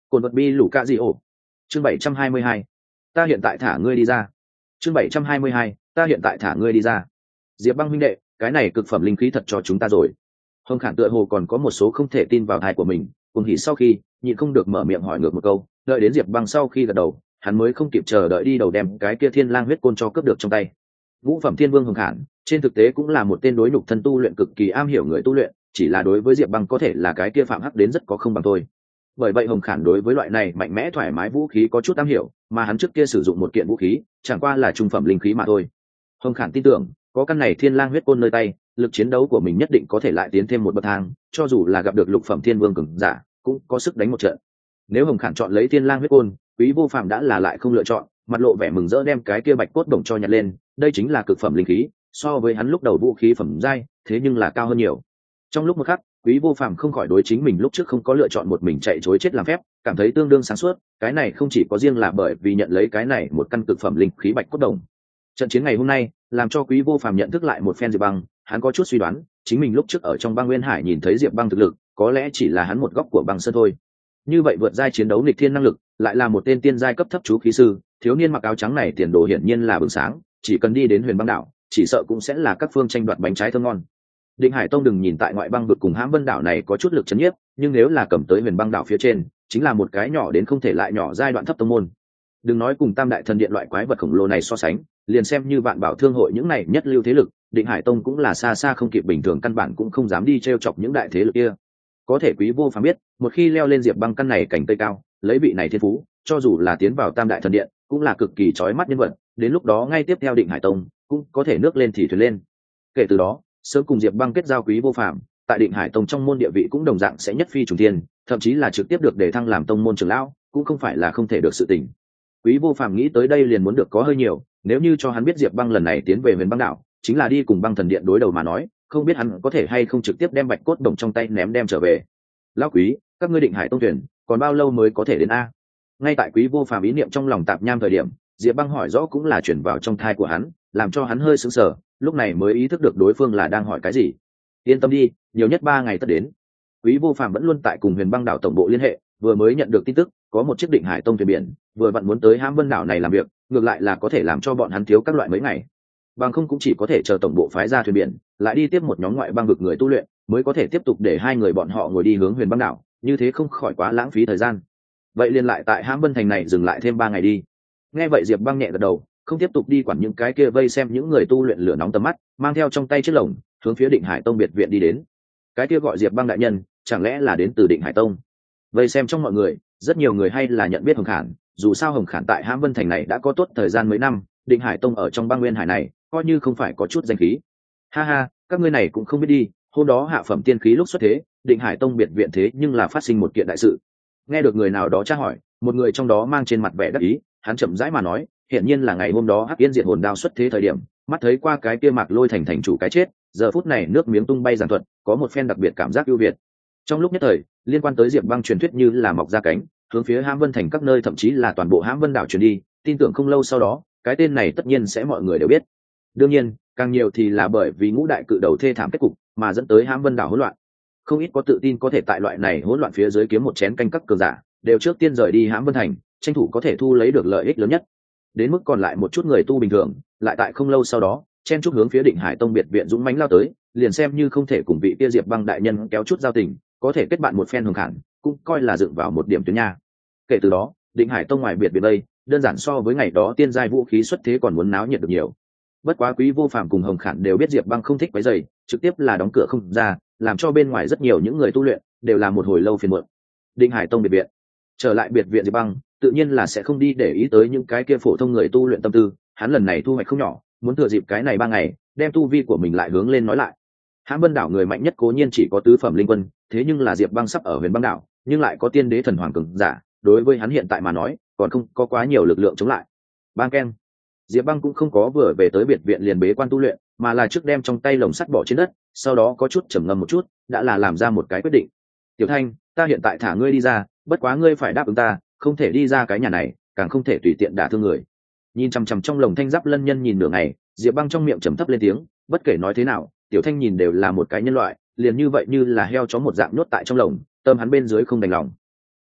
Cồn vật bi lũ cạ dị ổ. Chương 722. Ta hiện tại thả ngươi đi ra. Chương 722. Ta hiện tại thả ngươi đi ra. Diệp Băng huynh đệ, cái này cực phẩm linh khí thật cho chúng ta rồi. Hồng Khản tựa hồ còn có một số không thể tin vào tai của mình, cùng hỉ sau khi nhịn không được mở miệng hỏi ngược một câu, đợi đến Diệp Băng sau khi gật đầu, hắn mới không kịp chờ đợi đi đầu đem cái kia Thiên Lang huyết côn cho cướp được trong tay. Ngũ phẩm Thiên Vương Hồng Khản, trên thực tế cũng là một tên đối nhục thân tu luyện cực kỳ am hiểu người tu luyện, chỉ là đối với Diệp Băng có thể là cái kia phạm hắc đến rất có không bằng thôi. Bởi vậy Hồng Khản đối với loại này mạnh mẽ thoải mái vũ khí có chút am hiểu, mà hắn trước kia sử dụng một kiện vũ khí, chẳng qua là trung phẩm linh khí mà thôi. Hồng Khản tin tưởng, có căn này Thiên Lang huyết côn nơi tay, lực chiến đấu của mình nhất định có thể lại tiến thêm một bậc thang, cho dù là gặp được lục phẩm Thiên Vương cường giả, cũng có sức đánh một trận. Nếu Hồng Khản chọn lấy Thiên Lang huyết côn, Quý Vô Phàm đã là lại không lựa chọn, mặt lộ vẻ mừng rỡ đem cái kia bạch cốt đồng cho nhặt lên, đây chính là cực phẩm linh khí, so với hắn lúc đầu vũ khí phẩm giai, thế nhưng là cao hơn nhiều. Trong lúc một khắc, Quý Vô Phàm không khỏi đối chính mình lúc trước không có lựa chọn một mình chạy trối chết làm phép, cảm thấy tương đương sáng suốt, cái này không chỉ có riêng là bởi vì nhận lấy cái này một căn cực phẩm linh khí bạch cốt đồng. Trận chiến ngày hôm nay, làm cho Quý Vô Phàm nhận thức lại một phen Diệp Băng, hắn có chút suy đoán, chính mình lúc trước ở trong Băng Nguyên Hải nhìn thấy Diệp Băng thực lực, có lẽ chỉ là hắn một góc của băng sơn thôi. Như vậy vượt giai chiến đấu nghịch thiên năng lực, lại là một tên tiên giai cấp thấp chú khí sư, thiếu niên mặc áo trắng này tiền đồ hiển nhiên là bừng sáng, chỉ cần đi đến Huyền Băng đảo, chỉ sợ cũng sẽ là các phương tranh đoạt bánh trái thơm ngon. Định Hải Tông đừng nhìn tại ngoại băng vực cùng Hãm Vân đảo này có chút lực chấn nhiếp, nhưng nếu là cầm tới Huyền Băng đảo phía trên, chính là một cái nhỏ đến không thể lại nhỏ giai đoạn thấp tông môn. Đừng nói cùng Tam Đại Thần Điện loại quái vật khổng lồ này so sánh, liền xem như Vạn Bảo Thương hội những này nhất lưu thế lực, Định Hải Tông cũng là xa xa không kịp bình thường, căn bản cũng không dám đi trêu chọc những đại thế lực kia. Có thể Quý Vô Phàm biết, một khi leo lên Diệp Băng căn này cảnh tây cao, lấy vị này thiên phú, cho dù là tiến vào Tam Đại Thần Điện, cũng là cực kỳ chói mắt nhân vật, đến lúc đó ngay tiếp theo Định Hải Tông, cũng có thể nước lên thì thuyền lên. Kể từ đó, sớm cùng Diệp Băng kết giao Quý Vô Phàm, tại Định Hải Tông trong môn địa vị cũng đồng dạng sẽ nhất phi trùng thiên, thậm chí là trực tiếp được đề thăng làm tông môn trưởng lão, cũng không phải là không thể được sự tình. Quý Vô Phàm nghĩ tới đây liền muốn được có hơi nhiều, nếu như cho hắn biết Diệp Băng lần này tiến về Huyền Băng đảo, chính là đi cùng Băng Thần Điện đối đầu mà nói, không biết hắn có thể hay không trực tiếp đem bạch cốt đồng trong tay ném đem trở về. Lão Quý, các ngươi Định Hải Tông thuyền, còn bao lâu mới có thể đến a? Ngay tại Quý Vô Phàm ý niệm trong lòng tạp nham thời điểm, Diệp Băng hỏi rõ cũng là chuyển vào trong thai của hắn, làm cho hắn hơi sững sờ, lúc này mới ý thức được đối phương là đang hỏi cái gì. Yên tâm đi, nhiều nhất 3 ngày tất đến. Quý Vô Phàm vẫn luôn tại cùng Huyền Băng đảo tổng bộ liên hệ, vừa mới nhận được tin tức, có một chiếc Định Hải Tông thuyền biển, vừa vặn muốn tới Hãm Vân đảo này làm việc, ngược lại là có thể làm cho bọn hắn thiếu các loại mấy ngày. Bằng không cũng chỉ có thể chờ tổng bộ phái ra thuyền biển, lại đi tiếp một nhóm ngoại bang vực người tu luyện, mới có thể tiếp tục để hai người bọn họ ngồi đi hướng Huyền Băng đảo, như thế không khỏi quá lãng phí thời gian. Vậy liền lại tại Hãm Vân thành này dừng lại thêm 3 ngày đi. Nghe vậy Diệp Băng nhẹ gật đầu, không tiếp tục đi quản những cái kia vây xem những người tu luyện lửa nóng tầm mắt, mang theo trong tay chiếc lồng, hướng phía Định Hải Tông biệt viện đi đến. Cái kia gọi Diệp Băng đại nhân, chẳng lẽ là đến từ Định Hải Tông? Vây xem trong mọi người, rất nhiều người hay là nhận biết Hồng Khản, dù sao Hồng Khản tại Hãm Vân thành này đã có tốt thời gian mấy năm, Định Hải Tông ở trong Băng Nguyên Hải này, coi như không phải có chút danh khí. Ha ha, các ngươi này cũng không biết đi, hôm đó hạ phẩm tiên khí lúc xuất thế, Định Hải Tông biệt viện thế nhưng là phát sinh một kiện đại sự. Nghe được người nào đó tra hỏi, một người trong đó mang trên mặt vẻ đắc ý, hắn chậm rãi mà nói, hiển nhiên là ngày hôm đó Hắc Yên Diệt Hồn Đao xuất thế thời điểm, mắt thấy qua cái kia Mạc Lôi thành chủ cái chết, giờ phút này nước miếng tung bay giảng thuật, có một phen đặc biệt cảm giác ưu việt. Trong lúc nhất thời, liên quan tới Diệp Băng truyền thuyết như là mọc ra cánh, hướng phía Hãm Vân thành các nơi thậm chí là toàn bộ Hãm Vân đảo truyền đi, tin tưởng không lâu sau đó, cái tên này tất nhiên sẽ mọi người đều biết. Đương nhiên, càng nhiều thì là bởi vì ngũ đại cự đầu thê thảm kết cục, mà dẫn tới Hãm Vân đảo hỗn loạn. Không ít có tự tin có thể tại loại này hỗn loạn phía dưới kiếm một chén canh các cường giả, đều trước tiên rời đi Hãm Vân thành, tranh thủ có thể thu lấy được lợi ích lớn nhất. Đến mức còn lại một chút người tu bình thường, lại tại không lâu sau đó, chen chúc hướng phía Định Hải Tông biệt viện dũng mãnh lao tới, liền xem như không thể cùng vị kia Diệp Băng đại nhân kéo chút giao tình, có thể kết bạn một phen Hồng Khản, cũng coi là dựng vào một điểm tuyến nha. Kể từ đó, Định Hải Tông ngoài biệt viện đây, đơn giản so với ngày đó tiên giai vũ khí xuất thế còn muốn náo nhiệt được nhiều. Bất quá Quý Vô Phàm cùng Hồng Khản đều biết Diệp Băng không thích quấy rầy, trực tiếp là đóng cửa không ra, làm cho bên ngoài rất nhiều những người tu luyện đều là một hồi lâu phiền muộn. Định Hải Tông biệt viện, trở lại biệt viện Diệp Băng, tự nhiên là sẽ không đi để ý tới những cái kia phổ thông người tu luyện tâm tư, hắn lần này thu hoạch không nhỏ, muốn thừa dịp cái này 3 ngày, đem tu vi của mình lại hướng lên nói lại. Hãm Vân đảo người mạnh nhất cố nhiên chỉ có tứ phẩm linh quân, thế nhưng là Diệp Băng sắp ở Huyền Băng đảo, nhưng lại có tiên đế thần hoàng cường giả, đối với hắn hiện tại mà nói, còn không có quá nhiều lực lượng chống lại. Bang ken. Diệp Băng cũng không có vừa về tới biệt viện liền bế quan tu luyện, mà là trước đem trong tay lồng sắt bỏ trên đất, sau đó có chút trầm ngâm một chút, đã là làm ra một cái quyết định. Tiểu Thanh, ta hiện tại thả ngươi đi ra, bất quá ngươi phải đáp ứng ta, không thể đi ra cái nhà này, càng không thể tùy tiện đả thương người. Nhìn chằm chằm trong lồng thanh giáp lân nhân nhìn nửa ngày, Diệp Băng trong miệng trầm thấp lên tiếng, bất kể nói thế nào, Tiểu Thanh nhìn đều là một cái nhân loại, liền như vậy như là heo chó một dạng nhốt tại trong lồng, tâm hắn bên dưới không đành lòng.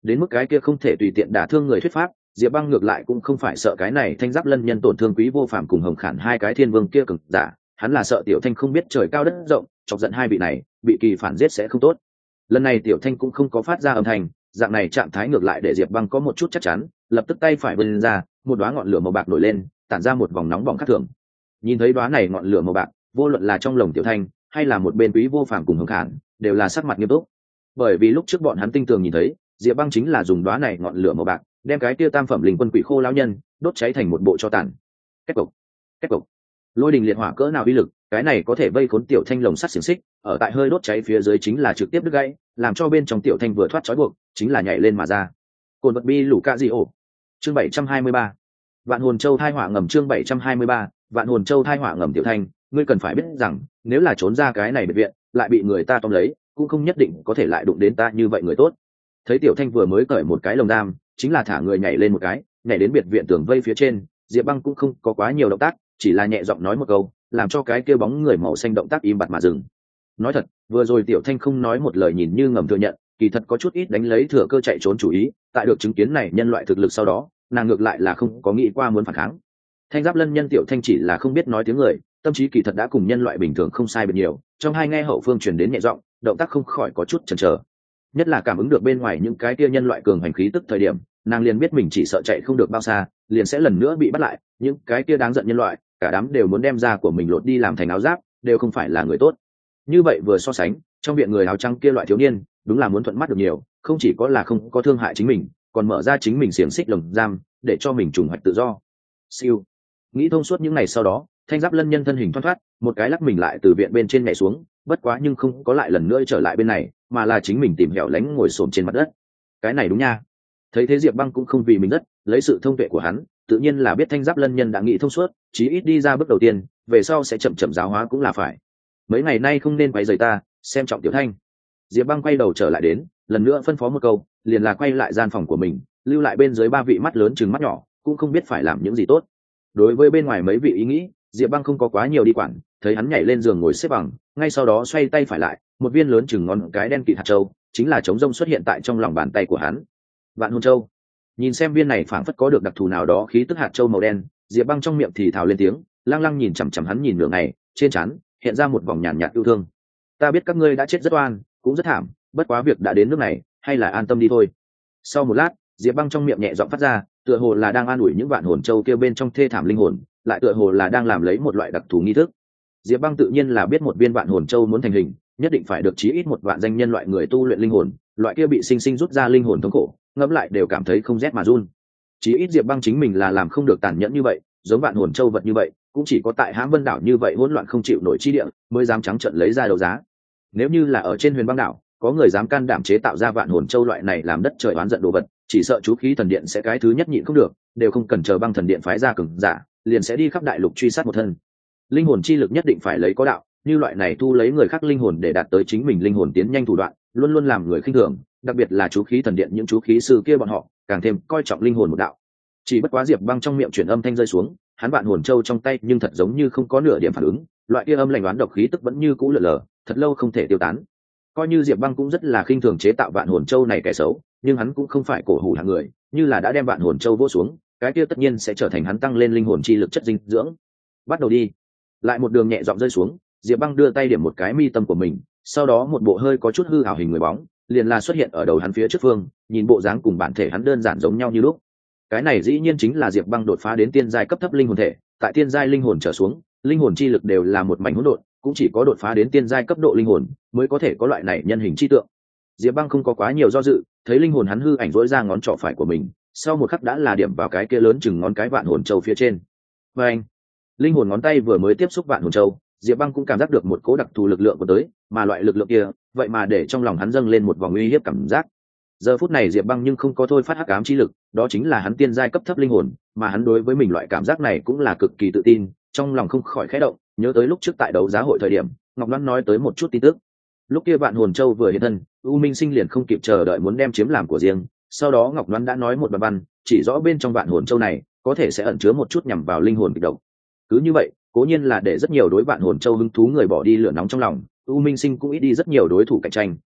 đến mức cái kia không thể tùy tiện đả thương người thuyết pháp, Diệp Băng ngược lại cũng không phải sợ cái này thanh giáp lân nhân tổn thương Quý Vô Phàm cùng Hồng Khản hai cái thiên vương kia cực giả, hắn là sợ Tiểu Thanh không biết trời cao đất rộng, chọc giận hai vị này, bị kỳ phản giết sẽ không tốt. Lần này Tiểu Thanh cũng không có phát ra âm thanh, dạng này trạng thái ngược lại để Diệp Băng có một chút chắc chắn, lập tức tay phải vươn ra, một đóa ngọn lửa màu bạc nổi lên, tản ra một vòng nóng bỏng khác thường. Nhìn thấy đóa này ngọn lửa màu bạc, vô luận là trong lồng Tiểu Thanh hay là một bên Quý Vô Phàm cùng Hồng Khản, đều là sắc mặt nghiêm túc. Bởi vì lúc trước bọn hắn tinh tường nhìn thấy, Diệp Băng chính là dùng đóa này ngọn lửa màu bạc, đem cái kia tam phẩm linh quân quỷ khô lão nhân đốt cháy thành một bộ tro tàn. Kết cục, lôi đình liệt hỏa cỡ nào uy lực, cái này có thể vây khốn Tiểu Thanh lồng sắt xiềng xích, ở tại hơi đốt cháy phía dưới chính là trực tiếp đứt gãy, làm cho bên trong Tiểu Thanh vừa thoát trói buộc, chính là nhảy lên mà ra. Cồn vật bi lũ ca gì ổ. Chương 723. Vạn hồn châu thai hỏa ngầm. Chương 723. Vạn hồn châu thai hỏa ngầm. Tiểu Thanh, ngươi cần phải biết rằng, nếu là trốn ra cái này biệt viện, lại bị người ta tóm lấy, cũng không nhất định có thể lại đụng đến ta như vậy người tốt. Thấy Tiểu Thanh vừa mới cởi một cái lồng giam, chính là thả người nhảy lên một cái, nhảy đến biệt viện tường vây phía trên, Diệp Băng cũng không có quá nhiều động tác, chỉ là nhẹ giọng nói một câu, làm cho cái kia bóng người màu xanh động tác im bặt mà dừng. Nói thật, vừa rồi Tiểu Thanh không nói một lời nhìn như ngầm thừa nhận, kỳ thật có chút ít đánh lấy thừa cơ chạy trốn chủ ý, tại được chứng kiến này nhân loại thực lực sau đó, nàng ngược lại là không có nghĩ qua muốn phản kháng. Thanh giáp lân nhân Tiểu Thanh chỉ là không biết nói tiếng người, tâm trí kỳ thật đã cùng nhân loại bình thường không sai biệt nhiều, trong hai nghe hậu phương truyền đến nhẹ giọng, động tác không khỏi có chút chần chờ. Nhất là cảm ứng được bên ngoài những cái kia nhân loại cường hành khí tức thời điểm, nàng liền biết mình chỉ sợ chạy không được bao xa, liền sẽ lần nữa bị bắt lại, những cái kia đáng giận nhân loại, cả đám đều muốn đem da của mình lột đi làm thành áo giáp, đều không phải là người tốt. Như vậy vừa so sánh, trong viện người áo trắng kia loại thiếu niên, đúng là muốn thuận mắt được nhiều, không chỉ có là không có thương hại chính mình, còn mở ra chính mình xiềng xích lồng giam, để cho mình trùng hoạch tự do. Siêu. Nghĩ thông suốt những ngày sau đó, thanh giáp lân nhân thân hình thoăn thoắt, một cái lắc mình lại từ viện bên trên nhảy xuống, bất quá nhưng không có lại lần nữa trở lại bên này, mà là chính mình tìm hẻo lánh ngồi xổm trên mặt đất. Cái này đúng nha. Thấy thế Diệp Băng cũng không vì mình đất, lấy sự thông tuệ của hắn, tự nhiên là biết thanh giáp lân nhân đã nghĩ thông suốt, chí ít đi ra bước đầu tiên, về sau sẽ chậm chậm giáo hóa cũng là phải. Mấy ngày nay không nên quấy rầy ta, xem trọng Tiểu Thanh. Diệp Băng quay đầu trở lại đến, lần nữa phân phó một câu, liền là quay lại gian phòng của mình, lưu lại bên dưới ba vị mắt lớn chừng mắt nhỏ, cũng không biết phải làm những gì tốt. Đối với bên ngoài mấy vị ý nghĩ, Diệp Băng không có quá nhiều đi quản, thấy hắn nhảy lên giường ngồi xếp bằng, ngay sau đó xoay tay phải lại, một viên lớn chừng ngón cái đen kịt hạt châu, chính là trống rông xuất hiện tại trong lòng bàn tay của hắn. Vạn hồn châu. Nhìn xem viên này phảng phất có được đặc thù nào đó khí tức hạt châu màu đen, Diệp Băng trong miệng thì thào lên tiếng, lăng lăng nhìn chằm chằm hắn nhìn nửa ngày, trên trán hiện ra một vòng nhàn nhạt yêu thương. Ta biết các ngươi đã chết rất oan, cũng rất thảm, bất quá việc đã đến nước này, hay là an tâm đi thôi. Sau một lát, Diệp Băng trong miệng nhẹ giọng phát ra, tựa hồ là đang an ủi những vạn hồn châu kia bên trong thê thảm linh hồn, lại tựa hồ là đang làm lấy một loại đặc thù nghi thức. Diệp Băng tự nhiên là biết một viên vạn hồn châu muốn thành hình, nhất định phải được chí ít một vạn danh nhân loại người tu luyện linh hồn, loại kia bị sinh sinh rút ra linh hồn thống khổ, ngẫm lại đều cảm thấy không rét mà run. Chí ít Diệp Băng chính mình là làm không được tàn nhẫn như vậy, giống vạn hồn châu vật như vậy, cũng chỉ có tại Hãm Vân đảo như vậy hỗn loạn không chịu nổi chi địa, mới dám trắng trợn lấy ra đấu giá. Nếu như là ở trên Huyền Băng đảo, có người dám can đảm chế tạo ra vạn hồn châu loại này làm đất trời oán giận đồ vật, chỉ sợ chú khí thần điện sẽ cái thứ nhất nhịn không được, đều không cần chờ băng thần điện phái ra cường giả, liền sẽ đi khắp đại lục truy sát một thân. Linh hồn chi lực nhất định phải lấy có đạo, như loại này thu lấy người khác linh hồn để đạt tới chính mình linh hồn tiến nhanh thủ đoạn, luôn luôn làm người khinh thường, đặc biệt là chú khí thần điện những chú khí sư kia bọn họ, càng thêm coi trọng linh hồn một đạo. Chỉ bất quá Diệp Băng trong miệng truyền âm thanh rơi xuống, hắn vạn hồn châu trong tay nhưng thật giống như không có nửa điểm phản ứng, loại kia âm lạnh đoán độc khí tức vẫn như cũ lờ lờ, thật lâu không thể tiêu tán. Coi như Diệp Băng cũng rất là khinh thường chế tạo vạn hồn châu này kẻ xấu, nhưng hắn cũng không phải cổ hủ hạng người, như là đã đem vạn hồn châu vỗ xuống, cái kia tất nhiên sẽ trở thành hắn tăng lên linh hồn chi lực chất dinh dưỡng. Bắt đầu đi. Lại một đường nhẹ giọng rơi xuống, Diệp Băng đưa tay điểm một cái mi tâm của mình, sau đó một bộ hơi có chút hư ảo hình người bóng, liền là xuất hiện ở đầu hắn phía trước phương, nhìn bộ dáng cùng bản thể hắn đơn giản giống nhau như lúc. Cái này dĩ nhiên chính là Diệp Băng đột phá đến tiên giai cấp thấp linh hồn thể, tại tiên giai linh hồn trở xuống, linh hồn chi lực đều là một mảnh hỗn độn, cũng chỉ có đột phá đến tiên giai cấp độ linh hồn mới có thể có loại này nhân hình chi tượng. Diệp Băng không có quá nhiều do dự, thấy linh hồn hắn hư ảnh rỗi ra ngón trỏ phải của mình, sau một khắc đã là điểm vào cái kia lớn chừng ngón cái vạn hồn châu phía trên. Và anh, linh hồn ngón tay vừa mới tiếp xúc vạn hồn châu, Diệp Băng cũng cảm giác được một cỗ đặc thù lực lượng của tới, mà loại lực lượng kia, vậy mà để trong lòng hắn dâng lên một vòng uy hiếp cảm giác. Giờ phút này Diệp Băng nhưng không có thôi phát hắc ám chi lực, đó chính là hắn tiên giai cấp thấp linh hồn, mà hắn đối với mình loại cảm giác này cũng là cực kỳ tự tin, trong lòng không khỏi khẽ động, nhớ tới lúc trước tại đấu giá hội thời điểm, Ngọc Loan nói tới một chút tin tức. Lúc kia vạn hồn châu vừa hiện thân, U Minh Sinh liền không kịp chờ đợi muốn đem chiếm làm của riêng, sau đó Ngọc Loan đã nói một đoạn văn, chỉ rõ bên trong vạn hồn châu này có thể sẽ ẩn chứa một chút nhằm vào linh hồn kịch độc. Cứ như vậy, cố nhiên là để rất nhiều đối vạn hồn châu hứng thú người bỏ đi lửa nóng trong lòng, U Minh Sinh cũng ít đi rất nhiều đối thủ cạnh tranh,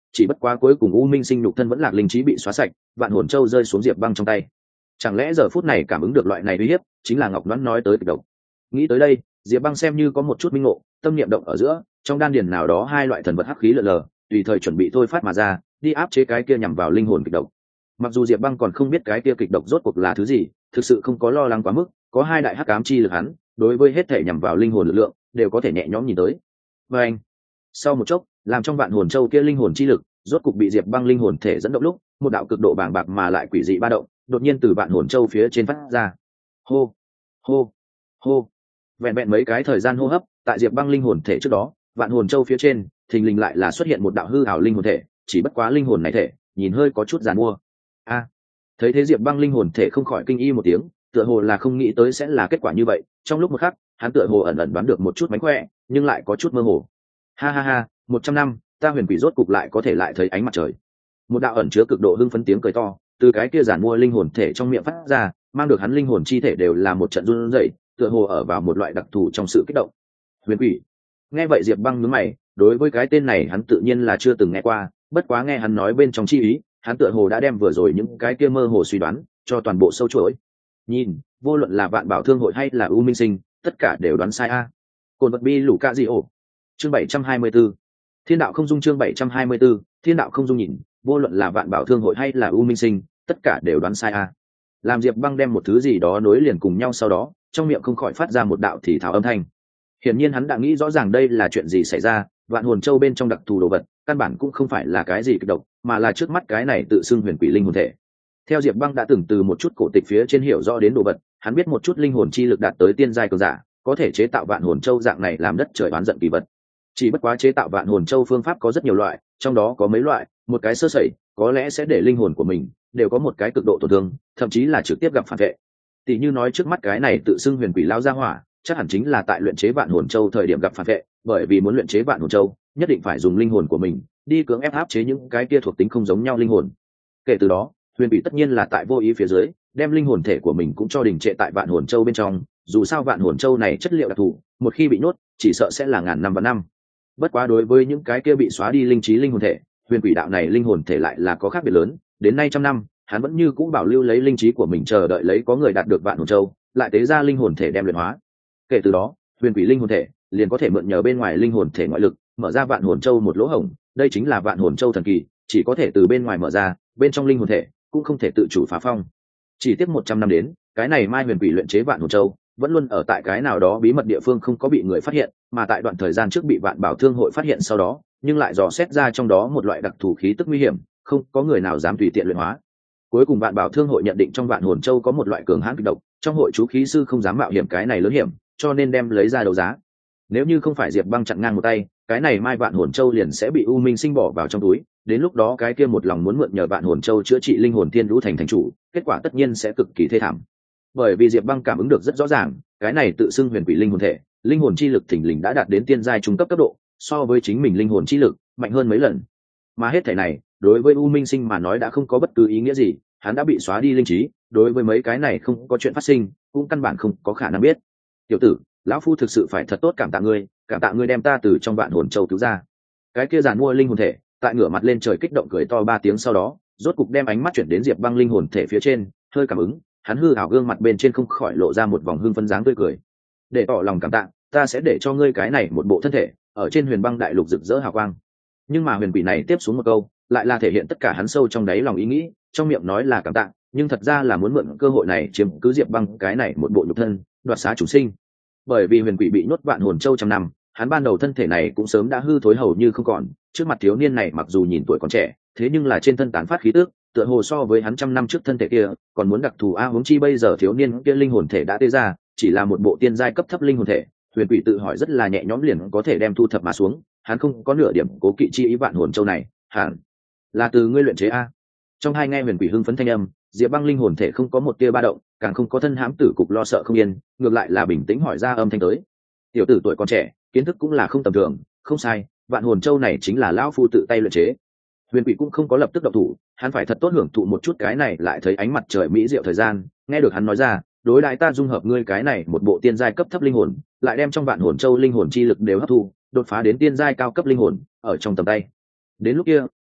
chỉ bất quá cuối cùng u minh sinh nhục thân vẫn lạc linh trí bị xóa sạch, vạn hồn châu rơi xuống Diệp Băng trong tay. Chẳng lẽ giờ phút này cảm ứng được loại này uy hiếp chính là Ngọc Loan nói tới kịch độc? Nghĩ tới đây, Diệp Băng xem như có một chút minh ngộ, tâm niệm động ở giữa, trong đan điền nào đó hai loại thần vật hắc khí lờ lờ, tùy thời chuẩn bị thôi phát mà ra, đi áp chế cái kia nhằm vào linh hồn kịch độc. Mặc dù Diệp Băng còn không biết cái kia kịch độc rốt cuộc là thứ gì, thực sự không có lo lắng quá mức, có hai đại hắc ám chi lực hắn, đối với hết thể nhằm vào linh hồn lực lượng, đều có thể nhẹ nhõm nhìn tới. Và anh, sau một chốc, làm trong vạn hồn châu kia linh hồn chi lực, rốt cục bị Diệp Băng linh hồn thể dẫn động lúc, một đạo cực độ bàng bạc mà lại quỷ dị ba động, đột nhiên từ vạn hồn châu phía trên phát ra. Hô, hô, hô. Vẹn vẹn mấy cái thời gian hô hấp, tại Diệp Băng linh hồn thể trước đó, vạn hồn châu phía trên, thình lình lại là xuất hiện một đạo hư ảo linh hồn thể, chỉ bất quá linh hồn này thể, nhìn hơi có chút giàn mua. A. Thấy thế Diệp Băng linh hồn thể không khỏi kinh y một tiếng, tựa hồ là không nghĩ tới sẽ là kết quả như vậy, trong lúc một khắc, hắn tựa hồ ẩn ẩn đoán được một chút mánh khỏe, nhưng lại có chút mơ hồ. Ha ha ha, 100 năm, ta huyền quỷ rốt cục lại có thể lại thấy ánh mặt trời. Một đạo ẩn chứa cực độ hưng phấn tiếng cười to, từ cái kia giản mua linh hồn thể trong miệng phát ra, mang được hắn linh hồn chi thể đều là một trận run rẩy, tựa hồ ở vào một loại đặc thù trong sự kích động. Huyền quỷ. Nghe vậy Diệp Băng nhướng mày, đối với cái tên này hắn tự nhiên là chưa từng nghe qua, bất quá nghe hắn nói bên trong chi ý, hắn tựa hồ đã đem vừa rồi những cái kia mơ hồ suy đoán cho toàn bộ sâu chuỗi. Nhìn, vô luận là Vạn Bảo Thương hội hay là U Minh Sinh, tất cả đều đoán sai a. Cồn vật bi lũ ca gì ổ. Chương 724. Thiên đạo không dung chương 724, Thiên đạo không dung nhìn, vô luận là Vạn Bảo Thương hội hay là U Minh Sinh, tất cả đều đoán sai a. Làm Diệp Băng đem một thứ gì đó nối liền cùng nhau sau đó, trong miệng không khỏi phát ra một đạo thì thào âm thanh. Hiển nhiên hắn đã nghĩ rõ ràng đây là chuyện gì xảy ra, Vạn Hồn Châu bên trong đặc thù đồ vật, căn bản cũng không phải là cái gì kịch độc, mà là trước mắt cái này tự xưng huyền quỷ linh hồn thể. Theo Diệp Băng đã từng từ một chút cổ tịch phía trên hiểu rõ đến đồ vật, hắn biết một chút linh hồn chi lực đạt tới tiên giai cường giả, có thể chế tạo Vạn Hồn Châu dạng này làm đất trời oán giận kỳ vật. Chỉ bất quá chế tạo Vạn Hồn Châu phương pháp có rất nhiều loại, trong đó có mấy loại, một cái sơ sẩy, có lẽ sẽ để linh hồn của mình đều có một cái cực độ tổn thương, thậm chí là trực tiếp gặp phản vệ. Tỷ như nói trước mắt cái này tự xưng huyền quỷ lao ra hỏa, chắc hẳn chính là tại luyện chế Vạn Hồn Châu thời điểm gặp phản vệ, bởi vì muốn luyện chế Vạn Hồn Châu, nhất định phải dùng linh hồn của mình đi cưỡng ép áp chế những cái kia thuộc tính không giống nhau linh hồn. Kể từ đó, huyền quỷ tất nhiên là tại vô ý phía dưới, đem linh hồn thể của mình cũng cho đình trệ tại Vạn Hồn Châu bên trong, dù sao Vạn Hồn Châu này chất liệu đặc thù, một khi bị nhốt, chỉ sợ sẽ là ngàn năm và năm. Bất quá đối với những cái kia bị xóa đi linh trí linh hồn thể, huyền quỷ đạo này linh hồn thể lại là có khác biệt lớn, đến nay trăm năm, hắn vẫn như cũ bảo lưu lấy linh trí của mình chờ đợi lấy có người đạt được Vạn Hồn Châu, lại tế ra linh hồn thể đem luyện hóa. Kể từ đó, huyền quỷ linh hồn thể liền có thể mượn nhờ bên ngoài linh hồn thể ngoại lực, mở ra Vạn Hồn Châu một lỗ hổng, đây chính là Vạn Hồn Châu thần kỳ, chỉ có thể từ bên ngoài mở ra, bên trong linh hồn thể cũng không thể tự chủ phá phong. Chỉ tiếp 100 năm đến, cái này Mai huyền quỷ luyện chế Vạn Hồn Châu vẫn luôn ở tại cái nào đó bí mật địa phương không có bị người phát hiện, mà tại đoạn thời gian trước bị Vạn Bảo Thương hội phát hiện sau đó, nhưng lại dò xét ra trong đó một loại đặc thù khí tức nguy hiểm, không có người nào dám tùy tiện luyện hóa. Cuối cùng Vạn Bảo Thương hội nhận định trong Vạn Hồn Châu có một loại cường hãn kịch độc, trong hội chú khí sư không dám mạo hiểm cái này lớn hiểm, cho nên đem lấy ra đấu giá. Nếu như không phải Diệp Băng chặn ngang một tay, cái này Mai Vạn Hồn Châu liền sẽ bị U Minh Sinh bỏ vào trong túi, đến lúc đó cái kia một lòng muốn mượn nhờ Vạn Hồn Châu chữa trị linh hồn tiên lũ thành chủ, kết quả tất nhiên sẽ cực kỳ thê thảm. Bởi vì Diệp Băng cảm ứng được rất rõ ràng, cái này tự xưng huyền quỷ linh hồn thể, linh hồn chi lực thình lình đã đạt đến tiên giai trung cấp cấp độ, so với chính mình linh hồn chi lực mạnh hơn mấy lần. Mà hết thảy này, đối với U Minh Sinh mà nói đã không có bất cứ ý nghĩa gì, hắn đã bị xóa đi linh trí, đối với mấy cái này không có chuyện phát sinh, cũng căn bản không có khả năng biết. Tiểu tử, lão phu thực sự phải thật tốt cảm tạ ngươi đem ta từ trong Vạn Hồn Châu cứu ra. Cái kia giàn mua linh hồn thể, tại ngửa mặt lên trời kích động cười to 3 tiếng sau đó, rốt cục đem ánh mắt chuyển đến Diệp Băng linh hồn thể phía trên, hơi cảm ứng, hắn hư ảo gương mặt bên trên không khỏi lộ ra một vòng hưng phấn dáng tươi cười. Để tỏ lòng cảm tạ, ta sẽ để cho ngươi cái này một bộ thân thể ở trên Huyền Băng đại lục rực rỡ hào quang. Nhưng mà huyền quỷ này tiếp xuống một câu, lại là thể hiện tất cả hắn sâu trong đáy lòng ý nghĩ, trong miệng nói là cảm tạ, nhưng thật ra là muốn mượn cơ hội này chiếm cứ Diệp Băng cái này một bộ nhục thân, đoạt xá chúng sinh. Bởi vì huyền quỷ bị nhốt Vạn Hồn Châu trăm năm, hắn ban đầu thân thể này cũng sớm đã hư thối hầu như không còn, trước mặt thiếu niên này mặc dù nhìn tuổi còn trẻ, thế nhưng là trên thân tán phát khí tức, tựa hồ so với hắn trăm năm trước thân thể kia còn muốn đặc thù a, huống chi bây giờ thiếu niên kia linh hồn thể đã tê ra, chỉ là một bộ tiên giai cấp thấp linh hồn thể, huyền quỷ tự hỏi rất là nhẹ nhõm liền có thể đem thu thập mà xuống, hắn không có nửa điểm cố kỵ chi ý Vạn Hồn Châu này, hẳn là từ ngươi luyện chế a. Trong hai nghe huyền quỷ hưng phấn thanh âm, Diệp Băng linh hồn thể không có một tia ba động, càng không có thân hãm tử cục lo sợ không yên, ngược lại là bình tĩnh hỏi ra âm thanh tới. Tiểu tử tuổi còn trẻ, kiến thức cũng là không tầm thường, không sai, Vạn Hồn Châu này chính là lão phu tự tay luyện chế. Huyền quỷ cũng không có lập tức động thủ, hắn phải thật tốt hưởng thụ một chút cái này lại thấy ánh mặt trời mỹ diệu thời gian, nghe được hắn nói ra, đối đãi ta dung hợp ngươi cái này một bộ tiên giai cấp thấp linh hồn, lại đem trong Vạn Hồn Châu linh hồn chi lực đều hấp thu, đột phá đến tiên giai cao cấp linh hồn, ở trong tầm tay. Đến lúc kia,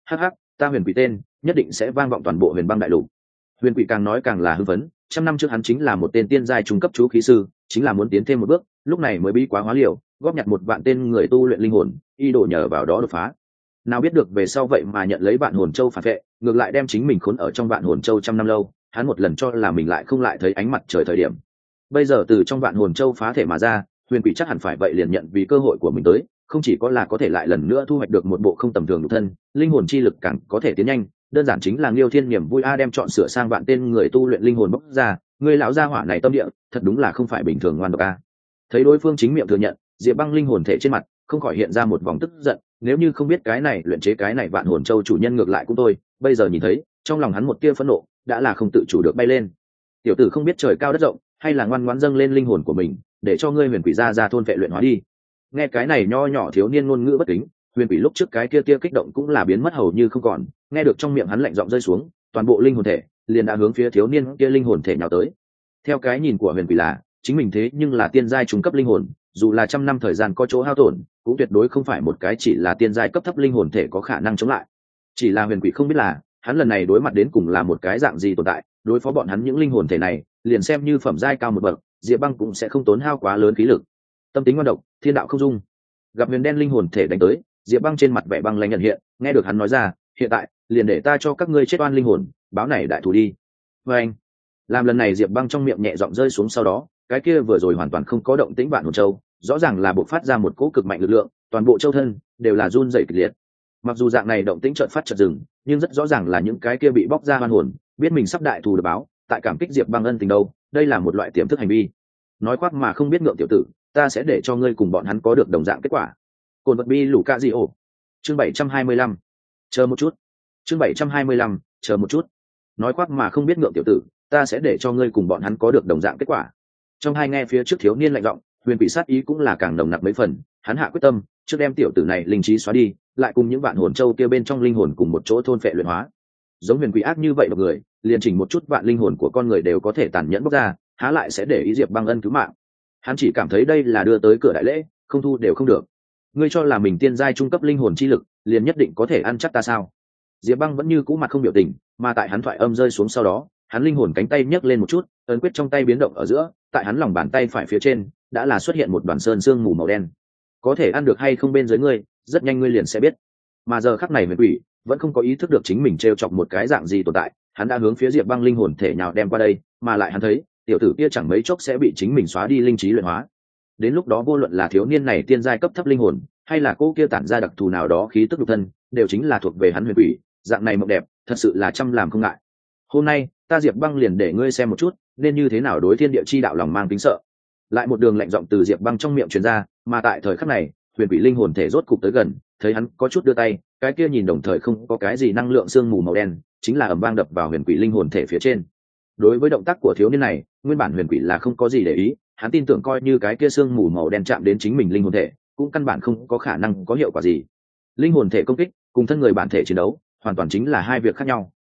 hắc hắc, ta huyền quỷ tên nhất định sẽ vang vọng toàn bộ huyền băng đại lục. Huyền quỷ càng nói càng là hưng phấn, trăm năm trước hắn chính là một tên tiên giai trung cấp chú khí sư, chính là muốn tiến thêm một bước, lúc này mới bí quá hóa liều, góp nhặt 1 vạn tên người tu luyện linh hồn, y đổ nhờ vào đó đột phá. Nào biết được về sau vậy mà nhận lấy vạn hồn châu phản vệ, ngược lại đem chính mình khốn ở trong vạn hồn châu trăm năm lâu, hắn một lần cho là mình lại không lại thấy ánh mặt trời thời điểm. Bây giờ từ trong vạn hồn châu phá thể mà ra, huyền quỷ chắc hẳn phải vậy liền nhận vì cơ hội của mình tới, không chỉ có là có thể lại lần nữa thu hoạch được một bộ không tầm thường nhục thân, linh hồn chi lực càng có thể tiến nhanh, đơn giản chính là Liêu Thiên niềm vui đem chọn sửa sang vạn tên người tu luyện linh hồn bốc ra, người lão gia hỏa này tâm địa, thật đúng là không phải bình thường ngoan độc a. Thấy đối phương chính miệng thừa nhận, Diệp Băng linh hồn thể trên mặt không khỏi hiện ra một vòng tức giận, nếu như không biết cái này luyện chế cái này vạn hồn châu chủ nhân ngược lại cũng tôi, bây giờ nhìn thấy, trong lòng hắn một tia phẫn nộ đã là không tự chủ được bay lên. Tiểu tử không biết trời cao đất rộng, hay là ngoan ngoãn dâng lên linh hồn của mình, để cho ngươi huyền quỷ ra thôn vệ luyện hóa đi. Nghe cái này nho nhỏ thiếu niên ngôn ngữ bất kính, huyền quỷ lúc trước cái kia tia kích động cũng là biến mất hầu như không còn, nghe được trong miệng hắn lạnh giọng rơi xuống, toàn bộ linh hồn thể liền đã hướng phía thiếu niên kia linh hồn thể nhào tới. Theo cái nhìn của huyền quỷ là, chính mình thế nhưng là tiên giai trung cấp linh hồn, dù là trăm năm thời gian có chỗ hao tổn, cũng tuyệt đối không phải một cái chỉ là tiên giai cấp thấp linh hồn thể có khả năng chống lại. Chỉ là huyền quỷ không biết là, hắn lần này đối mặt đến cùng là một cái dạng gì tồn tại, đối phó bọn hắn những linh hồn thể này, liền xem như phẩm giai cao một bậc, Diệp Băng cũng sẽ không tốn hao quá lớn khí lực. Tâm tính ngoan độc, thiên đạo không dung. Gặp huyền đen linh hồn thể đánh tới, Diệp Băng trên mặt vẻ băng lãnh nhận hiện, nghe được hắn nói ra, hiện tại, liền để ta cho các ngươi chết oan linh hồn, báo này đại thù đi. Và anh, làm lần này Diệp Băng trong miệng nhẹ giọng rơi xuống sau đó, cái kia vừa rồi hoàn toàn không có động tĩnh vạn hồn châu, rõ ràng là bộc phát ra một cỗ cực mạnh lực lượng, toàn bộ châu thân đều là run rẩy kịch liệt. Mặc dù dạng này động tĩnh chợt phát chợt dừng, nhưng rất rõ ràng là những cái kia bị bóc ra oan hồn, biết mình sắp đại thù được báo, tại cảm kích Diệp Băng ân tình đâu, đây là một loại tiềm thức hành vi. Nói khoác mà không biết ngượng tiểu tử, ta sẽ để cho ngươi cùng bọn hắn có được đồng dạng kết quả. Cồn vật bi lũ ca gì ổ. Chương 725. Chờ một chút. Chương 725, chờ một chút. Nói khoác mà không biết ngượng tiểu tử, ta sẽ để cho ngươi cùng bọn hắn có được đồng dạng kết quả. Trong hai nghe phía trước thiếu niên lạnh giọng, huyền quỷ sát ý cũng là càng nồng nặc mấy phần, hắn hạ quyết tâm, trước đem tiểu tử này linh trí xóa đi, lại cùng những vạn hồn châu kia bên trong linh hồn cùng một chỗ thôn phệ luyện hóa. Giống huyền quỷ ác như vậy một người, liền chỉnh một chút vạn linh hồn của con người đều có thể tàn nhẫn bóc ra, há lại sẽ để ý Diệp Băng ân cứu mạng. Hắn chỉ cảm thấy đây là đưa tới cửa đại lễ, không thu đều không được. Ngươi cho là mình tiên giai trung cấp linh hồn chi lực, liền nhất định có thể ăn chắc ta sao? Diệp Băng vẫn như cũ mặt không biểu tình, mà tại hắn thoại âm rơi xuống sau đó, hắn linh hồn cánh tay nhấc lên một chút, ấn quyết trong tay biến động ở giữa, tại hắn lòng bàn tay phải phía trên, đã là xuất hiện một đoàn sơn sương mù màu đen. Có thể ăn được hay không bên dưới ngươi, rất nhanh ngươi liền sẽ biết. Mà giờ khắc này huyền quỷ vẫn không có ý thức được chính mình trêu chọc một cái dạng gì tồn tại, hắn đã hướng phía Diệp Băng linh hồn thể nhào đem qua đây, mà lại hắn thấy, tiểu tử kia chẳng mấy chốc sẽ bị chính mình xóa đi linh trí luyện hóa. Đến lúc đó vô luận là thiếu niên này tiên giai cấp thấp linh hồn, hay là cô kia tản ra đặc thù nào đó khí tức nhục thân, đều chính là thuộc về hắn huyền quỷ, dạng này mộng đẹp, thật sự là trăm làm không ngại. Hôm nay, ta Diệp Băng liền để ngươi xem một chút, nên như thế nào đối thiên địa chi đạo lòng mang kính sợ. Lại một đường lạnh giọng từ Diệp Băng trong miệng truyền ra, mà tại thời khắc này, huyền quỷ linh hồn thể rốt cục tới gần, thấy hắn có chút đưa tay, cái kia nhìn đồng thời không có cái gì năng lượng sương mù màu đen, chính là ầm vang đập vào huyền quỷ linh hồn thể phía trên. Đối với động tác của thiếu niên này, nguyên bản huyền quỷ là không có gì để ý, hắn tin tưởng coi như cái kia sương mù màu đen chạm đến chính mình linh hồn thể, cũng căn bản không có khả năng có hiệu quả gì. Linh hồn thể công kích cùng thân người bản thể chiến đấu, hoàn toàn chính là hai việc khác nhau.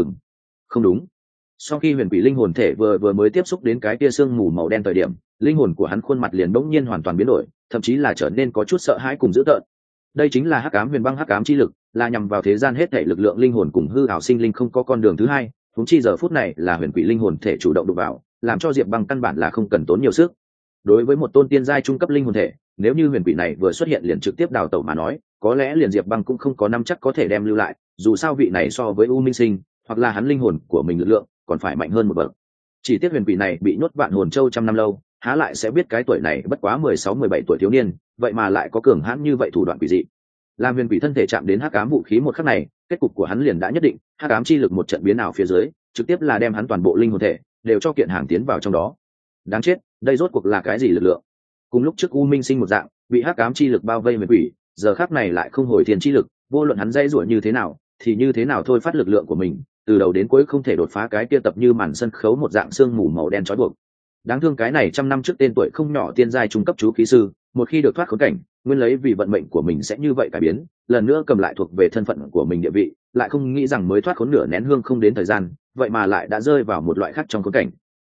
Không đúng. Sau khi huyền quỷ linh hồn thể vừa mới tiếp xúc đến cái kia sương mù màu đen thời điểm, linh hồn của hắn khuôn mặt liền bỗng nhiên hoàn toàn biến đổi, thậm chí là trở nên có chút sợ hãi cùng dữ tợn. Đây chính là hắc ám huyền băng hắc ám chi lực, là nhằm vào thế gian hết thảy lực lượng linh hồn cùng hư ảo sinh linh không có con đường thứ hai. Huống chi giờ phút này là huyền quỷ linh hồn thể chủ động đụng vào, làm cho Diệp Băng căn bản là không cần tốn nhiều sức. Đối với một tôn tiên giai trung cấp linh hồn thể, nếu như huyền quỷ này vừa xuất hiện liền trực tiếp đào tẩu mà nói, có lẽ liền Diệp Băng cũng không có nắm chắc có thể đem lưu lại, dù sao vị này so với U Minh Sinh, hoặc là hắn linh hồn của mình lực lượng, còn phải mạnh hơn một bậc. Chỉ tiếc huyền quỷ này bị nhốt vạn hồn châu trăm năm lâu, há lại sẽ biết cái tuổi này bất quá 16-17 tuổi thiếu niên, vậy mà lại có cường hãn như vậy thủ đoạn quỷ dị. Làm huyền quỷ thân thể chạm đến hắc ám vũ khí một khắc này, kết cục của hắn liền đã nhất định, hắc ám chi lực một trận biến ảo phía dưới, trực tiếp là đem hắn toàn bộ linh hồn thể đều cho kiện hàng tiến vào trong đó. Đáng chết, đây rốt cuộc là cái gì lực lượng? Cùng lúc trước U Minh Sinh một dạng, bị hắc ám chi lực bao vây huyền quỷ, giờ khắc này lại không hồi thiên chi lực, vô luận hắn dây rủa như thế nào, thì như thế nào thôi phát lực lượng của mình, từ đầu đến cuối không thể đột phá cái kia tập như màn sân khấu một dạng xương mù màu đen trói buộc. Đáng thương cái này trăm năm trước tên tuổi không nhỏ tiên giai trung cấp chú khí sư, một khi được thoát khốn cảnh, nguyên lấy vì vận mệnh của mình sẽ như vậy cải biến, lần nữa cầm lại thuộc về thân phận của mình địa vị, lại không nghĩ rằng mới thoát khốn nửa nén hương không đến thời gian, vậy mà lại đã rơi vào một loại khác trong khốn cảnh.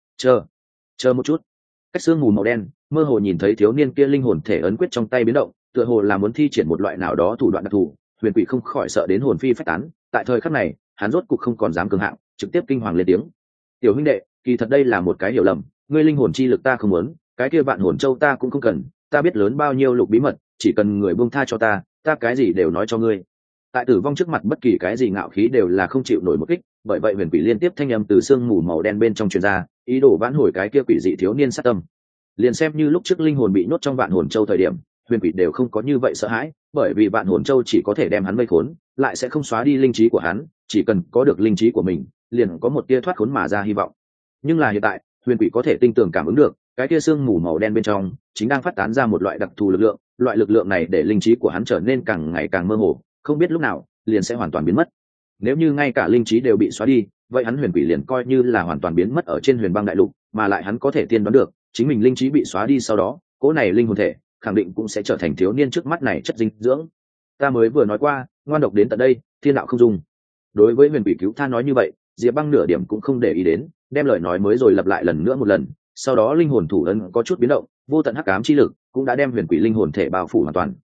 Chờ một chút. Cách xương mù màu đen, mơ hồ nhìn thấy thiếu niên kia linh hồn thể ấn quyết trong tay biến động, tựa hồ là muốn thi triển một loại nào đó thủ đoạn đặc thù, huyền quỷ không khỏi sợ đến hồn phi phách tán. Tại thời khắc này hắn rốt cục không còn dám cường hạng, trực tiếp kinh hoàng lên tiếng: tiểu huynh đệ, kỳ thật đây là một cái hiểu lầm, ngươi linh hồn chi lực ta không muốn, cái kia vạn hồn châu ta cũng không cần, ta biết lớn bao nhiêu lục bí mật, chỉ cần người buông tha cho ta cái gì đều nói cho ngươi. Tại tử vong trước mặt bất kỳ cái gì ngạo khí đều là không chịu nổi một kích, bởi vậy huyền quỷ liên tiếp thanh âm từ sương mù màu đen bên trong truyền ra, ý đồ vãn hồi cái kia quỷ dị thiếu niên sát tâm. Liền xem như lúc trước linh hồn bị nhốt trong vạn hồn châu thời điểm, huyền quỷ đều không có như vậy sợ hãi, bởi vì vạn hồn châu chỉ có thể đem hắn vây khốn, lại sẽ không xóa đi linh trí của hắn, chỉ cần có được linh trí của mình, liền có một tia thoát khốn mà ra hy vọng. Nhưng là hiện tại, huyền quỷ có thể tinh tường cảm ứng được, cái kia sương mù màu đen bên trong chính đang phát tán ra một loại đặc thù lực lượng, loại lực lượng này để linh trí của hắn trở nên càng ngày càng mơ hồ, không biết lúc nào liền sẽ hoàn toàn biến mất. Nếu như ngay cả linh trí đều bị xóa đi, vậy hắn huyền quỷ liền coi như là hoàn toàn biến mất ở trên huyền băng đại lục, mà lại hắn có thể tiên đoán được, chính mình linh trí bị xóa đi sau đó, cỗ này linh hồn thể khẳng định cũng sẽ trở thành thiếu niên trước mắt này chất dinh dưỡng. Ta mới vừa nói qua, ngoan độc đến tận đây, thiên đạo không dung. Đối với huyền quỷ cứu tha nói như vậy, Diệp Băng nửa điểm cũng không để ý đến, đem lời nói mới rồi lặp lại lần nữa một lần, sau đó linh hồn thủ ấn có chút biến động, vô tận hắc ám chi lực cũng đã đem huyền quỷ linh hồn thể bao phủ hoàn toàn.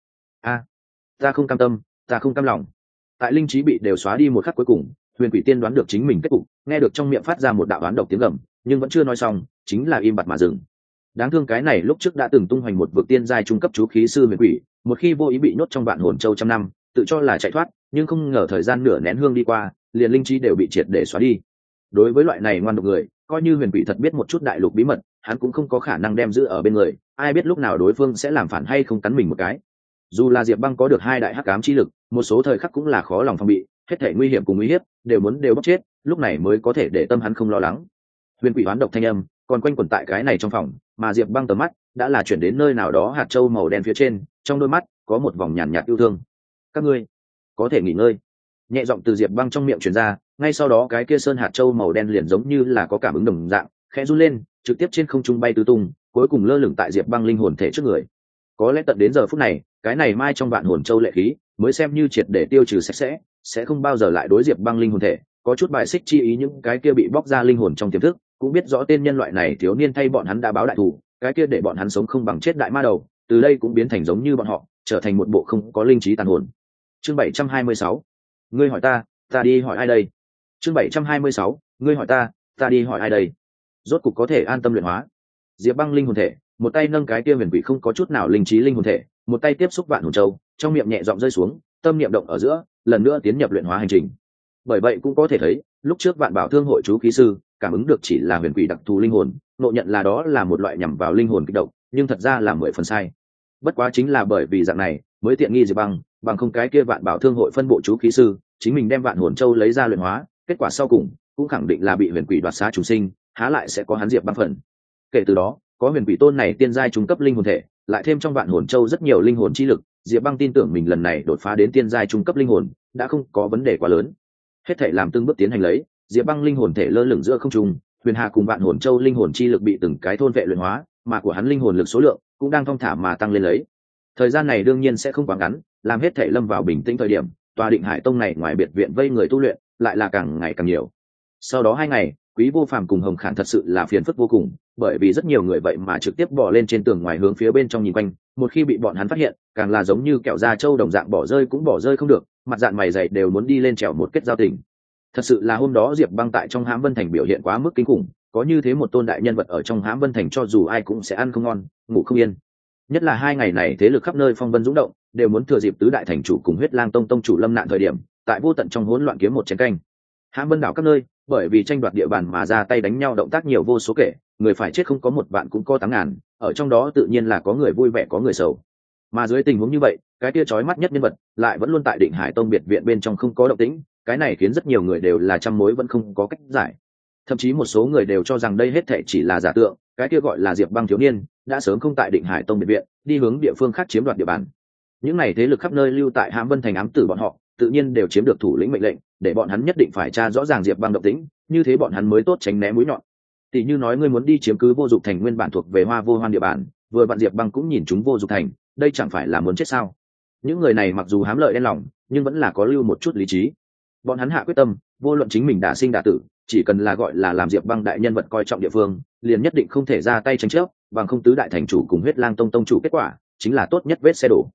Ta không cam tâm, ta không cam lòng. Tại linh trí bị đều xóa đi một khắc cuối cùng, huyền quỷ tiên đoán được chính mình kết cục, nghe được trong miệng phát ra một đạo oán độc tiếng gầm, nhưng vẫn chưa nói xong, chính là im bặt mà dừng. Đáng thương cái này lúc trước đã từng tung hoành một vực tiên giai trung cấp chú khí sư huyền quỷ, một khi vô ý bị nhốt trong vạn hồn châu trăm năm, tự cho là chạy thoát, nhưng không ngờ thời gian nửa nén hương đi qua, liền linh trí đều bị triệt để xóa đi. Đối với loại này ngoan độc người, coi như huyền quỷ thật biết một chút đại lục bí mật, hắn cũng không có khả năng đem giữ ở bên người, ai biết lúc nào đối phương sẽ làm phản hay không cắn mình một cái. Dù là Diệp Băng có được hai đại hắc ám chi lực, một số thời khắc cũng là khó lòng phòng bị, hết thảy nguy hiểm cùng uy hiếp đều bóc chết, lúc này mới có thể để tâm hắn không lo lắng. Huyền quỷ hoán độc thanh âm còn quanh quẩn tại cái này trong phòng, mà Diệp Băng tầm mắt đã là chuyển đến nơi nào đó hạt châu màu đen phía trên, trong đôi mắt có một vòng nhàn nhạt yêu thương. Các ngươi có thể nghỉ ngơi. Nhẹ giọng từ Diệp Băng trong miệng truyền ra, ngay sau đó cái kia sơn hạt châu màu đen liền giống như là có cảm ứng đồng dạng, khẽ run lên, trực tiếp trên không trung bay tứ tung, cuối cùng lơ lửng tại Diệp Băng linh hồn thể trước người. Có lẽ tận đến giờ phút này, cái này mai trong vạn hồn châu lệ khí mới xem như triệt để tiêu trừ sạch sẽ không bao giờ lại đối Diệp Băng linh hồn thể có chút bài xích chi ý. Những cái kia bị bóc ra linh hồn trong tiềm thức cũng biết rõ tên nhân loại này thiếu niên thay bọn hắn đã báo đại thù, cái kia để bọn hắn sống không bằng chết đại ma đầu, từ đây cũng biến thành giống như bọn họ, trở thành một bộ không có linh trí tàn hồn. Chương 726, ngươi hỏi ta đi hỏi ai đây? Chương 726, ngươi hỏi ta đi hỏi ai đây? Rốt cục có thể an tâm luyện hóa. Diệp Băng linh hồn thể, một tay nâng cái kia huyền quỷ không có chút nào linh trí linh hồn thể, một tay tiếp xúc vạn hồn châu, trong miệng nhẹ giọng rơi xuống, tâm niệm động ở giữa, lần nữa tiến nhập luyện hóa hành trình. Bởi vậy cũng có thể thấy, lúc trước Vạn Bảo Thương hội chú khí sư cảm ứng được chỉ là huyền quỷ đặc thù linh hồn, ngộ nhận là đó là một loại nhằm vào linh hồn kích động, nhưng thật ra là 10 phần sai. Bất quá chính là bởi vì dạng này, mới tiện nghi Diệp Băng, bằng không cái kia Vạn Bảo Thương hội phân bộ chú khí sư, chính mình đem vạn hồn châu lấy ra luyện hóa, kết quả sau cùng cũng khẳng định là bị huyền quỷ đoạt xá chúng sinh, há lại sẽ có hắn Diệp Băng phần. Kể từ đó, có huyền quỷ tôn này tiên giai trung cấp linh hồn thể, lại thêm trong vạn hồn châu rất nhiều linh hồn chi lực, Diệp Băng tin tưởng mình lần này đột phá đến tiên giai trung cấp linh hồn đã không có vấn đề quá lớn. Hết thảy làm từng bước tiến hành lấy, Diệp Băng linh hồn thể lơ lửng giữa không trung, huyền hà cùng vạn hồn châu linh hồn chi lực bị từng cái thôn vệ luyện hóa, mà của hắn linh hồn lực số lượng cũng đang thong thả mà tăng lên lấy. Thời gian này đương nhiên sẽ không quá ngắn, làm hết thảy lâm vào bình tĩnh thời điểm, tòa Định Hải Tông này ngoài biệt viện vây người tu luyện lại là càng ngày càng nhiều. Sau đó 2 ngày, Quý Vô Phàm cùng Hồng Khản thật sự là phiền phức vô cùng, bởi vì rất nhiều người vậy mà trực tiếp bỏ lên trên tường ngoài hướng phía bên trong nhìn quanh, một khi bị bọn hắn phát hiện, càng là giống như kẹo da trâu đồng dạng bỏ rơi cũng bỏ rơi không được, mặt dạn mày dày đều muốn đi lên trèo một kết giao tình. Thật sự là hôm đó Diệp Băng tại trong Hãm Vân Thành biểu hiện quá mức kinh khủng, có như thế một tôn đại nhân vật ở trong Hãm Vân Thành cho dù ai cũng sẽ ăn không ngon, ngủ không yên. Nhất là 2 ngày này thế lực khắp nơi phong vân dũng động, đều muốn thừa dịp tứ đại thành chủ cùng Huyết Lang Tông tông chủ lâm nạn thời điểm, tại vô tận trong hỗn loạn kiếm một chén canh. Hãm Vân đảo các nơi, bởi vì tranh đoạt địa bàn mà ra tay đánh nhau động tác nhiều vô số kể, người phải chết không có 1 vạn cũng có 8.000, ở trong đó tự nhiên là có người vui vẻ có người sầu. Mà dưới tình huống như vậy, cái kia chói mắt nhất nhân vật lại vẫn luôn tại Định Hải Tông biệt viện bên trong không có động tĩnh, cái này khiến rất nhiều người đều là trăm mối vẫn không có cách giải. Thậm chí một số người đều cho rằng đây hết thảy chỉ là giả tượng, cái kia gọi là Diệp Băng thiếu niên đã sớm không tại Định Hải Tông biệt viện, đi hướng địa phương khác chiếm đoạt địa bàn. Những này thế lực khắp nơi lưu tại Hãm Vân Thành ám tử bọn họ, tự nhiên đều chiếm được thủ lĩnh mệnh lệnh, để bọn hắn nhất định phải tra rõ ràng Diệp Băng động tĩnh, như thế bọn hắn mới tốt tránh né mũi nhọn. Tỷ như nói ngươi muốn đi chiếm cứ Vô Dục Thành nguyên bản thuộc về Hoa Vô Hoan địa bàn, vừa vặn Diệp Băng cũng nhìn chúng Vô Dục Thành, đây chẳng phải là muốn chết sao? Những người này mặc dù hám lợi đen lòng, nhưng vẫn là có lưu một chút lý trí. Bọn hắn hạ quyết tâm, vô luận chính mình đã sinh đã tử, chỉ cần là gọi là làm Diệp Băng đại nhân vật coi trọng địa phương, liền nhất định không thể ra tay tranh chấp, bằng không tứ đại thành chủ cùng Huyết Lang Tông tông chủ kết quả chính là tốt nhất vết xe đổ.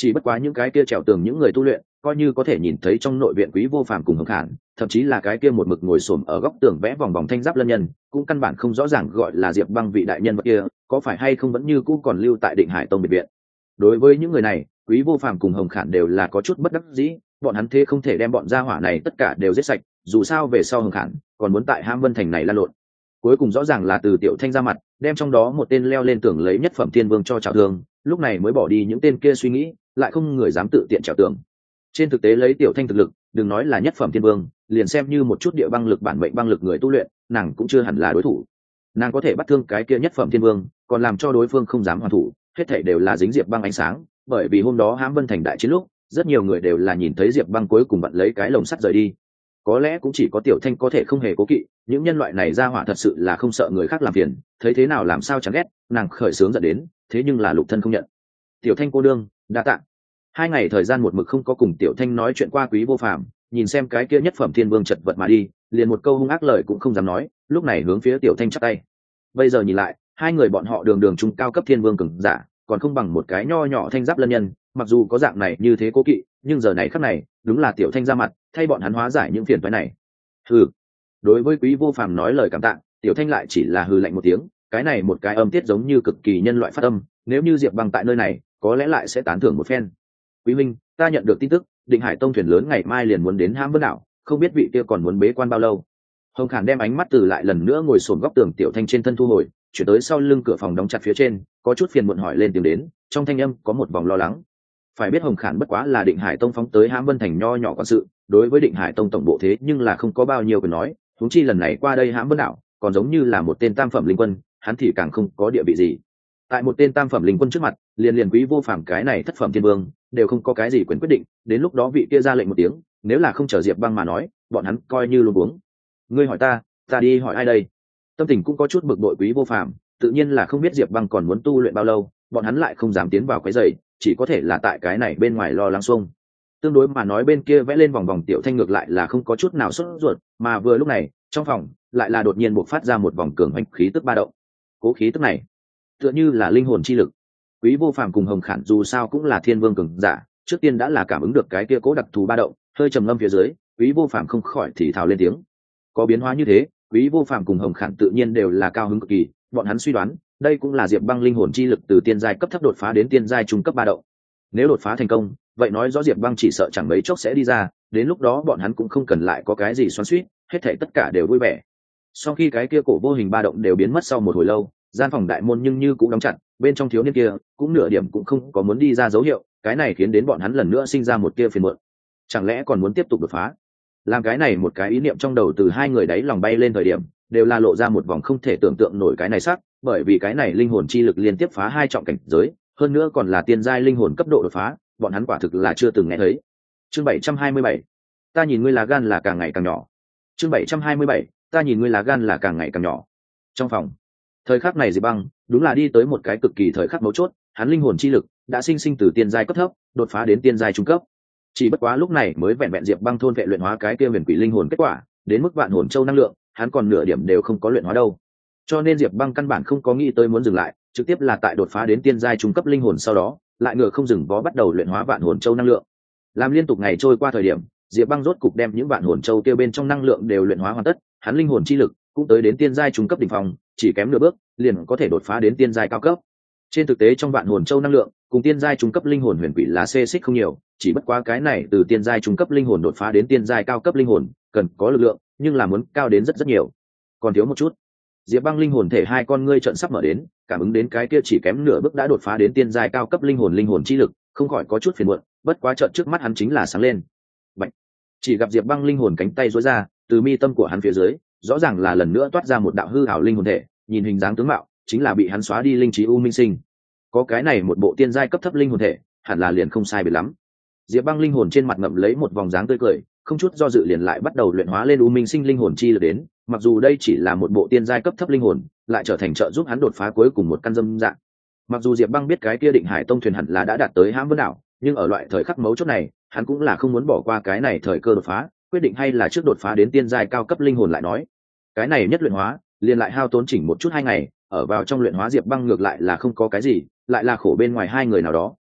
Chỉ bất quá những cái kia trèo tường những người tu luyện coi như có thể nhìn thấy trong nội viện Quý Vô Phàm cùng Hồng Khản, thậm chí là cái kia một mực ngồi xổm ở góc tường vẽ vòng vòng thanh giáp lân nhân, cũng căn bản không rõ ràng gọi là Diệp Băng vị đại nhân vật kia có phải hay không vẫn như cũ còn lưu tại Định Hải Tông biệt viện. Đối với những người này, Quý Vô Phàm cùng Hồng Khản đều là có chút bất đắc dĩ, bọn hắn thế không thể đem bọn gia hỏa này tất cả đều giết sạch, dù sao về sau Hồng Khản còn muốn tại Hãm Vân Thành này lan lộn. Cuối cùng rõ ràng là từ Tiểu Thanh ra mặt, đem trong đó một tên leo lên tường lấy nhất phẩm thiên vương cho trào thương, lúc này mới bỏ đi những tên kia suy nghĩ, lại không người dám tự tiện trèo tường. Trên thực tế lấy Tiểu Thanh thực lực, đừng nói là nhất phẩm thiên vương, liền xem như một chút địa băng lực bản mệnh băng lực người tu luyện, nàng cũng chưa hẳn là đối thủ. Nàng có thể bắt thương cái kia nhất phẩm thiên vương, còn làm cho đối phương không dám hoàn thủ, hết thảy đều là dính Diệp Băng ánh sáng, bởi vì hôm đó Hãm Vân Thành đại chiến lúc, rất nhiều người đều là nhìn thấy Diệp Băng cuối cùng vặn lấy cái lồng sắt rời đi. Có lẽ cũng chỉ có Tiểu Thanh có thể không hề cố kỵ, những nhân loại này ra hỏa thật sự là không sợ người khác làm phiền, thấy thế nào làm sao chẳng ghét, nàng khởi sướng dẫn đến, thế nhưng là Lục Thân không nhận. Tiểu Thanh cô đương, đa tạ. 2 ngày thời gian một mực không có cùng Tiểu Thanh nói chuyện qua Quý Vô Phàm, nhìn xem cái kia nhất phẩm thiên vương chật vật mà đi, liền một câu hung ác lời cũng không dám nói, lúc này hướng phía Tiểu Thanh chắp tay. Bây giờ nhìn lại, hai người bọn họ đường đường trung cao cấp thiên vương cường giả, còn không bằng một cái nho nhỏ thanh giáp lân nhân, mặc dù có dạng này như thế cố kỵ, nhưng giờ này khắc này, đúng là Tiểu Thanh ra mặt, thay bọn hắn hóa giải những phiền toái này. Hừ. Đối với Quý Vô Phàm nói lời cảm tạ, Tiểu Thanh lại chỉ là hừ lạnh một tiếng, cái này một cái âm tiết giống như cực kỳ nhân loại phát âm, nếu như Diệp Băng tại nơi này, có lẽ lại sẽ tán thưởng một phen. Quý minh, ta nhận được tin tức, Định Hải Tông thuyền lớn ngày mai liền muốn đến Hãm Vân đảo, không biết vị kia còn muốn bế quan bao lâu. Hồng Khản đem ánh mắt từ lại lần nữa ngồi xổm góc tường Tiểu Thanh trên thân thu hồi, chuyển tới sau lưng cửa phòng đóng chặt phía trên, có chút phiền muộn hỏi lên tiếng đến, trong thanh âm có một vòng lo lắng. Phải biết Hồng Khản bất quá là Định Hải Tông phóng tới Hãm Vân Thành nho nhỏ quản sự, đối với Định Hải Tông tổng bộ thế nhưng là không có bao nhiêu quyền nói, huống chi lần này qua đây Hãm Vân đảo, còn giống như là một tên tam phẩm linh quân, hắn thì càng không có địa vị gì. Tại một tên tam phẩm linh quân trước mặt, liền Quý Vô Phàm cái này thất phẩm thiên vương, đều không có cái gì quyền quyết định, đến lúc đó vị kia ra lệnh một tiếng, nếu là không chờ Diệp Băng mà nói, bọn hắn coi như luống cuống. Ngươi hỏi ta đi hỏi ai đây? Tâm tình cũng có chút bực bội Quý Vô Phàm, tự nhiên là không biết Diệp Băng còn muốn tu luyện bao lâu, bọn hắn lại không dám tiến vào quấy rầy, chỉ có thể là tại cái này bên ngoài lo lắng xung. Tương đối mà nói bên kia vẽ lên vòng vòng Tiểu Thanh ngược lại là không có chút nào sốt ruột, mà vừa lúc này, trong phòng lại là đột nhiên bộc phát ra một vòng cường hành khí tức ba động. Cố khí tức này, tựa như là linh hồn chi lực. Quý Vô Phàm cùng Hồng Khản dù sao cũng là thiên vương cường giả, trước tiên đã là cảm ứng được cái kia cố đặc thù ba động, hơi trầm ngâm phía dưới, Quý Vô Phàm không khỏi thì thào lên tiếng. Có biến hóa như thế, Quý Vô Phàm cùng Hồng Khản tự nhiên đều là cao hứng cực kỳ, bọn hắn suy đoán, đây cũng là Diệp Băng linh hồn chi lực từ tiên giai cấp thấp đột phá đến tiên giai trung cấp ba động. Nếu đột phá thành công, vậy nói rõ Diệp Băng chỉ sợ chẳng mấy chốc sẽ đi ra, đến lúc đó bọn hắn cũng không cần lại có cái gì xoắn xuýt, hết thảy tất cả đều vui vẻ. Sau khi cái kia cổ vô hình ba động đều biến mất sau một hồi lâu, gian phòng đại môn nhưng như cũng đóng chặt, bên trong thiếu niên kia cũng nửa điểm cũng không có muốn đi ra dấu hiệu, cái này khiến đến bọn hắn lần nữa sinh ra một tia phiền muộn. Chẳng lẽ còn muốn tiếp tục đột phá? Làm cái này một cái ý niệm trong đầu từ hai người đáy lòng bay lên thời điểm, đều là lộ ra một vòng không thể tưởng tượng nổi cái này sắc, bởi vì cái này linh hồn chi lực liên tiếp phá 2 trọng cảnh giới, hơn nữa còn là tiên giai linh hồn cấp độ đột phá, bọn hắn quả thực là chưa từng nghe thấy. Chương 727, ta nhìn ngươi lá gan là càng ngày càng nhỏ. Chương 727, ta nhìn ngươi lá gan là càng ngày càng nhỏ. Trong phòng, thời khắc này Diệp Băng đúng là đi tới một cái cực kỳ thời khắc mấu chốt, hắn linh hồn chi lực đã sinh sinh từ tiên giai cấp thấp đột phá đến tiên giai trung cấp. Chỉ bất quá lúc này mới vẹn vẹn Diệp Băng thôn vệ luyện hóa cái kia huyền quỷ linh hồn kết quả, đến mức vạn hồn châu năng lượng, hắn còn nửa điểm đều không có luyện hóa đâu. Cho nên Diệp Băng căn bản không có nghĩ tới muốn dừng lại, trực tiếp là tại đột phá đến tiên giai trung cấp linh hồn sau đó, lại ngựa không dừng vó bắt đầu luyện hóa vạn hồn châu năng lượng. Làm liên tục ngày trôi qua thời điểm, Diệp Băng rốt cục đem những vạn hồn châu kia bên trong năng lượng đều luyện hóa hoàn tất, hắn linh hồn chi lực cũng tới đến tiên giai trung cấp đỉnh phong, chỉ kém nửa bước, liền có thể đột phá đến tiên giai cao cấp. Trên thực tế trong vạn hồn châu năng lượng, cùng tiên giai trung cấp linh hồn huyền quỷ là xê xích không nhiều, chỉ bất quá cái này từ tiên giai trung cấp linh hồn đột phá đến tiên giai cao cấp linh hồn, cần có lực lượng, nhưng là muốn cao đến rất rất nhiều. Còn thiếu một chút. Diệp Băng linh hồn thể hai con ngươi trợn sắp mở đến, cảm ứng đến cái kia chỉ kém nửa bước đã đột phá đến tiên giai cao cấp linh hồn chi lực, không khỏi có chút phiền muộn, bất quá trợn trước mắt hắn chính là sáng lên. Bạch. Chỉ gặp Diệp Băng linh hồn cánh tay duỗi ra, từ mi tâm của hắn phía dưới, rõ ràng là lần nữa toát ra một đạo hư ảo linh hồn thể, nhìn hình dáng tướng mạo, chính là bị hắn xóa đi linh trí U Minh Sinh. Có cái này một bộ tiên giai cấp thấp linh hồn thể, hẳn là liền không sai biệt lắm. Diệp Băng linh hồn trên mặt ngậm lấy một vòng dáng tươi cười, không chút do dự liền lại bắt đầu luyện hóa lên U Minh Sinh linh hồn chi lực đến, mặc dù đây chỉ là một bộ tiên giai cấp thấp linh hồn, lại trở thành trợ giúp hắn đột phá cuối cùng một căn dâm dạng. Mặc dù Diệp Băng biết cái kia Định Hải Tông thuyền hẳn là đã đạt tới Hãm Vân đảo, nhưng ở loại thời khắc mấu chốt này, hắn cũng là không muốn bỏ qua cái này thời cơ đột phá, quyết định hay là trước đột phá đến tiên giai cao cấp linh hồn lại nói. Cái này nhất luyện hóa, liền lại hao tốn chỉnh một chút 2 ngày, ở vào trong luyện hóa Diệp Băng ngược lại là không có cái gì, lại là khổ bên ngoài hai người nào đó,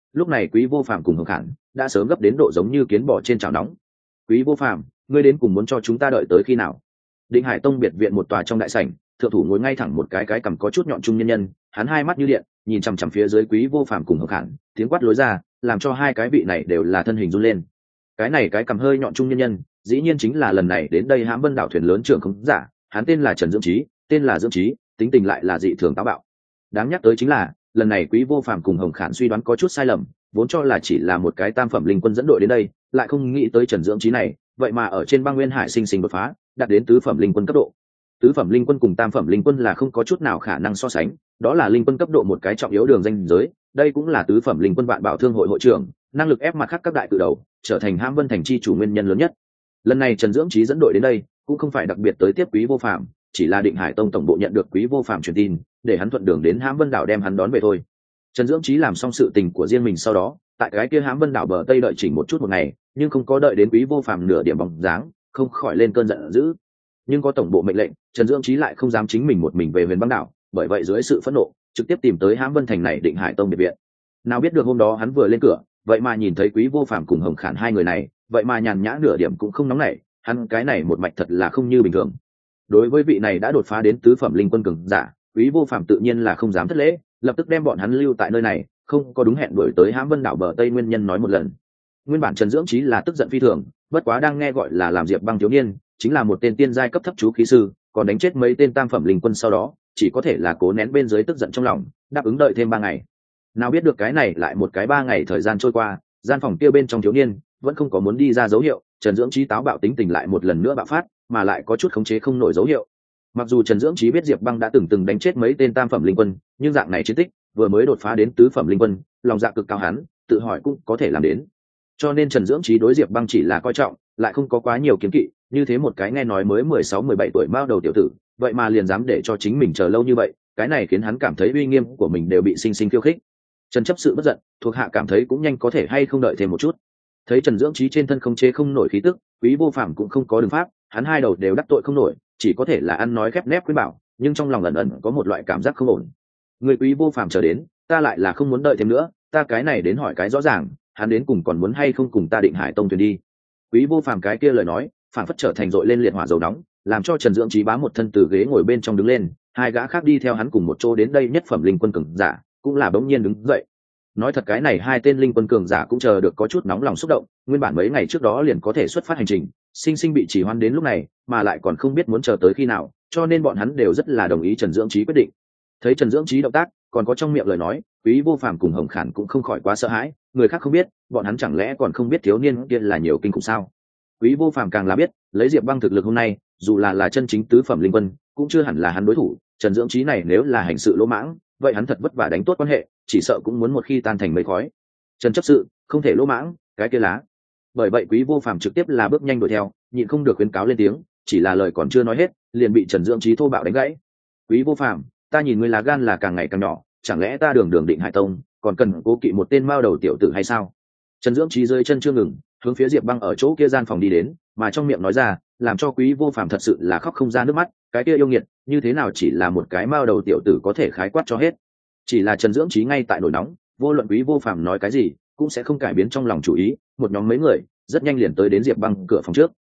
lúc này Quý Vô Phàm cùng Hồng Khản đã sớm gấp đến độ giống như kiến bò trên chảo nóng. Quý Vô Phàm, ngươi đến cùng muốn cho chúng ta đợi tới khi nào? Định Hải Tông biệt viện một tòa trong đại sảnh, thượng thủ ngồi ngay thẳng một cái cằm có chút nhọn trung nhân nhân, hắn hai mắt như điện, nhìn chằm chằm phía dưới Quý Vô Phàm cùng Hồng Khản, tiếng quát lối ra, làm cho hai cái vị này đều là thân hình run lên. Cái này cái cằm hơi nhọn trung nhân nhân, dĩ nhiên chính là lần này đến đây Hãm Vân đảo thuyền lớn trưởng không giả, hắn tên là Trần Dưỡng Chí, tên là Dưỡng Chí, tính tình lại là dị thường táo bạo. Đáng nhắc tới chính là, lần này Quý Vô Phàm cùng Hồng Khản suy đoán có chút sai lầm, vốn cho là chỉ là một cái tam phẩm linh quân dẫn đội đến đây, lại không nghĩ tới Trần Dưỡng Chí này, vậy mà ở trên băng nguyên hải sinh sinh đột phá, đạt đến tứ phẩm linh quân cấp độ. Tứ phẩm linh quân cùng tam phẩm linh quân là không có chút nào khả năng so sánh, đó là linh quân cấp độ một cái trọng yếu đường ranh giới, đây cũng là tứ phẩm linh quân vạn bảo thương hội hội trưởng, năng lực ép mặt khác các đại cự đầu, trở thành Hãm Vân thành chi chủ nguyên nhân lớn nhất. Lần này Trần Dưỡng Chí dẫn đội đến đây, cũng không phải đặc biệt tới tiếp Quý Vô Phàm, chỉ là Định Hải Tông tổng bộ nhận được Quý Vô Phàm truyền tin, để hắn thuận đường đến Hãm Vân đảo đem hắn đón về thôi. Trần Dưỡng Chí làm xong sự tình của riêng mình sau đó, tại cái kia Hãm Vân đảo bờ tây đợi chỉnh một chút một ngày, nhưng không có đợi đến Quý Vô Phàm nửa điểm bóng dáng, không khỏi lên cơn giận dữ. Nhưng có tổng bộ mệnh lệnh, Trần Dưỡng Chí lại không dám chính mình một mình về Huyền Băng đảo, bởi vậy dưới sự phẫn nộ, trực tiếp tìm tới Hãm Vân thành này Định Hải Tông biệt viện. Nào biết được hôm đó hắn vừa lên cửa, vậy mà nhìn thấy Quý Vô Phàm cùng Hồng Khản hai người này, vậy mà nhàn nhã nửa điểm cũng không nóng nảy, hắn cái này một mạch thật là không như bình thường. Đối với vị này đã đột phá đến tứ phẩm linh quân cường giả, Quý Vô Phàm tự nhiên là không dám thất lễ, lập tức đem bọn hắn lưu tại nơi này, không có đúng hẹn đuổi tới Hãm Vân đảo bờ tây nguyên nhân nói một lần. Nguyên bản Trần Dưỡng Chí là tức giận phi thường, bất quá đang nghe gọi là làm Diệp Băng thiếu niên, chính là một tên tiên giai cấp thấp chú khí sư, còn đánh chết mấy tên tam phẩm linh quân sau đó, chỉ có thể là cố nén bên dưới tức giận trong lòng, đáp ứng đợi thêm 3 ngày. Nào biết được cái này lại một cái 3 ngày thời gian trôi qua, gian phòng kia bên trong thiếu niên vẫn không có muốn đi ra dấu hiệu, Trần Dưỡng Chí táo bạo tính tình lại một lần nữa bạo phát, mà lại có chút khống chế không nổi dấu hiệu. Mặc dù Trần Dưỡng Chí biết Diệp Băng đã từng đánh chết mấy tên tam phẩm linh quân, nhưng dạng này chiến tích, vừa mới đột phá đến tứ phẩm linh quân, lòng dạ cực cao hắn, tự hỏi cũng có thể làm đến. Cho nên Trần Dưỡng Chí đối Diệp Băng chỉ là coi trọng, lại không có quá nhiều kiến kỵ, như thế một cái nghe nói mới 16-17 tuổi mao đầu tiểu tử, vậy mà liền dám để cho chính mình chờ lâu như vậy, cái này khiến hắn cảm thấy uy nghiêm của mình đều bị sinh sinh khiêu khích. Trần chấp sự bất giận, thuộc hạ cảm thấy cũng nhanh có thể hay không đợi thêm một chút. Thấy Trần Dưỡng Chí trên thân không chế không nổi khí tức, Quý Vô Phàm cũng không có đường pháp, hắn hai đầu đều đắc tội không nổi, chỉ có thể là ăn nói khép nép khuyên bảo, nhưng trong lòng ẩn ẩn có một loại cảm giác không ổn. Người Quý Vô Phàm chờ đến, ta lại là không muốn đợi thêm nữa, ta cái này đến hỏi cái rõ ràng, hắn đến cùng còn muốn hay không cùng ta Định Hải Tông thuyền đi. Quý Vô Phàm cái kia lời nói, phản phất trở thành dội lên liệt hỏa dầu nóng, làm cho Trần Dưỡng Chí bá một thân từ ghế ngồi bên trong đứng lên, hai gã khác đi theo hắn cùng một chỗ đến đây nhất phẩm linh quân cường giả, cũng là bỗng nhiên đứng dậy. Nói thật cái này hai tên linh quân cường giả cũng chờ được có chút nóng lòng xúc động, nguyên bản mấy ngày trước đó liền có thể xuất phát hành trình, sinh sinh bị trì hoãn đến lúc này, mà lại còn không biết muốn chờ tới khi nào, cho nên bọn hắn đều rất là đồng ý Trần Dưỡng Chí quyết định. Thấy Trần Dưỡng Chí động tác, còn có trong miệng lời nói, Quý Vô Phàm cùng Hồng Khản cũng không khỏi quá sợ hãi, người khác không biết, bọn hắn chẳng lẽ còn không biết thiếu niên kia là nhiều kinh khủng sao? Quý Vô Phàm càng là biết, lấy Diệp Băng thực lực hôm nay, dù là chân chính tứ phẩm linh quân, cũng chưa hẳn là hắn đối thủ, Trần Dưỡng Chí này nếu là hành sự lỗ mãng, vậy hắn thật vất vả đánh tốt quan hệ, chỉ sợ cũng muốn một khi tan thành mây khói. Trần chấp sự, không thể lỗ mãng, cái kia lá. Bởi vậy Quý Vô Phàm trực tiếp là bước nhanh đuổi theo, nhịn không được khuyến cáo lên tiếng, chỉ là lời còn chưa nói hết, liền bị Trần Dưỡng Chí thô bạo đánh gãy. Quý Vô Phàm, ta nhìn ngươi lá gan là càng ngày càng nhỏ, chẳng lẽ ta đường Định Hải Tông còn cần cố kỵ một tên mao đầu tiểu tử hay sao? Trần Dưỡng Chí rơi chân chưa ngừng, hướng phía Diệp Băng ở chỗ kia gian phòng đi đến, mà trong miệng nói ra, làm cho Quý Vô Phàm thật sự là khóc không ra nước mắt, cái kia yêu nghiệt, như thế nào chỉ là một cái mao đầu tiểu tử có thể khái quát cho hết. Chỉ là Trần Dưỡng Chí ngay tại nổi nóng, vô luận Quý Vô Phàm nói cái gì, cũng sẽ không cải biến trong lòng chủ ý, một nhóm mấy người, rất nhanh liền tới đến Diệp Băng cửa phòng trước,